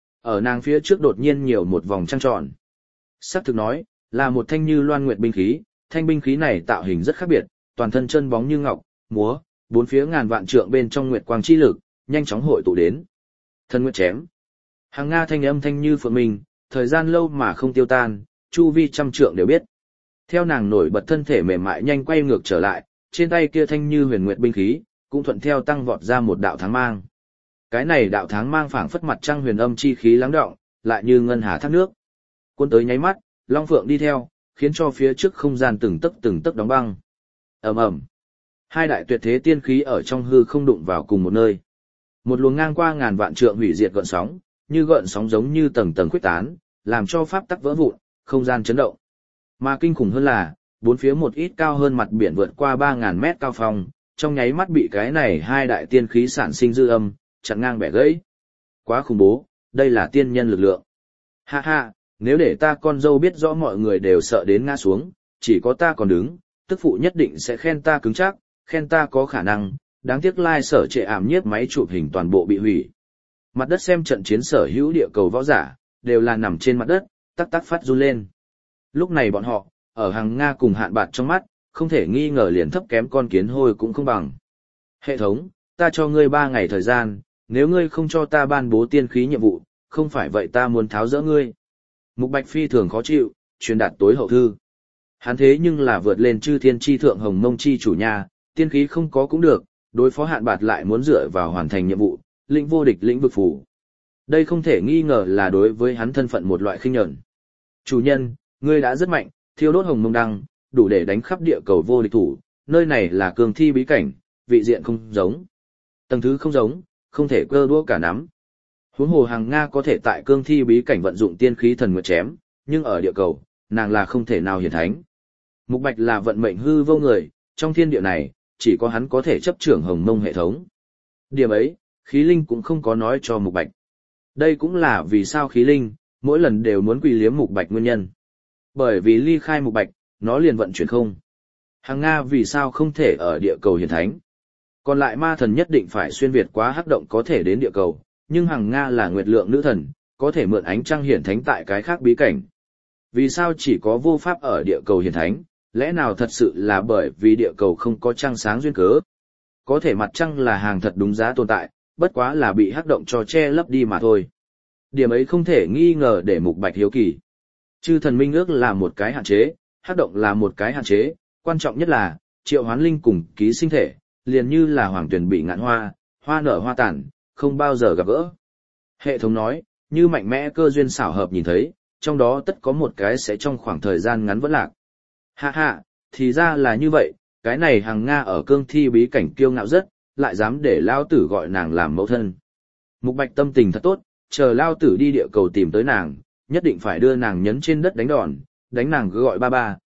Ở nàng phía trước đột nhiên nhiều một vòng trăng tròn. Sắc thực nói, là một thanh như loan nguyệt binh khí, thanh binh khí này tạo hình rất khác biệt, toàn thân chân bóng như ngọc, múa, bốn phía ngàn vạn trượng bên trong nguyệt quang chi lực, nhanh chóng hội tụ đến. Thân nguyệt chém. Hằng Nga thanh âm thanh như phượng minh, thời gian lâu mà không tiêu tan, chu vi trăm trượng đều biết. Theo nàng nổi bật thân thể mềm mại nhanh quay ngược trở lại, trên tay kia thanh như huyền nguyệt binh khí, cũng thuận theo tăng vọt ra một đạo tháng mang. Cái này đạo tháng mang phảng phất mặt trăng huyền âm chi khí lắng đọng, lại như ngân hà thác nước. Cuốn tới nháy mắt, Long Phượng đi theo, khiến cho phía trước không gian từng tấc đóng băng. Ầm ầm. Hai đại tuyệt thế tiên khí ở trong hư không đụng vào cùng một nơi. Một luồng ngang qua ngàn vạn trượng hủy diệt gợn sóng, như gợn sóng giống như tầng tầng khuếch tán, làm cho pháp tắc vỡ vụn, không gian chấn động. Mà kinh khủng hơn là, bốn phía một ít cao hơn mặt biển vượt qua 3000 mét cao phong, trong nháy mắt bị cái này hai đại tiên khí sản sinh dư âm, chặn ngang bẻ gãy. Quá khủng bố, đây là tiên nhân lực lượng. Ha ha, nếu để ta con dâu biết rõ mọi người đều sợ đến ngã xuống, chỉ có ta còn đứng, tức phụ nhất định sẽ khen ta cứng chắc, khen ta có khả năng, đáng tiếc lai sở trệ ảm nhiếp máy chụp hình toàn bộ bị hủy. Mặt đất xem trận chiến sở hữu địa cầu võ giả, đều là nằm trên mặt đất, tắc tắc phát run lên. Lúc này bọn họ, ở Hằng Nga cùng Hạn Bạt trong mắt, không thể nghi ngờ liền thấp kém con kiến hôi cũng không bằng. Hệ thống, ta cho ngươi 3 ngày thời gian, nếu ngươi không cho ta ban bố tiên khí nhiệm vụ, không phải vậy ta muốn tháo rỡ ngươi. Mục Bạch phi thường khó chịu, truyền đạt tối hậu thư. Hắn thế nhưng là vượt lên chư thiên chi thượng Hồng Mông chi chủ nhà, tiên khí không có cũng được, đối phó Hạn Bạt lại muốn dựa vào hoàn thành nhiệm vụ, lĩnh vô địch lĩnh vực phủ. Đây không thể nghi ngờ là đối với hắn thân phận một loại khinh nhẫn. Chủ nhân, ngươi đã rất mạnh, thiêu đốt Hồng Mông đăng, đủ để đánh khắp địa cầu vô địch thủ, nơi này là cường thi bí cảnh, vị diện không giống. Tầng thứ không giống, không thể cơ đũa cả nắm. Huống hồ Hằng Nga có thể tại cương thi bí cảnh vận dụng tiên khí thần nguyệt chém, nhưng ở địa cầu, nàng là không thể nào hiển thánh. Mục Bạch là vận mệnh hư vô người, trong thiên địa này, chỉ có hắn có thể chấp trưởng Hồng Mông hệ thống. Điểm ấy, khí linh cũng không có nói cho Mục Bạch. Đây cũng là vì sao khí linh, mỗi lần đều muốn quỳ liếm Mục Bạch nguyên nhân. Bởi vì ly khai Mục Bạch, nó liền vận chuyển không. Hằng Nga vì sao không thể ở địa cầu hiển thánh. Còn lại ma thần nhất định phải xuyên việt quá hắc động có thể đến địa cầu, nhưng Hằng Nga là nguyệt lượng nữ thần, có thể mượn ánh trăng hiển thánh tại cái khác bí cảnh. Vì sao chỉ có vô pháp ở địa cầu hiển thánh, lẽ nào thật sự là bởi vì địa cầu không có trăng sáng duyên cớ? Có thể mặt trăng là hàng thật đúng giá tồn tại, bất quá là bị hắc động cho che lấp đi mà thôi. Điểm ấy không thể nghi ngờ để Mục Bạch hiếu kỳ. Chư thần minh ước là một cái hạn chế, hắc động là một cái hạn chế, quan trọng nhất là, triệu hoán linh cùng ký sinh thể, liền như là hoàng tuyển bị ngạn hoa, hoa nở hoa tàn, không bao giờ gặp gỡ. Hệ thống nói, như mạnh mẽ cơ duyên xảo hợp nhìn thấy, trong đó tất có một cái sẽ trong khoảng thời gian ngắn vẫn lạc. Ha ha, thì ra là như vậy, cái này Hằng Nga ở cương thi bí cảnh kiêu ngạo rất, lại dám để lao tử gọi nàng làm mẫu thân. Mục Bạch tâm tình thật tốt, chờ lao tử đi địa cầu tìm tới nàng, nhất định phải đưa nàng nhấn trên đất đánh đòn, đánh nàng cứ gọi ba ba,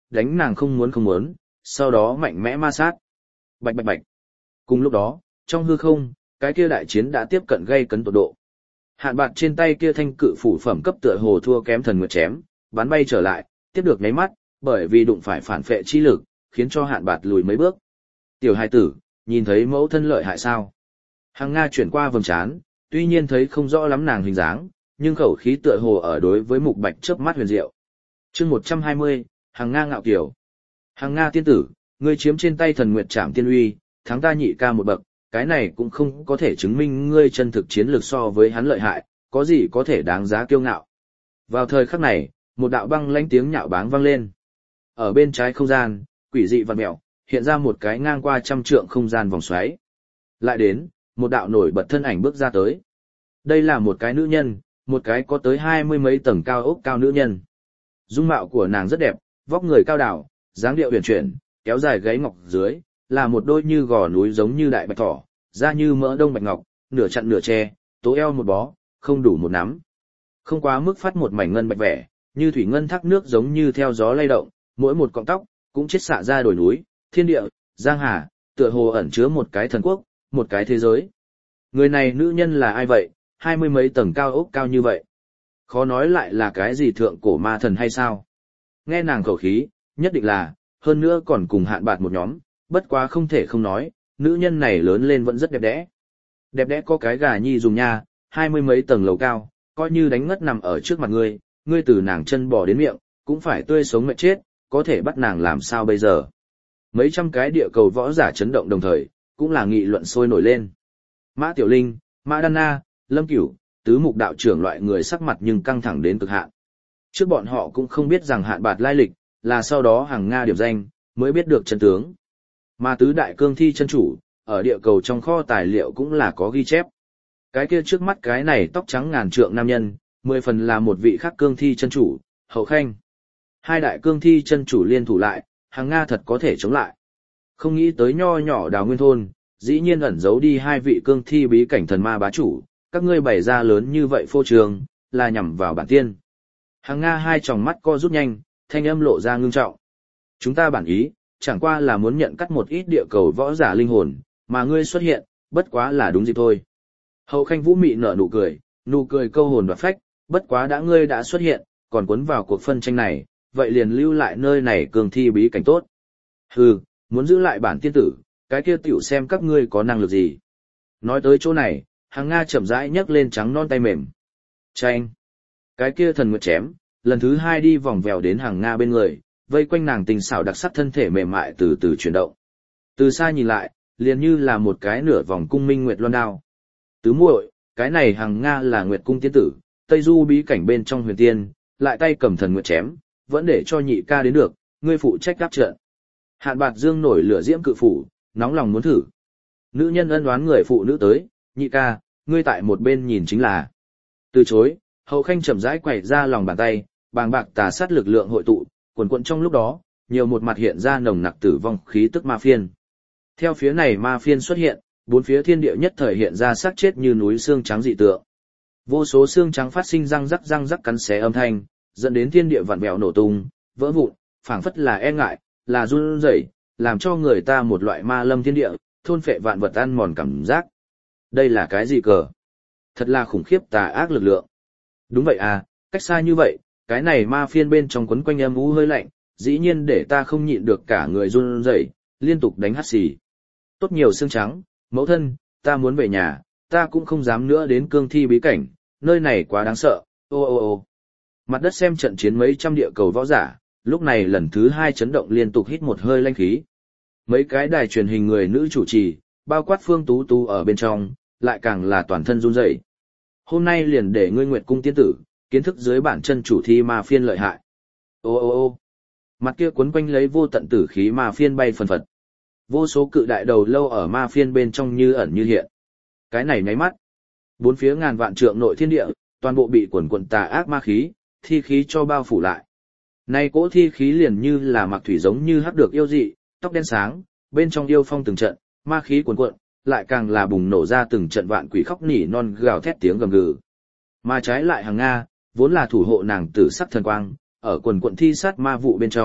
đánh nàng không muốn, sau đó mạnh mẽ ma sát. Bạch bạch bạch. Cùng lúc đó, trong hư không, cái kia đại chiến đã tiếp cận gây cấn tột độ. Hạn Bạt trên tay kia thanh cự phủ phẩm cấp tựa hồ thua kém Thần Nguyệt chém, bắn bay trở lại, tiếp được nháy mắt, bởi vì đụng phải phản phệ chi lực, khiến cho Hạn Bạt lùi mấy bước. Tiểu hài tử, nhìn thấy mẫu thân lợi hại sao? Hằng Nga chuyển qua vầng trán, tuy nhiên thấy không rõ lắm nàng hình dáng, nhưng khẩu khí tựa hồ ở đối với Mục Bạch chớp mắt huyền diệu. Chương 120, Hằng Nga ngạo kiều. Hằng Nga tiên tử, ngươi chiếm trên tay Thần Nguyệt Trảm Tiên Uy, thắng ta nhị ca một bậc, cái này cũng không có thể chứng minh ngươi chân thực chiến lược so với hắn lợi hại, có gì có thể đáng giá kiêu ngạo. Vào thời khắc này, một đạo băng lãnh tiếng nhạo báng vang lên. Ở bên trái không gian, quỷ dị vặn mèo, hiện ra một cái ngang qua 100 trượng không gian vòng xoáy. Lại đến, một đạo nổi bật thân ảnh bước ra tới. Đây là một cái nữ nhân, một cái có tới 20 mấy tầng cao ốc cao nữ nhân. Dung mạo của nàng rất đẹp, vóc người cao đảo, dáng điệu huyền chuyển, kéo dài gáy ngọc dưới, là một đôi như gò núi giống như đại bạch thỏ, da như mỡ đông bạch ngọc, nửa chặn nửa che, tố eo một bó, không đủ một nắm. Không quá mức phát một mảnh ngân bạch vẻ, như thủy ngân thác nước giống như theo gió lay động, mỗi một cọng tóc cũng chiết xạ ra đồi núi, thiên địa, giang hà, tựa hồ ẩn chứa một cái thần quốc, một cái thế giới. Người này nữ nhân là ai vậy, 20 mấy tầng cao ốc cao như vậy? Khó nói lại là cái gì thượng cổ ma thần hay sao? Nghe nàng khẩu khí, nhất định là, hơn nữa còn cùng Hạn Bạt một nhóm, bất quá không thể không nói, nữ nhân này lớn lên vẫn rất đẹp đẽ. Đẹp đẽ có cái gà nhi dùng nha, 20 mấy tầng lầu cao, coi như đánh ngất nằm ở trước mặt ngươi, ngươi từ nàng chân bò đến miệng, cũng phải tươi sống mệt chết, có thể bắt nàng làm sao bây giờ? Mấy trăm cái địa cầu võ giả chấn động đồng thời, cũng là nghị luận sôi nổi lên. Mã Tiểu Linh, Mã Đan Na, Lâm Cửu, tứ mục đạo trưởng loại người sắc mặt nhưng căng thẳng đến cực hạn. Trước bọn họ cũng không biết rằng Hạn Bạt lai lịch, là sau đó Hằng Nga điểm danh, mới biết được chân tướng. Mà tứ đại cương thi chân chủ, ở địa cầu trong kho tài liệu cũng là có ghi chép. Cái kia trước mắt cái này tóc trắng ngàn trượng nam nhân, 10 phần là một vị khác cương thi chân chủ, Hậu Khanh. Hai đại cương thi chân chủ liên thủ lại, Hằng Nga thật có thể chống lại. Không nghĩ tới nho nhỏ Đào Nguyên thôn, dĩ nhiên ẩn giấu đi hai vị cương thi bí cảnh thần ma bá chủ, các ngươi bày ra lớn như vậy phô trương, là nhằm vào bản tiên. Hằng Nga hai tròng mắt co rút nhanh, thanh âm lộ ra ngưng trọng. Chúng ta bản ý, chẳng qua là muốn nhận cắt một ít địa cầu võ giả linh hồn, mà ngươi xuất hiện, bất quá là đúng dịp thôi. Hậu Khanh Vũ mị nở nụ cười câu hồn đoạt phách, bất quá đã ngươi đã xuất hiện, còn cuốn vào cuộc phân tranh này, vậy liền lưu lại nơi này cường thi bí cảnh tốt. Hừ, muốn giữ lại bản tiên tử, cái kia tiểu xem các ngươi có năng lực gì. Nói tới chỗ này, Hằng Nga chậm rãi nhấc lên trắng non tay mềm. Chanh! Cái kia thần nguyệt chém, lần thứ hai đi vòng vèo đến Hằng Nga bên người, vây quanh nàng tình xảo đặc sắc thân thể mềm mại từ từ chuyển động. Từ xa nhìn lại, liền như là một cái nửa vòng cung minh nguyệt loan đao. Tứ muội, cái này Hằng Nga là Nguyệt cung tiên tử, Tây Du bí cảnh bên trong huyền tiên, lại tay cầm thần nguyệt chém, vẫn để cho nhị ca đến được, ngươi phụ trách đáp trận. Hạn Bạt dương nổi lửa diễm cự phủ, nóng lòng muốn thử. Nữ nhân ân oán người phụ nữ tới, nhị ca, ngươi tại một bên nhìn chính là. Từ chối, Hậu Khanh chậm rãi quẩy ra lòng bàn tay, bàng bạc tà sát lực lượng hội tụ, quần quận trong lúc đó, nhiều một mặt hiện ra nồng nặc tử vong khí tức ma phiên. Theo phía này ma phiên xuất hiện, bốn phía thiên địa nhất thời hiện ra xác chết như núi xương trắng dị tượng. Vô số xương trắng phát sinh răng rắc cắn xé âm thanh, dẫn đến thiên địa vặn vẹo nổ tung, vỡ vụn, phảng phất là e ngại, là run rẩy, làm cho người ta một loại ma lâm thiên địa, thôn phệ vạn vật ăn mòn cảm giác. Đây là cái gì cờ? Thật là khủng khiếp tà ác lực lượng. Đúng vậy à, cách xa như vậy, cái này ma phiên bên trong quấn quanh âm u hơi lạnh, dĩ nhiên để ta không nhịn được cả người run rẩy, liên tục đánh hắt xì. Tốt nhiều xương trắng, mẫu thân, ta muốn về nhà, ta cũng không dám nữa đến cương thi bí cảnh, nơi này quá đáng sợ, ô ô ô. Mặt đất xem trận chiến mấy trăm địa cầu võ giả, lúc này lần thứ hai chấn động liên tục hít một hơi lanh khí. Mấy cái đài truyền hình người nữ chủ trì, bao quát Phương Tú Tú ở bên trong, lại càng là toàn thân run rẩy. Hôm nay liền để ngươi Nguyệt cung tiên tử, kiến thức dưới bản chân chủ thi ma phiên lợi hại. Ô ô ô. Mặt kia quấn quanh lấy vô tận tử khí ma phiên bay phần phật. Vô số cự đại đầu lâu ở ma phiên bên trong như ẩn như hiện. Cái này nháy mắt. Bốn phía ngàn vạn trượng nội thiên địa, toàn bộ bị quần quần tà ác ma khí, thi khí cho bao phủ lại. Nay cỗ thi khí liền như là mặc thủy giống như hắc được yêu dị, tóc đen sáng, bên trong yêu phong từng trận, ma khí cuồn cuộn, lại càng là bùng nổ ra từng trận vạn quỷ khóc nỉ non gào thét tiếng gầm gừ. Mà trái lại Hằng Nga, vốn là thủ hộ nàng tử sắc thần quang, ở quần quận thi sát ma vụ bên trong,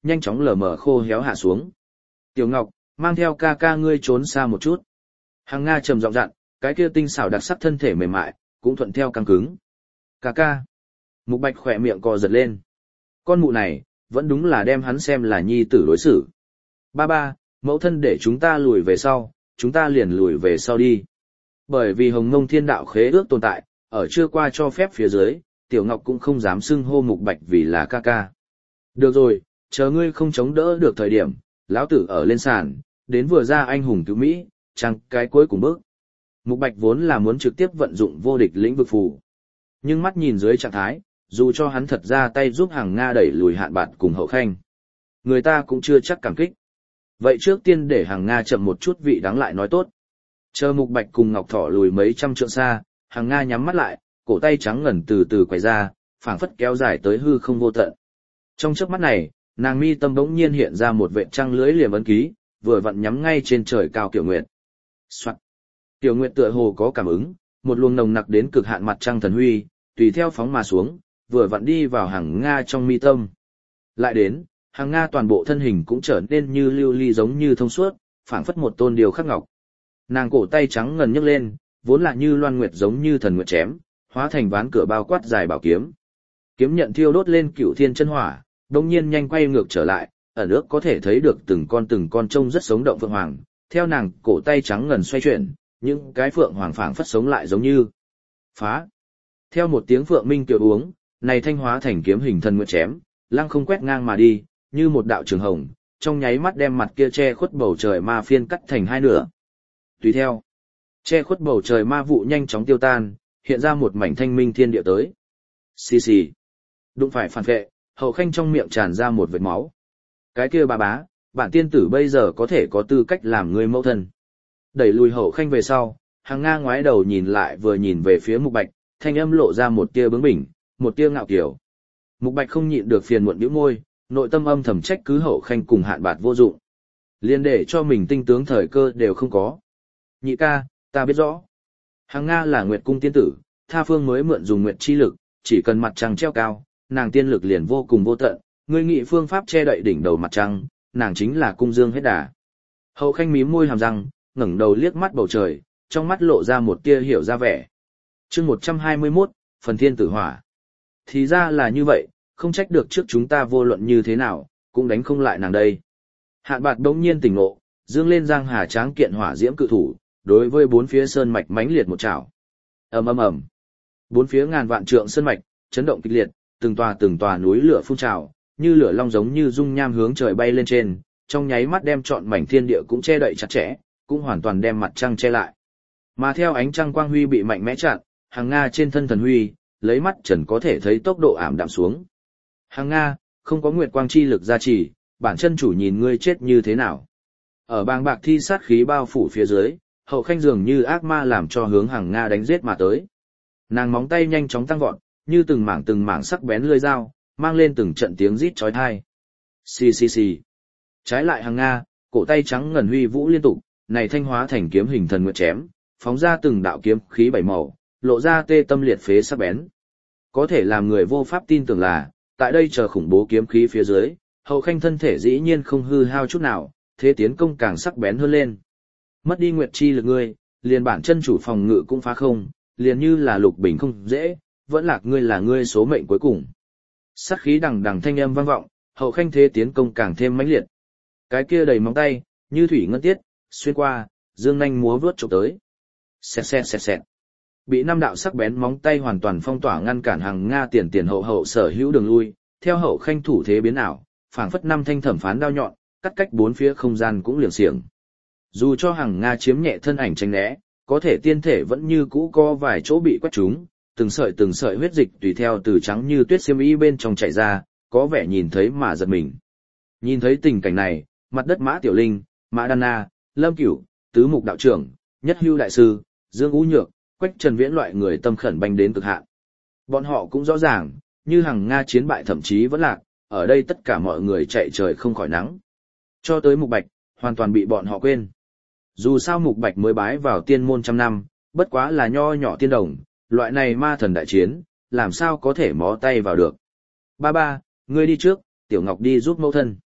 nhanh chóng lờ mờ khô héo hạ xuống. Tiểu Ngọc, mang theo ca ca ngươi trốn xa một chút. Hằng Nga trầm giọng dặn, cái kia tinh xảo đặc sắc thân thể mềm mại, cũng thuận theo căng cứng. Ca ca. Mục Bạch khỏe miệng co giật lên. Con mụ này, vẫn đúng là đem hắn xem là nhi tử đối xử. Ba ba, mẫu thân để chúng ta lùi về sau, chúng ta liền lùi về sau đi. Bởi vì Hồng Mông Thiên Đạo khế ước tồn tại, ở chưa qua cho phép phía dưới, Tiểu Ngọc cũng không dám xưng hô Mục Bạch vì là ca ca. Được rồi, chờ ngươi không chống đỡ được thời điểm, lão tử ở lên sàn, đến vừa ra anh hùng cứu Mỹ, chẳng cái cuối cùng bước. Mục Bạch vốn là muốn trực tiếp vận dụng vô địch lĩnh vực phù. Nhưng mắt nhìn dưới trạng thái, dù cho hắn thật ra tay giúp Hằng Nga đẩy lùi Hạn Bạt cùng Hậu Khanh, người ta cũng chưa chắc cảm kích. Vậy trước tiên để Hằng Nga chậm một chút vị đáng lại nói tốt. Chờ Mục Bạch cùng Ngọc Thỏ lùi mấy trăm trượng xa, Hằng Nga nhắm mắt lại, cổ tay trắng ngần từ từ quay ra, phảng phất kéo dài tới hư không vô tận. Trong chớp mắt này, nàng mi tâm bỗng nhiên hiện ra một vệt trăng lưới liềm ấn ký, vừa vặn nhắm ngay trên trời cao Tiểu Nguyệt. Soạt. Tiểu Nguyệt tựa hồ có cảm ứng, một luồng nồng nặc đến cực hạn mặt trăng thần huy, tùy theo phóng mà xuống, vừa vặn đi vào Hằng Nga trong mi tâm. Lại đến, Hằng Nga toàn bộ thân hình cũng trở nên như lưu ly giống như thông suốt, phảng phất một tôn điều khắc ngọc. Nàng cổ tay trắng ngần nhấc lên, vốn là như loan nguyệt giống như thần nguyệt chém, hóa thành ván cửa bao quát dài bảo kiếm. Kiếm nhận thiêu đốt lên cửu thiên chân hỏa, đồng nhiên nhanh quay ngược trở lại, ở nước có thể thấy được từng con trông rất sống động phượng hoàng, theo nàng cổ tay trắng ngần xoay chuyển, những cái phượng hoàng phảng phất sống lại giống như phá. Theo một tiếng phượng minh tiểu uống, này thanh hóa thành kiếm hình thần nguyệt chém, lăng không quét ngang mà đi, như một đạo trường hồng, trong nháy mắt đem mặt kia che khuất bầu trời ma phiên cắt thành hai nửa. Tùy theo, che khuất bầu trời ma vụ nhanh chóng tiêu tan, hiện ra một mảnh thanh minh thiên địa tới. Xì xì. Đụng phải phản vệ, Hậu Khanh trong miệng tràn ra một vệt máu. Cái kia bà bá, bản tiên tử bây giờ có thể có tư cách làm người mẫu thân. Đẩy lùi Hậu Khanh về sau, Hằng Nga ngoái đầu nhìn lại vừa nhìn về phía Mục Bạch, thanh âm lộ ra một tia bướng bỉnh, một tia ngạo kiều. Mục Bạch không nhịn được phiền muộn bĩu môi, nội tâm âm thầm trách cứ Hậu Khanh cùng Hạn Bạt vô dụng. Liên để cho mình tinh tướng thời cơ đều không có. Nhị ca, ta biết rõ. Hằng Nga là Nguyệt cung tiên tử, tha phương mới mượn dùng nguyệt chi lực, chỉ cần mặt trăng treo cao, nàng tiên lực liền vô cùng vô tận, ngươi nghị phương pháp che đậy đỉnh đầu mặt trăng, nàng chính là cung dương hết đà. Hậu Khanh mím môi hàm răng, ngẩng đầu liếc mắt bầu trời, trong mắt lộ ra một tia hiểu ra vẻ. Chương 121, phần thiên tử hỏa. Thì ra là như vậy, không trách được trước chúng ta vô luận như thế nào, cũng đánh không lại nàng đây. Hạn Bạt bỗng nhiên tỉnh ngộ, dương lên giang hà tráng kiện hỏa diễm cự thủ, đối với bốn phía sơn mạch mãnh liệt một chảo. Ầm ầm ầm. Bốn phía ngàn vạn trượng sơn mạch chấn động kịch liệt, từng tòa núi lửa phun trào, như lửa long giống như dung nham hướng trời bay lên trên, trong nháy mắt đem trọn mảnh thiên địa cũng che đậy chặt chẽ, cũng hoàn toàn đem mặt trăng che lại. Mà theo ánh trăng quang huy bị mạnh mẽ chặn, Hằng Nga trên thân thần huy, lấy mắt trần có thể thấy tốc độ ảm đạm xuống. Hằng Nga, không có nguyệt quang chi lực gia trì, bản chân chủ nhìn ngươi chết như thế nào. Ở bàng bạc thi sát khí bao phủ phía dưới, Hậu Khanh dường như ác ma làm cho hướng Hằng Nga đánh giết mà tới. Nàng móng tay nhanh chóng tăng vọt, như từng mảng sắc bén lưỡi dao, mang lên từng trận tiếng rít chói tai. Xì xì xì. Trái lại Hằng Nga, cổ tay trắng ngần huy vũ liên tục, này thanh hóa thành kiếm hình thần nguyệt chém, phóng ra từng đạo kiếm khí bảy màu, lộ ra tê tâm liệt phế sắc bén. Có thể làm người vô pháp tin tưởng là, tại đây chờ khủng bố kiếm khí phía dưới, Hậu Khanh thân thể dĩ nhiên không hư hao chút nào, thế tiến công càng sắc bén hơn lên. Mất đi nguyệt chi lực ngươi, liền bản chân chủ phòng ngự cũng phá không, liền như là lục bình không dễ, vẫn lạc ngươi là ngươi số mệnh cuối cùng. Sát khí đằng đằng thanh âm vang vọng, Hậu Khanh thế tiến công càng thêm mãnh liệt. Cái kia đầy móng tay, như thủy ngân tiết, xuyên qua, dương nhanh múa vướt chụp tới. Xẹt xẹt xẹt xẹt. Bị năm đạo sắc bén móng tay hoàn toàn phong tỏa ngăn cản Hằng Nga tiền hậu sở hữu đường lui, theo Hậu Khanh thủ thế biến ảo, phảng phất năm thanh thẩm phán đao nhọn, cắt cách bốn phía không gian cũng liệng xiềng. Dù cho Hằng Nga chiếm nhẹ thân ảnh tránh né, có thể tiên thể vẫn như cũ có vài chỗ bị quét trúng, từng sợi huyết dịch tùy theo từ trắng như tuyết xiêm y bên trong chảy ra, có vẻ nhìn thấy mà giật mình. Nhìn thấy tình cảnh này, mặt đất Mã Tiểu Linh, Mã Đan Na, Lâm Cửu, Tứ Mục đạo trưởng, Nhất Hưu đại sư, Dương Ú Nhược, Quách Trần Viễn loại người tâm khẩn banh đến cực hạn. Bọn họ cũng rõ ràng, như Hằng Nga chiến bại thậm chí vẫn lạc, ở đây tất cả mọi người chạy trời không khỏi nắng. Cho tới Mục Bạch, hoàn toàn bị bọn họ quên. Dù sao Mục Bạch mới bái vào tiên môn trăm năm, bất quá là nho nhỏ tiên đồng, loại này ma thần đại chiến, làm sao có thể mó tay vào được. Ba, ngươi đi trước, Tiểu Ngọc đi giúp mẫu thân.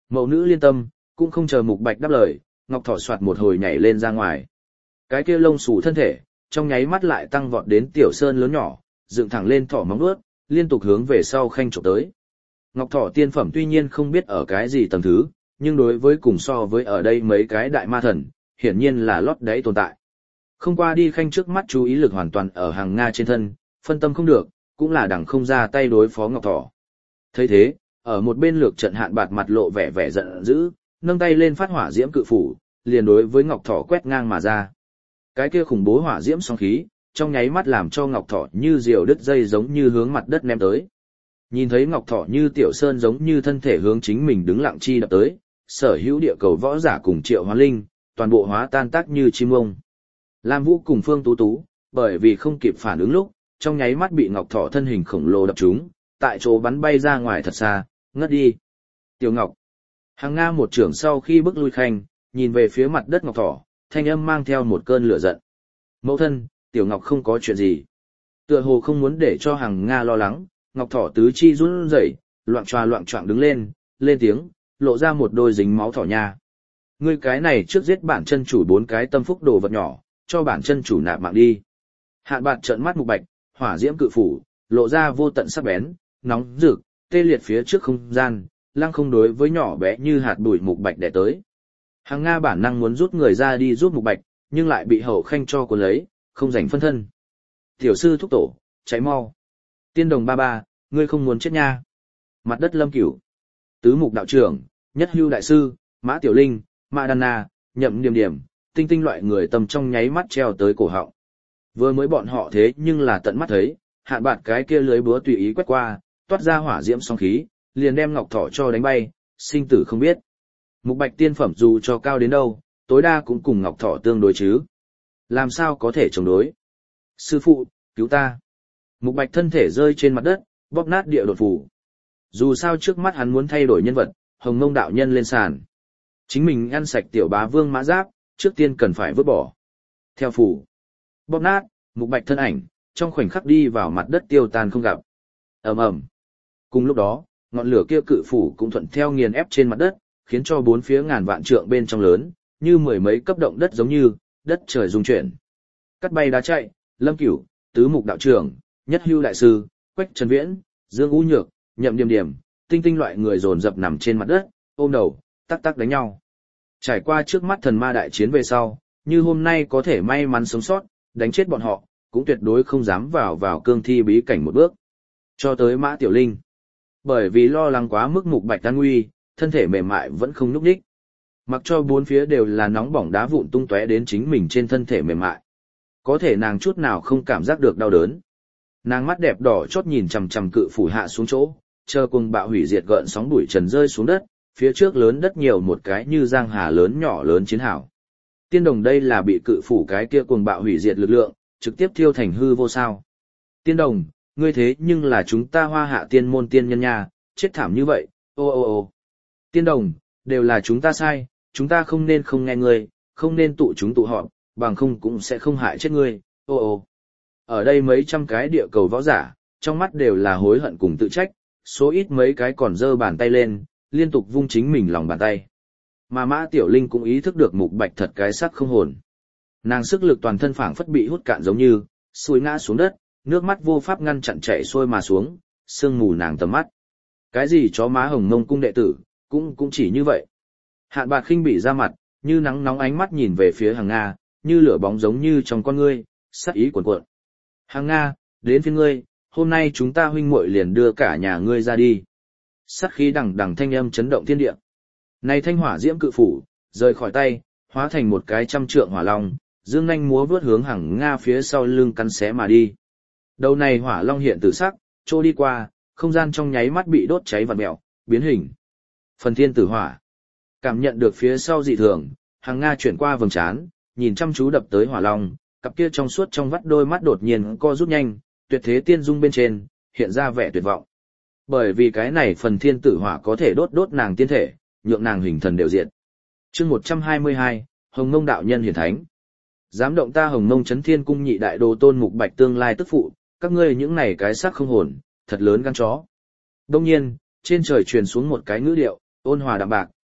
Mẫu nữ liên tâm, cũng không chờ Mục Bạch đáp lời, ngọc thỏ soạt một hồi nhảy lên ra ngoài. Cái kia lông xù thân thể, trong nháy mắt lại tăng vọt đến tiểu sơn lớn nhỏ, dựng thẳng lên thỏ móng vuốt, liên tục hướng về sau khanh chụp tới. Ngọc thỏ tiên phẩm tuy nhiên không biết ở cái gì tầng thứ, nhưng đối với cùng so với ở đây mấy cái đại ma thần, hiển nhiên là lót đáy tồn tại. Không qua đi khanh trước mắt chú ý lực hoàn toàn ở hàng Nga trên thân, phân tâm không được, cũng là đằng không ra tay đối phó Ngọc thỏ. Thấy thế, ở một bên lược trận Hạn Bạt mặt lộ vẻ vẻ giận dữ, nâng tay lên phát hỏa diễm cự phủ, liền đối với Ngọc thỏ quét ngang mà ra. Cái kia khủng bố hỏa diễm song khí, trong nháy mắt làm cho Ngọc thỏ như diều đứt dây giống như hướng mặt đất ném tới. Nhìn thấy Ngọc thỏ như tiểu sơn giống như thân thể hướng chính mình đứng lặng chi đập tới, sở hữu địa cầu võ giả cùng Triệu Hoán Linh, toàn bộ hóa tan tác như chim ông. Lam Vũ cùng Phương Tú Tú, bởi vì không kịp phản ứng lúc, trong nháy mắt bị Ngọc thỏ thân hình khổng lồ đập trúng, tại chỗ bắn bay ra ngoài thật xa, ngất đi. Tiểu Ngọc. Hàng Nga một trưởng sau khi bước lui khanh, nhìn về phía mặt đất Ngọc thỏ, thanh âm mang theo một cơn lửa giận. Mẫu thân, Tiểu Ngọc không có chuyện gì. Tựa hồ không muốn để cho Hàng Nga lo lắng, Ngọc thỏ tứ chi run rẩy, loạng choạng đứng lên tiếng, lộ ra một đôi dính máu thỏ nha. Ngươi cái này trước giết bản chân chủ 4 cái tâm phúc đồ vật nhỏ, cho bản chân chủ nạp mạng đi. Hạn Bạt trợn mắt Mục Bạch, hỏa diễm cự phủ, lộ ra vô tận sắc bén, nóng rực, tê liệt phía trước không gian, lăng không đối với nhỏ bé như hạt bụi Mục Bạch đè tới. Hàng Nga bản năng muốn rút người ra đi giúp Mục Bạch, nhưng lại bị hậu khanh cho cuốn lấy, không rảnh phân thân. Tiểu sư thúc tổ, cháy mau. Tiên đồng ba ba, ngươi không muốn chết nha. Mặt đất Lâm Cửu, tứ mục đạo trưởng, Nhất Hưu đại sư, Mã Tiểu Linh, Mã Đan Na, Nhậm Điềm Điềm, tinh tinh loại người tâm trong nháy mắt treo tới cổ họng. Vừa mới bọn họ thế nhưng là tận mắt thấy, Hạn Bạt cái kia lưới búa tùy ý quét qua, toát ra hỏa diễm song khí, liền đem Ngọc thỏ cho đánh bay, sinh tử không biết. Mục Bạch tiên phẩm dù cho cao đến đâu, tối đa cũng cùng Ngọc thỏ tương đối chứ. Làm sao có thể chống đối? Sư phụ, cứu ta. Mục Bạch thân thể rơi trên mặt đất, bóp nát địa đột phủ. Dù sao trước mắt hắn muốn thay đổi nhân vật, Hồng Mông đạo nhân lên sàn. Chính mình ăn sạch tiểu bá vương mã giáp, trước tiên cần phải vứt bỏ. Theo phủ, bóp nát, Mục Bạch thân ảnh, trong khoảnh khắc đi vào mặt đất tiêu tan không gặp. Ầm ầm. Cùng lúc đó, ngọn lửa kia cự phủ cũng thuận theo nghiền ép trên mặt đất, khiến cho bốn phía ngàn vạn trượng bên trong lớn, như mười mấy cấp động đất giống như, đất trời rung chuyển. Cắt bay đá chạy, Lâm Cửu, tứ mục đạo trưởng, Nhất Hưu đại sư, Quách Trần Viễn, Dương U Nhược, Nhậm Điềm Điềm, tinh tinh loại người dồn dập nằm trên mặt đất, ôm đầu, tắc tắc đánh nhau. Trải qua trước mắt thần ma đại chiến về sau, như hôm nay có thể may mắn sống sót, đánh chết bọn họ, cũng tuyệt đối không dám vào cương thi bí cảnh một bước. Cho tới Mã Tiểu Linh. Bởi vì lo lắng quá mức Mục Bạch an nguy, thân thể mềm mại vẫn không nhúc nhích. Mặc cho bốn phía đều là nóng bỏng đá vụn tung tóe đến chính mình trên thân thể mềm mại. Có thể nàng chút nào không cảm giác được đau đớn. Nàng mắt đẹp đỏ chót nhìn chằm chằm cự phủ hạ xuống chỗ, chờ cùng bạo hủy diệt gợn sóng bụi trần rơi xuống đất, phía trước lớn đất nhiều một cái như giang hà lớn nhỏ lớn chiến hào. Tiên đồng đây là bị cự phủ cái kia cuồng bạo hủy diệt lực lượng, trực tiếp thiêu thành hư vô sao. Tiên đồng, ngươi thế nhưng là chúng ta Hoa Hạ tiên môn tiên nhân nha, chết thảm như vậy, ô ô ô. Tiên đồng, đều là chúng ta sai, chúng ta không nên không nghe ngươi, không nên tụ chúng tụ họp, bằng không cũng sẽ không hại chết ngươi, ô ô. Ở đây mấy trăm cái địa cầu võ giả, trong mắt đều là hối hận cùng tự trách, số ít mấy cái còn giơ bàn tay lên, liên tục vung chính mình lòng bàn tay. Mà Mã Tiểu Linh cũng ý thức được Mục Bạch thật cái sắc không hồn. Nàng sức lực toàn thân phảng phất bị hút cạn giống như, xuôi ngã xuống đất, nước mắt vô pháp ngăn chặn chảy xuôi mà xuống, sương mù nàng tầm mắt. Cái gì chó má Hồng Mông cung đệ tử, cũng chỉ như vậy. Hạn Bạt khinh bỉ ra mặt, như nắng nóng ánh mắt nhìn về phía Hàng Nga, như lửa bóng giống như trong con ngươi, sát ý cuồn cuộn. Hàng Nga, đến phía ngươi, hôm nay chúng ta huynh muội liền đưa cả nhà ngươi ra đi. Sát khí đằng đằng thanh âm chấn động thiên địa. Này thanh hỏa diễm cự phủ, rời khỏi tay, hóa thành một cái trăm trượng hỏa long, dương nhanh múa vớt hướng Hàng Nga phía sau lưng cắn xé mà đi. Đầu này hỏa long hiện tử sắc, trôi đi qua, không gian trong nháy mắt bị đốt cháy vặn mèo, biến hình. Phần thiên tử hỏa. Cảm nhận được phía sau dị thường, Hàng Nga chuyển qua vầng trán, nhìn chăm chú đập tới hỏa long, cặp kia trong suốt trong vắt đôi mắt đột nhiên co rút nhanh, tuyệt thế tiên dung bên trên, hiện ra vẻ tuyệt vọng. Bởi vì cái này phần thiên tử hỏa có thể đốt nàng tiên thể, nhượng nàng hình thần đều diện. Chương 122, Hồng Mông đạo nhân hiển thánh. Dám động ta Hồng Mông Chấn Thiên cung nhị đại đồ tôn Mục Bạch tương lai tức phụ, các ngươi những này cái xác không hồn, thật lớn gan chó. Đông nhiên, trên trời truyền xuống một cái ngữ điệu, ôn hòa đạm bạc,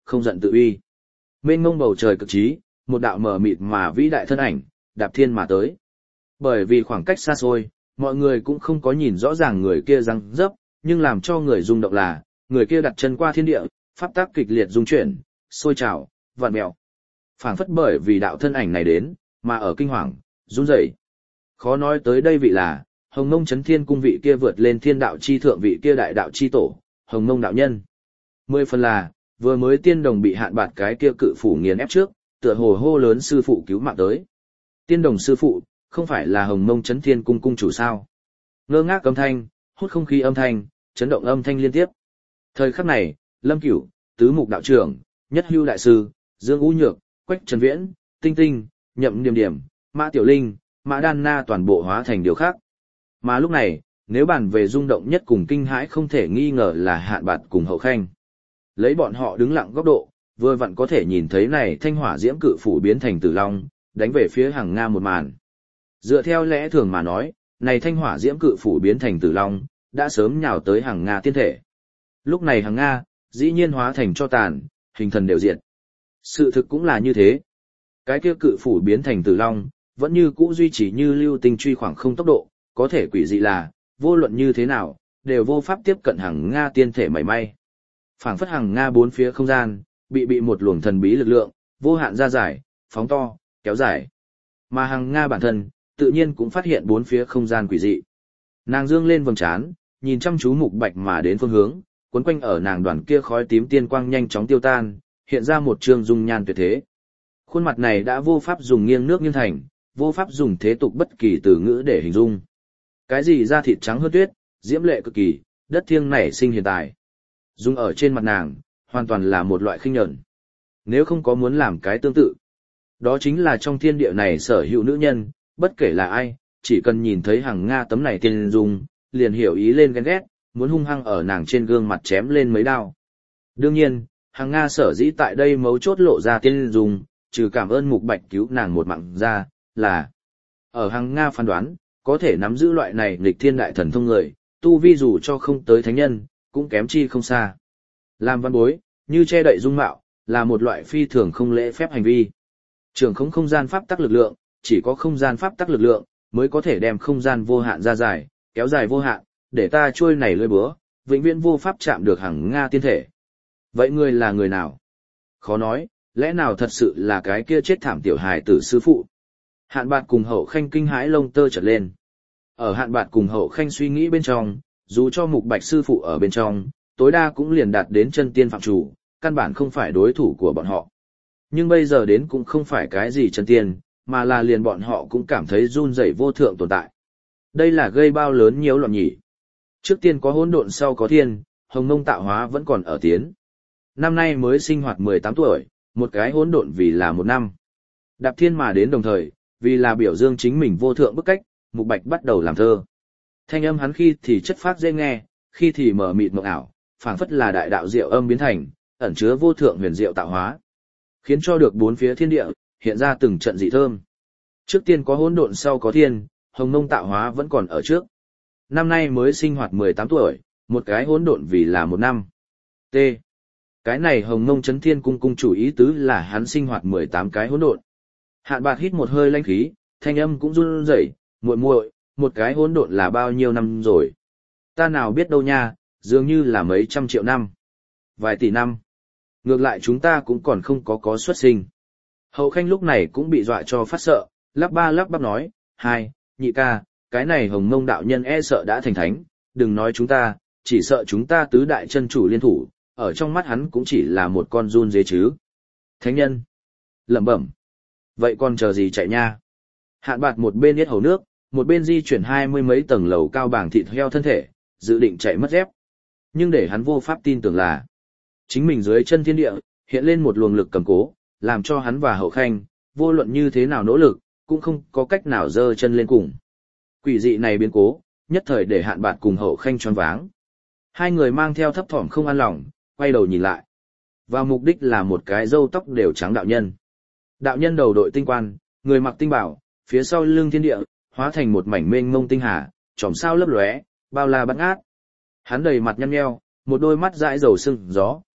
không giận tự uy. Mênh mông bầu trời cực trí, một đạo mờ mịt mà vĩ đại thân ảnh, đạp thiên mà tới. Bởi vì khoảng cách xa xôi, mọi người cũng không có nhìn rõ ràng người kia răng dấp, nhưng làm cho người rung động là, người kia đặt chân qua thiên địa, pháp tác kịch liệt rung chuyển, sôi trào, vặn mèo. Phảng phất bởi vì đạo thân ảnh này đến, mà ở kinh hoàng, run rẩy. Khó nói tới đây vị là, Hồng Mông Chấn Thiên Cung vị kia vượt lên thiên đạo chi thượng vị kia đại đạo chi tổ, Hồng Mông đạo nhân. 10 phần là, vừa mới tiên đồng bị hạn bạt cái kia cự phủ nghiền ép trước, tựa hồ hô lớn sư phụ cứu mạng tới. Tiên đồng sư phụ, không phải là Hồng Mông Chấn Thiên Cung cung chủ sao? Ngơ ngác âm thanh, hút không khí âm thanh, chấn động âm thanh liên tiếp. Thời khắc này, Lâm Cửu, Tứ Mục đạo trưởng, Nhất Hưu đại sư, Dương Ú Nhược, Quách Trần Viễn, Tinh Tinh, Nhậm Điềm Điềm, Mã Tiểu Linh, Mã Đan Na toàn bộ hóa thành điều khác. Mà lúc này, nếu bàn về rung động nhất cùng kinh hãi không thể nghi ngờ là Hạn Bạt cùng Hậu Khanh. Lấy bọn họ đứng lặng góc độ, vừa vặn có thể nhìn thấy này thanh hỏa diễm cự phủ biến thành tử long, đánh về phía Hằng Nga một màn. Dựa theo lẽ thường mà nói, này thanh hỏa diễm cự phủ biến thành tử long, đã sớm nhào tới Hằng Nga tiên thể. Lúc này Hằng Nga, dĩ nhiên hóa thành cho tàn, hình thần đều diệt. Sự thực cũng là như thế. Cái kia cự phủ biến thành tử long, vẫn như cũ duy trì như lưu tinh truy khoảng không tốc độ, có thể quỷ dị là, vô luận như thế nào, đều vô pháp tiếp cận Hằng Nga tiên thể mảy may. Phảng phất Hằng Nga bốn phía không gian, bị một luồng thần bí lực lượng, vô hạn ra giải, phóng to, kéo dài. Mà Hằng Nga bản thân, tự nhiên cũng phát hiện bốn phía không gian quỷ dị. Nàng dương lên vầng trán, nhìn chăm chú Mục Bạch mà đến phương hướng, quấn quanh ở nàng đoàn kia khói tím tiên quang nhanh chóng tiêu tan, hiện ra một trương dung nhan tuyệt thế. Khuôn mặt này đã vô pháp dùng nghiêng nước nghiêng thành, vô pháp dùng thế tục bất kỳ từ ngữ để hình dung. Cái gì da thịt trắng hơn tuyết, diễm lệ cực kỳ, đất thiêng nảy sinh hiện tại. Dung ở trên mặt nàng, hoàn toàn là một loại khinh nhẫn. Nếu không có muốn làm cái tương tự, đó chính là trong thiên địa này sở hữu nữ nhân, bất kể là ai, chỉ cần nhìn thấy Hằng Nga tấm này tiên dung, liền hiểu ý lên ghen ghét, muốn hung hăng ở nàng trên gương mặt chém lên mấy đao. Đương nhiên, Hằng Nga sở dĩ tại đây mấu chốt lộ ra tiên dung, trừ cảm ơn Mục Bạch cứu nàng một mạng ra, là ở Hằng Nga phán đoán, có thể nắm giữ loại này nghịch thiên đại thần thông người, tu vi dù cho không tới thánh nhân, cũng kém chi không xa. Làm văn bối, như che đậy dung mạo, là một loại phi thường không lễ phép hành vi. Trường không gian pháp tắc lực lượng, chỉ có không gian pháp tắc lực lượng, mới có thể đem không gian vô hạn ra dài, kéo dài vô hạn, để ta trôi này lưỡi búa, vĩnh viễn vô pháp chạm được Hằng Nga tiên thể. Vậy ngươi là người nào? Khó nói, lẽ nào thật sự là cái kia chết thảm tiểu hài tử sư phụ? Hạn Bạt cùng Hậu Khanh kinh hãi lông tơ chợt lên. Ở Hạn Bạt cùng Hậu Khanh suy nghĩ bên trong, dù cho Mục Bạch sư phụ ở bên trong, tối đa cũng liền đạt đến chân tiên phạm chủ, căn bản không phải đối thủ của bọn họ. Nhưng bây giờ đến cũng không phải cái gì chân tiên, mà là liền bọn họ cũng cảm thấy run rẩy vô thượng tồn tại. Đây là gây bao lớn nhiễu loạn nhỉ. Trước tiên có hỗn độn sau có thiên, Hồng Mông tạo hóa vẫn còn ở tiến. Năm nay mới sinh hoạt 18 tuổi, một cái hỗn độn vì là một năm. Đạp thiên mà đến đồng thời, vì là biểu dương chính mình vô thượng bức cách, Mục Bạch bắt đầu làm thơ. Thanh âm hắn khi thì chất phác dễ nghe, khi thì mở mịt mộng ảo, phảng phất là đại đạo diệu âm biến thành, ẩn chứa vô thượng huyền diệu tạo hóa, khiến cho được bốn phía thiên địa hiện ra từng trận dị thơm. Trước tiên có hỗn độn sau có thiên, Hồng Mông tạo hóa vẫn còn ở trước. Năm nay mới sinh hoạt 18 tuổi, một cái hỗn độn vì là một năm. T. Cái này Hồng Mông Chấn Thiên Cung cung chủ ý tứ là hắn sinh hoạt 18 cái hỗn độn. Hạn Bạt hít một hơi lãnh khí, thanh âm cũng run rẩy, muội muội, một cái hỗn độn là bao nhiêu năm rồi? Ta nào biết đâu nha, dường như là mấy trăm triệu năm. Vài tỷ năm. Ngược lại chúng ta cũng còn không có xuất sinh. Hậu Khanh lúc này cũng bị dọa cho phát sợ, lắp bắp nói, hai, nhị ca, cái này Hồng Mông đạo nhân e sợ đã thành thánh, đừng nói chúng ta, chỉ sợ chúng ta tứ đại chân chủ liên thủ, ở trong mắt hắn cũng chỉ là một con run dế chứ. Thánh nhân. Lẩm bẩm. Vậy còn chờ gì chạy nha? Hạn Bạt một bên yết hầu nước, một bên di chuyển 20 mấy tầng lầu cao bảng thịt heo thân thể, dự định chạy mất dép. Nhưng để hắn vô pháp tin tưởng là, chính mình dưới chân thiên địa, hiện lên một luồng lực cầm cố, làm cho hắn và Hậu Khanh, vô luận như thế nào nỗ lực, cũng không có cách nào giơ chân lên cùng. Quỷ dị này biến cố, nhất thời để Hạn Bạt cùng Hậu Khanh choáng váng. Hai người mang theo thấp thỏm không an lòng, quay đầu nhìn lại. Và mục đích là một cái râu tóc đều trắng đạo nhân. Đạo nhân đầu đội tinh quan, người mặc tinh bảo, phía sau lưng thiên địa, hóa thành một mảnh mênh mông tinh hà, chòm sao lấp lóe, bao la bát ngát. Hắn đầy mặt nhăn nheo, một đôi mắt dãi dầu sưng gió,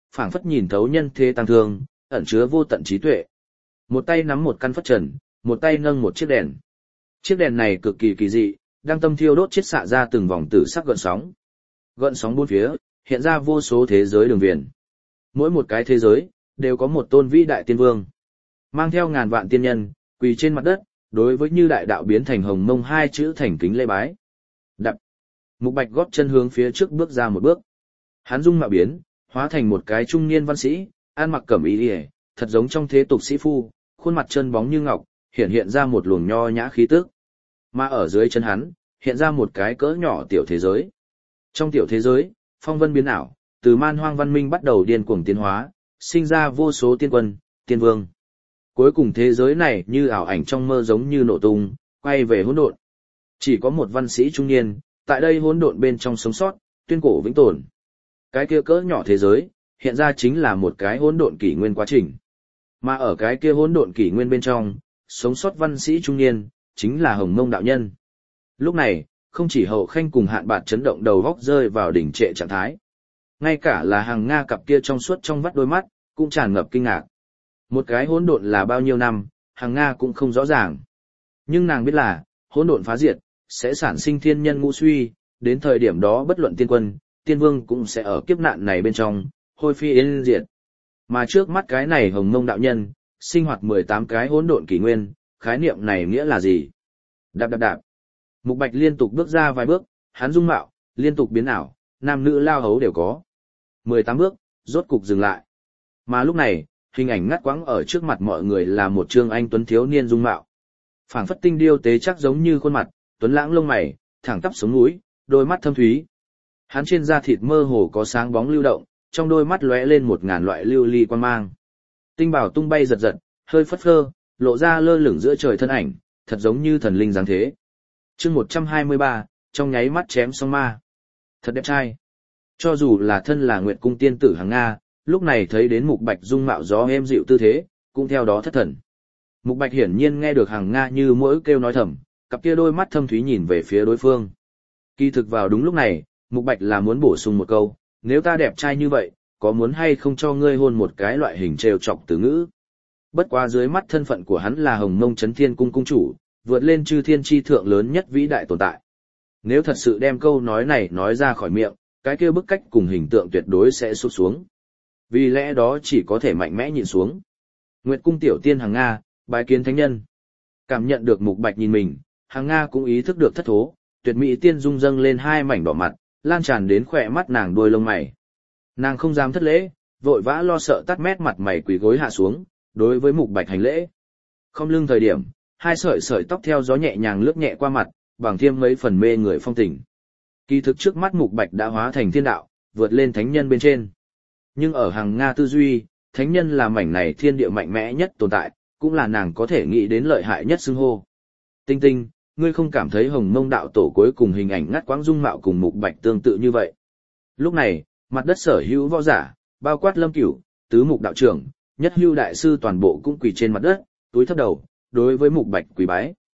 phảng phất nhìn thấu nhân thế tăng thương, ẩn chứa vô tận trí tuệ. Một tay nắm một căn phất trần, một tay nâng một chiếc đèn. Chiếc đèn này cực kỳ kỳ dị, đang tâm thiêu đốt chiết xạ ra từng vòng tử sắc gợn sóng. Gợn sóng bốn phía, hiện ra vô số thế giới đường viền. Mỗi một cái thế giới, đều có một tôn vĩ đại tiên vương. Mang theo ngàn vạn tiên nhân, quỳ trên mặt đất, đối với như đại đạo biến thành hồng mông hai chữ thành kính lễ bái. Đập. Mục Bạch góp chân hướng phía trước bước ra một bước. Hắn dung mạo biến, hóa thành một cái trung niên văn sĩ, ăn mặc cẩm y liễu, thật giống trong thế tục sĩ phu, khuôn mặt chân bóng như ngọc, hiện ra một luồng nho nhã khí tức. Mà ở dưới chân hắn, hiện ra một cái cỡ nhỏ tiểu thế giới. Trong tiểu thế giới, phong vân biến ảo, từ man hoang văn minh bắt đầu điên cuồng tiến hóa, sinh ra vô số tiên quân, tiên vương. Cuối cùng thế giới này như ảo ảnh trong mơ giống như nổ tung, quay về hỗn độn. Chỉ có một văn sĩ trung niên, tại đây hỗn độn bên trong sống sót, tuyên cổ vĩnh tồn. Cái kia cỡ nhỏ thế giới, hiện ra chính là một cái hỗn độn kỷ nguyên quá trình. Mà ở cái kia hỗn độn kỷ nguyên bên trong, sống sót văn sĩ trung niên, chính là Hồng Mông đạo nhân. Lúc này, không chỉ Hậu Khanh cùng Hạn Bạt chấn động đầu góc rơi vào đỉnh trệ trạng thái. Ngay cả là Hàng Nga cặp kia trong suốt trong vắt đôi mắt, cũng tràn ngập kinh ngạc. Một cái hỗn độn là bao nhiêu năm, Hàng Nga cũng không rõ ràng. Nhưng nàng biết là, hỗn độn phá diệt, sẽ sản sinh thiên nhân ngũ suy, đến thời điểm đó bất luận tiên quân, tiên vương cũng sẽ ở kiếp nạn này bên trong, hôi phi yên diệt. Mà trước mắt cái này Hồng Mông đạo nhân, sinh hoạt 18 cái hỗn độn kỷ nguyên, khái niệm này nghĩa là gì? Đạp đạp đạp. Mục Bạch liên tục bước ra vài bước, hắn dung mạo, liên tục biến ảo, nam nữ lao hấu đều có. 18 bước, rốt cục dừng lại. Mà lúc này, hình ảnh ngắt quãng ở trước mặt mọi người là một trương anh tuấn thiếu niên dung mạo. Phảng phất tinh điêu tế chắc giống như khuôn mặt, tuấn lãng lông mày, thẳng tắp sống mũi, đôi mắt thâm thúy. Hắn trên da thịt mơ hồ có sáng bóng lưu động, trong đôi mắt lóe lên 1000 loại lưu ly quan mang. Tinh bảo tung bay giật giật, hơi phất phơ, lộ ra lơ lửng giữa trời thân ảnh, thật giống như thần linh dáng thế. Chương 123, trong nháy mắt chém xong ma. Thật đẹp trai. Cho dù là thân là Nguyệt cung tiên tử Hàng Nga, lúc này thấy đến Mục Bạch dung mạo gió êm dịu tư thế, cũng theo đó thất thần. Mục Bạch hiển nhiên nghe được Hàng Nga như mỗi kêu nói thầm, cặp kia đôi mắt thâm thúy nhìn về phía đối phương. Kỳ thực vào đúng lúc này, Mục Bạch là muốn bổ sung một câu, nếu ta đẹp trai như vậy, có muốn hay không cho ngươi hôn một cái loại hình trêu chọc từ ngữ. Bất quá dưới mắt thân phận của hắn là Hồng Mông Chấn Thiên Cung cung chủ, vượt lên chư thiên chi thượng lớn nhất vĩ đại tồn tại. Nếu thật sự đem câu nói này nói ra khỏi miệng, cái kia bức cách cùng hình tượng tuyệt đối sẽ sụp xuống. Vì lẽ đó chỉ có thể mạnh mẽ nhìn xuống. Nguyệt cung tiểu tiên Hàng Nga, bái kiến thánh nhân. Cảm nhận được Mục Bạch nhìn mình, Hàng Nga cũng ý thức được thất thố, tuyệt mỹ tiên dung dâng lên hai mảnh đỏ mặt, lan tràn đến khỏe mắt nàng đuôi lông mày. Nàng không dám thất lễ, vội vã lo sợ tắt mét mặt mày quỳ gối hạ xuống, đối với Mục Bạch hành lễ. Không lưng thời điểm, hai sợi sợi tóc theo gió nhẹ nhàng lướt nhẹ qua mặt, bằng thêm mấy phần mê người phong tình. Kỳ thực trước mắt Mục Bạch đã hóa thành thiên đạo, vượt lên thánh nhân bên trên. Nhưng ở Hàng Nga tư duy, thánh nhân là mảnh này thiên địa mạnh mẽ nhất tồn tại, cũng là nàng có thể nghĩ đến lợi hại nhất xưng hô. Tinh Tinh, ngươi không cảm thấy Hồng Mông đạo tổ cuối cùng hình ảnh ngắt quãng dung mạo cùng Mục Bạch tương tự như vậy? Lúc này, mặt đất sở hữu võ giả, bao quát Lâm Cửu, tứ mục đạo trưởng, Nhất Hưu đại sư toàn bộ cũng quỳ trên mặt đất, túi thấp đầu, đối với Mục Bạch quỳ bái.